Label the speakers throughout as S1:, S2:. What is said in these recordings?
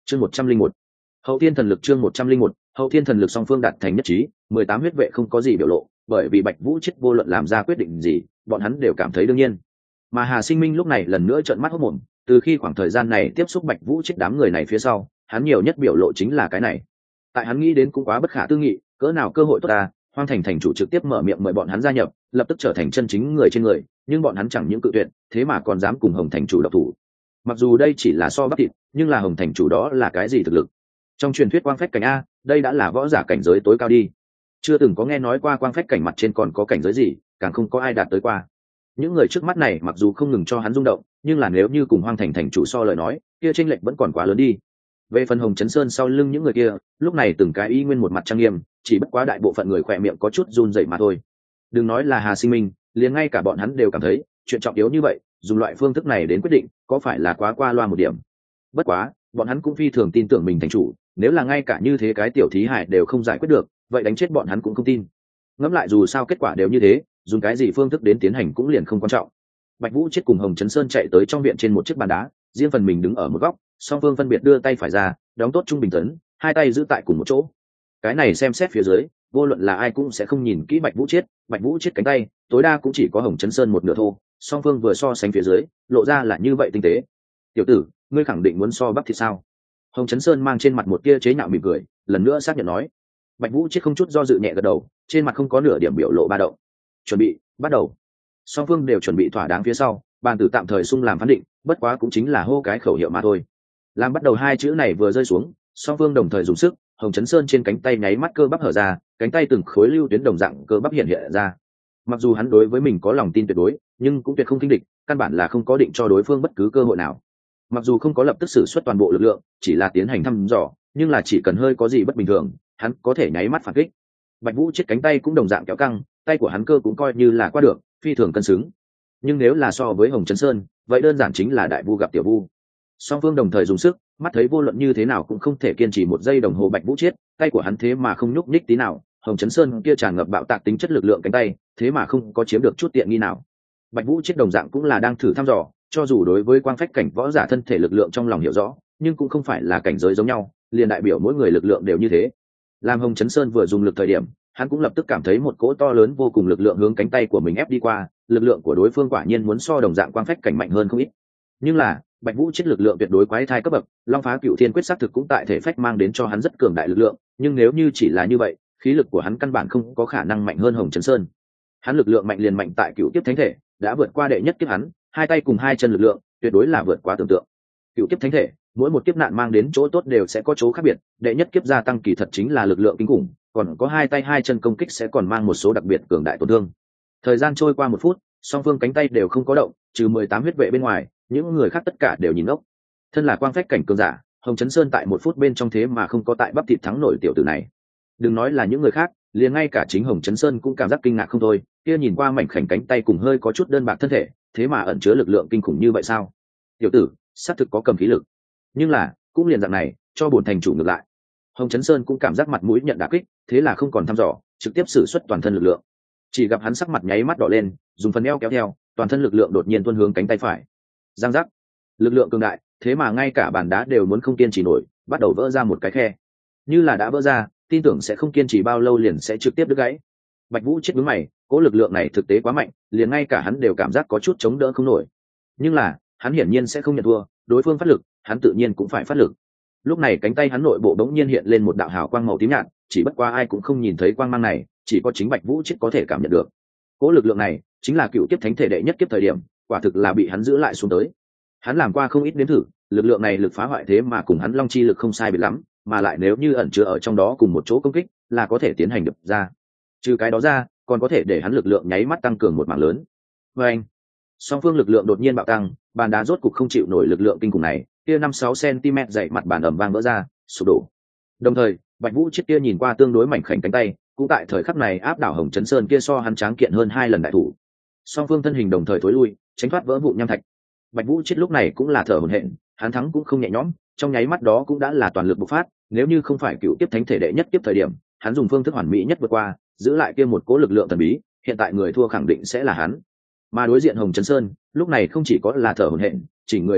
S1: chương 101. Hậu thiên thần lực. chương 101. Hậu thiên thần lực. Song phương đạt thành nhất trí, 18 huyết vệ không có gì biểu lộ, bởi vì Bạch Vũ chết vô luận làm ra quyết định gì, bọn hắn đều cảm thấy đương nhiên. Mà Hà Sinh Minh lúc này lần nữa trợn mắt hốt mồm, từ khi khoảng thời gian này tiếp xúc Bạch Vũ chết đám người này phía sau, hắn nhiều nhất biểu lộ chính là cái này. Tại hắn nghĩ đến cũng quá bất khả tư nghị, cỡ nào cơ hội tốt ta, Hoang Thành thành chủ trực tiếp mở miệng mời bọn hắn gia nhập, lập tức trở thành chân chính người trên người, nhưng bọn hắn chẳng những cự tuyệt, thế mà còn dám cùng Hồng thành chủ độc thủ. Mặc dù đây chỉ là so bắp thịt, nhưng là Hồng thành chủ đó là cái gì thực lực? Trong truyền thuyết quang phách cảnh a, đây đã là võ giả cảnh giới tối cao đi. Chưa từng có nghe nói qua quang phách cảnh mặt trên còn có cảnh giới gì, càng không có ai đạt tới qua. Những người trước mắt này mặc dù không ngừng cho hắn rung động, nhưng là nếu như cùng Hoang Thành thành chủ so lời nói, kia chênh lệch vẫn còn quá lớn đi. Về phần Hồng Chấn Sơn sau lưng những người kia, lúc này từng cái y nguyên một mặt trang nghiêm, chỉ bất quá đại bộ phận người khỏe miệng có chút run rẩy mà thôi. Đừng nói là Hà Sinh Minh, liền ngay cả bọn hắn đều cảm thấy, chuyện trọng yếu như vậy, dùng loại phương thức này đến quyết định, có phải là quá qua loa một điểm. Bất quá, bọn hắn cũng phi thường tin tưởng mình thành chủ, nếu là ngay cả như thế cái tiểu thí hải đều không giải quyết được, vậy đánh chết bọn hắn cũng không tin. Ngẫm lại dù sao kết quả đều như thế, dùng cái gì phương thức đến tiến hành cũng liền không quan trọng. Bạch Vũ chết cùng Hồng Chấn Sơn chạy tới trong viện trên một chiếc bàn đá, riêng phần mình đứng ở một góc, song phương phân biệt đưa tay phải ra, đóng tốt trung bình tấn, hai tay giữ tại cùng một chỗ. Cái này xem xét phía dưới, vô luận là ai cũng sẽ không nhìn kỹ Bạch Vũ chết cánh tay, tối đa cũng chỉ có Hồng Chấn Sơn một nửa thô, song phương vừa so sánh phía dưới, lộ ra là như vậy tinh tế. Tiểu tử, ngươi khẳng định muốn so bắp thì sao? Hồng Chấn Sơn mang trên mặt một tia chế nhạo mỉm cười, lần nữa xác nhận nói. Bạch Vũ chết không chút do dự nhẹ gật đầu, trên mặt không có nửa điểm biểu lộ ba động. Chuẩn bị, bắt đầu. Song phương đều chuẩn bị thỏa đáng phía sau, bàn tử tạm thời xung làm phán định, bất quá cũng chính là hô cái khẩu hiệu mà thôi. Làm bắt đầu hai chữ này vừa rơi xuống, song phương đồng thời dùng sức, Hồng Chấn Sơn trên cánh tay nháy mắt cơ bắp hở ra, cánh tay từng khối lưu tuyến đồng dạng cơ bắp hiện ra. Mặc dù hắn đối với mình có lòng tin tuyệt đối, nhưng cũng tuyệt không khinh địch, căn bản là không có định cho đối phương bất cứ cơ hội nào. Mặc dù không có lập tức sử xuất toàn bộ lực lượng, chỉ là tiến hành thăm dò, nhưng là chỉ cần hơi có gì bất bình thường, hắn có thể nháy mắt phản kích. Bạch Vũ chết cánh tay cũng đồng dạng kéo căng, tay của hắn cơ cũng coi như là qua được, phi thường cân xứng. Nhưng nếu là so với Hồng Chấn Sơn, vậy đơn giản chính là đại vu gặp tiểu vu. Song phương đồng thời dùng sức, mắt thấy vô luận như thế nào cũng không thể kiên trì một giây đồng hồ. Bạch Vũ chết, tay của hắn thế mà không nhúc nhích tí nào, Hồng Chấn Sơn kia tràn ngập bạo tạc tính chất lực lượng cánh tay, thế mà không có chiếm được chút tiện nghi nào. Bạch Vũ chết đồng dạng cũng là đang thử thăm dò, cho dù đối với quang phách cảnh võ giả thân thể lực lượng trong lòng hiểu rõ, nhưng cũng không phải là cảnh giới giống nhau, liền đại biểu mỗi người lực lượng đều như thế. Làm Hồng Chấn Sơn vừa dùng lực thời điểm, hắn cũng lập tức cảm thấy một cỗ to lớn vô cùng lực lượng hướng cánh tay của mình ép đi qua, lực lượng của đối phương quả nhiên muốn so đồng dạng quang phách cảnh mạnh hơn không ít. Nhưng là, Bạch Vũ chết lực lượng tuyệt đối quái thai cấp bậc, Long Phá Cửu Thiên Quyết sát thực cũng tại thể phách mang đến cho hắn rất cường đại lực lượng, nhưng nếu như chỉ là như vậy, khí lực của hắn căn bản không có khả năng mạnh hơn Hồng Chấn Sơn. Hắn lực lượng mạnh liền mạnh tại Cửu Kiếp Thánh Thể, đã vượt qua đệ nhất kiếp hắn, hai tay cùng hai chân lực lượng, tuyệt đối là vượt quá tưởng tượng. Cửu Kiếp Thánh Thể, mỗi một kiếp nạn mang đến chỗ tốt đều sẽ có chỗ khác biệt, đệ nhất kiếp gia tăng kỳ thật chính là lực lượng kinh khủng, còn có hai tay hai chân công kích sẽ còn mang một số đặc biệt cường đại tổn thương. Thời gian trôi qua 1 phút, song phương cánh tay đều không có động, trừ 18 huyết vệ bên ngoài, những người khác tất cả đều nhìn ngốc. Thân là quang phách cảnh cường giả, Hồng Chấn Sơn tại 1 phút bên trong thế mà không có tại bắp thịt thắng nổi tiểu tử này. Đừng nói là những người khác, liền ngay cả chính Hồng Chấn Sơn cũng cảm giác kinh ngạc không thôi, kia nhìn qua mảnh khảnh cánh tay cùng hơi có chút đơn bạc thân thể, thế mà ẩn chứa lực lượng kinh khủng như vậy sao? Tiểu tử, xác thực có cầm khí lực. Nhưng là, cũng liền dạng này, cho bổn thành chủ ngược lại. Hồng Chấn Sơn cũng cảm giác mặt mũi nhận đả kích, thế là không còn thăm dò, trực tiếp sử xuất toàn thân lực lượng. Chỉ gặp hắn sắc mặt nháy mắt đỏ lên, dùng phần eo kéo theo, toàn thân lực lượng đột nhiên tuôn hướng cánh tay phải. Giang giác, lực lượng cường đại, thế mà ngay cả bàn đá đều muốn không kiên trì nổi, bắt đầu vỡ ra một cái khe. Như là đã vỡ ra, tin tưởng sẽ không kiên trì bao lâu liền sẽ trực tiếp đứt gãy. Bạch Vũ chết đứng mày, cố lực lượng này thực tế quá mạnh, liền ngay cả hắn đều cảm giác có chút chống đỡ không nổi. Nhưng là, hắn hiển nhiên sẽ không nhận thua, đối phương phát lực, hắn tự nhiên cũng phải phát lực. Lúc này cánh tay hắn nội bộ bỗng nhiên hiện lên một đạo hào quang màu tím nhạt, chỉ bất qua ai cũng không nhìn thấy quang mang này, chỉ có chính Bạch Vũ chết có thể cảm nhận được. Cố lực lượng này chính là Cựu Kiếp Thánh Thể đệ nhất kiếp thời điểm, quả thực là bị hắn giữ lại xuống tới. Hắn làm qua không ít nếm thử, lực lượng này lực phá hoại thế mà cùng hắn long chi lực không sai biệt lắm, mà lại nếu như ẩn chứa ở trong đó cùng một chỗ công kích, là có thể tiến hành đập ra. Trừ cái đó ra, còn có thể để hắn lực lượng nháy mắt tăng cường một mảng lớn. Và anh, song phương lực lượng đột nhiên bạo tăng, bàn đá rốt cục không chịu nổi lực lượng kinh khủng này, kia 5-6 cm dày mặt bàn ầm vang vỡ ra, sụp đổ. Đồng thời, Bạch Vũ chết kia nhìn qua tương đối mảnh khảnh cánh tay, cũng tại thời khắc này áp đảo Hồng Chấn Sơn kia so hắn tráng kiện hơn 2 lần đại thủ. Song phương thân hình đồng thời thối lui, tránh thoát vỡ vụn nham thạch. Bạch Vũ chết lúc này cũng là thở hổn hển, hắn thắng cũng không nhẹ nhõm, trong nháy mắt đó cũng đã là toàn lực bộc phát, nếu như không phải Cựu Kiếp Thánh Thể đệ nhất kiếp thời điểm, hắn dùng phương thức hoàn mỹ nhất vượt qua, giữ lại kia một cố lực lượng thần bí, hiện tại người thua khẳng định sẽ là hắn. Mà đối diện Hồng Chấn Sơn, lúc này không chỉ có là thở hổn hển, chỉ người đều ngốc,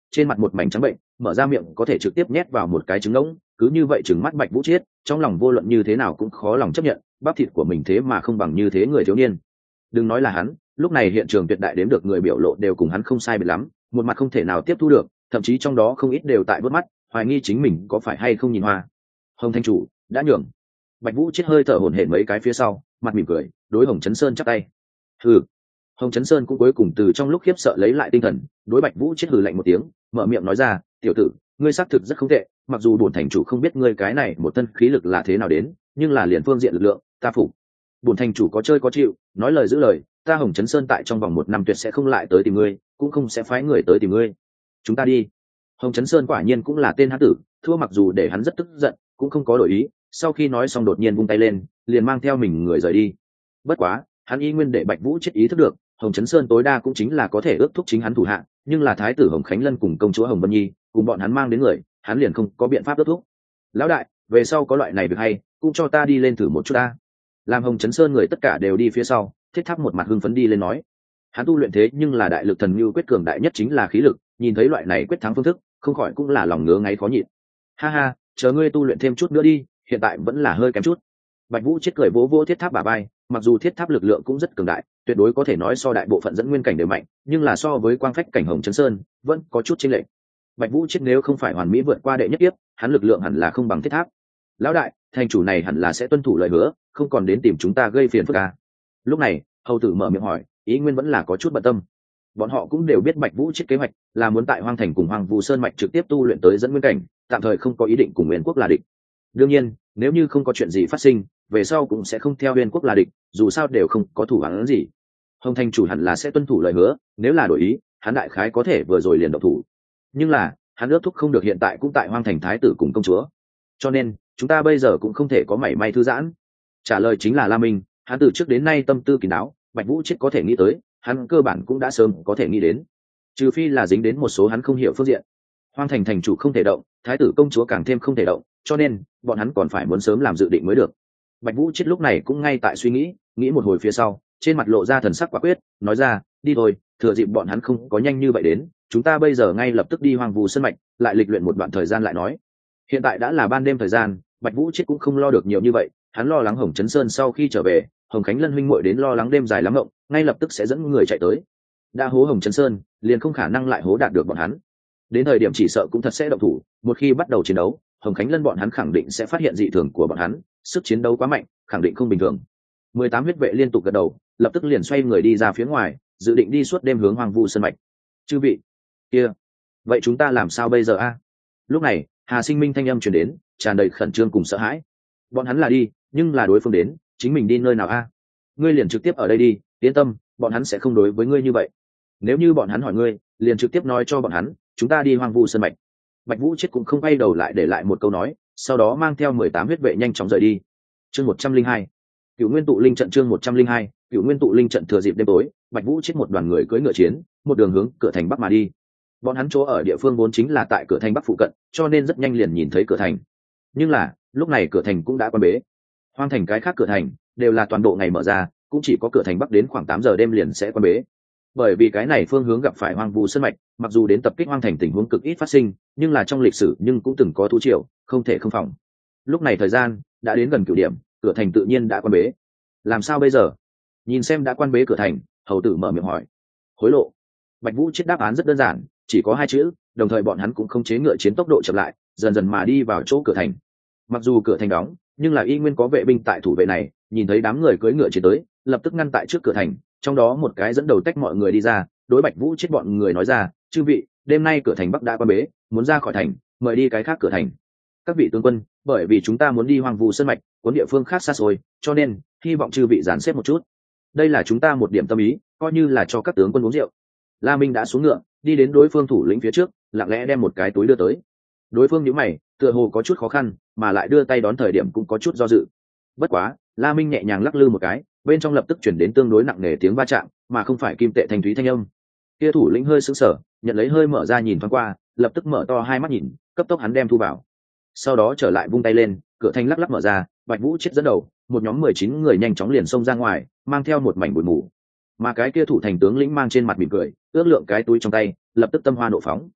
S1: trên mặt một mảnh trắng bệnh, mở ra miệng có thể trực tiếp nhét vào một cái trứng ngỗng, cứ như vậy trừng mắt Bạch Vũ Chiết, trong lòng vô luận như thế nào cũng khó lòng chấp nhận, bắp thịt của mình thế mà không bằng như thế người thiếu niên. Đừng nói là hắn, lúc này hiện trường tuyệt đại đếm được người biểu lộ đều cùng hắn không sai biệt lắm, một mặt không thể nào tiếp thu được, thậm chí trong đó không ít đều tại vớt mắt, hoài nghi chính mình có phải hay không nhìn hoa. Hồng Thanh chủ đã nhường. Bạch Vũ Chiết hơi thở hổn hển mấy cái phía sau, mặt mỉm cười, đối Hồng Chấn Sơn chắp tay. Hừ. Hồng Chấn Sơn cũng cuối cùng từ trong lúc khiếp sợ lấy lại tinh thần, đối Bạch Vũ Chiết hừ lạnh một tiếng, mở miệng nói ra, tiểu tử, ngươi xác thực rất không tệ, mặc dù bổn thành chủ không biết ngươi cái này một thân khí lực là thế nào đến, nhưng là liền phương diện lực lượng, ta phục. Bổn thành chủ có chơi có chịu, nói lời giữ lời, ta Hồng Chấn Sơn tại trong vòng 1 năm tuyệt sẽ không lại tới tìm ngươi, cũng không sẽ phái người tới tìm ngươi. Chúng ta đi. Hồng Chấn Sơn quả nhiên cũng là tên hán tử, thua mặc dù để hắn rất tức giận, cũng không có đổi ý, sau khi nói xong đột nhiên vung tay lên, liền mang theo mình người rời đi. Bất quá, hắn y nguyên để Bạch Vũ Chiết ý thức được, Hồng Chấn Sơn tối đa cũng chính là có thể ước thúc chính hắn thủ hạ, nhưng là thái tử Hồng Khánh Lân cùng công chúa Hồng Vân Nhi, cùng bọn hắn mang đến người, hắn liền không có biện pháp ước thúc. Lão đại, về sau có loại này việc hay, cũng cho ta đi lên thử một chút ta. Làm Hồng Chấn Sơn người tất cả đều đi phía sau, Thiết Tháp một mặt hưng phấn đi lên nói, hắn tu luyện thế nhưng là đại lực thần lưu quyết cường đại nhất chính là khí lực, nhìn thấy loại này quyết thắng phương thức, không khỏi cũng là lòng ngứa ngáy khó nhịn. Ha ha, chờ ngươi tu luyện thêm chút nữa đi, hiện tại vẫn là hơi kém chút. Bạch Vũ Chiết cười vỗ vỗ Thiết Tháp bả vai, mặc dù Thiết Tháp lực lượng cũng rất cường đại, tuyệt đối có thể nói so đại bộ phận dẫn nguyên cảnh đều mạnh, nhưng là so với quang phách cảnh Hồng Chấn Sơn, vẫn có chút chênh lệch. Bạch Vũ Chiết nếu không phải hoàn mỹ vượt qua đệ nhất kiếp, hắn lực lượng hẳn là không bằng Thiết Tháp. Lão đại, thành chủ này hẳn là sẽ tuân thủ lời hứa, không còn đến tìm chúng ta gây phiền phức à? Lúc này, hầu tử mở miệng hỏi, ý nguyên vẫn là có chút bận tâm. Bọn họ cũng đều biết Bạch Vũ Chiết kế hoạch là muốn tại Hoang Thành cùng Hoàng Vu Sơn mạch trực tiếp tu luyện tới dẫn nguyên cảnh, tạm thời không có ý định cùng Nguyên Quốc là địch. Đương nhiên, nếu như không có chuyện gì phát sinh, về sau cũng sẽ không theo Nguyên Quốc là địch, dù sao đều không có thủ án gì. Hồng Thành chủ hẳn là sẽ tuân thủ lời hứa, nếu là đổi ý, hắn đại khái có thể vừa rồi liền động thủ. Nhưng là, hắn ước thúc không được hiện tại cũng tại Hoang Thành thái tử cùng công chúa. Cho nên, chúng ta bây giờ cũng không thể có mảy may thư giãn. Trả lời chính là La Minh, hắn từ trước đến nay tâm tư kín đáo, Bạch Vũ Chiết có thể nghĩ tới, hắn cơ bản cũng đã sớm có thể nghĩ đến, trừ phi là dính đến một số hắn không hiểu phương diện. Hoang Thành thành chủ không thể động, thái tử công chúa càng thêm không thể động, cho nên bọn hắn còn phải muốn sớm làm dự định mới được. Bạch Vũ Chiết lúc này cũng ngay tại suy nghĩ, nghĩ một hồi phía sau, trên mặt lộ ra thần sắc quả quyết, nói ra, đi thôi, thừa dịp bọn hắn không có nhanh như vậy đến, chúng ta bây giờ ngay lập tức đi Hoang Vu Sơn mạch, lại lịch luyện một đoạn thời gian lại nói. Hiện tại đã là ban đêm thời gian, Bạch Vũ Chiết cũng không lo được nhiều như vậy, hắn lo lắng Hồng Chấn Sơn sau khi trở về, Hồng Khánh Lân huynh muội đến lo lắng đêm dài lắm ngộng, ngay lập tức sẽ dẫn người chạy tới. Đã hố Hồng Chấn Sơn, liền không khả năng lại hố đạt được bọn hắn. Đến thời điểm chỉ sợ cũng thật sẽ động thủ, một khi bắt đầu chiến đấu, Hồng Khánh Lân bọn hắn khẳng định sẽ phát hiện dị thường của bọn hắn, sức chiến đấu quá mạnh, khẳng định không bình thường. 18 huyết vệ liên tục gật đầu, lập tức liền xoay người đi ra phía ngoài, dự định đi suốt đêm hướng Hoang Vu Sơn mạch. Chư vị, kia, vậy chúng ta làm sao bây giờ a? Lúc này, Hà Sinh Minh thanh âm truyền đến, tràn đầy khẩn trương cùng sợ hãi. Bọn hắn là đi, nhưng là đối phương đến, chính mình đi nơi nào a? Ngươi liền trực tiếp ở đây đi, yên tâm, bọn hắn sẽ không đối với ngươi như vậy. Nếu như bọn hắn hỏi ngươi, liền trực tiếp nói cho bọn hắn, chúng ta đi Hoang Vu Sơn mạch. Bạch Vũ Chiết cũng không quay đầu lại để lại một câu nói, sau đó mang theo 18 huyết vệ nhanh chóng rời đi. Chương 102. Cửu Nguyên tụ linh trận chương 102, Cửu Nguyên tụ linh trận thừa dịp đêm tối, Bạch Vũ Chiết một đoàn người cưỡi ngựa chiến, một đường hướng cửa thành Bắc mà đi. Bọn hắn chỗ ở địa phương vốn chính là tại cửa thành Bắc phụ cận, cho nên rất nhanh liền nhìn thấy cửa thành. Nhưng là, lúc này cửa thành cũng đã quan bế. Hoang thành cái khác cửa thành đều là toàn bộ ngày mở ra, cũng chỉ có cửa thành Bắc đến khoảng 8 giờ đêm liền sẽ quan bế. Bởi vì cái này phương hướng gặp phải Hoang Vu Sơn mạch, mặc dù đến tập kích Hoang thành tình huống cực ít phát sinh, nhưng là trong lịch sử nhưng cũng từng có thú triều, không thể không phòng. Lúc này thời gian đã đến gần cửu điểm, cửa thành tự nhiên đã quan bế. Làm sao bây giờ? Nhìn xem đã quan bế cửa thành, hầu tử mở miệng hỏi. Hối lộ. Bạch Vũ Chiết đáp án rất đơn giản, chỉ có 2 chữ, đồng thời bọn hắn cũng không chế ngựa chiến tốc độ chậm lại, dần dần mà đi vào chỗ cửa thành. Mặc dù cửa thành đóng, nhưng là y nguyên có vệ binh tại thủ vệ này, nhìn thấy đám người cưỡi ngựa chiến tới, lập tức ngăn tại trước cửa thành, trong đó một cái dẫn đầu tách mọi người đi ra, đối Bạch Vũ Chiết bọn người nói ra, chư vị, đêm nay cửa thành Bắc đã quan bế, muốn ra khỏi thành, mời đi cái khác cửa thành. Các vị tướng quân, bởi vì chúng ta muốn đi Hoang Vu Sơn mạch, cuốn địa phương khác xa xôi, cho nên hy vọng chư vị dàn xếp một chút. Đây là chúng ta một điểm tâm ý, coi như là cho các tướng quân uống rượu. La Minh đã xuống ngựa, đi đến đối phương thủ lĩnh phía trước, lặng lẽ đem một cái túi đưa tới. Đối phương nhíu mày, tựa hồ có chút khó khăn, mà lại đưa tay đón thời điểm cũng có chút do dự. Bất quá, La Minh nhẹ nhàng lắc lư một cái, bên trong lập tức chuyển đến tương đối nặng nề tiếng va chạm, mà không phải kim tệ thanh thúy thanh âm. Kia thủ lĩnh hơi sững sờ, nhận lấy hơi mở ra nhìn thoáng qua, lập tức mở to hai mắt nhìn, cấp tốc hắn đem thu vào. Sau đó trở lại vung tay lên, cửa thành lắc lắc mở ra, Bạch Vũ Chiết dẫn đầu, một nhóm 19 người nhanh chóng liền xông ra ngoài, mang theo một mảnh bụi mù. Mà cái kia thủ thành tướng lĩnh mang trên mặt mỉm cười, ước lượng cái túi trong tay, lập tức tâm hoa nộ phóng.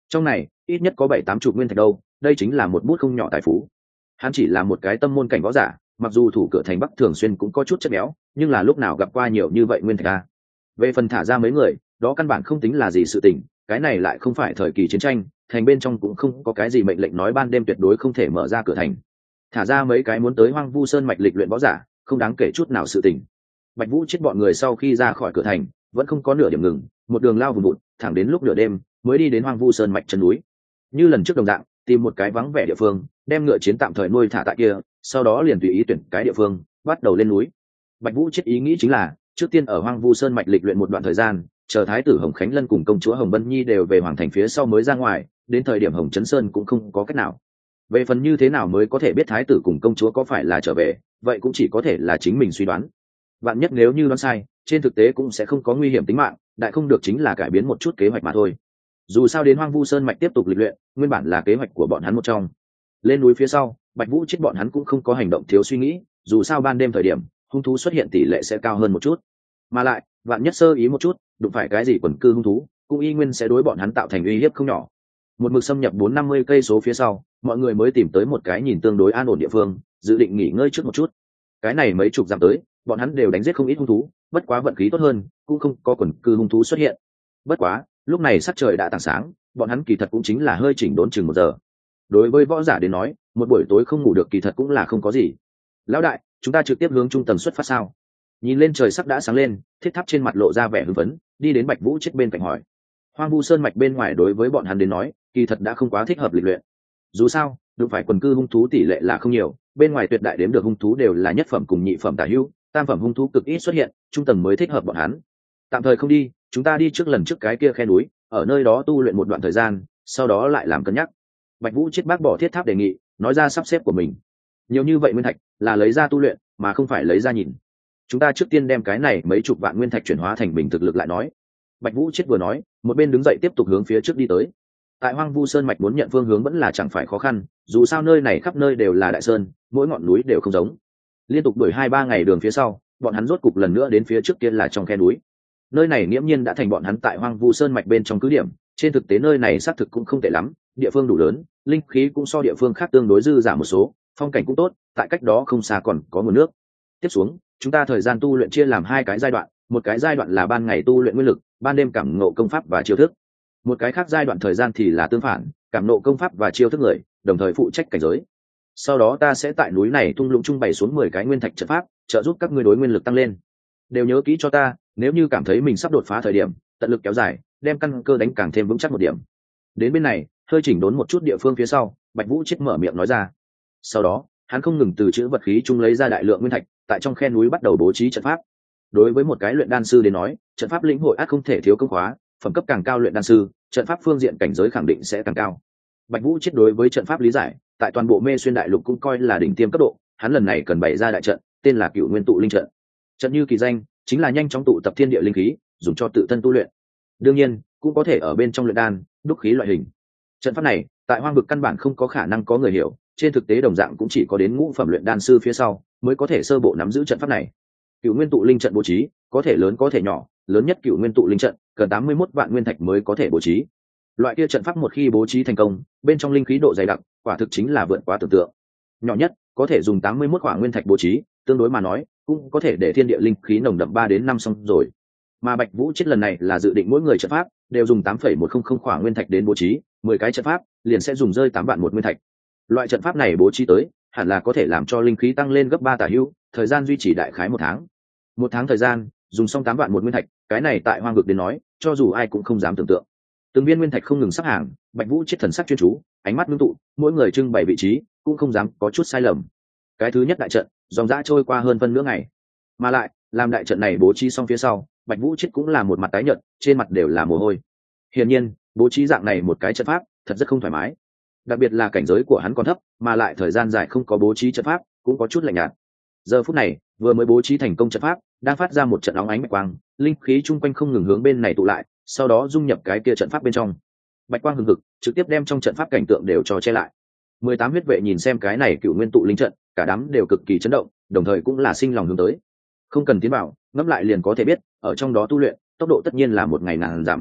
S1: trong này ít nhất có 7-8 chục nguyên thạch đâu, đây chính là một bút không nhỏ tài phú. Hắn chỉ là một cái tâm môn cảnh võ giả, mặc dù thủ cửa thành Bắc thường xuyên cũng có chút chất béo, nhưng là lúc nào gặp qua nhiều như vậy nguyên thạch a. Về phần thả ra mấy người, đó căn bản không tính là gì sự tình, cái này lại không phải thời kỳ chiến tranh, thành bên trong cũng không có cái gì mệnh lệnh nói ban đêm tuyệt đối không thể mở ra cửa thành. Thả ra mấy cái muốn tới Hoang Vu Sơn mạch lịch luyện võ giả, không đáng kể chút nào sự tình. Bạch Vũ chết bọn người sau khi ra khỏi cửa thành, vẫn không có nửa điểm ngừng, một đường lao vùng vụt, thẳng đến lúc nửa đêm mới đi đến Hoang Vu Sơn mạch chân núi. Như lần trước đồng dạng, tìm một cái vắng vẻ địa phương, đem ngựa chiến tạm thời nuôi thả tại kia, sau đó liền tùy ý tuyển cái địa phương, bắt đầu lên núi. Bạch Vũ chết ý nghĩ chính là, trước tiên ở Hoang Vu Sơn mạch lịch luyện một đoạn thời gian, chờ thái tử Hồng Khánh Lân cùng công chúa Hồng Bân Nhi đều về hoàng thành phía sau mới ra ngoài, đến thời điểm Hồng Chấn Sơn cũng không có cách nào. Về phần như thế nào mới có thể biết thái tử cùng công chúa có phải là trở về, vậy cũng chỉ có thể là chính mình suy đoán. Vạn nhất nếu như đoán sai, trên thực tế cũng sẽ không có nguy hiểm tính mạng, đại không được chính là cải biến một chút kế hoạch mà thôi. Dù sao đến Hoang Vu Sơn mạch tiếp tục lịch luyện, nguyên bản là kế hoạch của bọn hắn một trong. Lên núi phía sau, Bạch Vũ chết bọn hắn cũng không có hành động thiếu suy nghĩ, dù sao ban đêm thời điểm hung thú xuất hiện tỷ lệ sẽ cao hơn một chút, mà lại vạn nhất sơ ý một chút đụng phải cái gì quần cư hung thú cũng y nguyên sẽ đối bọn hắn tạo thành uy hiếp không nhỏ. Một mực xâm nhập 450 cây số phía sau, mọi người mới tìm tới một cái nhìn tương đối an ổn địa phương, dự định nghỉ ngơi trước một chút. Cái này mấy chục dặm tới, bọn hắn đều đánh giết không ít hung thú, bất quá vận khí tốt hơn, cũng không có quần cư hung thú xuất hiện. Bất quá lúc này sắc trời đã tảng sáng, bọn hắn kỳ thật cũng chính là hơi chỉnh đốn chừng 1 giờ. Đối với võ giả đến nói, một buổi tối không ngủ được kỳ thật cũng là không có gì. Lão đại, chúng ta trực tiếp hướng trung tầng xuất phát sao? Nhìn lên trời sắc đã sáng lên, Thiết Tháp trên mặt lộ ra vẻ hưng phấn, đi đến Bạch Vũ chết bên cạnh hỏi. Hoang Vu Sơn mạch bên ngoài đối với bọn hắn đến nói, kỳ thật đã không quá thích hợp lịch luyện. Dù sao, đụng phải quần cư hung thú tỷ lệ là không nhiều, bên ngoài tuyệt đại đếm được hung thú đều là nhất phẩm cùng nhị phẩm tả hữu, tam phẩm hung thú cực ít xuất hiện, trung tầng mới thích hợp bọn hắn. Tạm thời không đi, chúng ta đi trước lần trước cái kia khe núi, ở nơi đó tu luyện một đoạn thời gian, sau đó lại làm cân nhắc. Bạch Vũ chết bác bỏ Thiết Tháp đề nghị, nói ra sắp xếp của mình. Nhiều như vậy nguyên thạch là lấy ra tu luyện, mà không phải lấy ra nhìn. Chúng ta trước tiên đem cái này mấy chục vạn nguyên thạch chuyển hóa thành bình thực lực lại nói. Bạch Vũ chết vừa nói, một bên đứng dậy tiếp tục hướng phía trước đi tới. Tại Hoang Vu Sơn mạch muốn nhận phương hướng vẫn là chẳng phải khó khăn, dù sao nơi này khắp nơi đều là đại sơn, mỗi ngọn núi đều không giống. Liên tục đuổi 2-3 ngày đường phía sau, bọn hắn rốt cục lần nữa đến phía trước kia là trong khe núi. Nơi này nghiễm nhiên đã thành bọn hắn tại Hoang Vu Sơn mạch bên trong cứ điểm, trên thực tế nơi này xác thực cũng không tệ lắm, địa phương đủ lớn, linh khí cũng so địa phương khác tương đối dư giả một số, phong cảnh cũng tốt, tại cách đó không xa còn có nguồn nước. Tiếp xuống, chúng ta thời gian tu luyện chia làm 2 cái giai đoạn, một cái giai đoạn là ban ngày tu luyện nguyên lực, ban đêm cảm ngộ công pháp và chiêu thức. Một cái khác giai đoạn thời gian thì là tương phản, cảm ngộ công pháp và chiêu thức người, đồng thời phụ trách cảnh giới. Sau đó ta sẽ tại núi này thung lũng trung bày xuống 10 cái nguyên thạch trận pháp, trợ giúp các ngươi đối nguyên lực tăng lên. Đều nhớ kỹ cho ta, nếu như cảm thấy mình sắp đột phá thời điểm, tận lực kéo dài, đem căn cơ đánh càng thêm vững chắc một điểm. Đến bên này, hơi chỉnh đốn một chút địa phương phía sau, Bạch Vũ chết mở miệng nói ra. Sau đó, hắn không ngừng từ chữ vật khí trung lấy ra đại lượng nguyên thạch, tại trong khe núi bắt đầu bố trí trận pháp. Đối với một cái luyện đan sư đến nói, trận pháp lĩnh hội ắt không thể thiếu công khóa, phẩm cấp càng cao luyện đan sư, trận pháp phương diện cảnh giới khẳng định sẽ càng cao. Bạch Vũ chết đối với trận pháp lý giải, tại toàn bộ Mê Xuyên đại lục cũng coi là đỉnh tiêm cấp độ, hắn lần này cần bày ra đại trận, tên là Cửu Nguyên tụ linh trận. Trận như kỳ danh, chính là nhanh chóng tụ tập thiên địa linh khí, dùng cho tự thân tu luyện. Đương nhiên, cũng có thể ở bên trong luyện đan, đúc khí loại hình. Trận pháp này, tại hoang vực căn bản không có khả năng có người hiểu, trên thực tế đồng dạng cũng chỉ có đến ngũ phẩm luyện đan sư phía sau mới có thể sơ bộ nắm giữ trận pháp này. Cửu Nguyên tụ linh trận bố trí, có thể lớn có thể nhỏ, lớn nhất Cửu Nguyên tụ linh trận cần 81 vạn nguyên thạch mới có thể bố trí. Loại kia trận pháp một khi bố trí thành công, bên trong linh khí độ dày đặc, quả thực chính là vượt quá tưởng tượng. Nhỏ nhất, có thể dùng 81 khỏa nguyên thạch bố trí, tương đối mà nói, cũng có thể để thiên địa linh khí nồng đậm 3 đến 5 xong rồi. Mà Bạch Vũ chết lần này là dự định mỗi người trận pháp đều dùng 8,100 khỏa nguyên thạch đến bố trí, 10 cái trận pháp liền sẽ dùng rơi 8 vạn một nguyên thạch. Loại trận pháp này bố trí tới, hẳn là có thể làm cho linh khí tăng lên gấp 3 tả hữu, thời gian duy trì đại khái 1 tháng. 1 tháng thời gian, dùng xong 8 vạn một nguyên thạch, cái này tại hoang vực đến nói, cho dù ai cũng không dám tưởng tượng. Từng viên nguyên thạch không ngừng sắp hàng, Bạch Vũ chết thần sắc chuyên chú, ánh mắt ngưng tụ, mỗi người trưng bày vị trí, cũng không dám có chút sai lầm. Cái thứ nhất đại trận, dòng dã trôi qua hơn phân nửa ngày. Mà lại, làm đại trận này bố trí xong phía sau, Bạch Vũ chết cũng là một mặt tái nhợt, trên mặt đều là mồ hôi. Hiển nhiên, bố trí dạng này một cái trận pháp, thật rất không thoải mái. Đặc biệt là cảnh giới của hắn còn thấp, mà lại thời gian dài không có bố trí trận pháp, cũng có chút lạnh nhạt. Giờ phút này, vừa mới bố trí thành công trận pháp, đang phát ra một trận óng ánh bạch quang, linh khí chung quanh không ngừng hướng bên này tụ lại, sau đó dung nhập cái kia trận pháp bên trong. Bạch quang hừng hực, trực tiếp đem trong trận pháp cảnh tượng đều cho che lại. 18 huyết vệ nhìn xem cái này Cửu Nguyên tụ linh trận, cả đám đều cực kỳ chấn động, đồng thời cũng là sinh lòng hướng tới. Không cần tiến vào, ngẫm lại liền có thể biết, ở trong đó tu luyện, tốc độ tất nhiên là một ngày ngàn dặm.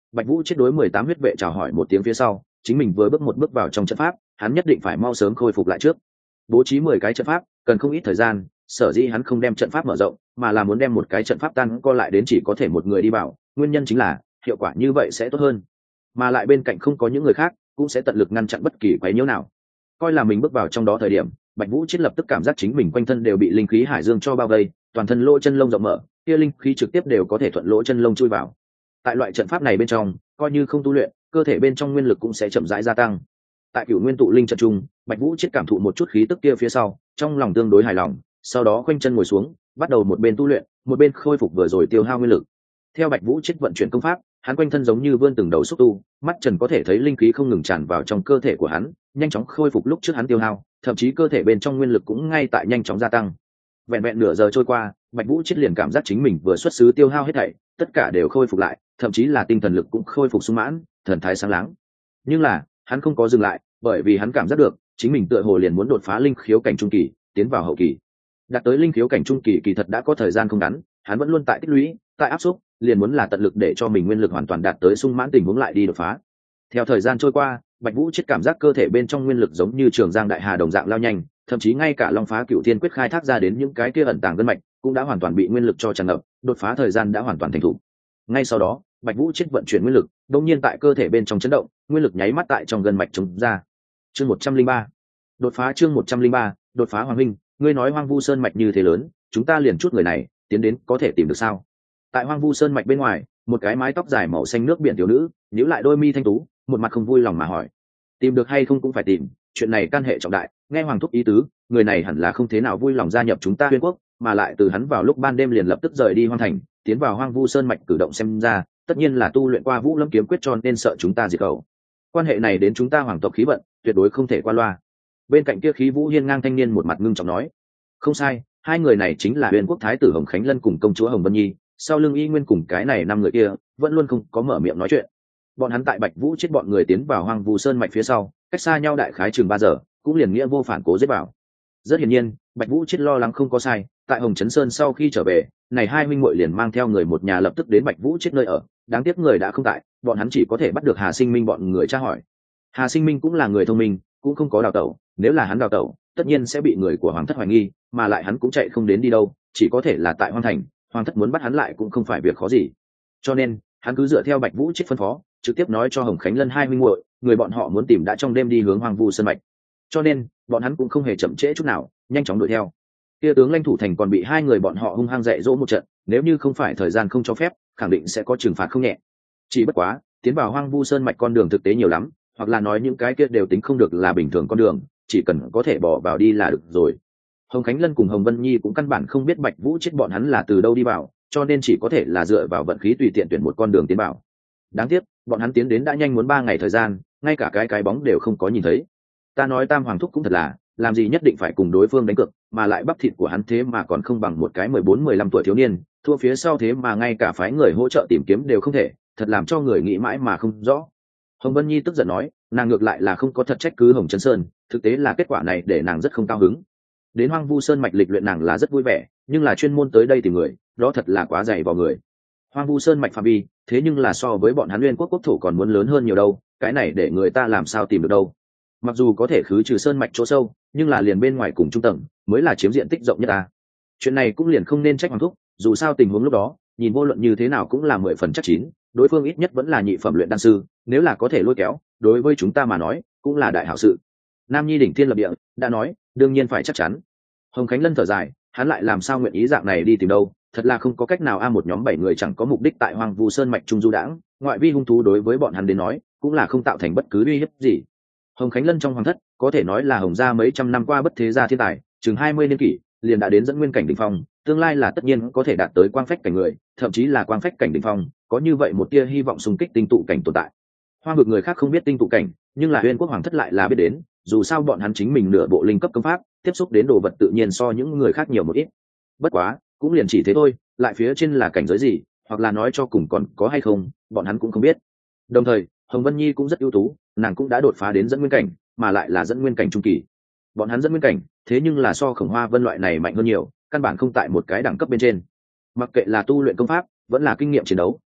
S1: Bạch Vũ chết đối 18 huyết vệ chào hỏi một tiếng phía sau, chính mình vừa bước một bước vào trong trận pháp, hắn nhất định phải mau sớm khôi phục lại trước. Bố trí 10 cái trận pháp, cần không ít thời gian, sở dĩ hắn không đem trận pháp mở rộng, mà là muốn đem một cái trận pháp tan co lại đến chỉ có thể một người đi vào, nguyên nhân chính là hiệu quả như vậy sẽ tốt hơn. Mà lại bên cạnh không có những người khác, cũng sẽ tận lực ngăn chặn bất kỳ quấy nhiễu nào. Coi là mình bước vào trong đó thời điểm, Bạch Vũ chết lập tức cảm giác chính mình quanh thân đều bị linh khí hải dương cho bao vây, toàn thân lỗ chân lông rộng mở, kia linh khí trực tiếp đều có thể thuận lỗ chân lông chui vào. Tại loại trận pháp này bên trong, coi như không tu luyện, cơ thể bên trong nguyên lực cũng sẽ chậm rãi gia tăng. Tại Cửu Nguyên tụ linh trận trung, Bạch Vũ chết cảm thụ một chút khí tức kia phía sau, trong lòng tương đối hài lòng, sau đó khoanh chân ngồi xuống, bắt đầu một bên tu luyện, một bên khôi phục vừa rồi tiêu hao nguyên lực. Theo Bạch Vũ chết vận chuyển công pháp, hắn quanh thân giống như vươn từng đầu xúc tu, mắt trần có thể thấy linh khí không ngừng tràn vào trong cơ thể của hắn, nhanh chóng khôi phục lúc trước hắn tiêu hao, thậm chí cơ thể bên trong nguyên lực cũng ngay tại nhanh chóng gia tăng. Vẹn vẹn nửa giờ trôi qua, Bạch Vũ chết liền cảm giác chính mình vừa xuất xứ tiêu hao hết thảy, tất cả đều khôi phục lại, thậm chí là tinh thần lực cũng khôi phục sung mãn, thần thái sáng láng. Nhưng là, hắn không có dừng lại, bởi vì hắn cảm giác được, chính mình tựa hồ liền muốn đột phá linh khiếu cảnh trung kỳ, tiến vào hậu kỳ. Đạt tới linh khiếu cảnh trung kỳ kỳ thật đã có thời gian không ngắn, hắn vẫn luôn tại tích lũy, tại áp xúc, liền muốn là tận lực để cho mình nguyên lực hoàn toàn đạt tới sung mãn tình huống lại đi đột phá. Theo thời gian trôi qua, Bạch Vũ chết cảm giác cơ thể bên trong nguyên lực giống như trường giang đại hà đồng dạng lao nhanh, thậm chí ngay cả Long Phá Cửu Thiên quyết khai thác ra đến những cái kia ẩn tàng gân mạch, cũng đã hoàn toàn bị nguyên lực cho tràn ngập, đột phá thời gian đã hoàn toàn thành thủ. Ngay sau đó, Bạch Vũ chết vận chuyển nguyên lực, đột nhiên tại cơ thể bên trong chấn động, nguyên lực nháy mắt tại trong gân mạch chống ra. Chương 103. Đột phá chương 103, đột phá Hoàng huynh, ngươi nói Hoang Vu Sơn mạch như thế lớn, chúng ta liền chút người này, tiến đến có thể tìm được sao? Tại Hoang Vu Sơn mạch bên ngoài, một cái mái tóc dài màu xanh nước biển thiếu nữ, nhíu lại đôi mi thanh tú, một mặt không vui lòng mà hỏi: tìm được hay không cũng phải tìm, chuyện này can hệ trọng đại. Nghe Hoàng thúc ý tứ, người này hẳn là không thế nào vui lòng gia nhập chúng ta Huyên quốc, mà lại từ hắn vào lúc ban đêm liền lập tức rời đi Hoang thành, tiến vào Hoang Vu Sơn mạch cử động xem ra, tất nhiên là tu luyện qua Vũ Lâm kiếm quyết cho nên sợ chúng ta diệt khẩu. Quan hệ này đến chúng ta hoàng tộc khí vận, tuyệt đối không thể qua loa. Bên cạnh kia khí vũ hiên ngang thanh niên một mặt ngưng trọng nói: không sai, hai người này chính là Huyền quốc thái tử Hồng Khánh Lân cùng công chúa Hồng Vân Nhi, sau lưng y nguyên cùng cái này năm người kia vẫn luôn không có mở miệng nói chuyện. Bọn hắn tại Bạch Vũ chết bọn người tiến vào Hoang Vu Sơn mạch phía sau, cách xa nhau đại khái chừng 3 giờ, cũng liền nghĩa vô phản cố giết vào. Rất hiển nhiên, Bạch Vũ chết lo lắng không có sai, tại Hồng Trấn Sơn sau khi trở về, này hai huynh muội liền mang theo người một nhà lập tức đến Bạch Vũ chết nơi ở, đáng tiếc người đã không tại, bọn hắn chỉ có thể bắt được Hà Sinh Minh bọn người tra hỏi. Hà Sinh Minh cũng là người thông minh, cũng không có đào tẩu, nếu là hắn đào tẩu, tất nhiên sẽ bị người của hoàng thất hoài nghi, mà lại hắn cũng chạy không đến đi đâu, chỉ có thể là tại Hoang thành, hoàng thất muốn bắt hắn lại cũng không phải việc khó gì. Cho nên, hắn cứ dựa theo Bạch Vũ chết phân phó, trực tiếp nói cho Hồng Khánh Lân hai huynh muội, người bọn họ muốn tìm đã trong đêm đi hướng Hoang Vu Sơn mạch. Cho nên, bọn hắn cũng không hề chậm trễ chút nào, nhanh chóng đuổi theo. Kia tướng lãnh thủ thành còn bị hai người bọn họ hung hăng dạy dỗ một trận, nếu như không phải thời gian không cho phép, khẳng định sẽ có trừng phạt không nhẹ. Chỉ bất quá, tiến vào Hoang Vu Sơn mạch con đường thực tế nhiều lắm, hoặc là nói những cái kia đều tính không được là bình thường con đường, chỉ cần có thể bỏ vào đi là được rồi. Hồng Khánh Lân cùng Hồng Vân Nhi cũng căn bản không biết Bạch Vũ chết bọn hắn là từ đâu đi vào, cho nên chỉ có thể là dựa vào vận khí tùy tiện tuyển một con đường tiến vào. Đáng tiếc, bọn hắn tiến đến đã nhanh muốn 3 ngày thời gian, ngay cả cái bóng đều không có nhìn thấy. Ta nói Tam Hoàng thúc cũng thật là, làm gì nhất định phải cùng đối phương đánh cược, mà lại bắp thịt của hắn thế mà còn không bằng một cái 14-15 tuổi thiếu niên, thua phía sau thế mà ngay cả phái người hỗ trợ tìm kiếm đều không thể, thật làm cho người nghĩ mãi mà không rõ. Hồng Vân Nhi tức giận nói, nàng ngược lại là không có thật trách cứ Hồng Trấn Sơn, thực tế là kết quả này để nàng rất không cao hứng. Đến Hoang Vu Sơn mạch lịch luyện nàng là rất vui vẻ, nhưng là chuyên môn tới đây tìm người, đó thật là quá dày vào người. Hoang Vu Sơn mạch phạm vi, thế nhưng là so với bọn hắn Nguyên quốc quốc thổ còn muốn lớn hơn nhiều đâu, cái này để người ta làm sao tìm được đâu. Mặc dù có thể khứ trừ sơn mạch chỗ sâu, nhưng là liền bên ngoài cùng trung tầng mới là chiếm diện tích rộng nhất ta. Chuyện này cũng liền không nên trách Hoàng thúc, dù sao tình huống lúc đó, nhìn vô luận như thế nào cũng là 10 phần chắc chín, đối phương ít nhất vẫn là nhị phẩm luyện đan sư, nếu là có thể lôi kéo, đối với chúng ta mà nói, cũng là đại hảo sự. Nam Nhi đỉnh thiên lập địa, đã nói, đương nhiên phải chắc chắn. Hồng Khánh Lân thở dài, hắn lại làm sao nguyện ý dạng này đi tìm đâu, thật là không có cách nào một nhóm 7 người chẳng có mục đích tại Hoang Vu Sơn mạch trung du đãng, ngoại vi hung thú đối với bọn hắn đến nói, cũng là không tạo thành bất cứ uy hiếp gì. Hồng Khánh Lân trong hoàng thất, có thể nói là Hồng gia mấy trăm năm qua bất thế gia thiên tài, chừng 20 niên kỷ, liền đã đến dẫn nguyên cảnh đỉnh phong, tương lai là tất nhiên có thể đạt tới quang phách cảnh người, thậm chí là quang phách cảnh đỉnh phong, có như vậy một tia hy vọng xung kích tinh tụ cảnh tồn tại. Hoang vực người khác không biết tinh tụ cảnh, nhưng là Huyền quốc hoàng thất lại là biết đến, dù sao bọn hắn chính mình nửa bộ linh cấp công pháp, tiếp xúc đến đồ vật tự nhiên so những người khác nhiều một ít. Bất quá, cũng liền chỉ thế thôi, lại phía trên là cảnh giới gì, hoặc là nói cho cùng còn có hay không, bọn hắn cũng không biết. Đồng thời, Hồng Vân Nhi cũng rất ưu tú, nàng cũng đã đột phá đến dẫn nguyên cảnh, mà lại là dẫn nguyên cảnh trung kỳ. Bọn hắn dẫn nguyên cảnh, thế nhưng là so Khổng Hoa Vân loại này mạnh hơn nhiều, căn bản không tại một cái đẳng cấp bên trên. Mặc kệ là tu luyện công pháp, vẫn là kinh nghiệm chiến đấu,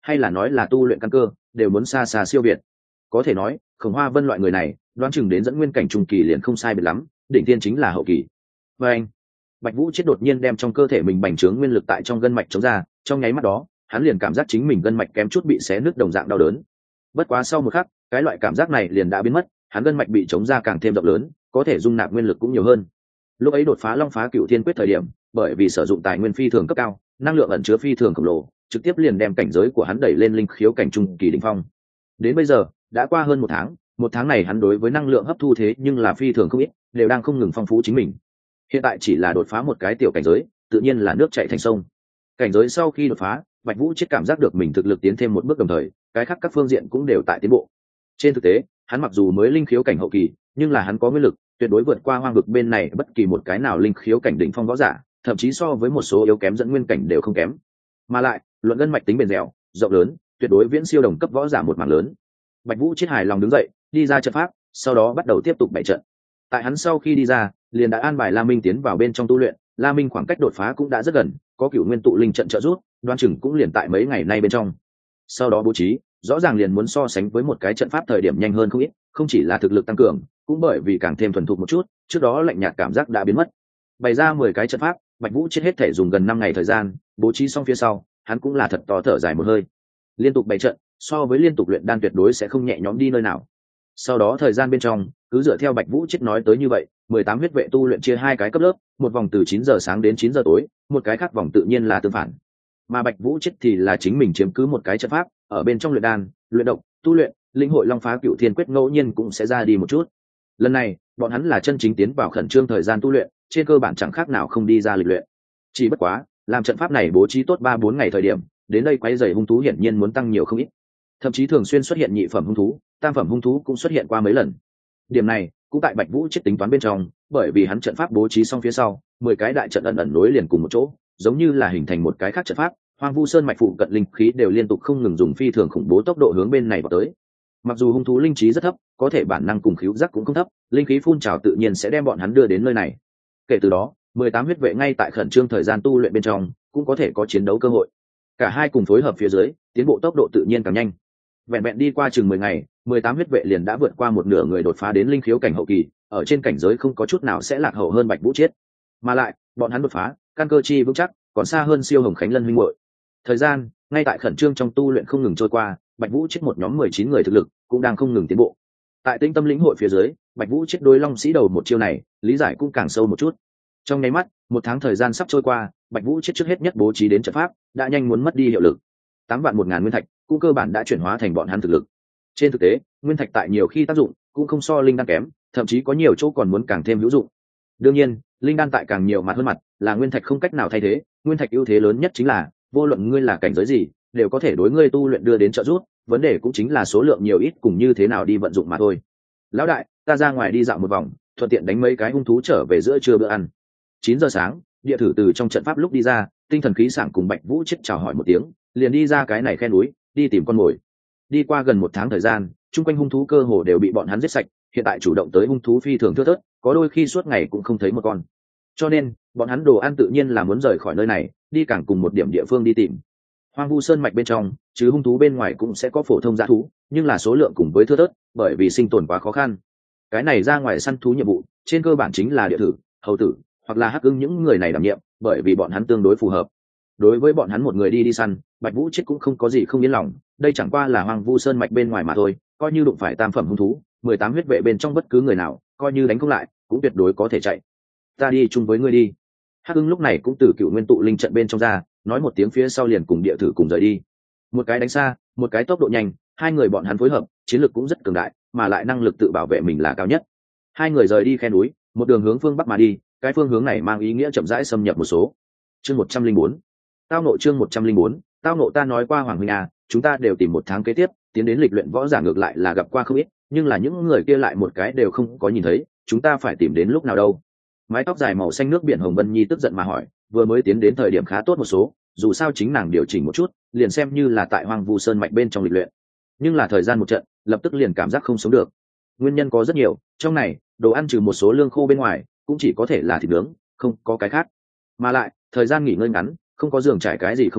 S1: hay là nói là tu luyện căn cơ đều muốn xa xa siêu việt. Có thể nói Khổng Hoa Vân loại người này đoán chừng đến dẫn nguyên cảnh trung kỳ liền không sai biệt lắm, đỉnh tiên chính là hậu kỳ. Và anh Bạch Vũ Chết đột nhiên đem trong cơ thể mình bành trướng nguyên lực tại trong gân mạch chống ra, trong nháy mắt đó hắn liền cảm giác chính mình gân mạch kém chút bị xé nứt đồng dạng đau đớn. Bất quá sau một khắc cái loại cảm giác này liền đã biến mất, hắn gân mạch bị chống ra càng thêm rộng lớn, có thể dung nạp nguyên lực cũng nhiều hơn. Lúc ấy đột phá Long Phá Cựu Thiên Quyết thời điểm, bởi vì sử dụng tài nguyên phi thường cấp cao, năng lượng ẩn chứa phi thường khổng lồ, trực tiếp liền đem cảnh giới của hắn đẩy lên linh khiếu cảnh trung kỳ đỉnh phong. Đến bây giờ đã qua hơn một tháng này hắn đối với năng lượng hấp thu thế nhưng là phi thường không ít, đều đang không ngừng phong phú chính mình. Hiện tại chỉ là đột phá một cái tiểu cảnh giới, tự nhiên là nước chảy thành sông. Cảnh giới sau khi đột phá, Bạch Vũ Chết cảm giác được mình thực lực tiến thêm một bước, đồng thời cái khác các phương diện cũng đều tại tiến bộ. Trên thực tế hắn mặc dù mới linh khiếu cảnh hậu kỳ, nhưng là hắn có nguyên lực tuyệt đối vượt qua hoang vực bên này bất kỳ một cái nào linh khiếu cảnh đỉnh phong võ giả, thậm chí so với một số yếu kém dẫn nguyên cảnh đều không kém. Mà lại luận gân mạch tính bền dẻo rộng lớn, tuyệt đối viễn siêu đồng cấp võ giả một mảng lớn. Bạch Vũ Chết hài lòng đứng dậy đi ra trận pháp, sau đó bắt đầu tiếp tục bày trận. Tại hắn sau khi đi ra liền đã an bài La Minh tiến vào bên trong tu luyện. La Minh khoảng cách đột phá cũng đã rất gần, có Cửu Nguyên tụ linh trận trợ giúp, đoán chừng cũng liền tại mấy ngày nay bên trong. Sau đó bố trí rõ ràng liền muốn so sánh với một cái trận pháp thời điểm nhanh hơn không ít, không chỉ là thực lực tăng cường, cũng bởi vì càng thêm thuần thục một chút, trước đó lạnh nhạt cảm giác đã biến mất. Bày ra 10 cái trận pháp, Bạch Vũ Chết hết thể dùng gần 5 ngày thời gian bố trí xong phía sau, hắn cũng là thật to thở dài một hơi. Liên tục bày trận so với liên tục luyện đan tuyệt đối sẽ không nhẹ nhõm đi nơi nào. Sau đó thời gian bên trong cứ dựa theo Bạch Vũ Chết nói tới như vậy, 18 huyết vệ tu luyện chia hai cái cấp lớp, một vòng từ 9 giờ sáng đến 9 giờ tối, một cái khác vòng tự nhiên là tương phản. Mà Bạch Vũ Chết thì là chính mình chiếm cứ một cái trận pháp, ở bên trong luyện đan, luyện độc, tu luyện, linh hội Long Phá Cựu Thiên Quyết ngẫu nhiên cũng sẽ ra đi một chút. Lần này bọn hắn là chân chính tiến vào khẩn trương thời gian tu luyện, trên cơ bản chẳng khác nào không đi ra lịch luyện. Chỉ bất quá làm trận pháp này bố trí tốt 3-4 ngày thời điểm, đến đây quấy rầy hung thú hiển nhiên muốn tăng nhiều không ít, thậm chí thường xuyên xuất hiện nhị phẩm hung thú, tam phẩm hung thú cũng xuất hiện qua mấy lần. Điểm này cũng tại Bạch Vũ Chết tính toán bên trong, bởi vì hắn trận pháp bố trí xong phía sau 10 cái đại trận ẩn ẩn nối liền cùng một chỗ, giống như là hình thành một cái khác trận pháp. Hoang Vu Sơn mạch phụ cận linh khí đều liên tục không ngừng dùng phi thường khủng bố tốc độ hướng bên này vào tới. Mặc dù hung thú linh trí rất thấp, có thể bản năng cùng khứu giác cũng không thấp, linh khí phun trào tự nhiên sẽ đem bọn hắn đưa đến nơi này. Kể từ đó 18 huyết vệ ngay tại khẩn trương thời gian tu luyện bên trong cũng có thể có chiến đấu cơ hội. Cả hai cùng phối hợp phía dưới, tiến bộ tốc độ tự nhiên càng nhanh. Vẹn vẹn đi qua chừng 10 ngày, 18 huyết vệ liền đã vượt qua một nửa người đột phá đến linh khiếu cảnh hậu kỳ, ở trên cảnh giới không có chút nào sẽ lạc hậu hơn Bạch Vũ Chết. Mà lại bọn hắn đột phá căn cơ chi vững chắc, còn xa hơn Siêu Hồng Khánh Lân huynh muội. Thời gian ngay tại khẩn trương trong tu luyện không ngừng trôi qua, Bạch Vũ Chết một nhóm 19 người thực lực cũng đang không ngừng tiến bộ. Tại Tĩnh Tâm lĩnh hội phía dưới, Bạch Vũ Chết đối Long Sĩ Đầu một chiêu này lý giải cũng càng sâu một chút. Trong nháy mắt, một tháng thời gian sắp trôi qua, Bạch Vũ Chết trước hết nhất bố trí đến trận pháp đã nhanh muốn mất đi hiệu lực. 8 vạn 1000 nguyên thạch cũng cơ bản đã chuyển hóa thành bọn hắn thực lực. Trên thực tế nguyên thạch tại nhiều khi tác dụng cũng không so linh đan kém, thậm chí có nhiều chỗ còn muốn càng thêm hữu dụng. Đương nhiên linh đan tại càng nhiều mặt hơn mặt là nguyên thạch không cách nào thay thế. Nguyên thạch ưu thế lớn nhất chính là vô luận ngươi là cảnh giới gì đều có thể đối ngươi tu luyện đưa đến trợ giúp, vấn đề cũng chính là số lượng nhiều ít cùng như thế nào đi vận dụng mà thôi. Lão đại, ta ra ngoài đi dạo một vòng, thuận tiện đánh mấy cái hung thú trở về giữa trưa bữa ăn. 9 giờ sáng địa thử từ trong trận pháp lúc đi ra, tinh thần khí sảng cùng Bạch Vũ Chết chào hỏi một tiếng, liền đi ra cái này khe núi đi tìm con mồi. Đi qua gần 1 tháng thời gian, chung quanh hung thú cơ hồ đều bị bọn hắn giết sạch, hiện tại chủ động tới hung thú phi thường thưa thớt, có đôi khi suốt ngày cũng không thấy một con. Cho nên bọn hắn đồ ăn tự nhiên là muốn rời khỏi nơi này, đi càng cùng một điểm địa phương đi tìm. Hoang Vu Sơn mạch bên trong chứ hung thú bên ngoài cũng sẽ có phổ thông dã thú, nhưng là số lượng cùng với thưa thớt, bởi vì sinh tồn quá khó khăn. Cái này ra ngoài săn thú nhiệm vụ trên cơ bản chính là địa thử, hầu tử hoặc là hắc ưng những người này đảm nhiệm, bởi vì bọn hắn tương đối phù hợp. Đối với bọn hắn một người đi săn, Bạch Vũ Chết cũng không có gì không yên lòng, đây chẳng qua là Hoang Vu Sơn mạch bên ngoài mà thôi, coi như đụng phải tam phẩm hung thú, 18 huyết vệ bên trong bất cứ người nào coi như đánh không lại cũng tuyệt đối có thể chạy. Ta đi chung với ngươi đi. Hắc ưng lúc này cũng từ Cựu Nguyên tụ linh trận bên trong ra, nói một tiếng phía sau liền cùng địa thử cùng rời đi. Một cái đánh xa, một cái tốc độ nhanh, hai người bọn hắn phối hợp chiến lược cũng rất cường đại, mà lại năng lực tự bảo vệ mình là cao nhất. Hai người rời đi khe núi, một đường hướng phương bắc mà đi, cái phương hướng này mang ý nghĩa chậm rãi xâm nhập một số. Chương 104. Tao nộ. Chương 104. Tao nộ. Ta nói qua Hoàng huynh à, chúng ta đều tìm 1 tháng kế tiếp tiến đến lịch luyện võ giả, ngược lại là gặp qua không ít, nhưng là những người kia lại một cái đều không có nhìn thấy, chúng ta phải tìm đến lúc nào đâu? Mái tóc dài màu xanh nước biển Hồng Vân Nhi tức giận mà hỏi. Vừa mới tiến đến thời điểm khá tốt một số, dù sao chính nàng điều chỉnh một chút, liền xem như là tại Hoang Vu Sơn mạch bên trong lịch luyện, nhưng là thời gian một trận lập tức liền cảm giác không sống được. Nguyên nhân có rất nhiều, trong này đồ ăn trừ một số lương khô bên ngoài cũng chỉ có thể là thịt nướng, không có cái khác. Mà lại thời gian nghỉ ngơi ngắn, không có giường trải cái gì không nói,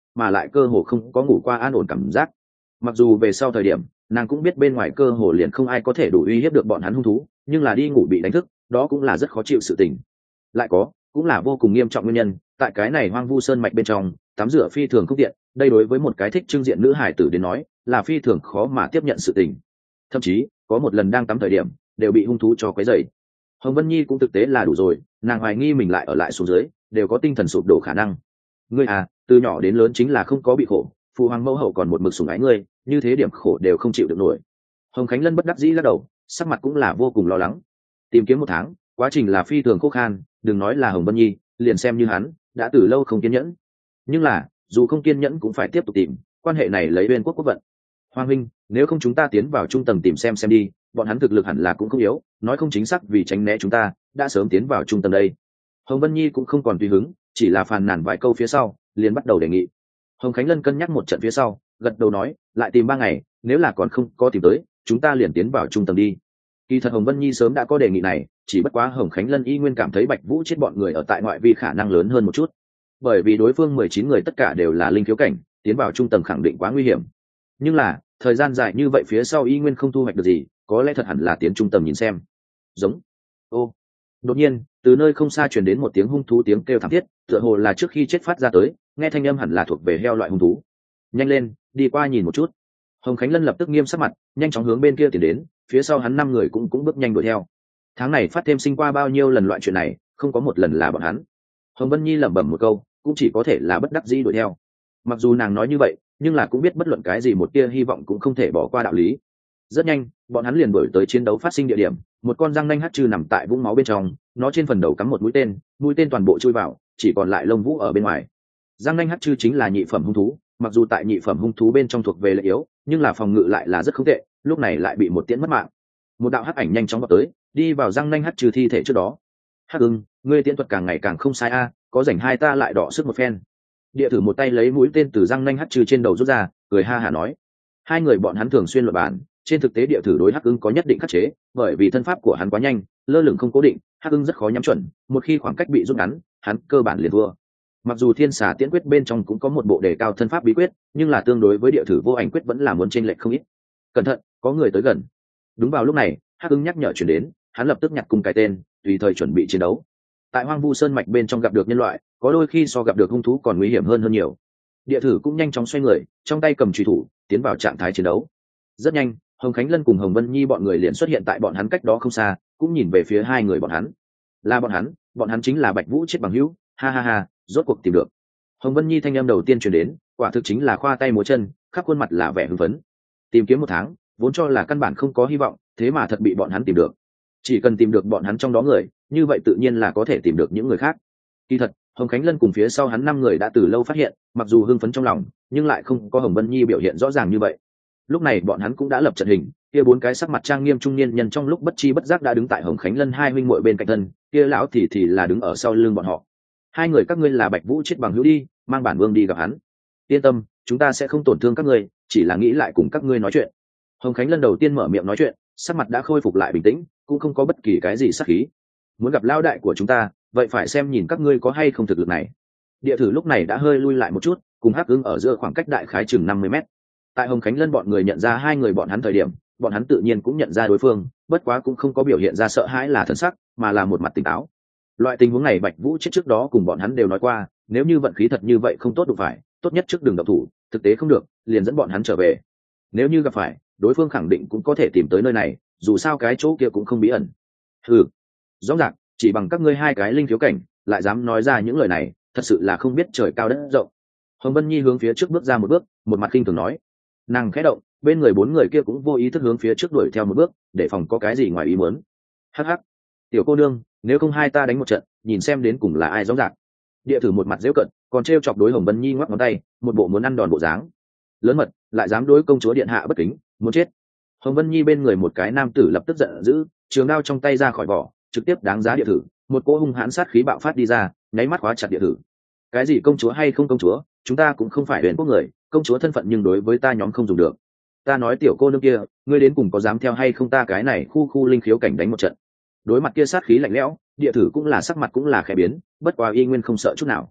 S1: mà lại cơ hồ không có ngủ qua an ổn cảm giác. Mặc dù về sau thời điểm nàng cũng biết bên ngoài cơ hồ liền không ai có thể đủ uy hiếp được bọn hắn hung thú, nhưng là đi ngủ bị đánh thức đó cũng là rất khó chịu sự tình. Lại có cũng là vô cùng nghiêm trọng nguyên nhân, tại cái này hoang vu sơn mạch bên trong tắm rửa phi thường không tiện, đây đối với một cái thích trưng diện nữ hải tử đến nói là phi thường khó mà tiếp nhận sự tình. Thậm chí có một lần đang tắm thời điểm đều bị hung thú cho quấy rầy. Hồng Vân Nhi cũng thực tế là đủ rồi, nàng hoài nghi mình lại ở lại xuống dưới đều có tinh thần sụp đổ khả năng. Ngươi à, từ nhỏ đến lớn chính là không có bị khổ, phụ hoàng mẫu hậu còn một mực sủng ái ngươi, như thế điểm khổ đều không chịu được nổi. Hồng Khánh Lân bất đắc dĩ lắc đầu, sắc mặt cũng là vô cùng lo lắng. Tìm kiếm 1 tháng, quá trình là phi thường khô khan, đừng nói là Hồng Vân Nhi, liền xem như hắn đã từ lâu không kiên nhẫn. Nhưng là dù không kiên nhẫn cũng phải tiếp tục tìm, quan hệ này lấy Uyên quốc quốc vận. Hoàng huynh, nếu không chúng ta tiến vào trung tầng tìm xem đi, bọn hắn thực lực hẳn là cũng không yếu, nói không chính xác vì tránh né chúng ta đã sớm tiến vào trung tầng đây. Hồng Vân Nhi cũng không còn tùy hứng, chỉ là phàn nàn vài câu phía sau liền bắt đầu đề nghị. Hồng Khánh Lân cân nhắc một trận phía sau gật đầu nói, lại tìm 3 ngày, nếu là còn không có tìm tới chúng ta liền tiến vào trung tầng đi. Kỳ thật Hồng Vân Nhi sớm đã có đề nghị này, chỉ bất quá Hồng Khánh Lân y nguyên cảm thấy Bạch Vũ chết bọn người ở tại ngoại vi khả năng lớn hơn một chút, bởi vì đối phương 19 người tất cả đều là linh khiếu cảnh, tiến vào trung tầng khẳng định quá nguy hiểm. Nhưng là thời gian dài như vậy phía sau y nguyên không thu hoạch được gì, có lẽ thật hẳn là tiến trung tầng nhìn xem. Giống. Ô. Đột nhiên từ nơi không xa truyền đến một tiếng hung thú tiếng kêu thảm thiết, tựa hồ là trước khi chết phát ra tới, nghe thanh âm hẳn là thuộc về heo loại hung thú. Nhanh lên đi qua nhìn một chút. Hồng Khánh Lân lập tức nghiêm sắc mặt, nhanh chóng hướng bên kia tiến đến, phía sau hắn 5 người cũng bước nhanh đuổi theo. Tháng này phát thêm sinh qua bao nhiêu lần loại chuyện này, không có một lần là bọn hắn. Hồng Vân Nhi lẩm bẩm một câu, cũng chỉ có thể là bất đắc dĩ đuổi theo. Mặc dù nàng nói như vậy, nhưng là cũng biết bất luận cái gì một tia hy vọng cũng không thể bỏ qua đạo lý. Rất nhanh bọn hắn liền đuổi tới chiến đấu phát sinh địa điểm, một con răng nanh hắc trư nằm tại vũng máu bên trong, nó trên phần đầu cắm một mũi tên toàn bộ chui vào, chỉ còn lại lông vũ ở bên ngoài. Răng nanh hắc trư chính là nhị phẩm hung thú, mặc dù tại nhị phẩm hung thú bên trong thuộc về lệ yếu, nhưng là phòng ngự lại là rất không tệ, lúc này lại bị một tiễn mất mạng. Một đạo hắc ảnh nhanh chóng vào tới, đi vào răng nanh hắc trư thi thể trước đó. Hắc ưng, ngươi tiễn thuật càng ngày càng không sai a, có rảnh hai ta lại đọ sức một phen. Địa thử một tay lấy mũi tên từ răng nanh hắc trư trên đầu rút ra, cười ha hả nói. Hai người bọn hắn thường xuyên luận bàn, trên thực tế địa thử đối hắc ưng có nhất định khắc chế, bởi vì thân pháp của hắn quá nhanh, lơ lửng không cố định, hắc ưng rất khó nhắm chuẩn, một khi khoảng cách bị rút ngắn hắn cơ bản liền thua. Mặc dù thiên xà tiễn quyết bên trong cũng có một bộ đề cao thân pháp bí quyết, nhưng là tương đối với địa thử vô ảnh quyết vẫn là muốn chênh lệch không ít. Cẩn thận, có người tới gần. Đúng vào lúc này hắc ưng nhắc nhở chuyển đến, hắn lập tức nhặt cung cái tên, tùy thời chuẩn bị chiến đấu. Tại hoang vu sơn mạch bên trong gặp được nhân loại, có đôi khi so gặp được hung thú còn nguy hiểm hơn nhiều. Địa thử cũng nhanh chóng xoay người, trong tay cầm chùy thủ tiến vào trạng thái chiến đấu. Rất nhanh Hồng Khánh Lân cùng Hồng Vân Nhi bọn người liền xuất hiện tại bọn hắn cách đó không xa, cũng nhìn về phía hai người bọn hắn. Là bọn hắn chính là Bạch Vũ chết bằng hữu, ha ha ha, rốt cuộc tìm được. Hồng Vân Nhi thanh âm đầu tiên truyền đến, quả thực chính là khoa tay múa chân, khắp khuôn mặt là vẻ hưng phấn. Tìm kiếm 1 tháng, vốn cho là căn bản không có hy vọng, thế mà thật bị bọn hắn tìm được. Chỉ cần tìm được bọn hắn trong đó người, như vậy tự nhiên là có thể tìm được những người khác. Kỳ thật Hồng Khánh Lân cùng phía sau hắn 5 người đã từ lâu phát hiện, mặc dù hưng phấn trong lòng, nhưng lại không có Hồng Vân Nhi biểu hiện rõ ràng như vậy. Lúc này bọn hắn cũng đã lập trận hình, kia 4 cái sắc mặt trang nghiêm trung niên nhân trong lúc bất chi bất giác đã đứng tại Hồng Khánh Lân hai huynh muội bên cạnh thân, kia lão thì là đứng ở sau lưng bọn họ. Hai người các ngươi là Bạch Vũ chết bằng hữu đi, mang bản vương đi gặp hắn. Yên tâm, chúng ta sẽ không tổn thương các ngươi, chỉ là nghĩ lại cùng các ngươi nói chuyện. Hồng Khánh Lân đầu tiên mở miệng nói chuyện, sắc mặt đã khôi phục lại bình tĩnh, cũng không có bất kỳ cái gì sát khí. Muốn gặp lão đại của chúng ta, vậy phải xem nhìn các ngươi có hay không thực lực này. Địa thử lúc này đã hơi lui lại một chút, cùng Hắc Ưng ở giữa khoảng cách đại khái chừng 50 mét. Tại Hồng Khánh Lân bọn người nhận ra hai người bọn hắn thời điểm, bọn hắn tự nhiên cũng nhận ra đối phương, bất quá cũng không có biểu hiện ra sợ hãi là thần sắc, mà là một mặt tỉnh táo. Loại tình huống này Bạch Vũ chết trước đó cùng bọn hắn đều nói qua, nếu như vận khí thật như vậy không tốt đụng phải, tốt nhất trước đường động thủ, thực tế không được, liền dẫn bọn hắn trở về. Nếu như gặp phải, đối phương khẳng định cũng có thể tìm tới nơi này, dù sao cái chỗ kia cũng không bí ẩn. Ừ, rõ ràng, chỉ bằng các ngươi hai cái linh thiếu cảnh, lại dám nói ra những lời này, thật sự là không biết trời cao đất rộng. Hồng Vân Nhi hướng phía trước bước ra một bước, một mặt khinh thường nói. Nàng khẽ động, bên người 4 người kia cũng vô ý thức hướng phía trước đuổi theo một bước, để phòng có cái gì ngoài ý muốn. Hắc hắc, tiểu cô nương, nếu không hai ta đánh một trận, nhìn xem đến cùng là ai rõ ràng. Địa thử một mặt giễu cận, còn trêu chọc đối Hồng Vân Nhi ngoắc ngón tay, một bộ muốn ăn đòn bộ dáng. Lớn mật, lại dám đối công chúa điện hạ bất kính, muốn chết. Hồng Vân Nhi bên người một cái nam tử lập tức giận dữ, trường đao trong tay ra khỏi vỏ, trực tiếp đáng giá địa thử, một cỗ hung hãn sát khí bạo phát đi ra, nháy mắt khóa chặt địa thử. Cái gì công chúa hay không công chúa, chúng ta cũng không phải huyền quốc người, công chúa thân phận nhưng đối với ta nhóm không dùng được. Ta nói tiểu cô nương kia, ngươi đến cùng có dám theo hay không ta cái này khu linh khiếu cảnh đánh một trận. Đối mặt kia sát khí lạnh lẽo, địa thử cũng là sắc mặt cũng là khẽ biến, bất quá y nguyên không sợ chút nào.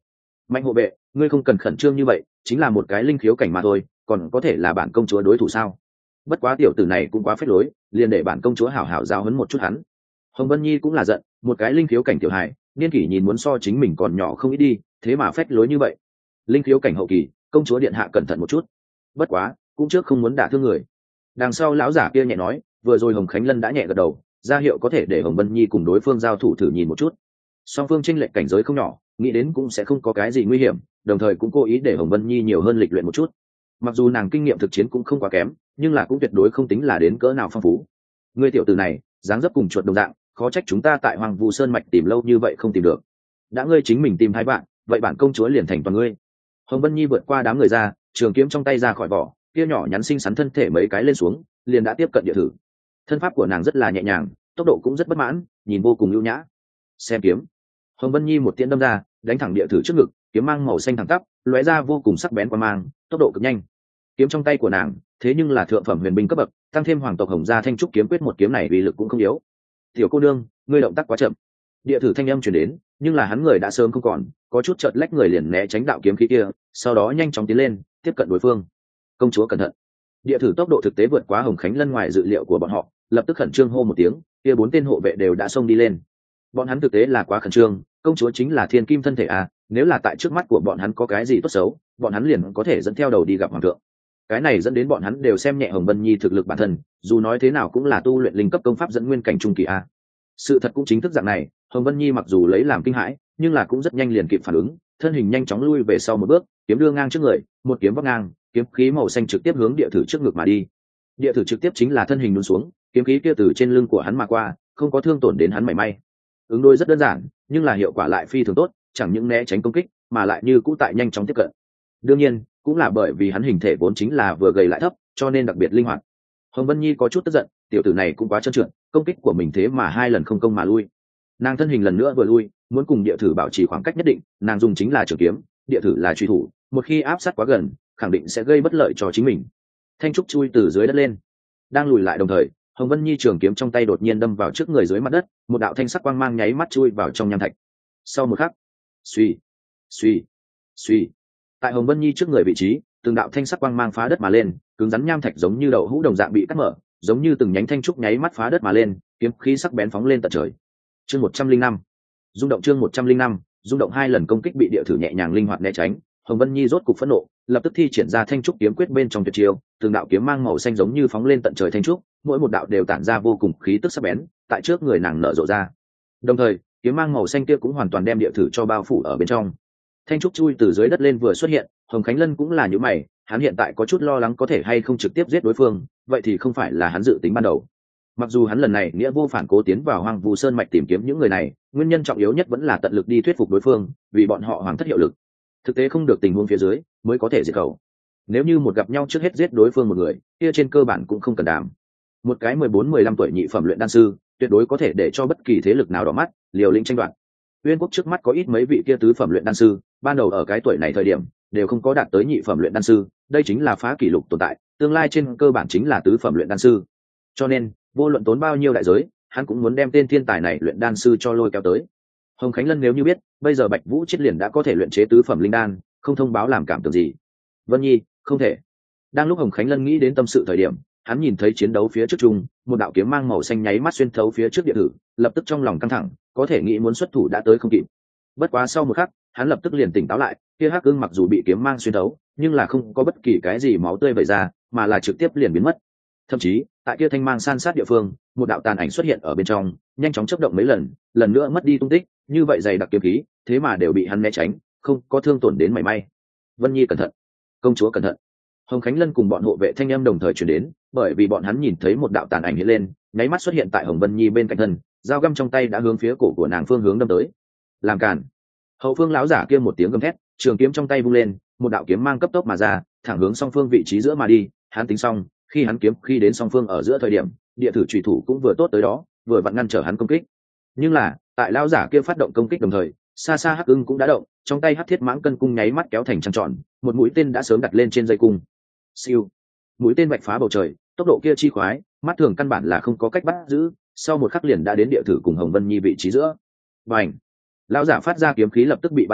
S1: Mạnh hộ vệ, ngươi không cần khẩn trương như vậy, chính là một cái linh khiếu cảnh mà thôi, còn có thể là bản công chúa đối thủ sao? Bất quá tiểu tử này cũng quá phết lối, liền để bản công chúa hảo hảo giáo huấn một chút hắn. Hồng Vân Nhi cũng là giận, một cái linh khiếu cảnh tiểu hài, niên kỷ nhìn muốn so chính mình còn nhỏ không ít đi, thế mà phách lối như vậy. Linh khiếu cảnh hậu kỳ, công chúa điện hạ cẩn thận một chút. Bất quá, cũng trước không muốn đả thương người. Đằng sau lão giả kia nhẹ nói, vừa rồi Hồng Khánh Lân đã nhẹ gật đầu, ra hiệu có thể để Hồng Vân Nhi cùng đối phương giao thủ thử nhìn một chút. Song phương chênh lệch cảnh giới không nhỏ, nghĩ đến cũng sẽ không có cái gì nguy hiểm, đồng thời cũng cố ý để Hồng Vân Nhi nhiều hơn lịch luyện một chút. Mặc dù nàng kinh nghiệm thực chiến cũng không quá kém, nhưng là cũng tuyệt đối không tính là đến cỡ nào phong phú. Ngươi tiểu tử này, dáng dấp cùng chuột đồng dạng, khó trách chúng ta tại Hoàng Vu Sơn mạch tìm lâu như vậy không tìm được. Đã ngươi chính mình tìm hai bạn, vậy bản công chúa liền thành toàn ngươi. Hồng Vân Nhi vượt qua đám người ra, trường kiếm trong tay ra khỏi vỏ, kia nhỏ nhắn xinh xắn thân thể mấy cái lên xuống, liền đã tiếp cận địa thử. Thân pháp của nàng rất là nhẹ nhàng, tốc độ cũng rất bất mãn, nhìn vô cùng ưu nhã. Xem kiếm. Hồng Vân Nhi một tiễn đâm ra, đánh thẳng địa thử trước ngực, kiếm mang màu xanh thẳng tắp, lóe ra vô cùng sắc bén qua mang, tốc độ cực nhanh. Kiếm trong tay của nàng, thế nhưng là thượng phẩm huyền binh cấp bậc, tăng thêm hoàng tộc Hồng gia thanh trúc kiếm quyết một kiếm này uy lực cũng không yếu. Tiểu cô nương, ngươi động tác quá chậm. Địa thử thanh âm truyền đến, nhưng là hắn người đã sớm không còn, có chút chợt lách người liền né tránh đạo kiếm khí kia, sau đó nhanh chóng tiến lên, tiếp cận đối phương. Công chúa cẩn thận. Địa thử tốc độ thực tế vượt quá Hồng Khánh Lân ngoài dự liệu của bọn họ, lập tức khẩn trương hô một tiếng, kia 4 tên hộ vệ đều đã xông đi lên. Bọn hắn thực tế là quá khẩn trương, công chúa chính là thiên kim thân thể à, nếu là tại trước mắt của bọn hắn có cái gì tốt xấu, bọn hắn liền có thể dẫn theo đầu đi gặp hoàng thượng. Cái này dẫn đến bọn hắn đều xem nhẹ Hồng Vân Nhi thực lực bản thân, dù nói thế nào cũng là tu luyện linh cấp công pháp dẫn nguyên cảnh trung kỳ a. Sự thật cũng chính thức dạng này, Hồng Vân Nhi mặc dù lấy làm kinh hãi, nhưng là cũng rất nhanh liền kịp phản ứng, thân hình nhanh chóng lui về sau một bước, kiếm đưa ngang trước người, một kiếm vấp ngang, kiếm khí màu xanh trực tiếp hướng địa thử trước ngực mà đi. Địa thử trực tiếp chính là thân hình lún xuống, kiếm khí kia từ trên lưng của hắn mà qua, không có thương tổn đến hắn mảy may. Ứng đối rất đơn giản, nhưng là hiệu quả lại phi thường tốt, chẳng những né tránh công kích, mà lại như cũ tại nhanh chóng tiếp cận. Đương nhiên, cũng là bởi vì hắn hình thể vốn chính là vừa gầy lại thấp, cho nên đặc biệt linh hoạt. Hồng Vân Nhi có chút tức giận, tiểu tử này cũng quá trơn trượt, công kích của mình thế mà 2 lần không công mà lui. Nàng thân hình lần nữa vừa lui, muốn cùng địa thử bảo trì khoảng cách nhất định, nàng dùng chính là trường kiếm, địa thử là truy thủ, một khi áp sát quá gần, khẳng định sẽ gây bất lợi cho chính mình. Thanh trúc chui từ dưới đất lên, đang lùi lại đồng thời, Hồng Vân Nhi trường kiếm trong tay đột nhiên đâm vào trước người dưới mặt đất, một đạo thanh sắc quang mang nháy mắt chui vào trong nham thạch. Sau một khắc, suy, suy, suy, tại Hồng Vân Nhi trước người vị trí, từng đạo thanh sắc quang mang phá đất mà lên, cứng rắn nham thạch giống như đậu hũ đồng dạng bị cắt mở, giống như từng nhánh thanh trúc nháy mắt phá đất mà lên, kiếm khí sắc bén phóng lên tận trời. Chương 105, rung động. Chương 105, rung động. 2 lần công kích bị địa thử nhẹ nhàng linh hoạt né tránh, Hồng Vân Nhi rốt cục phẫn nộ, lập tức thi triển ra thanh trúc kiếm quyết bên trong tuyệt chiêu, từng đạo kiếm mang màu xanh giống như phóng lên tận trời thanh trúc, mỗi một đạo đều tản ra vô cùng khí tức sắc bén, tại trước người nàng nở rộ ra. Đồng thời, kiếm mang màu xanh kia cũng hoàn toàn đem địa thử cho bao phủ ở bên trong. Thanh trúc chui từ dưới đất lên vừa xuất hiện, Hồng Khánh Lân cũng là như mày, hắn hiện tại có chút lo lắng có thể hay không trực tiếp giết đối phương, vậy thì không phải là hắn dự tính ban đầu. Mặc dù hắn lần này nghĩa vô phản cố tiến vào Hoang Vu Sơn mạch tìm kiếm những người này, nguyên nhân trọng yếu nhất vẫn là tận lực đi thuyết phục đối phương, vì bọn họ hoàng thất hiệu lực. Thực tế không được tình huống phía dưới, mới có thể diệt khẩu. Nếu như một gặp nhau trước hết giết đối phương một người, kia trên cơ bản cũng không cần đàm. Một cái 14-15 tuổi nhị phẩm luyện đan sư, tuyệt đối có thể để cho bất kỳ thế lực nào đỏ mắt, liều lĩnh tranh đoạt. Uyên quốc trước mắt có ít mấy vị kia tứ phẩm luyện đan sư, ban đầu ở cái tuổi này thời điểm, đều không có đạt tới nhị phẩm luyện đan sư, đây chính là phá kỷ lục tồn tại, tương lai trên cơ bản chính là tứ phẩm luyện đan sư. Cho nên, vô luận tốn bao nhiêu đại giới, hắn cũng muốn đem tên thiên tài này luyện đan sư cho lôi kéo tới. Hồng Khánh Lân nếu như biết, bây giờ Bạch Vũ Chiết liền đã có thể luyện chế tứ phẩm linh đan, không thông báo làm cảm tưởng gì. Vân Nhi, không thể. Đang lúc Hồng Khánh Lân nghĩ đến tâm sự thời điểm, hắn nhìn thấy chiến đấu phía trước trung, một đạo kiếm mang màu xanh nháy mắt xuyên thấu phía trước địa thử, lập tức trong lòng căng thẳng, có thể nghĩ muốn xuất thủ đã tới không kịp. Bất quá sau một khắc, hắn lập tức liền tỉnh táo lại, kia hắc ưng mặc dù bị kiếm mang xuyên thấu, nhưng là không có bất kỳ cái gì máu tươi vẩy ra, mà là trực tiếp liền biến mất. Thậm chí, tại kia thanh mang san sát địa phương, một đạo tàn ảnh xuất hiện ở bên trong, nhanh chóng chớp động mấy lần, lần nữa mất đi tung tích, như vậy dày đặc kiếm khí, thế mà đều bị hắn né tránh, không có thương tổn đến mảy may. Vân Nhi cẩn thận, công chúa cẩn thận. Hồng Khánh Lân cùng bọn hộ vệ thanh âm đồng thời truyền đến, bởi vì bọn hắn nhìn thấy một đạo tàn ảnh hiện lên, nháy mắt xuất hiện tại Hồng Vân Nhi bên cạnh thân, dao găm trong tay đã hướng phía cổ của nàng phương hướng đâm tới. Làm cản! Hậu phương lão giả kia một tiếng gầm thét, trường kiếm trong tay vung lên, một đạo kiếm mang cấp tốc mà ra, thẳng hướng song phương vị trí giữa mà đi. Hắn tính xong, khi hắn kiếm khi đến song phương ở giữa thời điểm, địa thử chủy thủ cũng vừa tốt tới đó, vừa vặn ngăn trở hắn công kích. Nhưng là, tại lão giả kia phát động công kích đồng thời, xa xa hắc ưng cũng đã động, trong tay hắc thiết mãng cân cung nháy mắt kéo thành trăng tròn, một mũi tên đã sớm đặt lên trên dây cung. Siêu, mũi tên vạch phá bầu trời, tốc độ kia chi khoái, mắt thường căn bản là không có cách bắt giữ, sau một khắc liền đã đến địa thử cùng Hồng Vân Nhi vị trí giữa. Bành! Lão giả phát ra kiếm khí lập tức bị bắn nổ,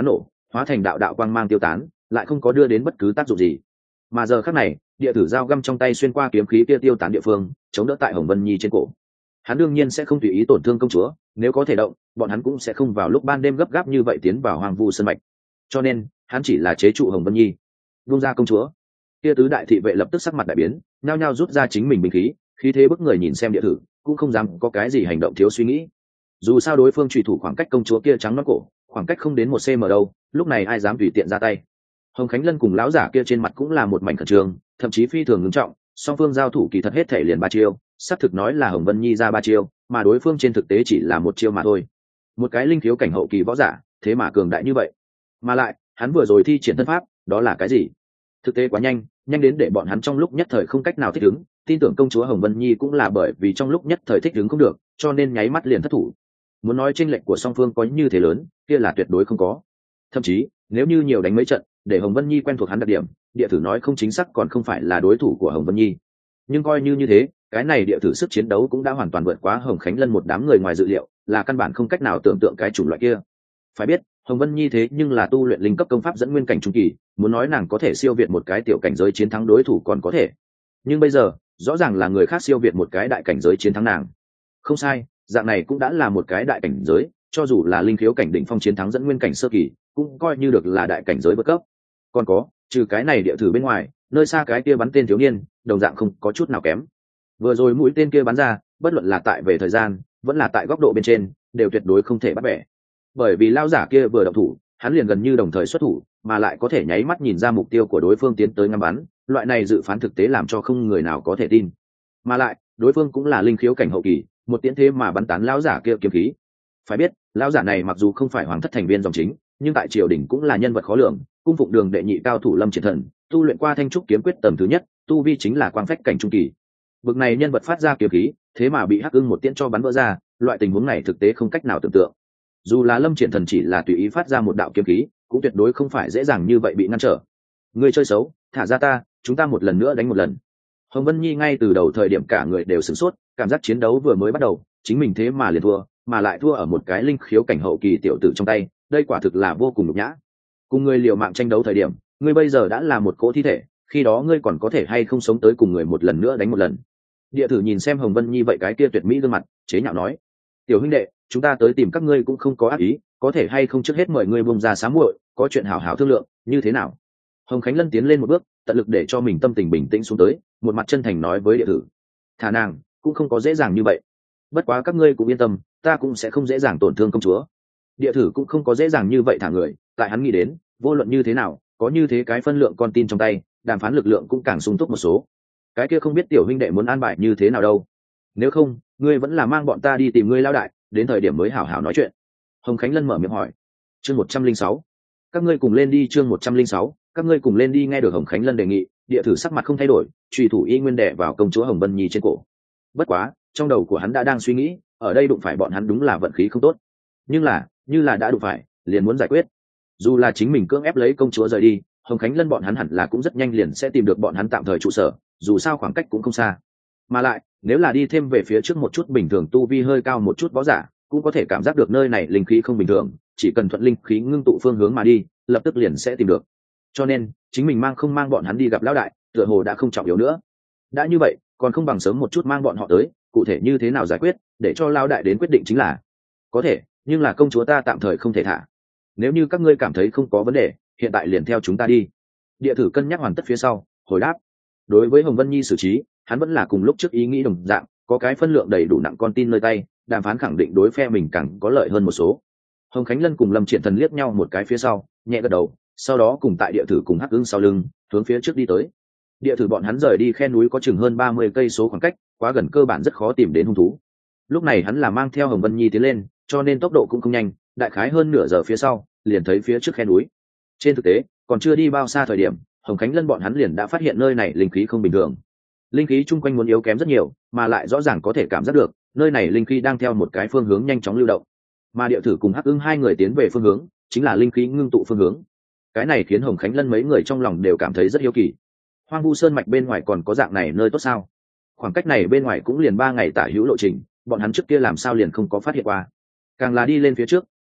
S1: hóa thành đạo đạo quang mang tiêu tán, lại không có đưa đến bất cứ tác dụng gì. Mà giờ khắc này, địa tử dao găm trong tay xuyên qua kiếm khí kia tiêu tán địa phương, chống đỡ tại Hồng Vân Nhi trên cổ. Hắn đương nhiên sẽ không tùy ý tổn thương công chúa, nếu có thể động, bọn hắn cũng sẽ không vào lúc ban đêm gấp gáp như vậy tiến vào hoang vu sơn mạch. Cho nên, hắn chỉ là chế trụ Hồng Vân Nhi. Vung ra công chúa. Kia tứ đại thị vệ lập tức sắc mặt đại biến, nhao nhao rút ra chính mình binh khí, khí thế bức người nhìn xem địa tử, cũng không dám có cái gì hành động thiếu suy nghĩ. Dù sao đối phương truy thủ khoảng cách công chúa kia trắng nõn cổ, khoảng cách không đến 1 cm đâu, lúc này ai dám tùy tiện ra tay. Hồng Khánh Lân cùng lão giả kia trên mặt cũng là một mảnh khẩn trương, thậm chí phi thường ngưng trọng, song phương giao thủ kỳ thật hết thể liền 3 chiêu, xác thực nói là Hồng Vân Nhi ra 3 chiêu, mà đối phương trên thực tế chỉ là 1 chiêu mà thôi. Một cái linh khiếu cảnh hậu kỳ võ giả, thế mà cường đại như vậy. Mà lại, hắn vừa rồi thi triển thân pháp, đó là cái gì? Thực tế quá nhanh, nhanh đến để bọn hắn trong lúc nhất thời không cách nào thích ứng, tin tưởng công chúa Hồng Vân Nhi cũng là bởi vì trong lúc nhất thời thích ứng không được, cho nên nháy mắt liền thất thủ. Muốn nói chênh lệch của song phương có như thế lớn, kia là tuyệt đối không có. Thậm chí, nếu như nhiều đánh mấy trận, để Hồng Vân Nhi quen thuộc hắn đặc điểm, địa tử nói không chính xác còn không phải là đối thủ của Hồng Vân Nhi. Nhưng coi như thế, cái này địa tử sức chiến đấu cũng đã hoàn toàn vượt quá Hồng Khánh Lân một đám người ngoài dự liệu, là căn bản không cách nào tưởng tượng cái chủng loại kia. Phải biết, Hồng Vân Nhi thế nhưng là tu luyện linh cấp công pháp dẫn nguyên cảnh trung kỳ, muốn nói nàng có thể siêu việt một cái tiểu cảnh giới chiến thắng đối thủ còn có thể. Nhưng bây giờ, rõ ràng là người khác siêu việt một cái đại cảnh giới chiến thắng nàng. Không sai, dạng này cũng đã là một cái đại cảnh giới, cho dù là linh khiếu cảnh đỉnh phong chiến thắng dẫn nguyên cảnh sơ kỳ, cũng coi như được là đại cảnh giới vượt cấp. Còn có, trừ cái này địa thử bên ngoài, nơi xa cái kia bắn tên thiếu niên, đồng dạng không có chút nào kém. Vừa rồi mũi tên kia bắn ra, bất luận là tại về thời gian, vẫn là tại góc độ bên trên, đều tuyệt đối không thể bắt bẻ. Bởi vì lao giả kia vừa động thủ, hắn liền gần như đồng thời xuất thủ, mà lại có thể nháy mắt nhìn ra mục tiêu của đối phương tiến tới ngắm bắn, loại này dự phán thực tế làm cho không người nào có thể tin. Mà lại, đối phương cũng là linh khiếu cảnh hậu kỳ, một tiến thế mà bắn tán lão giả kia kiếm khí. Phải biết, lão giả này mặc dù không phải hoàng thất thành viên dòng chính, nhưng tại triều đình cũng là nhân vật khó lường, cung phụng đường đệ nhị cao thủ Lâm Triển Thần, tu luyện qua Thanh trúc kiếm quyết tầng thứ nhất, tu vi chính là quang phách cảnh trung kỳ. Bực này nhân vật phát ra kiếm khí, thế mà bị Hắc Ưng một tiễn cho bắn vỡ ra, loại tình huống này thực tế không cách nào tưởng tượng. Dù là Lâm Triển Thần chỉ là tùy ý phát ra một đạo kiếm khí, cũng tuyệt đối không phải dễ dàng như vậy bị ngăn trở. Ngươi chơi xấu, thả ra ta, chúng ta một lần nữa đánh một lần. Hồng Vân Nhi ngay từ đầu thời điểm cả người đều sửng sốt, cảm giác chiến đấu vừa mới bắt đầu, chính mình thế mà liền thua, mà lại thua ở một cái linh khiếu cảnh hậu kỳ tiểu tử trong tay, đây quả thực là vô cùng nhục nhã. Cùng ngươi liều mạng tranh đấu thời điểm, ngươi bây giờ đã là một cỗ thi thể, khi đó ngươi còn có thể hay không sống tới cùng người một lần nữa đánh một lần. Địa tử nhìn xem Hồng Vân Nhi vậy cái kia tuyệt mỹ gương mặt, chế nhạo nói: "Tiểu huynh đệ, chúng ta tới tìm các ngươi cũng không có ác ý, có thể hay không trước hết mời ngươi buông ra sám muội, có chuyện hảo hảo thương lượng, như thế nào?" Hồng Khánh Lân tiến lên một bước, tận lực để cho mình tâm tình bình tĩnh xuống tới, một mặt chân thành nói với địa tử: "Thả nàng, cũng không có dễ dàng như vậy. Bất quá các ngươi cũng yên tâm, ta cũng sẽ không dễ dàng tổn thương công chúa." Địa tử cũng không có dễ dàng như vậy thả người, tại hắn nghĩ đến, vô luận như thế nào, có như thế cái phân lượng con tin trong tay, đàm phán lực lượng cũng càng sung túc một số. Cái kia không biết tiểu huynh đệ muốn an bài như thế nào đâu. Nếu không, ngươi vẫn là mang bọn ta đi tìm ngươi lao đại, đến thời điểm mới hảo hảo nói chuyện. Hồng Khánh Lân mở miệng hỏi. Chương 106. Các ngươi cùng lên đi. Chương 106. Các ngươi cùng lên đi. Nghe được Hồng Khánh Lân đề nghị, địa tử sắc mặt không thay đổi, truy thủ y nguyên đè vào công chúa Hồng Vân Nhi trên cổ. Bất quá, trong đầu của hắn đã đang suy nghĩ, ở đây đụng phải bọn hắn đúng là vận khí không tốt. Nhưng là, như là đã đụng phải, liền muốn giải quyết. Dù là chính mình cưỡng ép lấy công chúa rời đi, Hồng Khánh Lân bọn hắn hẳn là cũng rất nhanh liền sẽ tìm được bọn hắn tạm thời trụ sở, dù sao khoảng cách cũng không xa. Mà lại, nếu là đi thêm về phía trước một chút, bình thường tu vi hơi cao một chút võ giả, cũng có thể cảm giác được nơi này linh khí không bình thường, chỉ cần thuận linh khí ngưng tụ phương hướng mà đi, lập tức liền sẽ tìm được. Cho nên, chính mình mang không mang bọn hắn đi gặp lão đại, tựa hồ đã không trọng yếu nữa. Đã như vậy, còn không bằng sớm một chút mang bọn họ tới, cụ thể như thế nào giải quyết, để cho lão đại đến quyết định chính là. Có thể, nhưng là công chúa ta tạm thời không thể thả. Nếu như các ngươi cảm thấy không có vấn đề, hiện tại liền theo chúng ta đi. Địa tử cân nhắc hoàn tất phía sau, hồi đáp. Đối với Hồng Vân Nhi xử trí, hắn vẫn là cùng lúc trước ý nghĩ đồng dạng, có cái phân lượng đầy đủ nặng con tin nơi tay, đàm phán khẳng định đối phe mình càng có lợi hơn một số. Hồng Khánh Lân cùng Lâm Triển Thần liếc nhau một cái phía sau, nhẹ gật đầu, sau đó cùng tại địa tử cùng Hắc Ưng sau lưng, hướng phía trước đi tới. Địa tử bọn hắn rời đi khe núi có chừng hơn 30 cây số khoảng cách, quá gần cơ bản rất khó tìm đến hung thú. Lúc này hắn là mang theo Hồng Vân Nhi tiến lên, cho nên tốc độ cũng không nhanh, đại khái hơn nửa giờ phía sau, liền thấy phía trước khe núi. Trên thực tế, còn chưa đi bao xa thời điểm, Hồng Khánh Lân bọn hắn liền đã phát hiện nơi này linh khí không bình thường. Linh khí chung quanh muốn yếu kém rất nhiều, mà lại rõ ràng có thể cảm giác được, nơi này linh khí đang theo một cái phương hướng nhanh chóng lưu động. Mà địa tử cùng Hắc Ưng hai người tiến về phương hướng, chính là linh khí ngưng tụ phương hướng. Cái này khiến Hồng Khánh Lân mấy người trong lòng đều cảm thấy rất hiếu kỳ. Hoang vu sơn mạch bên ngoài còn có dạng này nơi tốt sao? Khoảng cách này bên ngoài cũng liền 3 ngày tả hữu lộ trình, bọn hắn trước kia làm sao liền không có phát hiện qua. Càng là đi lên phía trước,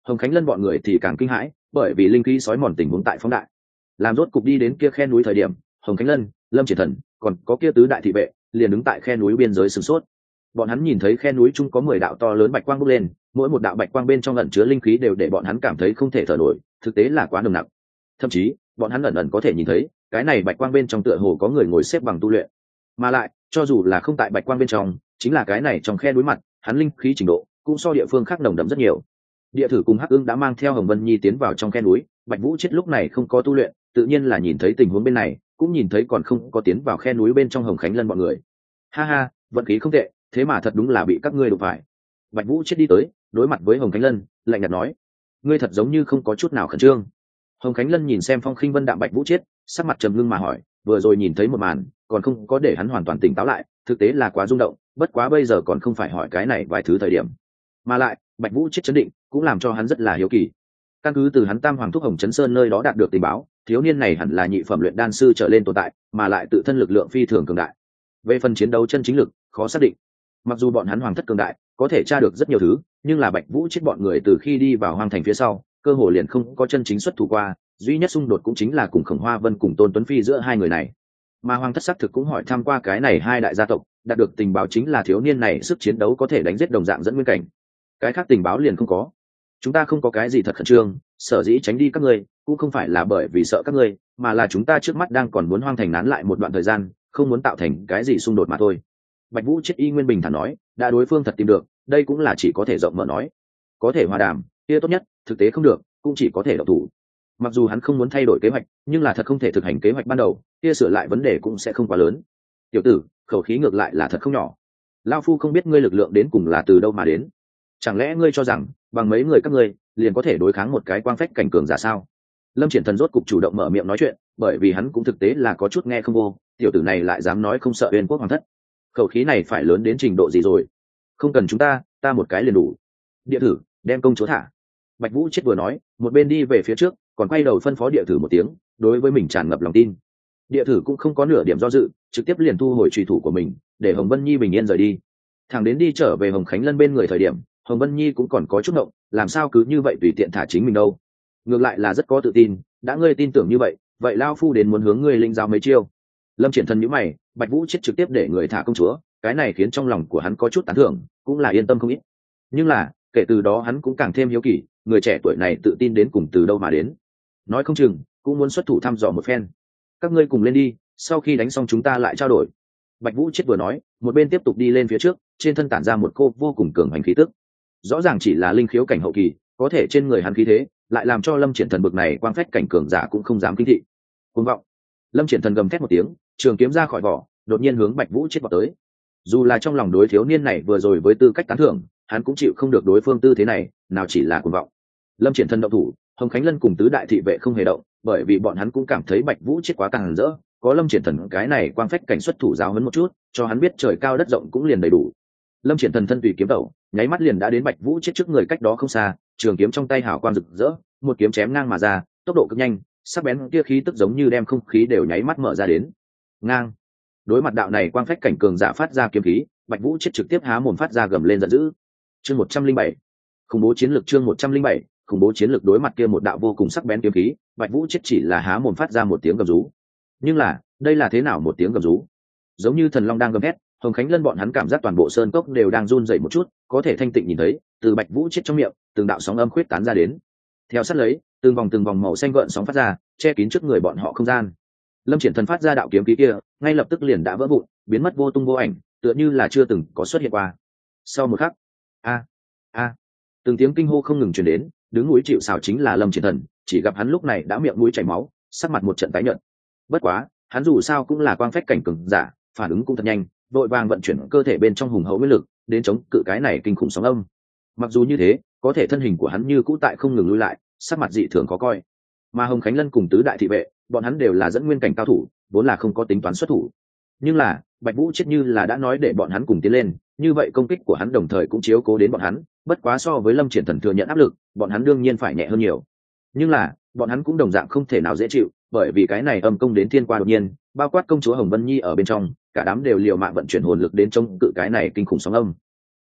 S1: Hồng Khánh Lân bọn người thì càng kinh hãi, bởi vì linh khí sói mòn tình huống tại phóng đại. Làm rốt cục đi đến kia khe núi thời điểm, Hồng Khánh Lân, Lâm Triển Thần, còn có kia tứ đại thị vệ liền đứng tại khe núi biên giới sửng sốt. Bọn hắn nhìn thấy khe núi chung có 10 đạo to lớn bạch quang bốc lên, mỗi một đạo bạch quang bên trong ẩn chứa linh khí đều để bọn hắn cảm thấy không thể thở nổi, thực tế là quá nồng nặc. Thậm chí, bọn hắn ẩn ẩn có thể nhìn thấy, cái này bạch quang bên trong tựa hồ có người ngồi xếp bằng tu luyện. Mà lại, cho dù là không tại bạch quang bên trong, chính là cái này trong khe núi mặt, hắn linh khí trình độ cũng so địa phương khác nồng đậm rất nhiều. Địa Thử cùng Hắc Ưng đã mang theo Hồng Vân Nhi tiến vào trong khe núi, Bạch Vũ Chết lúc này không có tu luyện, tự nhiên là nhìn thấy tình huống bên này, cũng nhìn thấy còn không có tiến vào khe núi bên trong Hồng Khánh Lân bọn người. Ha ha, vận khí không tệ, thế mà thật đúng là bị các ngươi đụng phải. Bạch Vũ Chết đi tới, đối mặt với Hồng Khánh Lân, lạnh nhạt nói: ngươi thật giống như không có chút nào khẩn trương. Hồng Khánh Lân nhìn xem phong khinh vân đạm Bạch Vũ Chết, sắc mặt trầm ngưng mà hỏi: vừa rồi nhìn thấy một màn, còn không có để hắn hoàn toàn tỉnh táo lại, thực tế là quá rung động, bất quá bây giờ còn không phải hỏi cái này vài thứ thời điểm. Mà lại, Bạch Vũ Chết chấn định, cũng làm cho hắn rất là hiếu kỳ. Căn cứ từ hắn Tam Hoàng Thúc Hồng Chấn Sơn nơi đó đạt được tình báo, thiếu niên này hẳn là nhị phẩm luyện đan sư trở lên tồn tại, mà lại tự thân lực lượng phi thường cường đại. Về phần chiến đấu chân chính lực, khó xác định. Mặc dù bọn hắn hoàng thất cường đại, có thể tra được rất nhiều thứ, nhưng là Bạch Vũ Chết bọn người từ khi đi vào hoang thành phía sau, cơ hồ liền không có chân chính xuất thủ qua, duy nhất xung đột cũng chính là cùng Khổng Hoa Vân cùng Tôn Tuấn Phi giữa hai người này. Mà hoàng thất xác thực cũng hỏi thăm qua cái này hai đại gia tộc, đạt được tình báo chính là thiếu niên này sức chiến đấu có thể đánh giết đồng dạng dẫn nguyên cảnh. Cái khác tình báo liền không có. Chúng ta không có cái gì thật khẩn trương, sở dĩ tránh đi các ngươi cũng không phải là bởi vì sợ các ngươi, mà là chúng ta trước mắt đang còn muốn hoang thành nán lại một đoạn thời gian, không muốn tạo thành cái gì xung đột mà thôi. Bạch Vũ Chết y nguyên bình thản nói, đã đối phương thật tìm được, đây cũng là chỉ có thể rộng mở nói, có thể hòa đàm kia tốt nhất, thực tế không được cũng chỉ có thể độc thủ. Mặc dù hắn không muốn thay đổi kế hoạch, nhưng là thật không thể thực hành kế hoạch ban đầu, kia sửa lại vấn đề cũng sẽ không quá lớn. Tiểu tử, khẩu khí ngược lại là thật không nhỏ. Lão phu không biết ngươi lực lượng đến cùng là từ đâu mà đến, chẳng lẽ ngươi cho rằng bằng mấy người các ngươi liền có thể đối kháng một cái quang phách cảnh cường giả sao? Lâm Triển Thần rốt cục chủ động mở miệng nói chuyện, bởi vì hắn cũng thực tế là có chút nghe không vô, tiểu tử này lại dám nói không sợ Uyên Quốc hoàng thất, khẩu khí này phải lớn đến trình độ gì rồi? Không cần chúng ta một cái liền đủ. Địa Thử, đem công chúa thả. Bạch Vũ Chết vừa nói, một bên đi về phía trước, còn quay đầu phân phó Địa Thử một tiếng, đối với mình tràn ngập lòng tin. Địa Thử cũng không có nửa điểm do dự, trực tiếp liền thu hồi chùy thủ của mình, để Hồng Vân Nhi bình yên rời đi. Thẳng đến đi trở về Hồng Khánh Lân bên người thời điểm, Hồng Vân Nhi cũng còn có chút ngộng, làm sao cứ như vậy tùy tiện thả chính mình đâu? Ngược lại là rất có tự tin, đã ngươi tin tưởng như vậy, vậy lao phu đến muốn hướng ngươi linh giáo mấy chiêu. Lâm Triển Thần nhíu mày, Bạch Vũ Chết trực tiếp để người thả công chúa, cái này khiến trong lòng của hắn có chút tán thưởng, cũng là yên tâm không ít. Nhưng là, kể từ đó hắn cũng càng thêm hiếu kỳ, người trẻ tuổi này tự tin đến cùng từ đâu mà đến? Nói không chừng cũng muốn xuất thủ thăm dò một phen. Các ngươi cùng lên đi, sau khi đánh xong chúng ta lại trao đổi. Bạch Vũ Chết vừa nói, một bên tiếp tục đi lên phía trước, trên thân tản ra một cô vô cùng cường hành khí tức. Rõ ràng chỉ là linh khiếu cảnh hậu kỳ, có thể trên người hắn khí thế lại làm cho Lâm Triển Thần bực này quang phách cảnh cường giả cũng không dám kinh thị. Cuồng vọng! Lâm Triển Thần gầm thét một tiếng, trường kiếm ra khỏi vỏ, đột nhiên hướng Bạch Vũ Chết vào tới. Dù là trong lòng đối thiếu niên này vừa rồi với tư cách tán thưởng, hắn cũng chịu không được đối phương tư thế này, nào chỉ là cuồng vọng. Lâm Triển Thần động thủ, Hồng Khánh Lân cùng tứ đại thị vệ không hề động, bởi vì bọn hắn cũng cảm thấy Bạch Vũ Chết quá càng rỡ, có Lâm Triển Thần cái này quang phách cảnh xuất thủ giáo huấn một chút, cho hắn biết trời cao đất rộng cũng liền đầy đủ. Lâm Triển Thần thân tùy kiếm tẩu, nháy mắt liền đã đến Bạch Vũ Chết trước người cách đó không xa, trường kiếm trong tay hào quang rực rỡ, một kiếm chém ngang mà ra, tốc độ cực nhanh, sắc bén kia khí tức giống như đem không khí đều nháy mắt mở ra đến. Ngang. Đối mặt đạo này quang phách cảnh cường giả phát ra kiếm khí, Bạch Vũ Chết trực tiếp há mồm phát ra gầm lên giận dữ. Chương 107. Khủng bố chiến lược chương 107, khủng bố chiến lược đối mặt kia một đạo vô cùng sắc bén kiếm khí, Bạch Vũ Chết chỉ là há mồm phát ra một tiếng gầm rú. Nhưng là, đây là thế nào một tiếng gầm rú? Giống như thần long đang gầm hét, Hồng Khánh Lân bọn hắn cảm giác toàn bộ sơn cốc đều đang run rẩy một chút, có thể thanh tịnh nhìn thấy, từ Bạch Vũ Chết trong miệng, từng đạo sóng âm khuyết tán ra đến. Theo sát lấy, từng vòng màu xanh gợn sóng phát ra, che kín trước người bọn họ không gian. Lâm Triển Thần phát ra đạo kiếm khí kia, ngay lập tức liền đã vỡ vụn, biến mất vô tung vô ảnh, tựa như là chưa từng có xuất hiện qua. Sau một khắc, từng tiếng kinh hô không ngừng truyền đến, đứng núi chịu sào chính là Lâm Triển Thần, chỉ gặp hắn lúc này đã miệng mũi chảy máu, sắc mặt một trận tái nhợt. Bất quá, hắn dù sao cũng là quang phách cảnh cường giả, phản ứng cũng thật nhanh, vội vàng vận chuyển cơ thể bên trong hùng hậu nguyên lực, đến chống cự cái này kinh khủng sóng âm. Mặc dù như thế, có thể thân hình của hắn như cũ tại không ngừng lùi lại, sắc mặt dị thường khó coi. Mà Hồng Khánh Lân cùng tứ đại thị vệ, bọn hắn đều là dẫn nguyên cảnh cao thủ, vốn là không có tính toán xuất thủ. Nhưng là, Bạch Vũ Chết như là đã nói để bọn hắn cùng tiến lên, như vậy công kích của hắn đồng thời cũng chiếu cố đến bọn hắn, bất quá so với Lâm Triển Thần thừa nhận áp lực, bọn hắn đương nhiên phải nhẹ hơn nhiều. Nhưng là, bọn hắn cũng đồng dạng không thể nào dễ chịu, bởi vì cái này âm công đến thiên qua đột nhiên, bao quát công chúa Hồng Vân Nhi ở bên trong, cả đám đều liều mạng vận chuyển hồn lực đến chống cự cái này kinh khủng sóng âm.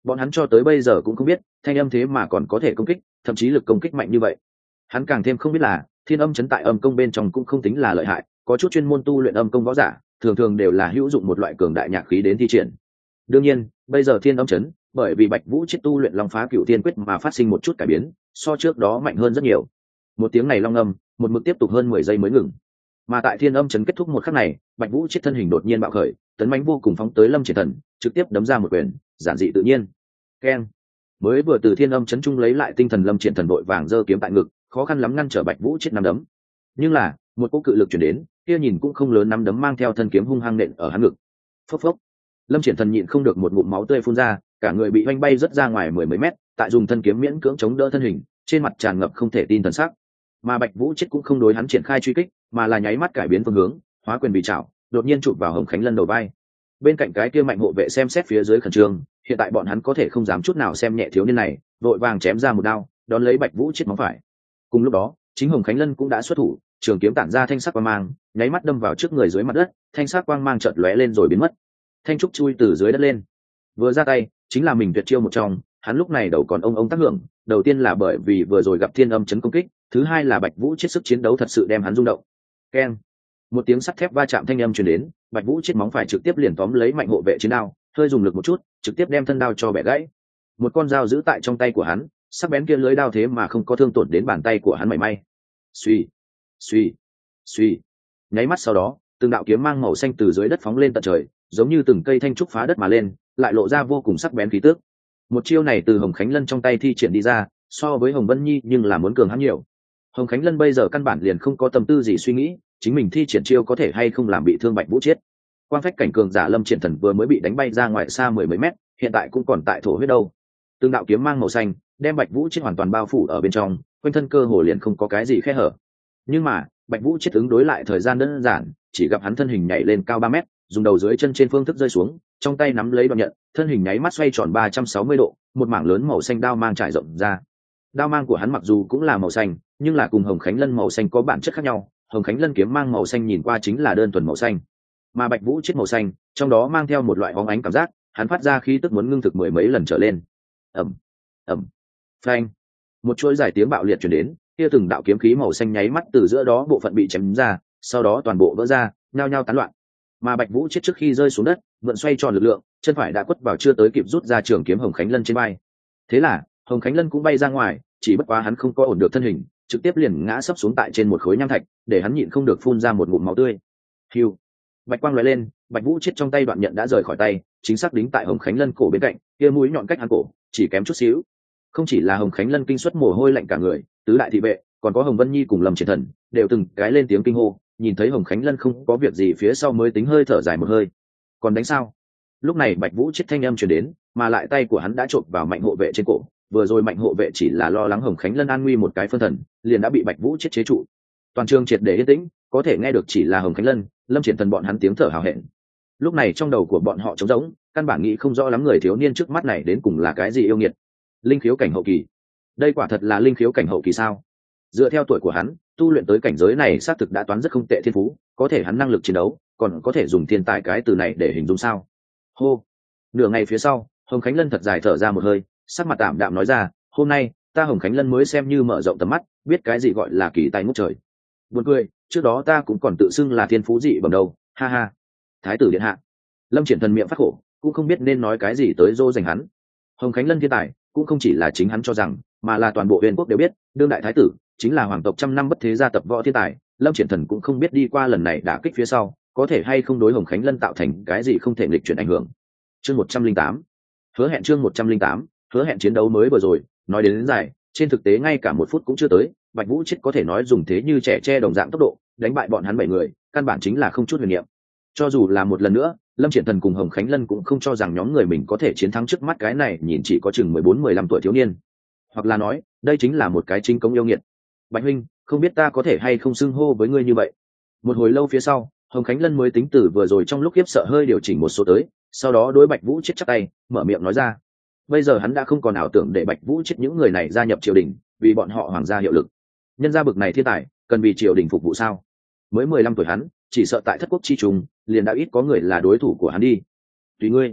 S1: bọn hắn cho tới bây giờ cũng không biết thanh âm thế mà còn có thể công kích, thậm chí lực công kích mạnh như vậy. Hắn càng thêm không biết là thiên âm chấn tại âm công bên trong cũng không tính là lợi hại, có chút chuyên môn tu luyện âm công võ giả thường thường đều là hữu dụng một loại cường đại nhạc khí đến thi triển. Đương nhiên bây giờ thiên âm chấn bởi vì Bạch Vũ Chiết tu luyện Long Phá Cửu Thiên Quyết mà phát sinh một chút cải biến, so trước đó mạnh hơn rất nhiều. Một tiếng này long âm, một mực tiếp tục hơn 10 giây mới ngừng. Mà tại thiên âm chấn kết thúc một khắc này, Bạch Vũ Chiết thân hình đột nhiên bạo khởi, tấn mãnh vô cùng phóng tới Lâm Triển Thần, trực tiếp đấm ra một quyền, giản dị tự nhiên. Keng! Mới vừa từ thiên âm chấn trung lấy lại tinh thần, Lâm Triển Thần vội vàng giơ kiếm tại ngực, khó khăn lắm ngăn trở Bạch Vũ Chiết nắm đấm. Nhưng là, một cỗ cự lực truyền đến, kia nhìn cũng không lớn, nắm đấm mang theo thân kiếm hung hăng nện ở hắn ngực. Phốc phốc. Lâm Triển Thần nhịn không được một ngụm máu tươi phun ra, cả người bị oanh bay rất ra ngoài 10 mấy mét, tại dùng thân kiếm miễn cưỡng chống đỡ thân hình, trên mặt tràn ngập không thể tin thần sắc. Mà Bạch Vũ Chiết cũng không đối hắn triển khai truy kích, mà là nháy mắt cải biến phương hướng, hóa quyền bị chảo, đột nhiên chụp vào Hồng Khánh Lân đầu vai. Bên cạnh cái kia mạnh hộ vệ xem xét phía dưới khẩn trương, hiện tại bọn hắn có thể không dám chút nào xem nhẹ thiếu niên này, vội vàng chém ra một đao, đón lấy Bạch Vũ Chiết móng phải. Cùng lúc đó, chính Hồng Khánh Lân cũng đã xuất thủ, trường kiếm tản ra thanh sắc quang mang, nháy mắt đâm vào trước người dưới mặt đất, thanh sắc quang mang chợt lóe lên rồi biến mất. Thanh trúc chui từ dưới đất lên, vừa ra tay chính là mình tuyệt chiêu một trong. Hắn lúc này đầu còn ông tác hưởng, đầu tiên là bởi vì vừa rồi gặp thiên âm chấn công kích, thứ hai là Bạch Vũ Chiết sức chiến đấu thật sự đem hắn rung động. Keng! Một tiếng sắt thép va chạm thanh âm truyền đến, Bạch Vũ Chiết móng phải trực tiếp liền tóm lấy mạnh hộ vệ chiến đao, hơi dùng lực một chút, trực tiếp đem thân đao cho bẻ gãy. Một con dao giữ tại trong tay của hắn, sắc bén kia lưỡi đao thế mà không có thương tổn đến bàn tay của hắn mảy may. Suy, suy, suy. Nháy mắt sau đó, từng đạo kiếm mang màu xanh từ dưới đất phóng lên tận trời, giống như từng cây thanh trúc phá đất mà lên, lại lộ ra vô cùng sắc bén khí tức. Một chiêu này từ Hồng Khánh Lân trong tay thi triển đi ra, so với Hồng Vân Nhi nhưng là muốn cường hắn nhiều. Hồng Khánh Lân bây giờ căn bản liền không có tâm tư gì suy nghĩ, chính mình thi triển chiêu có thể hay không làm bị thương Bạch Vũ Chiết. Quang phách cảnh cường giả Lâm Triển Thần vừa mới bị đánh bay ra ngoài xa 10 mấy mét, hiện tại cũng còn tại thổ huyết đâu. Từng đạo kiếm mang màu xanh đem Bạch Vũ Chiết hoàn toàn bao phủ ở bên trong, quanh thân cơ hồ liền không có cái gì khe hở. Nhưng mà Bạch Vũ Chiết ứng đối lại thời gian đơn giản, chỉ gặp hắn thân hình nhảy lên cao 3 mét, dùng đầu dưới chân trên phương thức rơi xuống, trong tay nắm lấy đoạn nhận, thân hình nháy mắt xoay tròn 360 độ, một mảng lớn màu xanh đao mang trải rộng ra. Đao mang của hắn mặc dù cũng là màu xanh, nhưng là cùng Hồng Khánh Lân màu xanh có bản chất khác nhau. Hồng Khánh Lân kiếm mang màu xanh nhìn qua chính là đơn thuần màu xanh, mà Bạch Vũ Chiết màu xanh, trong đó mang theo một loại bóng ánh cảm giác, hắn phát ra khí tức muốn ngưng thực 10 mấy lần trở lên. Ầm, ầm, phanh. Một chuỗi dài tiếng bạo liệt truyền đến, kia từng đạo kiếm khí màu xanh nháy mắt từ giữa đó bộ phận bị chém ra, sau đó toàn bộ vỡ ra, nhao nhao tán loạn. Mà Bạch Vũ Chiết trước khi rơi xuống đất, vận xoay tròn lực lượng, chân phải đã quất vào chưa tới kịp rút ra trường kiếm Hồng Khánh Lân trên vai. Thế là Hồng Khánh Lân cũng bay ra ngoài, chỉ bất quá hắn không có ổn được thân hình, trực tiếp liền ngã sấp xuống tại trên một khối nham thạch, để hắn nhịn không được phun ra một ngụm máu tươi. Hiu! Bạch quang lóe lên, Bạch Vũ Chiết trong tay đoạn nhận đã rời khỏi tay, chính xác đính tại Hồng Khánh Lân cổ bên cạnh, kia mũi nhọn cách hắn cổ, chỉ kém chút xíu. Không chỉ là Hồng Khánh Lân kinh suất mồ hôi lạnh cả người, tứ đại thị vệ, còn có Hồng Vân Nhi cùng Lâm Triển Thần, đều từng cái lên tiếng kinh hô, nhìn thấy Hồng Khánh Lân không có việc gì phía sau mới tính hơi thở dài một hơi. Còn đánh sao? Lúc này Bạch Vũ Chiết thanh âm truyền đến, mà lại tay của hắn đã chộp vào mạnh hộ vệ trên cổ, vừa rồi mạnh hộ vệ chỉ là lo lắng Hồng Khánh Lân an nguy một cái phân thần, liền đã bị Bạch Vũ Chiết chế trụ. Toàn trường triệt để yên tĩnh, có thể nghe được chỉ là Hồng Khánh Lân, Lâm Triển Thần bọn hắn tiếng thở hào hẹn. Lúc này trong đầu của bọn họ trống rỗng, căn bản nghĩ không rõ lắm người thiếu niên trước mắt này đến cùng là cái gì yêu nghiệt. Linh khiếu cảnh hậu kỳ. Đây quả thật là linh khiếu cảnh hậu kỳ sao? Dựa theo tuổi của hắn, tu luyện tới cảnh giới này xác thực đã toán rất không tệ thiên phú, có thể hắn năng lực chiến đấu, còn có thể dùng thiên tài cái từ này để hình dung sao? Hô. Nửa ngày phía sau, Hồng Khánh Lân thật dài thở ra một hơi, sắc mặt tạm đạm nói ra, hôm nay ta Hồng Khánh Lân mới xem như mở rộng tầm mắt, biết cái gì gọi là kỳ tài ngút trời. Buồn cười, trước đó ta cũng còn tự xưng là thiên phú dị bẩm đầu, ha ha. Thái tử điện hạ. Lâm Triển Thần miệng phát khổ, cũng không biết nên nói cái gì tới dô dành hắn. Hồng Khánh Lân thiên tài, cũng không chỉ là chính hắn cho rằng, mà là toàn bộ Huyền Quốc đều biết, đương đại thái tử chính là hoàng tộc trăm năm bất thế gia tập võ thiên tài. Lâm Triển Thần cũng không biết đi qua lần này đả kích phía sau, có thể hay không đối Hồng Khánh Lân tạo thành cái gì không thể nghịch chuyển ảnh hưởng. Chương 108. Hứa hẹn chương 108, hứa hẹn chiến đấu mới vừa rồi, nói đến dài, trên thực tế ngay cả 1 phút cũng chưa tới, Bạch Vũ Chiết có thể nói dùng thế như trẻ tre đồng dạng tốc độ, đánh bại bọn hắn 7 người, căn bản chính là không chút huyền niệm. Cho dù là một lần nữa, Lâm Triển Thần cùng Hồng Khánh Lân cũng không cho rằng nhóm người mình có thể chiến thắng trước mắt cái này nhìn chỉ có chừng 14-15 tuổi thiếu niên. Hoặc là nói, đây chính là một cái chính công yêu nghiệt. Bạch huynh, không biết ta có thể hay không xưng hô với ngươi như vậy. Một hồi lâu phía sau, Hồng Khánh Lân mới tính từ vừa rồi trong lúc khiếp sợ hơi điều chỉnh một số tới, sau đó đối Bạch Vũ Chiết chắp tay, mở miệng nói ra. Bây giờ hắn đã không còn ảo tưởng để Bạch Vũ Chiết những người này gia nhập triều đình, vì bọn họ hoàng gia hiệu lực. Nhân gia bực này thiên tài, cần vì triều đình phục vụ sao? Mới 15 tuổi hắn, chỉ sợ tại thất quốc chi trùng, liền đã ít có người là đối thủ của hắn đi. Tùy ngươi.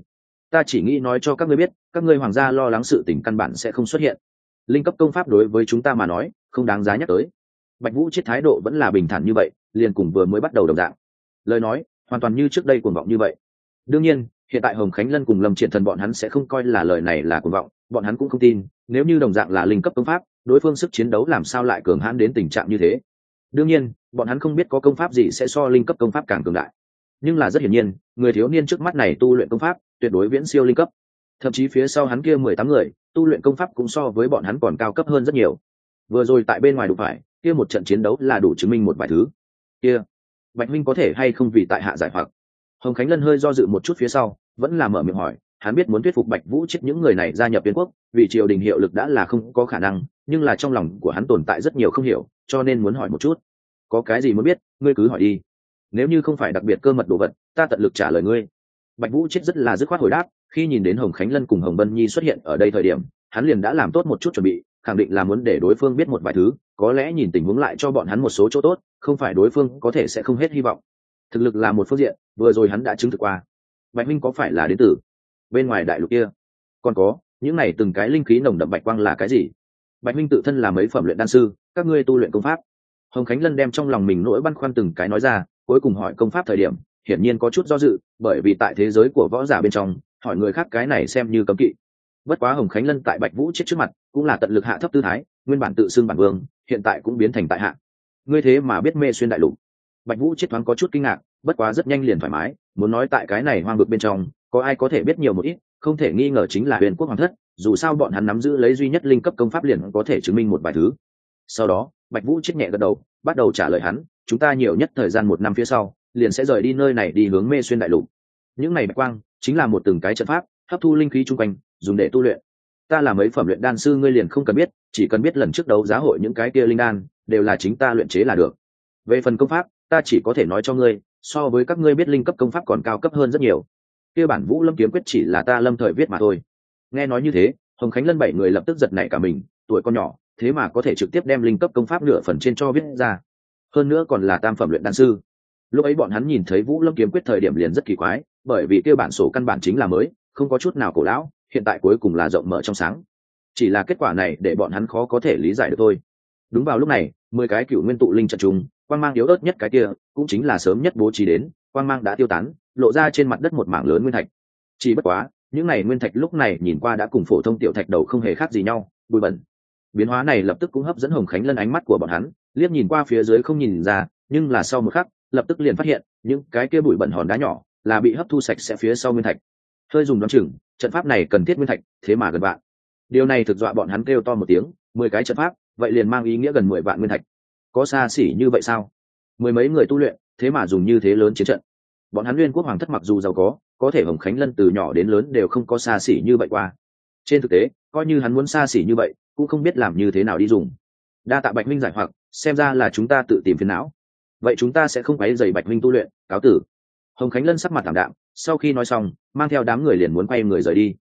S1: ta chỉ nghĩ nói cho các ngươi biết, các ngươi hoàng gia lo lắng sự tình căn bản sẽ không xuất hiện. Linh cấp công pháp đối với chúng ta mà nói không đáng giá nhắc tới. Bạch Vũ Chết thái độ vẫn là bình thản như vậy, liền cùng vừa mới bắt đầu đồng dạng. Lời nói hoàn toàn như trước đây cuồng vọng như vậy. Đương nhiên hiện tại Hồng Khánh Lân cùng Lâm Triệt Thần bọn hắn sẽ không coi là lời này là cuồng vọng, bọn hắn cũng không tin nếu như đồng dạng là linh cấp công pháp, đối phương sức chiến đấu làm sao lại cường hãn đến tình trạng như thế. Đương nhiên bọn hắn không biết có công pháp gì sẽ so linh cấp công pháp càng cường đại, nhưng là rất hiển nhiên người thiếu niên trước mắt này tu luyện công pháp tuyệt đối viễn siêu linh cấp, thậm chí phía sau hắn kia 18 người tu luyện công pháp cũng so với bọn hắn còn cao cấp hơn rất nhiều. Vừa rồi tại bên ngoài đụng phải kia một trận chiến đấu là đủ chứng minh một vài thứ. Kia Bạch Minh có thể hay không vì tại hạ giải hoặc? Hồng Khánh Lân hơi do dự một chút phía sau vẫn là mở miệng hỏi. Hắn biết muốn thuyết phục Bạch Vũ Chết những người này gia nhập Viên quốc vì triều đình hiệu lực đã là không có khả năng, nhưng là trong lòng của hắn tồn tại rất nhiều không hiểu, cho nên muốn hỏi một chút. Có cái gì muốn biết ngươi cứ hỏi đi, nếu như không phải đặc biệt cơ mật đồ vật ta tận lực trả lời ngươi. Bạch Vũ Chết rất là dứt khoát hồi đáp. Khi nhìn đến Hồng Khánh Lân cùng Hồng Bân Nhi xuất hiện ở đây thời điểm, hắn liền đã làm tốt một chút chuẩn bị, khẳng định là muốn để đối phương biết một vài thứ, có lẽ nhìn tình huống lại cho bọn hắn một số chỗ tốt, không phải đối phương có thể sẽ không hết hy vọng. Thực lực là một phương diện, vừa rồi hắn đã chứng thực qua. Bạch Minh có phải là đến từ bên ngoài đại lục kia? Còn có những này từng cái linh khí nồng đậm bạch quang là cái gì? Bạch Minh tự thân là mấy phẩm luyện đan sư, các ngươi tu luyện công pháp? Hồng Khánh Lân đem trong lòng mình nỗi băn khoăn từng cái nói ra, cuối cùng hỏi công pháp thời điểm hiển nhiên có chút do dự, bởi vì tại thế giới của võ giả bên trong hỏi người khác cái này xem như cấm kỵ. Bất quá Hồng Khánh Lân tại Bạch Vũ Chết trước mặt cũng là tận lực hạ thấp tư thái, nguyên bản tự xưng bản vương hiện tại cũng biến thành tại hạ. Ngươi thế mà biết mê xuyên đại lục? Bạch Vũ Chết thoáng có chút kinh ngạc, bất quá rất nhanh liền thoải mái, muốn nói tại cái này hoang vực bên trong có ai có thể biết nhiều một ít, không thể nghi ngờ chính là Huyền Quốc hoàng thất, dù sao bọn hắn nắm giữ lấy duy nhất linh cấp công pháp liền có thể chứng minh một vài thứ. Sau đó Bạch Vũ Chết nhẹ gật đầu, bắt đầu trả lời hắn. Chúng ta nhiều nhất thời gian 1 năm phía sau liền sẽ rời đi nơi này đi hướng mê xuyên đại lục. Những này bạch quang chính là một từng cái trận pháp hấp thu linh khí chung quanh dùng để tu luyện. Ta là mấy phẩm luyện đan sư ngươi liền không cần biết, chỉ cần biết lần trước đấu giá hội những cái kia linh đan đều là chính ta luyện chế là được. Về phần công pháp ta chỉ có thể nói cho ngươi, so với các ngươi biết linh cấp công pháp còn cao cấp hơn rất nhiều. Kia bản Vũ Lâm kiếm quyết chỉ là ta lâm thời viết mà thôi. Nghe nói như thế Hồng Khánh Lân 7 người lập tức giật nảy cả mình, tuổi con nhỏ thế mà có thể trực tiếp đem linh cấp công pháp nửa phần trên cho viết ra, hơn nữa còn là tam phẩm luyện đan sư. Lúc ấy bọn hắn nhìn thấy Vũ Lâm kiếm quyết thời điểm liền rất kỳ quái, bởi vì kia bản sổ căn bản chính là mới, không có chút nào cổ lão, hiện tại cuối cùng là rộng mở trong sáng. Chỉ là kết quả này để bọn hắn khó có thể lý giải được thôi. Đúng vào lúc này 10 cái cựu nguyên tụ linh trận trùng, quang mang yếu ớt nhất cái kia cũng chính là sớm nhất bố trí đến, quang mang đã tiêu tán, lộ ra trên mặt đất một mảng lớn nguyên thạch. Chỉ bất quá những này nguyên thạch lúc này nhìn qua đã cùng phổ thông tiểu thạch đầu không hề khác gì nhau, bụi bẩn. Biến hóa này lập tức cũng hấp dẫn Hồng Khánh Lân ánh mắt của bọn hắn, liếc nhìn qua phía dưới không nhìn ra, nhưng là sau một khắc lập tức liền phát hiện những cái kia bụi bẩn hòn đá nhỏ là bị hấp thu sạch sẽ phía sau nguyên thạch. Hơi dùng đoán chừng trận pháp này cần thiết nguyên thạch thế mà gần vạn. Điều này thực dọa bọn hắn kêu to một tiếng. 10 cái trận pháp vậy liền mang ý nghĩa gần 10 vạn nguyên thạch. Có xa xỉ như vậy sao? 10 mấy người tu luyện thế mà dùng như thế lớn chiến trận. Bọn hắn Nguyên Quốc hoàng thất mặc dù giàu có thể Hồng Khánh Lân từ nhỏ đến lớn đều không có xa xỉ như vậy qua. Trên thực tế coi như hắn muốn xa xỉ như vậy cũng không biết làm như thế nào đi dùng. Đa tạ Bạch Minh giải hoặc, xem ra là chúng ta tự tìm phiền não. Vậy chúng ta sẽ không quấy rầy Bạch Minh tu luyện, cáo tử. Hồng Khánh Lân sắc mặt tạm đạm, sau khi nói xong mang theo đám người liền muốn quay người rời đi.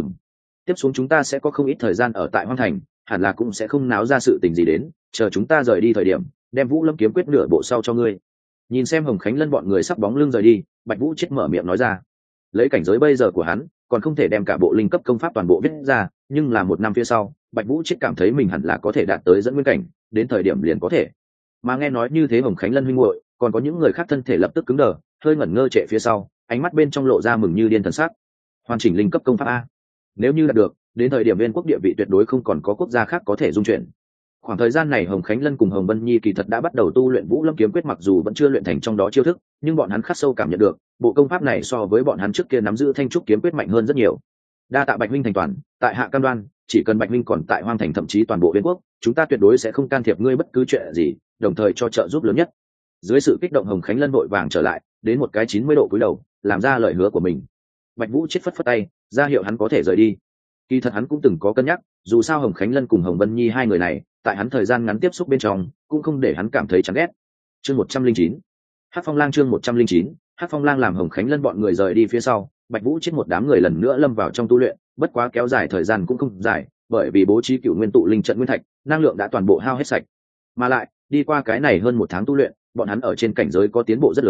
S1: Tiếp xuống chúng ta sẽ có không ít thời gian ở tại Hoang Thành, hẳn là cũng sẽ không náo ra sự tình gì đến, chờ chúng ta rời đi thời điểm đem Vũ Lâm kiếm quyết nửa bộ sau cho ngươi. Nhìn xem Hồng Khánh Lân bọn người sắp bóng lưng rời đi, Bạch Vũ Chết mở miệng nói ra. Lấy cảnh giới bây giờ của hắn còn không thể đem cả bộ linh cấp công pháp toàn bộ viết ra, nhưng là 1 năm phía sau Bạch Vũ Chết cảm thấy mình hẳn là có thể đạt tới dẫn nguyên cảnh, đến thời điểm liền có thể. Mà nghe nói như thế Hồng Khánh Lân huynh muội còn có những người khác thân thể lập tức cứng đờ, hơi ngẩn ngơ trệ phía sau, ánh mắt bên trong lộ ra mừng như điên thần sắc. Hoàn chỉnh linh cấp công pháp a, nếu như đạt được, đến thời điểm Viên quốc địa vị tuyệt đối không còn có quốc gia khác có thể dung chuyển. Khoảng thời gian này Hồng Khánh Lân cùng Hồng Vân Nhi kỳ thật đã bắt đầu tu luyện Vũ Lâm kiếm quyết, mặc dù vẫn chưa luyện thành trong đó chiêu thức, nhưng bọn hắn khắc sâu cảm nhận được bộ công pháp này so với bọn hắn trước kia nắm giữ Thanh trúc kiếm quyết mạnh hơn rất nhiều. Đa tạ Bạch Minh thành toàn, tại hạ cam đoan, chỉ cần Bạch Minh còn tại Hoang Thành thậm chí toàn bộ Viên quốc, chúng ta tuyệt đối sẽ không can thiệp ngươi bất cứ chuyện gì, đồng thời cho trợ giúp lớn nhất. Dưới sự kích động Hồng Khánh Lân vội vàng trở lại, đến một cái 90 độ cúi đầu, làm ra lời hứa của mình. Bạch Vũ Chết phất phất tay, ra hiệu hắn có thể rời đi. Kỳ thật hắn cũng từng có cân nhắc, dù sao Hồng Khánh Lân cùng Hồng Vân Nhi hai người này, tại hắn thời gian ngắn tiếp xúc bên trong, cũng không để hắn cảm thấy chán ghét. Chương 109. Hắc Phong Lang chương 109. Hắc Phong Lang làm Hồng Khánh Lân bọn người rời đi phía sau, Bạch Vũ Chết một đám người lần nữa lâm vào trong tu luyện, bất quá kéo dài thời gian cũng không dài, bởi vì bố trí cựu nguyên tụ linh trận nguyên thạch, năng lượng đã toàn bộ hao hết sạch. Mà lại, đi qua cái này hơn 1 tháng tu luyện, bọn hắn ở trên cảnh giới có tiến bộ rất lớn,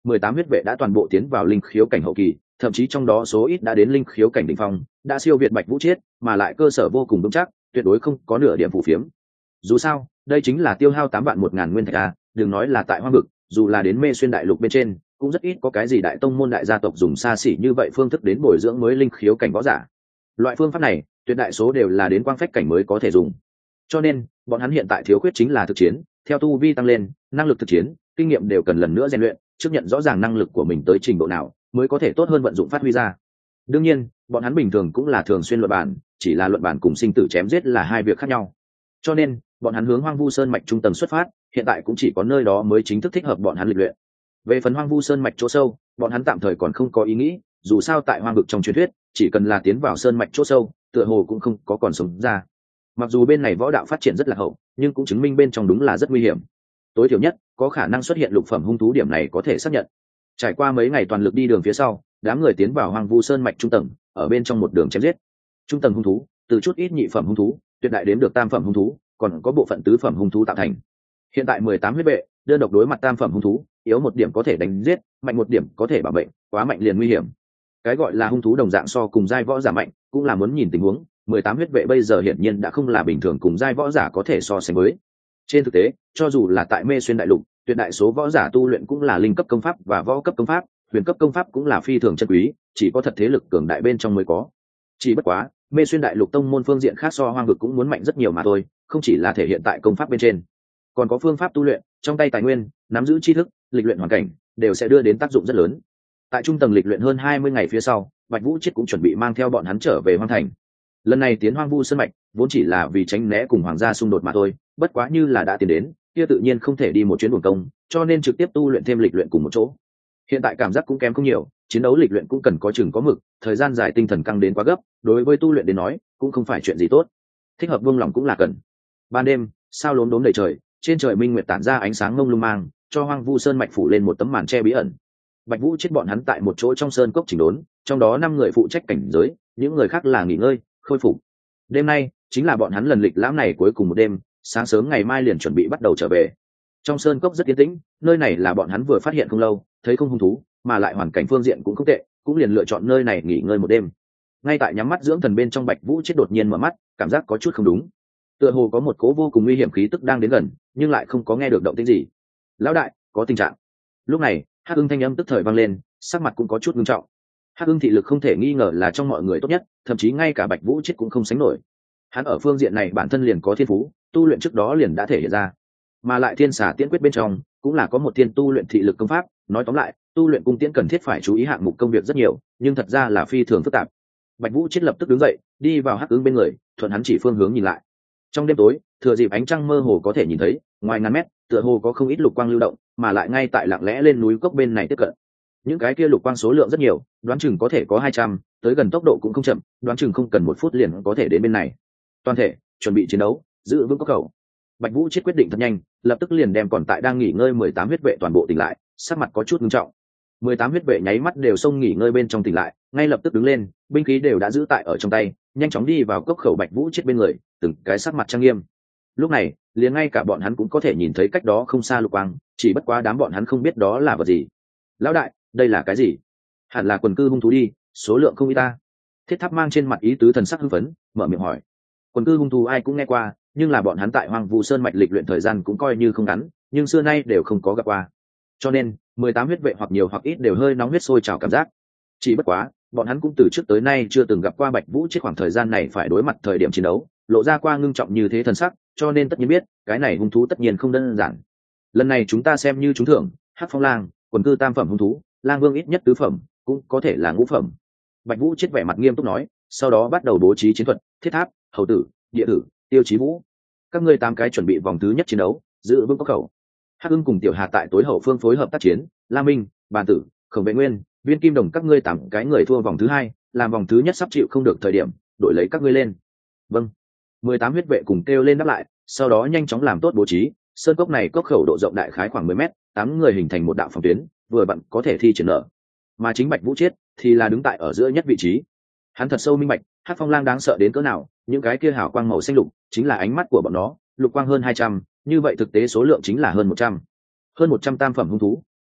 S1: 18 huyết vệ đã toàn bộ tiến vào linh khiếu cảnh hậu kỳ, thậm chí trong đó số ít đã đến linh khiếu cảnh đỉnh phong, đã siêu việt Bạch Vũ Chiết, mà lại cơ sở vô cùng vững chắc, tuyệt đối không có nửa điểm phù phiếm. Dù sao, đây chính là tiêu hao 8 vạn 1000 nguyên thạch a, đừng nói là tại Hoang vực, dù là đến Mê Xuyên đại lục bên trên, cũng rất ít có cái gì đại tông môn đại gia tộc dùng xa xỉ như vậy phương thức đến bồi dưỡng mới linh khiếu cảnh võ giả. Loại phương pháp này, tuyệt đại số đều là đến quang phách cảnh mới có thể dùng. Cho nên, bọn hắn hiện tại thiếu khuyết chính là thực chiến, theo tu vi tăng lên, năng lực thực chiến, kinh nghiệm đều cần lần nữa rèn luyện, trước nhận rõ ràng năng lực của mình tới trình độ nào, mới có thể tốt hơn vận dụng phát huy ra. Đương nhiên, bọn hắn bình thường cũng là thường xuyên luận bản, chỉ là luận bản cùng sinh tử chém giết là hai việc khác nhau. Cho nên, bọn hắn hướng Hoang Vu Sơn mạch trung tầng xuất phát, hiện tại cũng chỉ có nơi đó mới chính thức thích hợp bọn hắn lịch luyện. Về phần Hoang Vu Sơn mạch chỗ sâu, bọn hắn tạm thời còn không có ý nghĩ, dù sao tại hoang vực trong truyền thuyết, chỉ cần là tiến vào sơn mạch chỗ sâu, tựa hồ cũng không có còn sống ra. Mặc dù bên này võ đạo phát triển rất là hậu, nhưng cũng chứng minh bên trong đúng là rất nguy hiểm. Tối thiểu nhất, có khả năng xuất hiện lục phẩm hung thú, điểm này có thể xác nhận. Trải qua mấy ngày toàn lực đi đường phía sau, đám người tiến vào Hoang Vu Sơn mạch trung tầng, ở bên trong một đường chém giết. Trung tầng hung thú, từ chút ít nhị phẩm hung thú, tuyệt đại đến được tam phẩm hung thú, còn có bộ phận tứ phẩm hung thú tạo thành. Hiện tại 18 huyết vệ, đơn độc đối mặt tam phẩm hung thú, yếu một điểm có thể đánh giết, mạnh một điểm có thể bảo mệnh, quá mạnh liền nguy hiểm. Cái gọi là hung thú đồng dạng so cùng giai võ giả mạnh, cũng là muốn nhìn tình huống. 18 huyết vệ bây giờ hiển nhiên đã không là bình thường cùng giai võ giả có thể so sánh với. Trên thực tế, cho dù là tại Mê Xuyên đại lục, tuyệt đại số võ giả tu luyện cũng là linh cấp công pháp và võ cấp công pháp, huyền cấp công pháp cũng là phi thường chân quý, chỉ có thật thế lực cường đại bên trong mới có. Chỉ bất quá, Mê Xuyên đại lục tông môn phương diện khác so hoang vực cũng muốn mạnh rất nhiều mà thôi, không chỉ là thể hiện tại công pháp bên trên, còn có phương pháp tu luyện, trong tay tài nguyên, nắm giữ tri thức, lịch luyện hoàn cảnh, đều sẽ đưa đến tác dụng rất lớn. Tại trung tầng lịch luyện hơn 20 ngày phía sau, Bạch Vũ Chiết cũng chuẩn bị mang theo bọn hắn trở về Hoang Thành. Lần này tiến Hoang Vu Sơn mạch, vốn chỉ là vì tránh né cùng hoàng gia xung đột mà thôi, bất quá như là đã tiến đến, kia tự nhiên không thể đi một chuyến uổng công, cho nên trực tiếp tu luyện thêm lịch luyện cùng một chỗ. Hiện tại cảm giác cũng kém không nhiều, chiến đấu lịch luyện cũng cần có chừng có mực, thời gian dài tinh thần căng đến quá gấp, đối với tu luyện đến nói, cũng không phải chuyện gì tốt. Thích hợp buông lòng cũng là cần. Ban đêm, sao lốm đốm đầy trời, trên trời minh nguyệt tản ra ánh sáng mông lung mang, cho Hoang Vu Sơn mạch phủ lên một tấm màn che bí ẩn. Bạch Vũ Chiết bọn hắn tại một chỗ trong sơn cốc chỉnh đốn, trong đó 5 người phụ trách cảnh giới, những người khác là nghỉ ngơi, khôi phục. Đêm nay chính là bọn hắn lần lịch lãm này cuối cùng một đêm, sáng sớm ngày mai liền chuẩn bị bắt đầu trở về. Trong sơn cốc rất yên tĩnh, nơi này là bọn hắn vừa phát hiện không lâu, thấy không hung thú, mà lại hoàn cảnh phương diện cũng không tệ, cũng liền lựa chọn nơi này nghỉ ngơi một đêm. Ngay tại nhắm mắt dưỡng thần bên trong, Bạch Vũ Chiết đột nhiên mở mắt, cảm giác có chút không đúng. Tựa hồ có một cố vô cùng nguy hiểm khí tức đang đến gần, nhưng lại không có nghe được động tĩnh gì. Lão đại, có tình trạng. Lúc này, Hắc Ưng thanh âm tức thời vang lên, sắc mặt cũng có chút nghiêm trọng. Hắc Ưng thị lực không thể nghi ngờ là trong mọi người tốt nhất, thậm chí ngay cả Bạch Vũ Chiết cũng không sánh nổi. Hắn ở phương diện này bản thân liền có thiên phú, tu luyện trước đó liền đã thể hiện ra, mà lại Thiên Xà Tiễn Quyết bên trong cũng là có một thiên tu luyện thị lực công pháp. Nói tóm lại, tu luyện cung tiễn cần thiết phải chú ý hạng mục công việc rất nhiều, nhưng thật ra là phi thường phức tạp. Bạch Vũ Chiết lập tức đứng dậy, đi vào Hắc Ưng bên người, thuận hắn chỉ phương hướng nhìn lại. Trong đêm tối, thừa dịp ánh trăng mơ hồ có thể nhìn thấy, ngoài ngàn mét, tựa hồ có không ít lục quang lưu động, mà lại ngay tại lặng lẽ lên núi cốc bên này tiếp cận. Những cái kia lục quang số lượng rất nhiều, đoán chừng có thể có 200, tới gần tốc độ cũng không chậm, đoán chừng không cần 1 phút liền có thể đến bên này. Toàn thể chuẩn bị chiến đấu, giữ vững cốc khẩu. Bạch Vũ Chiết quyết định thật nhanh, lập tức liền đem còn tại đang nghỉ ngơi 18 huyết vệ toàn bộ tỉnh lại, sắc mặt có chút nghiêm trọng. 18 huyết vệ nháy mắt đều xông nghỉ ngơi bên trong tỉnh lại, ngay lập tức đứng lên, binh khí đều đã giữ tại ở trong tay, nhanh chóng đi vào cốc khẩu Bạch Vũ Chiết bên người, từng cái sắc mặt trang nghiêm. Lúc này, liền ngay cả bọn hắn cũng có thể nhìn thấy cách đó không xa lục quang, chỉ bất quá đám bọn hắn không biết đó là vật gì. Lão đại, đây là cái gì? Hẳn là quần cư hung thú đi, số lượng không ít ta. Thiết Tháp mang trên mặt ý tứ thần sắc hưng phấn, mở miệng hỏi. Quần cư hung thú ai cũng nghe qua, nhưng là bọn hắn tại Hoang Vu Sơn mạch lịch luyện thời gian cũng coi như không ngắn, nhưng xưa nay đều không có gặp qua. Cho nên, 18 huyết vệ hoặc nhiều hoặc ít đều hơi nóng huyết sôi trào cảm giác. Chỉ bất quá, bọn hắn cũng từ trước tới nay chưa từng gặp qua Bạch Vũ Chiết khoảng thời gian này phải đối mặt thời điểm chiến đấu, lộ ra qua ngưng trọng như thế thần sắc, cho nên tất nhiên biết, cái này hung thú tất nhiên không đơn giản. Lần này chúng ta xem như trúng thưởng, Hắc Phong Lang, quần cư tam phẩm hung thú, Lang Vương ít nhất tứ phẩm, cũng có thể là ngũ phẩm. Bạch Vũ Chiết vẻ mặt nghiêm túc nói, sau đó bắt đầu bố trí chiến thuật, Thiết Tháp, Hầu Tử, Địa Tử, Tiêu Chí Vũ. Các ngươi 8 cái chuẩn bị vòng thứ nhất chiến đấu, giữ vững cốc khẩu. Hắc Ưng cùng Tiểu Hà tại tối hậu phương phối hợp tác chiến, La Minh, Bàn Tử, Khổng Vệ Nguyên, Viên Kim Đồng các ngươi 8 cái người thua vòng thứ hai, làm vòng thứ nhất sắp chịu không được thời điểm, đổi lấy các ngươi lên. Vâng. 18 huyết vệ cùng kêu lên đáp lại, sau đó nhanh chóng làm tốt bố trí. Sơn cốc này cốc khẩu độ rộng đại khái khoảng 10 mét, 8 người hình thành một đạo phòng tuyến, vừa vặn có thể thi triển nở. Mà chính Bạch Vũ Chiết thì là đứng tại ở giữa nhất vị trí. Hắn thật sâu minh bạch, Hắc Phong Lang đáng sợ đến cỡ nào, những cái kia hào quang màu xanh lục chính là ánh mắt của bọn nó, lục quang hơn 200, như vậy thực tế số lượng chính là hơn 100. Hơn 100 tam phẩm hung thú,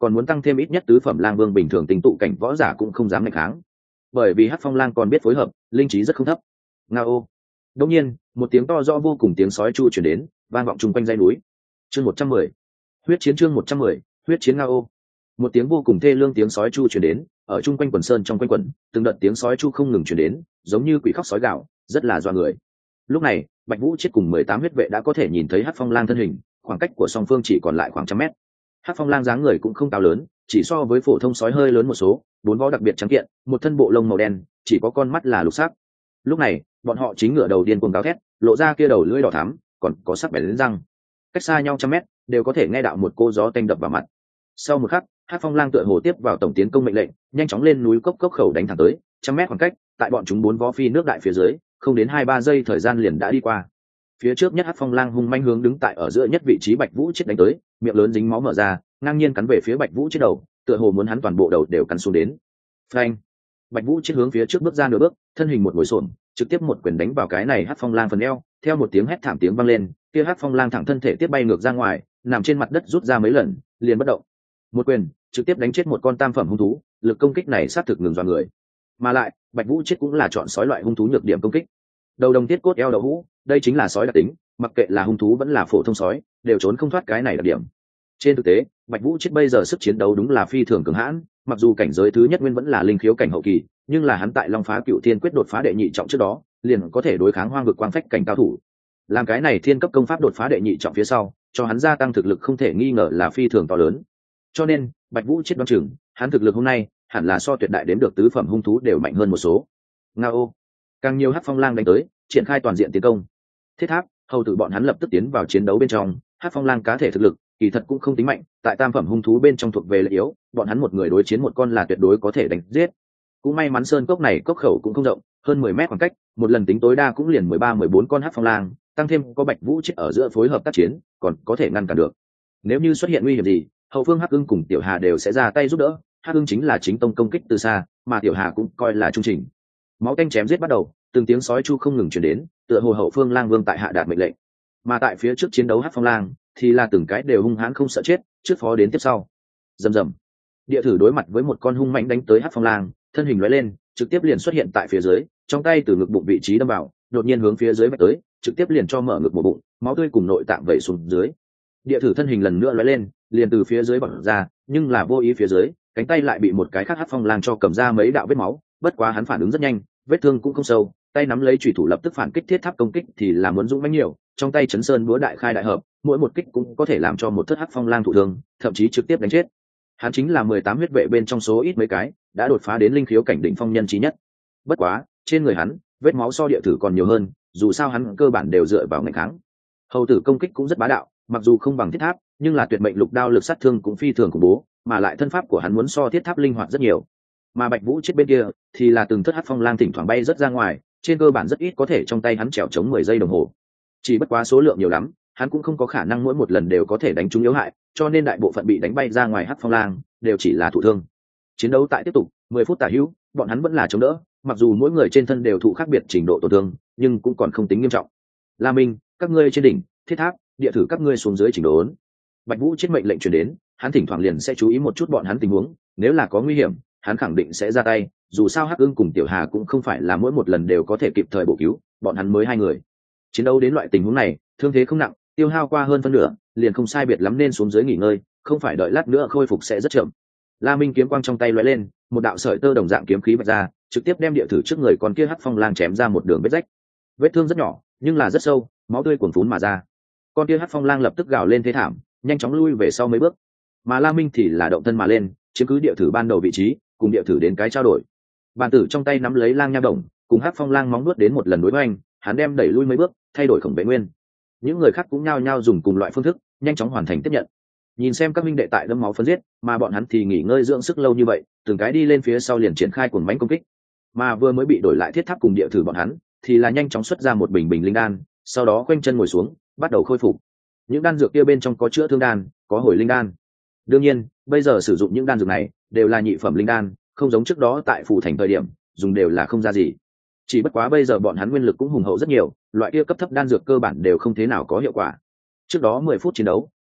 S1: còn muốn tăng thêm ít nhất tứ phẩm lang vương bình thường tình tụ cảnh võ giả cũng không dám nghịch kháng, bởi vì hắc phong lang còn biết phối hợp, linh trí rất không thấp. Ngao. Đột nhiên một tiếng to rõ vô cùng tiếng sói chu truyền đến, vang vọng chung quanh dãy núi. Chương 110. Huyết chiến. Chương 110. Huyết chiến. Ngao. Một tiếng vô cùng thê lương tiếng sói chu truyền đến, ở chung quanh quần sơn trong quanh quần, từng đợt tiếng sói chu không ngừng truyền đến, giống như quỷ khóc sói gào, rất là dọa người. Lúc này Bạch Vũ Chiết cùng 18 huyết vệ đã có thể nhìn thấy hắc phong lang thân hình, khoảng cách của song phương chỉ còn lại khoảng trăm mét. Hắc phong lang dáng người cũng không cao lớn, chỉ so với phổ thông sói hơi lớn một số, bốn vó đặc biệt trắng kiện, một thân bộ lông màu đen, chỉ có con mắt là lục sắc. Lúc này bọn họ chính ngửa đầu điên cuồng gào thét, lộ ra kia đầu lưỡi đỏ thắm, còn có sắc bén răng. Cách xa nhau trăm mét đều có thể nghe đạo một cô gió tanh đập vào mặt. Sau một khắc, hắc phong lang tựa hồ tiếp vào tổng tiến công mệnh lệnh, nhanh chóng lên núi cốc cốc khẩu đánh thẳng tới, trăm mét khoảng cách, tại bọn chúng bốn vó phi nước đại phía dưới, không đến 2-3 giây thời gian liền đã đi qua. Phía trước nhất hắc phong lang hung manh hướng đứng tại ở giữa nhất vị trí Bạch Vũ Chiết đánh tới, miệng lớn dính máu mở ra, ngang nhiên cắn về phía Bạch Vũ Chiết đầu, tựa hồ muốn hắn toàn bộ đầu đều cắn xuống đến. Phanh! Bạch Vũ Chiết hướng phía trước bước ra nửa bước, thân hình một ngồi xổm, trực tiếp một quyền đánh vào cái này hắc phong lang phần eo, theo một tiếng hét thảm tiếng vang lên, kia hắc phong lang thẳng thân thể tiếp bay ngược ra ngoài, nằm trên mặt đất rút ra mấy lần, liền bất động. Một quyền trực tiếp đánh chết một con tam phẩm hung thú, lực công kích này sát thực ngừng dọa người. Mà lại Bạch Vũ Chiết cũng là chọn sói loại hung thú nhược điểm công kích. Đầu đồng tiết cốt eo đậu hũ, đây chính là sói đặc tính, mặc kệ là hung thú vẫn là phổ thông sói, đều trốn không thoát cái này đặc điểm. Trên thực tế, Bạch Vũ Chiết bây giờ sức chiến đấu đúng là phi thường cường hãn, mặc dù cảnh giới thứ nhất nguyên vẫn là linh khiếu cảnh hậu kỳ, nhưng là hắn tại Long Phá Cựu Thiên Quyết đột phá đệ nhị trọng trước đó, liền có thể đối kháng hoang vực quang phách cảnh cao thủ. Làm cái này thiên cấp công pháp đột phá đệ nhị trọng phía sau, cho hắn gia tăng thực lực không thể nghi ngờ là phi thường to lớn. Cho nên, Bạch Vũ Chiết đoán chừng, hắn thực lực hôm nay hẳn là so tuyệt đại đến được tứ phẩm hung thú đều mạnh hơn một số. Ngao. Càng nhiều hắc phong lang đánh tới, triển khai toàn diện tiến công. Thiết Tháp, hầu tử bọn hắn lập tức tiến vào chiến đấu bên trong, hắc phong lang cá thể thực lực kỳ thật cũng không tính mạnh, tại tam phẩm hung thú bên trong thuộc về lợi yếu, bọn hắn một người đối chiến một con là tuyệt đối có thể đánh giết. Cũng may mắn sơn cốc này cốc khẩu cũng không rộng, hơn 10 mét khoảng cách, một lần tính tối đa cũng liền 13-14 con hắc phong lang, tăng thêm có Bạch Vũ Chiết ở giữa phối hợp tác chiến, còn có thể ngăn cản được. Nếu như xuất hiện nguy hiểm gì, hậu phương Hắc Ưng cùng Tiểu Hà đều sẽ ra tay giúp đỡ. Hắc Ưng chính là chính tông công kích từ xa, mà Tiểu Hà cũng coi là trung trình. Máu tanh chém giết bắt đầu, từng tiếng sói chu không ngừng truyền đến, tựa hồ hậu phương lang vương tại hạ đạt mệnh lệnh. Mà tại phía trước chiến đấu hắc phong lang thì là từng cái đều hung hãn không sợ chết, trước phó đến tiếp sau. Rầm rầm. Địa thử đối mặt với một con hung mạnh đánh tới hắc phong lang, thân hình lóe lên, trực tiếp liền xuất hiện tại phía dưới, trong tay từ ngực bụng vị trí đâm vào, đột nhiên hướng phía dưới vạch tới, trực tiếp liền cho mở ngực một bụng, máu tươi cùng nội tạng vẩy xuống dưới. Địa thử thân hình lần nữa lóe lên, liền từ phía dưới bật ra, nhưng là vô ý phía dưới, cánh tay lại bị một cái khác hắc phong lang cho cầm ra mấy đạo vết máu, bất quá hắn phản ứng rất nhanh, vết thương cũng không sâu, tay nắm lấy chủy thủ lập tức phản kích thiết tháp công kích thì là muốn dũng mãnh nhiều, trong tay chấn sơn búa đại khai đại hợp, mỗi một kích cũng có thể làm cho một thất hắc phong lang thụ thương, thậm chí trực tiếp đánh chết. Hắn chính là 18 huyết vệ bên trong số ít mấy cái đã đột phá đến linh khiếu cảnh đỉnh phong nhân chí nhất. Bất quá, trên người hắn, vết máu so địa thử còn nhiều hơn, dù sao hắn cơ bản đều dựa vào nghịch kháng. Hầu tử công kích cũng rất bá đạo, mặc dù không bằng thiết tháp, nhưng là tuyệt mệnh lục đao lực sát thương cũng phi thường khủng bố, mà lại thân pháp của hắn muốn so thiết tháp linh hoạt rất nhiều. Mà Bạch Vũ Chiết bên kia thì là từng thất hắc phong lang thỉnh thoảng bay rất ra ngoài, trên cơ bản rất ít có thể trong tay hắn trèo chống 10 giây đồng hồ. Chỉ bất quá số lượng nhiều lắm, hắn cũng không có khả năng mỗi một lần đều có thể đánh trúng yếu hại, cho nên đại bộ phận bị đánh bay ra ngoài hắc phong lang đều chỉ là thụ thương. Chiến đấu tại tiếp tục, 10 phút tả hữu, bọn hắn vẫn là chống đỡ, mặc dù mỗi người trên thân đều thụ khác biệt trình độ tổn thương, nhưng cũng còn không tính nghiêm trọng. La Minh, các ngươi trên đỉnh, thiết tháp, địa thử các ngươi xuống dưới chỉnh đốn. Bạch Vũ Chiết mệnh lệnh truyền đến, hắn thỉnh thoảng liền sẽ chú ý một chút bọn hắn tình huống, nếu là có nguy hiểm, hắn khẳng định sẽ ra tay, dù sao Hắc Ưng cùng Tiểu Hà cũng không phải là mỗi một lần đều có thể kịp thời bổ cứu, bọn hắn mới 2 người. Chiến đấu đến loại tình huống này, thương thế không nặng, tiêu hao qua hơn phân nửa, liền không sai biệt lắm nên xuống dưới nghỉ ngơi, không phải đợi lát nữa khôi phục sẽ rất chậm. La Minh kiếm quang trong tay lóe lên, một đạo sợi tơ đồng dạng kiếm khí vạch ra, trực tiếp đem địa thử trước người con kia hắc phong lang chém ra một đường vết rách. Vết thương rất nhỏ, nhưng là rất sâu, máu tươi cuồn phún mà ra. Con kia hắc phong lang lập tức gào lên thế thảm, nhanh chóng lui về sau mấy bước. Mà La Minh thì là động thân mà lên, chiếm cứ địa thử ban đầu vị trí, cùng địa thử đến cái trao đổi. Bàn tử trong tay nắm lấy lang nha đồng, cùng hắc phong lang móng nuốt đến một lần đối hoành, hắn đem đẩy lui mấy bước, thay đổi khổng vệ nguyên. Những người khác cũng nhao nhao dùng cùng loại phương thức, nhanh chóng hoàn thành tiếp nhận. Nhìn xem các minh đệ tại đâm máu phân giết, mà bọn hắn thì nghỉ ngơi dưỡng sức lâu như vậy, từng cái đi lên phía sau liền triển khai cuồng mãnh công kích. Mà vừa mới bị đổi lại thiết tháp cùng địa thử bọn hắn, thì là nhanh chóng xuất ra một bình bình linh đan, sau đó khoanh chân ngồi xuống, bắt đầu khôi phục. Những đan dược kia bên trong có chữa thương đan, có hồi linh đan. Đương nhiên, bây giờ sử dụng những đan dược này đều là nhị phẩm linh đan, không giống trước đó tại phủ thành thời điểm dùng đều là không ra gì. Chỉ bất quá bây giờ bọn hắn nguyên lực cũng hùng hậu rất nhiều, loại kia cấp thấp đan dược cơ bản đều không thế nào có hiệu quả. Trước đó 10 phút chiến đấu,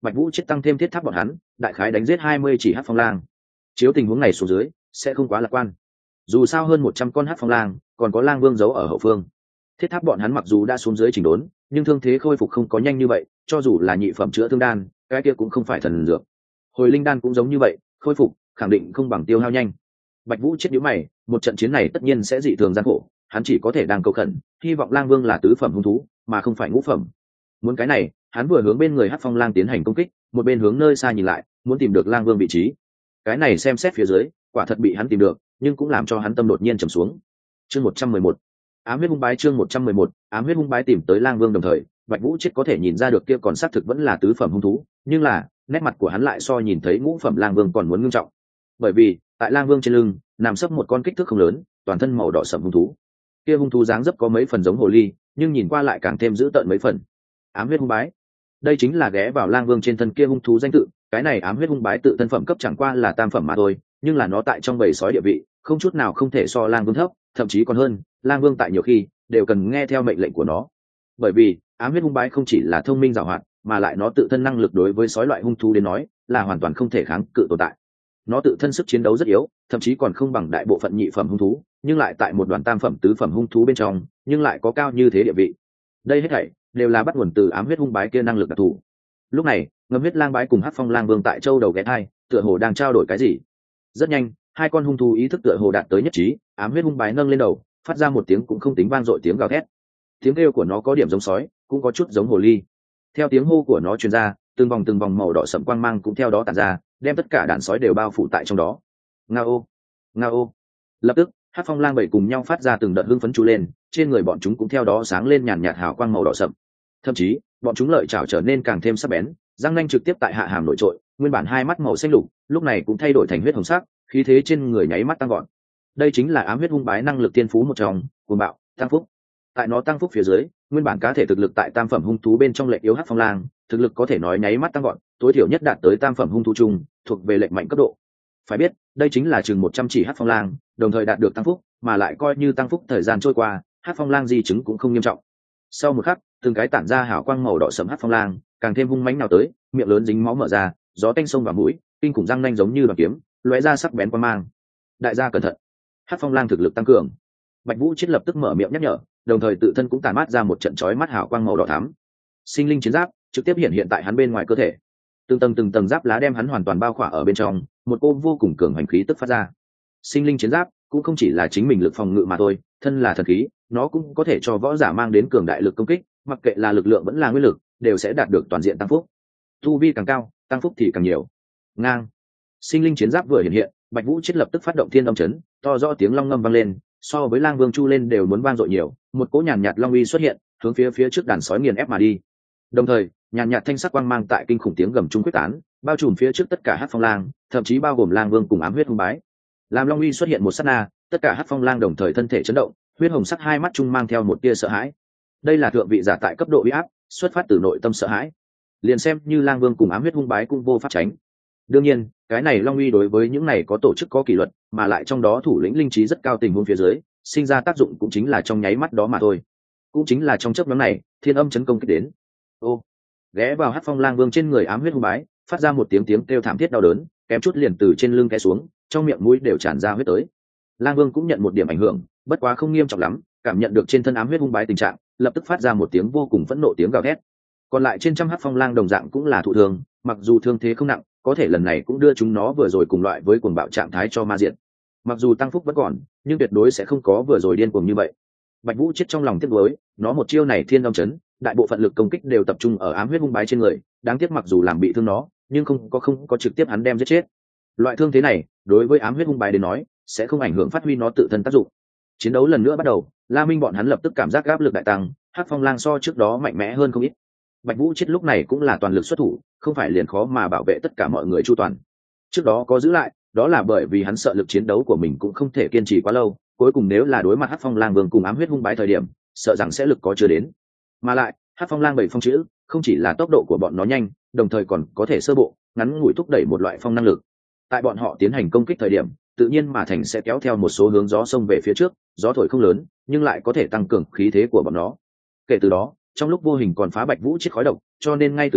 S1: Bạch Vũ chết tăng thêm thiết tháp bọn hắn đại khái đánh giết 20 chỉ hắc phong lang. Chiếu tình huống này xuống dưới sẽ không quá lạc quan, dù sao hơn 100 con hắc phong lang còn có lang vương giấu ở hậu phương. Thiết tháp bọn hắn mặc dù đã xuống dưới chỉnh đốn, nhưng thương thế khôi phục không có nhanh như vậy, cho dù là nhị phẩm chữa thương đan cái kia cũng không phải thần dược. Hồi linh đan cũng giống như vậy, khôi phục khẳng định không bằng tiêu hao nhanh. Bạch Vũ chết nhíu mày, một trận chiến này tất nhiên sẽ dị thường gian khổ, hắn chỉ có thể đang cầu khẩn, hy vọng lang vương là tứ phẩm hung thú mà không phải ngũ phẩm. Muốn cái này, hắn vừa hướng bên người hắc phong lang tiến hành công kích, một bên hướng nơi xa nhìn lại, muốn tìm được lang vương vị trí. Cái này xem xét phía dưới, quả thật bị hắn tìm được, nhưng cũng làm cho hắn tâm đột nhiên trầm xuống. Chương 111, ám huyết hung bái. Chương 111, ám huyết hung bái. Tìm tới lang vương đồng thời, Bạch Vũ chết có thể nhìn ra được kia còn xác thực vẫn là tứ phẩm hung thú, nhưng là nét mặt của hắn lại so nhìn thấy ngũ phẩm lang vương còn muốn nghiêm trọng. Bởi vì tại lang vương trên lưng nằm sấp một con kích thước không lớn, toàn thân màu đỏ sẫm hung thú. Kia hung thú dáng dấp có mấy phần giống hồ ly, nhưng nhìn qua lại càng thêm dữ tợn mấy phần. Ám huyết hung bái, đây chính là ghé vào lang vương trên thân kia hung thú danh tự. Cái này ám huyết hung bái tự thân phẩm cấp chẳng qua là tam phẩm mà thôi, nhưng là nó tại trong bầy sói địa vị không chút nào không thể so lang vương thấp, thậm chí còn hơn. Lang vương tại nhiều khi đều cần nghe theo mệnh lệnh của nó, bởi vì ám huyết hung bái không chỉ là thông minh giàu hoạt, mà lại nó tự thân năng lực đối với sói loại hung thú đến nói là hoàn toàn không thể kháng cự tồn tại. Nó tự thân sức chiến đấu rất yếu, thậm chí còn không bằng đại bộ phận nhị phẩm hung thú, nhưng lại tại một đoàn tam phẩm tứ phẩm hung thú bên trong nhưng lại có cao như thế địa vị. Đây hết thảy đều là bắt nguồn từ ám huyết hung bái kia năng lực đặc thù. Lúc này ngâm huyết lang bái cùng hắc phong lang vương tại châu đầu ghé thai, tựa hồ đang trao đổi cái gì. Rất nhanh hai con hung thú ý thức tựa hồ đạt tới nhất trí, ám huyết hung bái nâng lên đầu, phát ra một tiếng cũng không tính vang dội tiếng gào thét. Tiếng kêu của nó có điểm giống sói, cũng có chút giống hồ ly. Theo tiếng hô của nó truyền ra, từng vòng màu đỏ sẫm quang mang cũng theo đó tản ra, đem tất cả đàn sói đều bao phủ tại trong đó. Ngao, ngao. Lập tức hắc phong lang bảy cùng nhau phát ra từng đợt hưng phấn chú lên, trên người bọn chúng cũng theo đó sáng lên nhàn nhạt hào quang màu đỏ sẫm. Thậm chí bọn chúng lợi chảo trở nên càng thêm sắc bén, răng nanh trực tiếp tại hạ hàm nổi trội, nguyên bản hai mắt màu xanh lục lúc này cũng thay đổi thành huyết hồng sắc, khí thế trên người nháy mắt tăng gọn. Đây chính là ám huyết hung bái năng lực tiên phú một trong, cuồng bạo, tăng phúc. Tại nó tăng phúc phía dưới, nguyên bản cá thể thực lực tại tam phẩm hung thú bên trong lệnh yếu hắc phong lang, thực lực có thể nói nháy mắt tăng gọn, tối thiểu nhất đạt tới tam phẩm hung thú trung, thuộc về lệnh mạnh cấp độ. Phải biết, đây chính là chừng 100 chỉ hắc phong lang, đồng thời đạt được tăng phúc, mà lại coi như tăng phúc thời gian trôi qua, hắc phong lang di chứng cũng không nghiêm trọng. Sau một khắc, từng cái tản ra hào quang màu đỏ sẫm hắc phong lang, càng thêm hung mãnh nào tới, miệng lớn dính máu mở ra, gió tanh sông vào mũi, kinh khủng răng nanh giống như đoàn kiếm, lóe ra sắc bén quang mang. Đại gia cẩn thận, hắc phong lang thực lực tăng cường. Bạch Vũ chết lập tức mở miệng nhắc nhở, đồng thời tự thân cũng tản mát ra một trận chói mắt hào quang màu đỏ thắm. Sinh linh chiến giáp trực tiếp hiện tại hắn bên ngoài cơ thể, từng tầng giáp lá đem hắn hoàn toàn bao khỏa ở bên trong, một cô vô cùng cường hành khí tức phát ra. Sinh linh chiến giáp cũng không chỉ là chính mình lực phòng ngự mà thôi, thân là thần khí, nó cũng có thể cho võ giả mang đến cường đại lực công kích, mặc kệ là lực lượng vẫn là nguyên lực, đều sẽ đạt được toàn diện tăng phúc. Tu vi càng cao, tăng phúc thì càng nhiều. Ngang. Sinh linh chiến giáp vừa hiện, Bạch Vũ chết lập tức phát động thiên âm chấn, to rõ tiếng long ngâm vang lên, so với lang vương chu lên đều muốn vang dội nhiều. Một cỗ nhàn nhạt long uy xuất hiện, hướng phía trước đàn sói nghiền ép mà đi. Đồng thời nhàn nhạt thanh sắc quang mang tại kinh khủng tiếng gầm trung quyết tán, bao trùm phía trước tất cả hắc phong lang, thậm chí bao gồm lang vương cùng ám huyết hung bái. Làm long uy xuất hiện một sát na, tất cả hắc phong lang đồng thời thân thể chấn động, huyết hồng sắc hai mắt trung mang theo một tia sợ hãi. Đây là thượng vị giả tại cấp độ uy áp, xuất phát từ nội tâm sợ hãi. Liền xem như lang vương cùng ám huyết hung bái cũng vô pháp tránh. Đương nhiên cái này long uy đối với những này có tổ chức có kỷ luật, mà lại trong đó thủ lĩnh linh trí rất cao tình huống phía dưới, sinh ra tác dụng cũng chính là trong nháy mắt đó mà thôi. Cũng chính là trong chớp nhoáng này, thiên âm chấn công kích đến. Ô, ghé vào hắc phong lang vương trên người ám huyết hung bái, phát ra một tiếng kêu thảm thiết đau đớn, kém chút liền từ trên lưng té xuống, trong miệng mũi đều tràn ra huyết tới. Lang vương cũng nhận một điểm ảnh hưởng, bất quá không nghiêm trọng lắm, cảm nhận được trên thân ám huyết hung bái tình trạng, lập tức phát ra một tiếng vô cùng phẫn nộ tiếng gào thét. Còn lại trên trăm hắc phong lang đồng dạng cũng là thụ thương, mặc dù thương thế không nặng, có thể lần này cũng đưa chúng nó vừa rồi cùng loại với cuồng bạo trạng thái cho ma diện. Mặc dù tăng phúc vẫn còn, nhưng tuyệt đối sẽ không có vừa rồi điên cuồng như vậy. Bạch Vũ chết trong lòng tiếc nuối, nó một chiêu này thiên âm chấn, đại bộ phận lực công kích đều tập trung ở ám huyết hung bái trên người, đáng tiếc mặc dù làm bị thương nó, nhưng không có trực tiếp hắn đem giết chết. Loại thương thế này, đối với ám huyết hung bái đến nói, sẽ không ảnh hưởng phát huy nó tự thân tác dụng. Chiến đấu lần nữa bắt đầu, La Minh bọn hắn lập tức cảm giác áp lực đại tăng, hắc phong lang so trước đó mạnh mẽ hơn không ít. Bạch Vũ chết lúc này cũng là toàn lực xuất thủ, không phải liền khó mà bảo vệ tất cả mọi người chu toàn. Trước đó có giữ lại, đó là bởi vì hắn sợ lực chiến đấu của mình cũng không thể kiên trì quá lâu, cuối cùng nếu là đối mặt hắc phong lang vương cùng ám huyết hung bái thời điểm, sợ rằng sẽ lực có chưa đến. Mà lại hắc phong lang bảy phong chữ không chỉ là tốc độ của bọn nó nhanh, đồng thời còn có thể sơ bộ ngắn ngủi thúc đẩy một loại phong năng lực. Tại bọn họ tiến hành công kích thời điểm, tự nhiên mà thành sẽ kéo theo một số hướng gió xông về phía trước, gió thổi không lớn nhưng lại có thể tăng cường khí thế của bọn nó. Kể từ đó trong lúc vô hình còn phá Bạch Vũ chiết khói độc, cho nên ngay từ đầu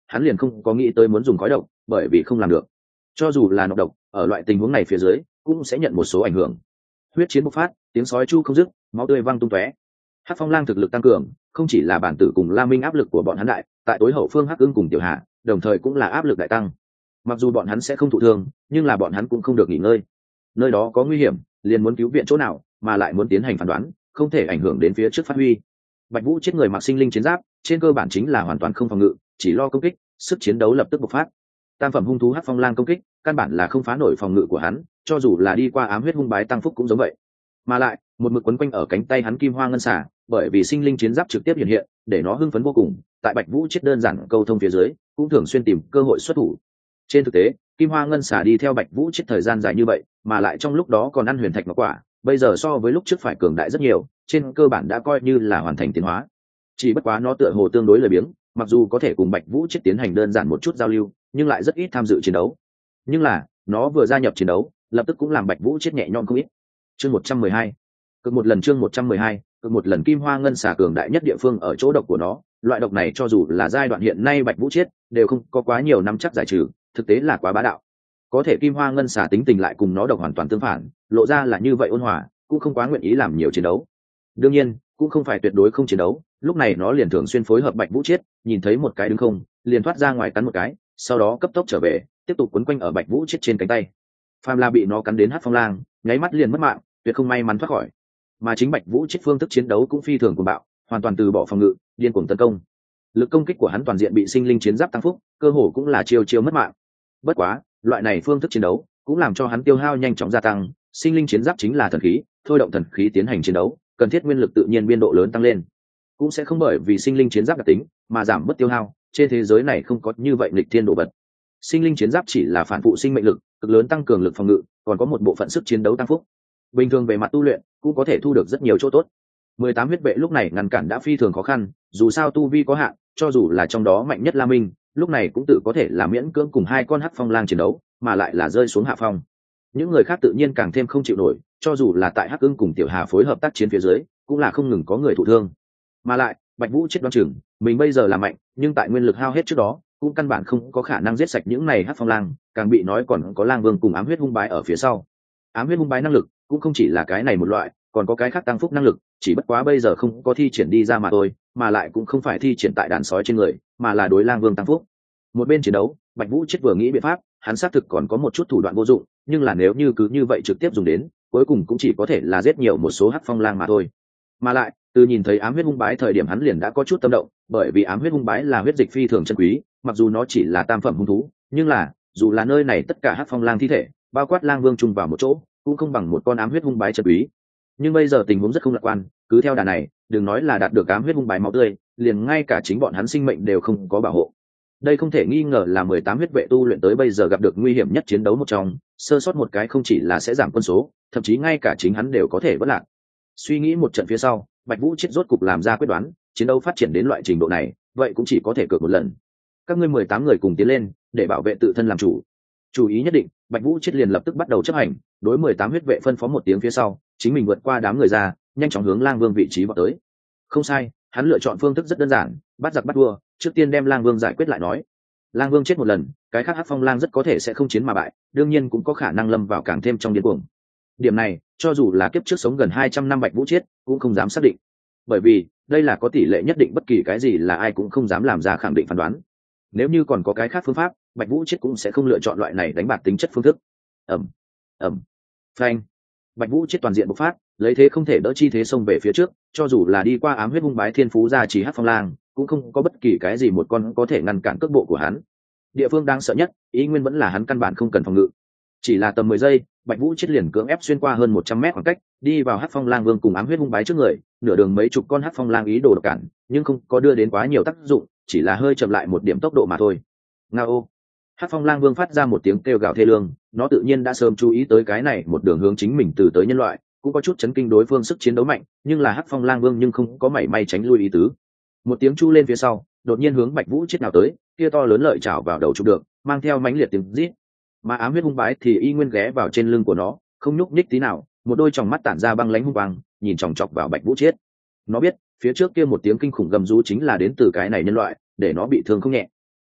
S1: hắn liền không có nghĩ tới muốn dùng khói độc, bởi vì không làm được. Cho dù là nọc độc, ở loại tình huống này phía dưới cũng sẽ nhận một số ảnh hưởng. Huyết chiến bộc phát, tiếng sói chu không dứt, máu tươi văng tung tóe. Hắc Phong Lang thực lực tăng cường, không chỉ là bản tử cùng La Minh áp lực của bọn hắn đại, tại tối hậu phương Hắc Ưng cùng Tiểu Hà, đồng thời cũng là áp lực đại tăng. Mặc dù bọn hắn sẽ không thụ thương, nhưng là bọn hắn cũng không được nghỉ ngơi. Nơi đó có nguy hiểm, liền muốn cứu viện chỗ nào, mà lại muốn tiến hành phán đoán, không thể ảnh hưởng đến phía trước phát huy. Bạch Vũ chết người mặc sinh linh chiến giáp, trên cơ bản chính là hoàn toàn không phòng ngự, chỉ lo công kích, sức chiến đấu lập tức bộc phát. Tam phẩm hung thú Hắc Phong Lang công kích, căn bản là không phá nổi phòng ngự của hắn, cho dù là đi qua ám huyết hung bái tăng phúc cũng giống vậy. Mà lại, một mực quấn quanh ở cánh tay hắn kim hoa ngân xà, bởi vì sinh linh chiến giáp trực tiếp hiện hiện, để nó hưng phấn vô cùng, tại Bạch Vũ chết đơn giản câu thông phía dưới, cũng thường xuyên tìm cơ hội xuất thủ. Trên thực tế, kim hoa ngân xà đi theo Bạch Vũ chết thời gian dài như vậy, mà lại trong lúc đó còn ăn huyền thạch ngọc quả, bây giờ so với lúc trước phải cường đại rất nhiều, trên cơ bản đã coi như là hoàn thành tiến hóa. Chỉ bất quá nó tựa hồ tương đối lười biếng, mặc dù có thể cùng Bạch Vũ chết tiến hành đơn giản một chút giao lưu, nhưng lại rất ít tham dự chiến đấu. Nhưng là, nó vừa gia nhập chiến đấu, lập tức cũng làm Bạch Vũ chết nhẹ nhõm không ít. Chương 112. Cực một lần chương 112, cực một lần kim hoa ngân xà cường đại nhất địa phương ở chỗ độc của nó, loại độc này cho dù là giai đoạn hiện nay Bạch Vũ chết, đều không có quá nhiều năm chắc giải trừ, thực tế là quá bá đạo. Có thể kim hoa ngân xà tính tình lại cùng nó độc hoàn toàn tương phản, lộ ra là như vậy ôn hòa, cũng không quá nguyện ý làm nhiều chiến đấu. Đương nhiên, cũng không phải tuyệt đối không chiến đấu, lúc này nó liền thường xuyên phối hợp Bạch Vũ chết, nhìn thấy một cái đứng không, liền thoát ra ngoài cắn một cái, sau đó cấp tốc trở về, tiếp tục quấn quanh ở Bạch Vũ chết trên cánh tay. Phàm là bị nó cắn đến Hắc Phong Lang, nháy mắt liền mất mạng, tuyệt không may mắn thoát khỏi. Mà chính Bạch Vũ chết phương thức chiến đấu cũng phi thường cuồng bạo, hoàn toàn từ bỏ phòng ngự, điên cuồng tấn công. Lực công kích của hắn toàn diện bị sinh linh chiến giáp tăng phúc, cơ hồ cũng là chiêu chiêu mất mạng. Bất quá, loại này phương thức chiến đấu cũng làm cho hắn tiêu hao nhanh chóng gia tăng, sinh linh chiến giáp chính là thần khí, thôi động thần khí tiến hành chiến đấu, cần thiết nguyên lực tự nhiên biên độ lớn tăng lên, cũng sẽ không bởi vì sinh linh chiến giáp đặc tính mà giảm bớt tiêu hao. Trên thế giới này không có như vậy nghịch thiên đồ vật. Sinh linh chiến giáp chỉ là phản phụ sinh mệnh lực, cực lớn tăng cường lực phòng ngự, còn có một bộ phận sức chiến đấu tăng phúc. Bình thường về mặt tu luyện cũng có thể thu được rất nhiều chỗ tốt. 18 huyết vệ lúc này ngăn cản đã phi thường khó khăn, dù sao tu vi có hạn, cho dù là trong đó mạnh nhất La Minh, lúc này cũng tự có thể là miễn cưỡng cùng hai con Hắc Phong Lang chiến đấu, mà lại là rơi xuống hạ phong. Những người khác tự nhiên càng thêm không chịu nổi, cho dù là tại Hắc Ưng cùng Tiểu Hà phối hợp tác chiến phía dưới, cũng là không ngừng có người thụ thương. Mà lại, Bạch Vũ chết đoán chừng, mình bây giờ là mạnh, nhưng tại nguyên lực hao hết trước đó, cũng căn bản không có khả năng giết sạch những này Hắc Phong Lang, càng bị nói còn có Lang Vương cùng Ám Huyết Hung Bái ở phía sau. Ám Huyết Hung Bái năng lực cũng không chỉ là cái này một loại, còn có cái khác tăng phúc năng lực, chỉ bất quá bây giờ không có thi triển đi ra mà thôi, mà lại cũng không phải thi triển tại đàn sói trên người, mà là đối Lang Vương tăng phúc. Một bên chiến đấu, Bạch Vũ chết vừa nghĩ biện pháp, hắn xác thực còn có một chút thủ đoạn vô dụng, nhưng là nếu như cứ như vậy trực tiếp dùng đến, cuối cùng cũng chỉ có thể là giết nhiều một số Hắc Phong Lang mà thôi. Mà lại, từ nhìn thấy Ám Huyết Hung Bái thời điểm hắn liền đã có chút tâm động, bởi vì Ám Huyết Hung Bái là huyết dịch phi thường chân quý, mặc dù nó chỉ là tam phẩm hung thú, nhưng là, dù là nơi này tất cả Hắc Phong Lang thi thể, bao quát Lang Vương chung vào một chỗ, cũng không bằng một con Ám Huyết Hung Bái chân quý. Nhưng bây giờ tình huống rất không lạc quan, cứ theo đà này, đừng nói là đạt được Ám Huyết Hung Bái máu tươi, liền ngay cả chính bọn hắn sinh mệnh đều không có bảo hộ. Đây không thể nghi ngờ là 18 huyết vệ tu luyện tới bây giờ gặp được nguy hiểm nhất chiến đấu một trong, sơ sót một cái không chỉ là sẽ giảm quân số, thậm chí ngay cả chính hắn đều có thể vất lạc. Suy nghĩ một trận phía sau, Bạch Vũ chết rốt cục làm ra quyết đoán, chiến đấu phát triển đến loại trình độ này, vậy cũng chỉ có thể cược một lần. Các ngươi 18 người cùng tiến lên, để bảo vệ tự thân làm chủ. Chủ ý nhất định, Bạch Vũ chết liền lập tức bắt đầu chấp hành, đối 18 huyết vệ phân phó một tiếng phía sau, chính mình vượt qua đám người ra, nhanh chóng hướng Lang Vương vị trí vọt tới. Không sai, hắn lựa chọn phương thức rất đơn giản, bắt giặc bắt vua, trước tiên đem Lang Vương giải quyết lại nói. Lang Vương chết một lần, cái khác Hắc Phong Lang rất có thể sẽ không chiến mà bại, đương nhiên cũng có khả năng lâm vào càng thêm trong điên cuồng. Điểm này, cho dù là kiếp trước sống gần 200 năm Bạch Vũ chết, cũng không dám xác định. Bởi vì, đây là có tỷ lệ nhất định, bất kỳ cái gì là ai cũng không dám làm ra khẳng định phán đoán. Nếu như còn có cái khác phương pháp, Bạch Vũ chết cũng sẽ không lựa chọn loại này đánh bạc tính chất phương thức. Ầm, phanh. Bạch Vũ chết toàn diện bộc phát, lấy thế không thể đỡ chi thế xông về phía trước, cho dù là đi qua Ám Huyết Hung Bái thiên phú gia trì Hắc Phong Lang, cũng không có bất kỳ cái gì một con có thể ngăn cản cước bộ của hắn. Địa phương đáng sợ nhất, ý nguyên vẫn là hắn căn bản không cần phòng ngự. Chỉ là tầm 10 giây, Bạch Vũ chết liền cưỡng ép xuyên qua hơn 100 mét khoảng cách, đi vào Hắc Phong Lang Vương cùng Ám Huyết Hung Bái trước người, nửa đường mấy chục con Hắc Phong Lang ý đồ độc cản, nhưng không có đưa đến quá nhiều tác dụng, chỉ là hơi chậm lại một điểm tốc độ mà thôi. Ngao. Hắc Phong Lang Vương phát ra một tiếng kêu gào thê lương, nó tự nhiên đã sớm chú ý tới cái này một đường hướng chính mình từ tới nhân loại, cũng có chút chấn kinh đối phương sức chiến đấu mạnh, nhưng là Hắc Phong Lang Vương nhưng không có mảy may tránh lui ý tứ. Một tiếng chu lên phía sau, đột nhiên hướng Bạch Vũ chết nào tới, kia to lớn lợi chảo vào đầu chụp được, mang theo mãnh liệt tiếng rít. Mà Ám Huyết Hung Bái thì y nguyên ghé vào trên lưng của nó, không nhúc nhích tí nào, một đôi tròng mắt tản ra băng lãnh hung quang, nhìn chòng chọc vào Bạch Vũ chết. Nó biết, phía trước kia một tiếng kinh khủng gầm rú chính là đến từ cái này nhân loại, để nó bị thương không nhẹ.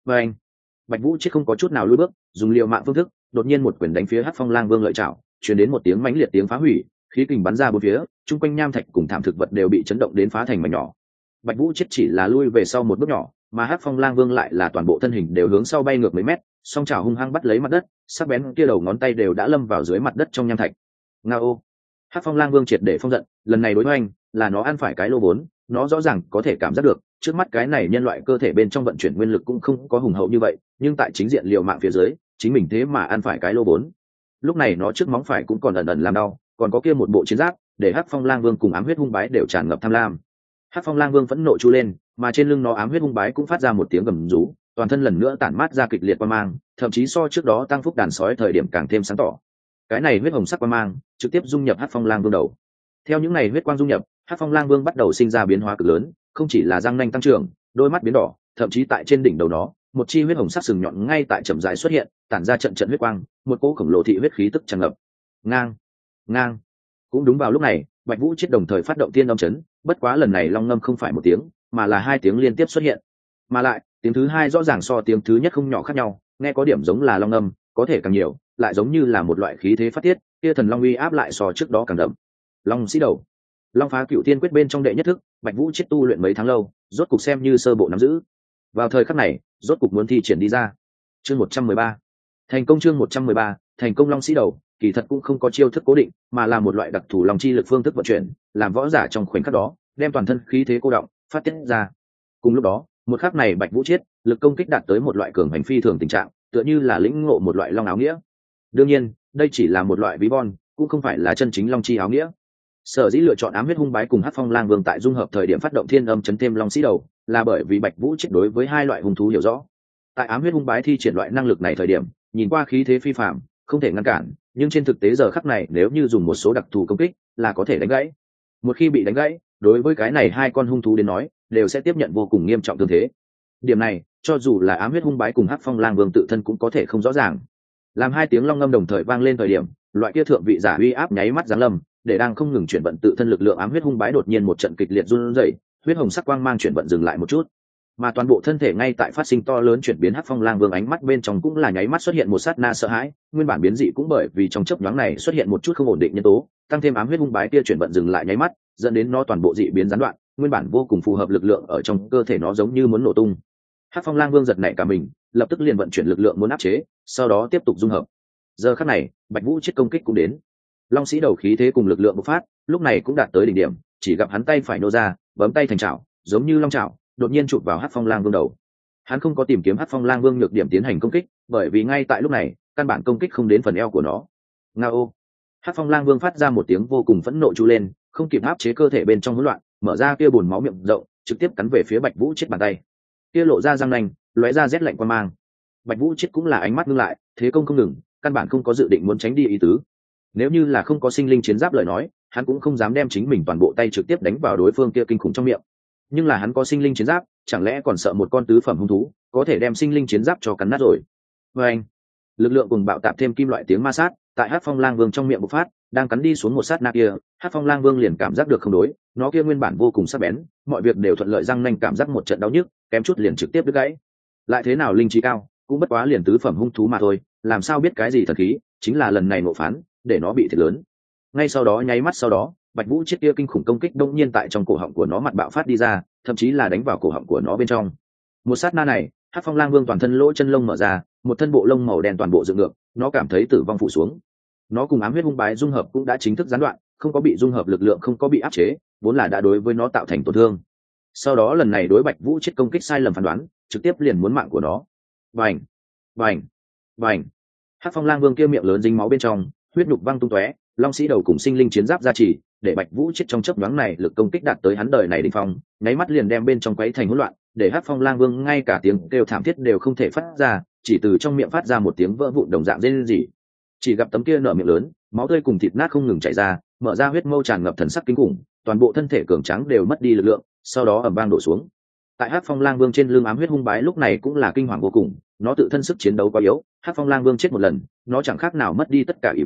S1: và anh, Bạch Vũ chết không có chút nào lùi bước, dùng liều mạng phương thức đột nhiên một quyền đánh phía Hắc Phong Lang Vương lợi chảo, truyền đến một tiếng mãnh liệt tiếng phá hủy, khí kình bắn ra bốn phía, chung quanh nham thạch cùng thảm thực vật đều bị chấn động đến phá thành mảnh nhỏ. Bạch Vũ chết chỉ là lui về sau một bước nhỏ, mà Hắc Phong Lang Vương lại là toàn bộ thân hình đều hướng sau bay ngược mấy mét, song chảo hung hăng bắt lấy mặt đất, sắc bén kia đầu ngón tay đều đã lâm vào dưới mặt đất trong nham thạch. Ngao! Hắc Phong Lang Vương triệt để phong giận, lần này đối với anh là nó ăn phải cái lô vốn, nó rõ ràng có thể cảm giác được, trước mắt cái này nhân loại cơ thể bên trong vận chuyển nguyên lực cũng không có hùng hậu như vậy, nhưng tại chính diện liều mạng phía dưới, chính mình thế mà ăn phải cái lô vốn. Lúc này nó trước móng phải cũng còn ẩn ẩn làm đau, còn có kia một bộ chiến giáp, để Hắc Phong Lang Vương cùng ám huyết hung bái đều tràn ngập tham lam. Hắc Phong Lang Vương phẫn nộ chu lên, mà trên lưng nó ám huyết hung bái cũng phát ra một tiếng gầm rú, toàn thân lần nữa tản mát ra kịch liệt quang mang, thậm chí so trước đó tăng phúc đàn sói thời điểm càng thêm sáng tỏ. Cái này huyết hồng sắc quang mang trực tiếp dung nhập Hắc Phong Lang Vương đầu. Theo những này huyết quang dung nhập, Hắc Phong Lang Vương bắt đầu sinh ra biến hóa cực lớn, không chỉ là răng nanh tăng trưởng, đôi mắt biến đỏ, thậm chí tại trên đỉnh đầu nó, một chi huyết hồng sắc sừng nhọn ngay tại chậm rãi xuất hiện, tản ra trận trận huyết quang, một cỗ khổng lồ thị huyết khí tức tràn ngập. Ngang, ngang. Cũng đúng vào lúc này, Bạch Vũ chết đồng thời phát động tiên âm chấn, bất quá lần này long ngâm không phải một tiếng, mà là hai tiếng liên tiếp xuất hiện. Mà lại, tiếng thứ hai rõ ràng so tiếng thứ nhất không nhỏ khác nhau, nghe có điểm giống là long ngâm, có thể càng nhiều, lại giống như là một loại khí thế phát tiết, kia thần long uy áp lại so trước đó càng đậm. Long sĩ đầu, long phá cựu tiên quyết bên trong đệ nhất thức, Bạch Vũ chết tu luyện mấy tháng lâu, rốt cục xem như sơ bộ nắm giữ. Vào thời khắc này, rốt cục muốn thi triển đi ra. Chương 113. Thành công chương 113, thành công long sĩ đầu, kỳ thật cũng không có chiêu thức cố định, mà là một loại đặc thù long chi lực phương thức vận chuyển, làm võ giả trong khoảnh khắc đó, đem toàn thân khí thế cô động, phát tiết ra. Cùng lúc đó, một khắc này Bạch Vũ chết, lực công kích đạt tới một loại cường hành phi thường tình trạng, tựa như là lĩnh ngộ một loại long áo nghĩa. Đương nhiên, đây chỉ là một loại ví von, cũng không phải là chân chính long chi áo nghĩa. Sở dĩ lựa chọn ám huyết hung bái cùng Hắc Phong Lang Vương tại dung hợp thời điểm phát động thiên âm chấn thêm long sĩ đầu, là bởi vì Bạch Vũ chết đối với hai loại hung thú hiểu rõ. Tại ám huyết hung bái thi triển loại năng lực này thời điểm, nhìn qua khí thế phi phàm, không thể ngăn cản, nhưng trên thực tế giờ khắc này nếu như dùng một số đặc thù công kích, là có thể đánh gãy. Một khi bị đánh gãy, đối với cái này hai con hung thú đến nói, đều sẽ tiếp nhận vô cùng nghiêm trọng thương thế. Điểm này, cho dù là ám huyết hung bái cùng Hắc Phong Lang Vương tự thân cũng có thể không rõ ràng. Làm hai tiếng long ngâm đồng thời vang lên thời điểm, loại kia thượng vị giả uy áp nháy mắt giáng lâm, để đang không ngừng chuyển vận tự thân lực lượng ám huyết hung bái đột nhiên một trận kịch liệt run rẩy, huyết hồng sắc quang mang chuyển vận dừng lại một chút, mà toàn bộ thân thể ngay tại phát sinh to lớn chuyển biến. Hắc Phong Lang Vương ánh mắt bên trong cũng là nháy mắt xuất hiện một sát na sợ hãi, nguyên bản biến dị cũng bởi vì trong chớp nhoáng này xuất hiện một chút không ổn định nhân tố, tăng thêm ám huyết hung bái kia chuyển vận dừng lại nháy mắt, dẫn đến nó toàn bộ dị biến gián đoạn, nguyên bản vô cùng phù hợp lực lượng ở trong cơ thể nó giống như muốn nổ tung. Hắc Phong Lang Vương giật nảy cả mình, lập tức liền vận chuyển lực lượng muốn áp chế, sau đó tiếp tục dung hợp. Giờ khắc này, Bạch Vũ chết công kích cũng đến. Long sĩ đầu khí thế cùng lực lượng bộc phát, lúc này cũng đạt tới đỉnh điểm, chỉ gặp hắn tay phải nô ra, bấm tay thành chảo, giống như long chảo, đột nhiên chụp vào Hắc Phong Lang Vương đầu. Hắn không có tìm kiếm Hắc Phong Lang Vương nhược điểm tiến hành công kích, bởi vì ngay tại lúc này, căn bản công kích không đến phần eo của nó. Ngao! Hắc Phong Lang Vương phát ra một tiếng vô cùng phẫn nộ chu lên, không kịp áp chế cơ thể bên trong hỗn loạn, mở ra kia buồn máu miệng rộng, trực tiếp cắn về phía Bạch Vũ chết bàn tay. Kia lộ ra răng nanh, lóe ra rét lạnh qua mang. Bạch Vũ chết cũng là ánh mắt ngưng lại, thế công không ngừng, căn bản không có dự định muốn tránh đi ý tứ. Nếu như là không có sinh linh chiến giáp lời nói, hắn cũng không dám đem chính mình toàn bộ tay trực tiếp đánh vào đối phương kia kinh khủng trong miệng. Nhưng là hắn có sinh linh chiến giáp, chẳng lẽ còn sợ một con tứ phẩm hung thú có thể đem sinh linh chiến giáp cho cắn nát rồi? Và anh, lực lượng cùng bạo tạp thêm kim loại tiếng ma sát, tại Hắc Phong Lang Vương trong miệng bộc phát, đang cắn đi xuống một sát na kia, Hắc Phong Lang Vương liền cảm giác được không đối, nó kia nguyên bản vô cùng sắc bén, mọi việc đều thuận lợi, răng nanh cảm giác một trận đau nhức, kém chút liền trực tiếp đứt gãy. Lại thế nào linh trí cao, cũng bất quá liền tứ phẩm hung thú mà thôi, làm sao biết cái gì thần khí, chính là lần này ngộ phán, để nó bị thiệt lớn. Ngay sau đó nháy mắt sau đó, Bạch Vũ chiếc kia kinh khủng công kích đông nhiên tại trong cổ họng của nó mặt bạo phát đi ra, thậm chí là đánh vào cổ họng của nó bên trong. Một sát na này, Hắc Phong Lang Vương toàn thân lỗ chân lông mở ra, một thân bộ lông màu đen toàn bộ dựng ngược, nó cảm thấy tử vong phủ xuống. Nó cùng ám huyết hung bái dung hợp cũng đã chính thức gián đoạn, không có bị dung hợp lực lượng không có bị áp chế, vốn là đã đối với nó tạo thành tổn thương. Sau đó lần này đối Bạch Vũ chết công kích sai lầm phán đoán, trực tiếp liền muốn mạng của nó. Bành, bành, bành. Hắc Phong Lang Vương kia miệng lớn dính máu bên trong, huyết nhục văng tung tóe, long sĩ đầu cùng sinh linh chiến giáp gia trì, để Bạch Vũ chết trong chớp nhoáng này lực công kích đạt tới hắn đời này đỉnh phong, nháy mắt liền đem bên trong quấy thành hỗn loạn, để Hắc Phong Lang Vương ngay cả tiếng kêu thảm thiết đều không thể phát ra, chỉ từ trong miệng phát ra một tiếng vỡ vụn đồng dạng rên rỉ. Chỉ gặp tấm kia nở miệng lớn, máu tươi cùng thịt nát không ngừng chảy ra, mở ra huyết mâu tràn ngập thần sắc kinh khủng, toàn bộ thân thể cường tráng đều mất đi lực lượng, sau đó ầm vang đổ xuống. Tại Hắc Phong Lang Vương trên lưng ám huyết hung bái lúc này cũng là kinh hoàng vô cùng, nó tự thân sức chiến đấu quá yếu, Hắc Phong Lang Vương chết một lần, nó chẳng khác nào mất đi tất cả ỷ vào,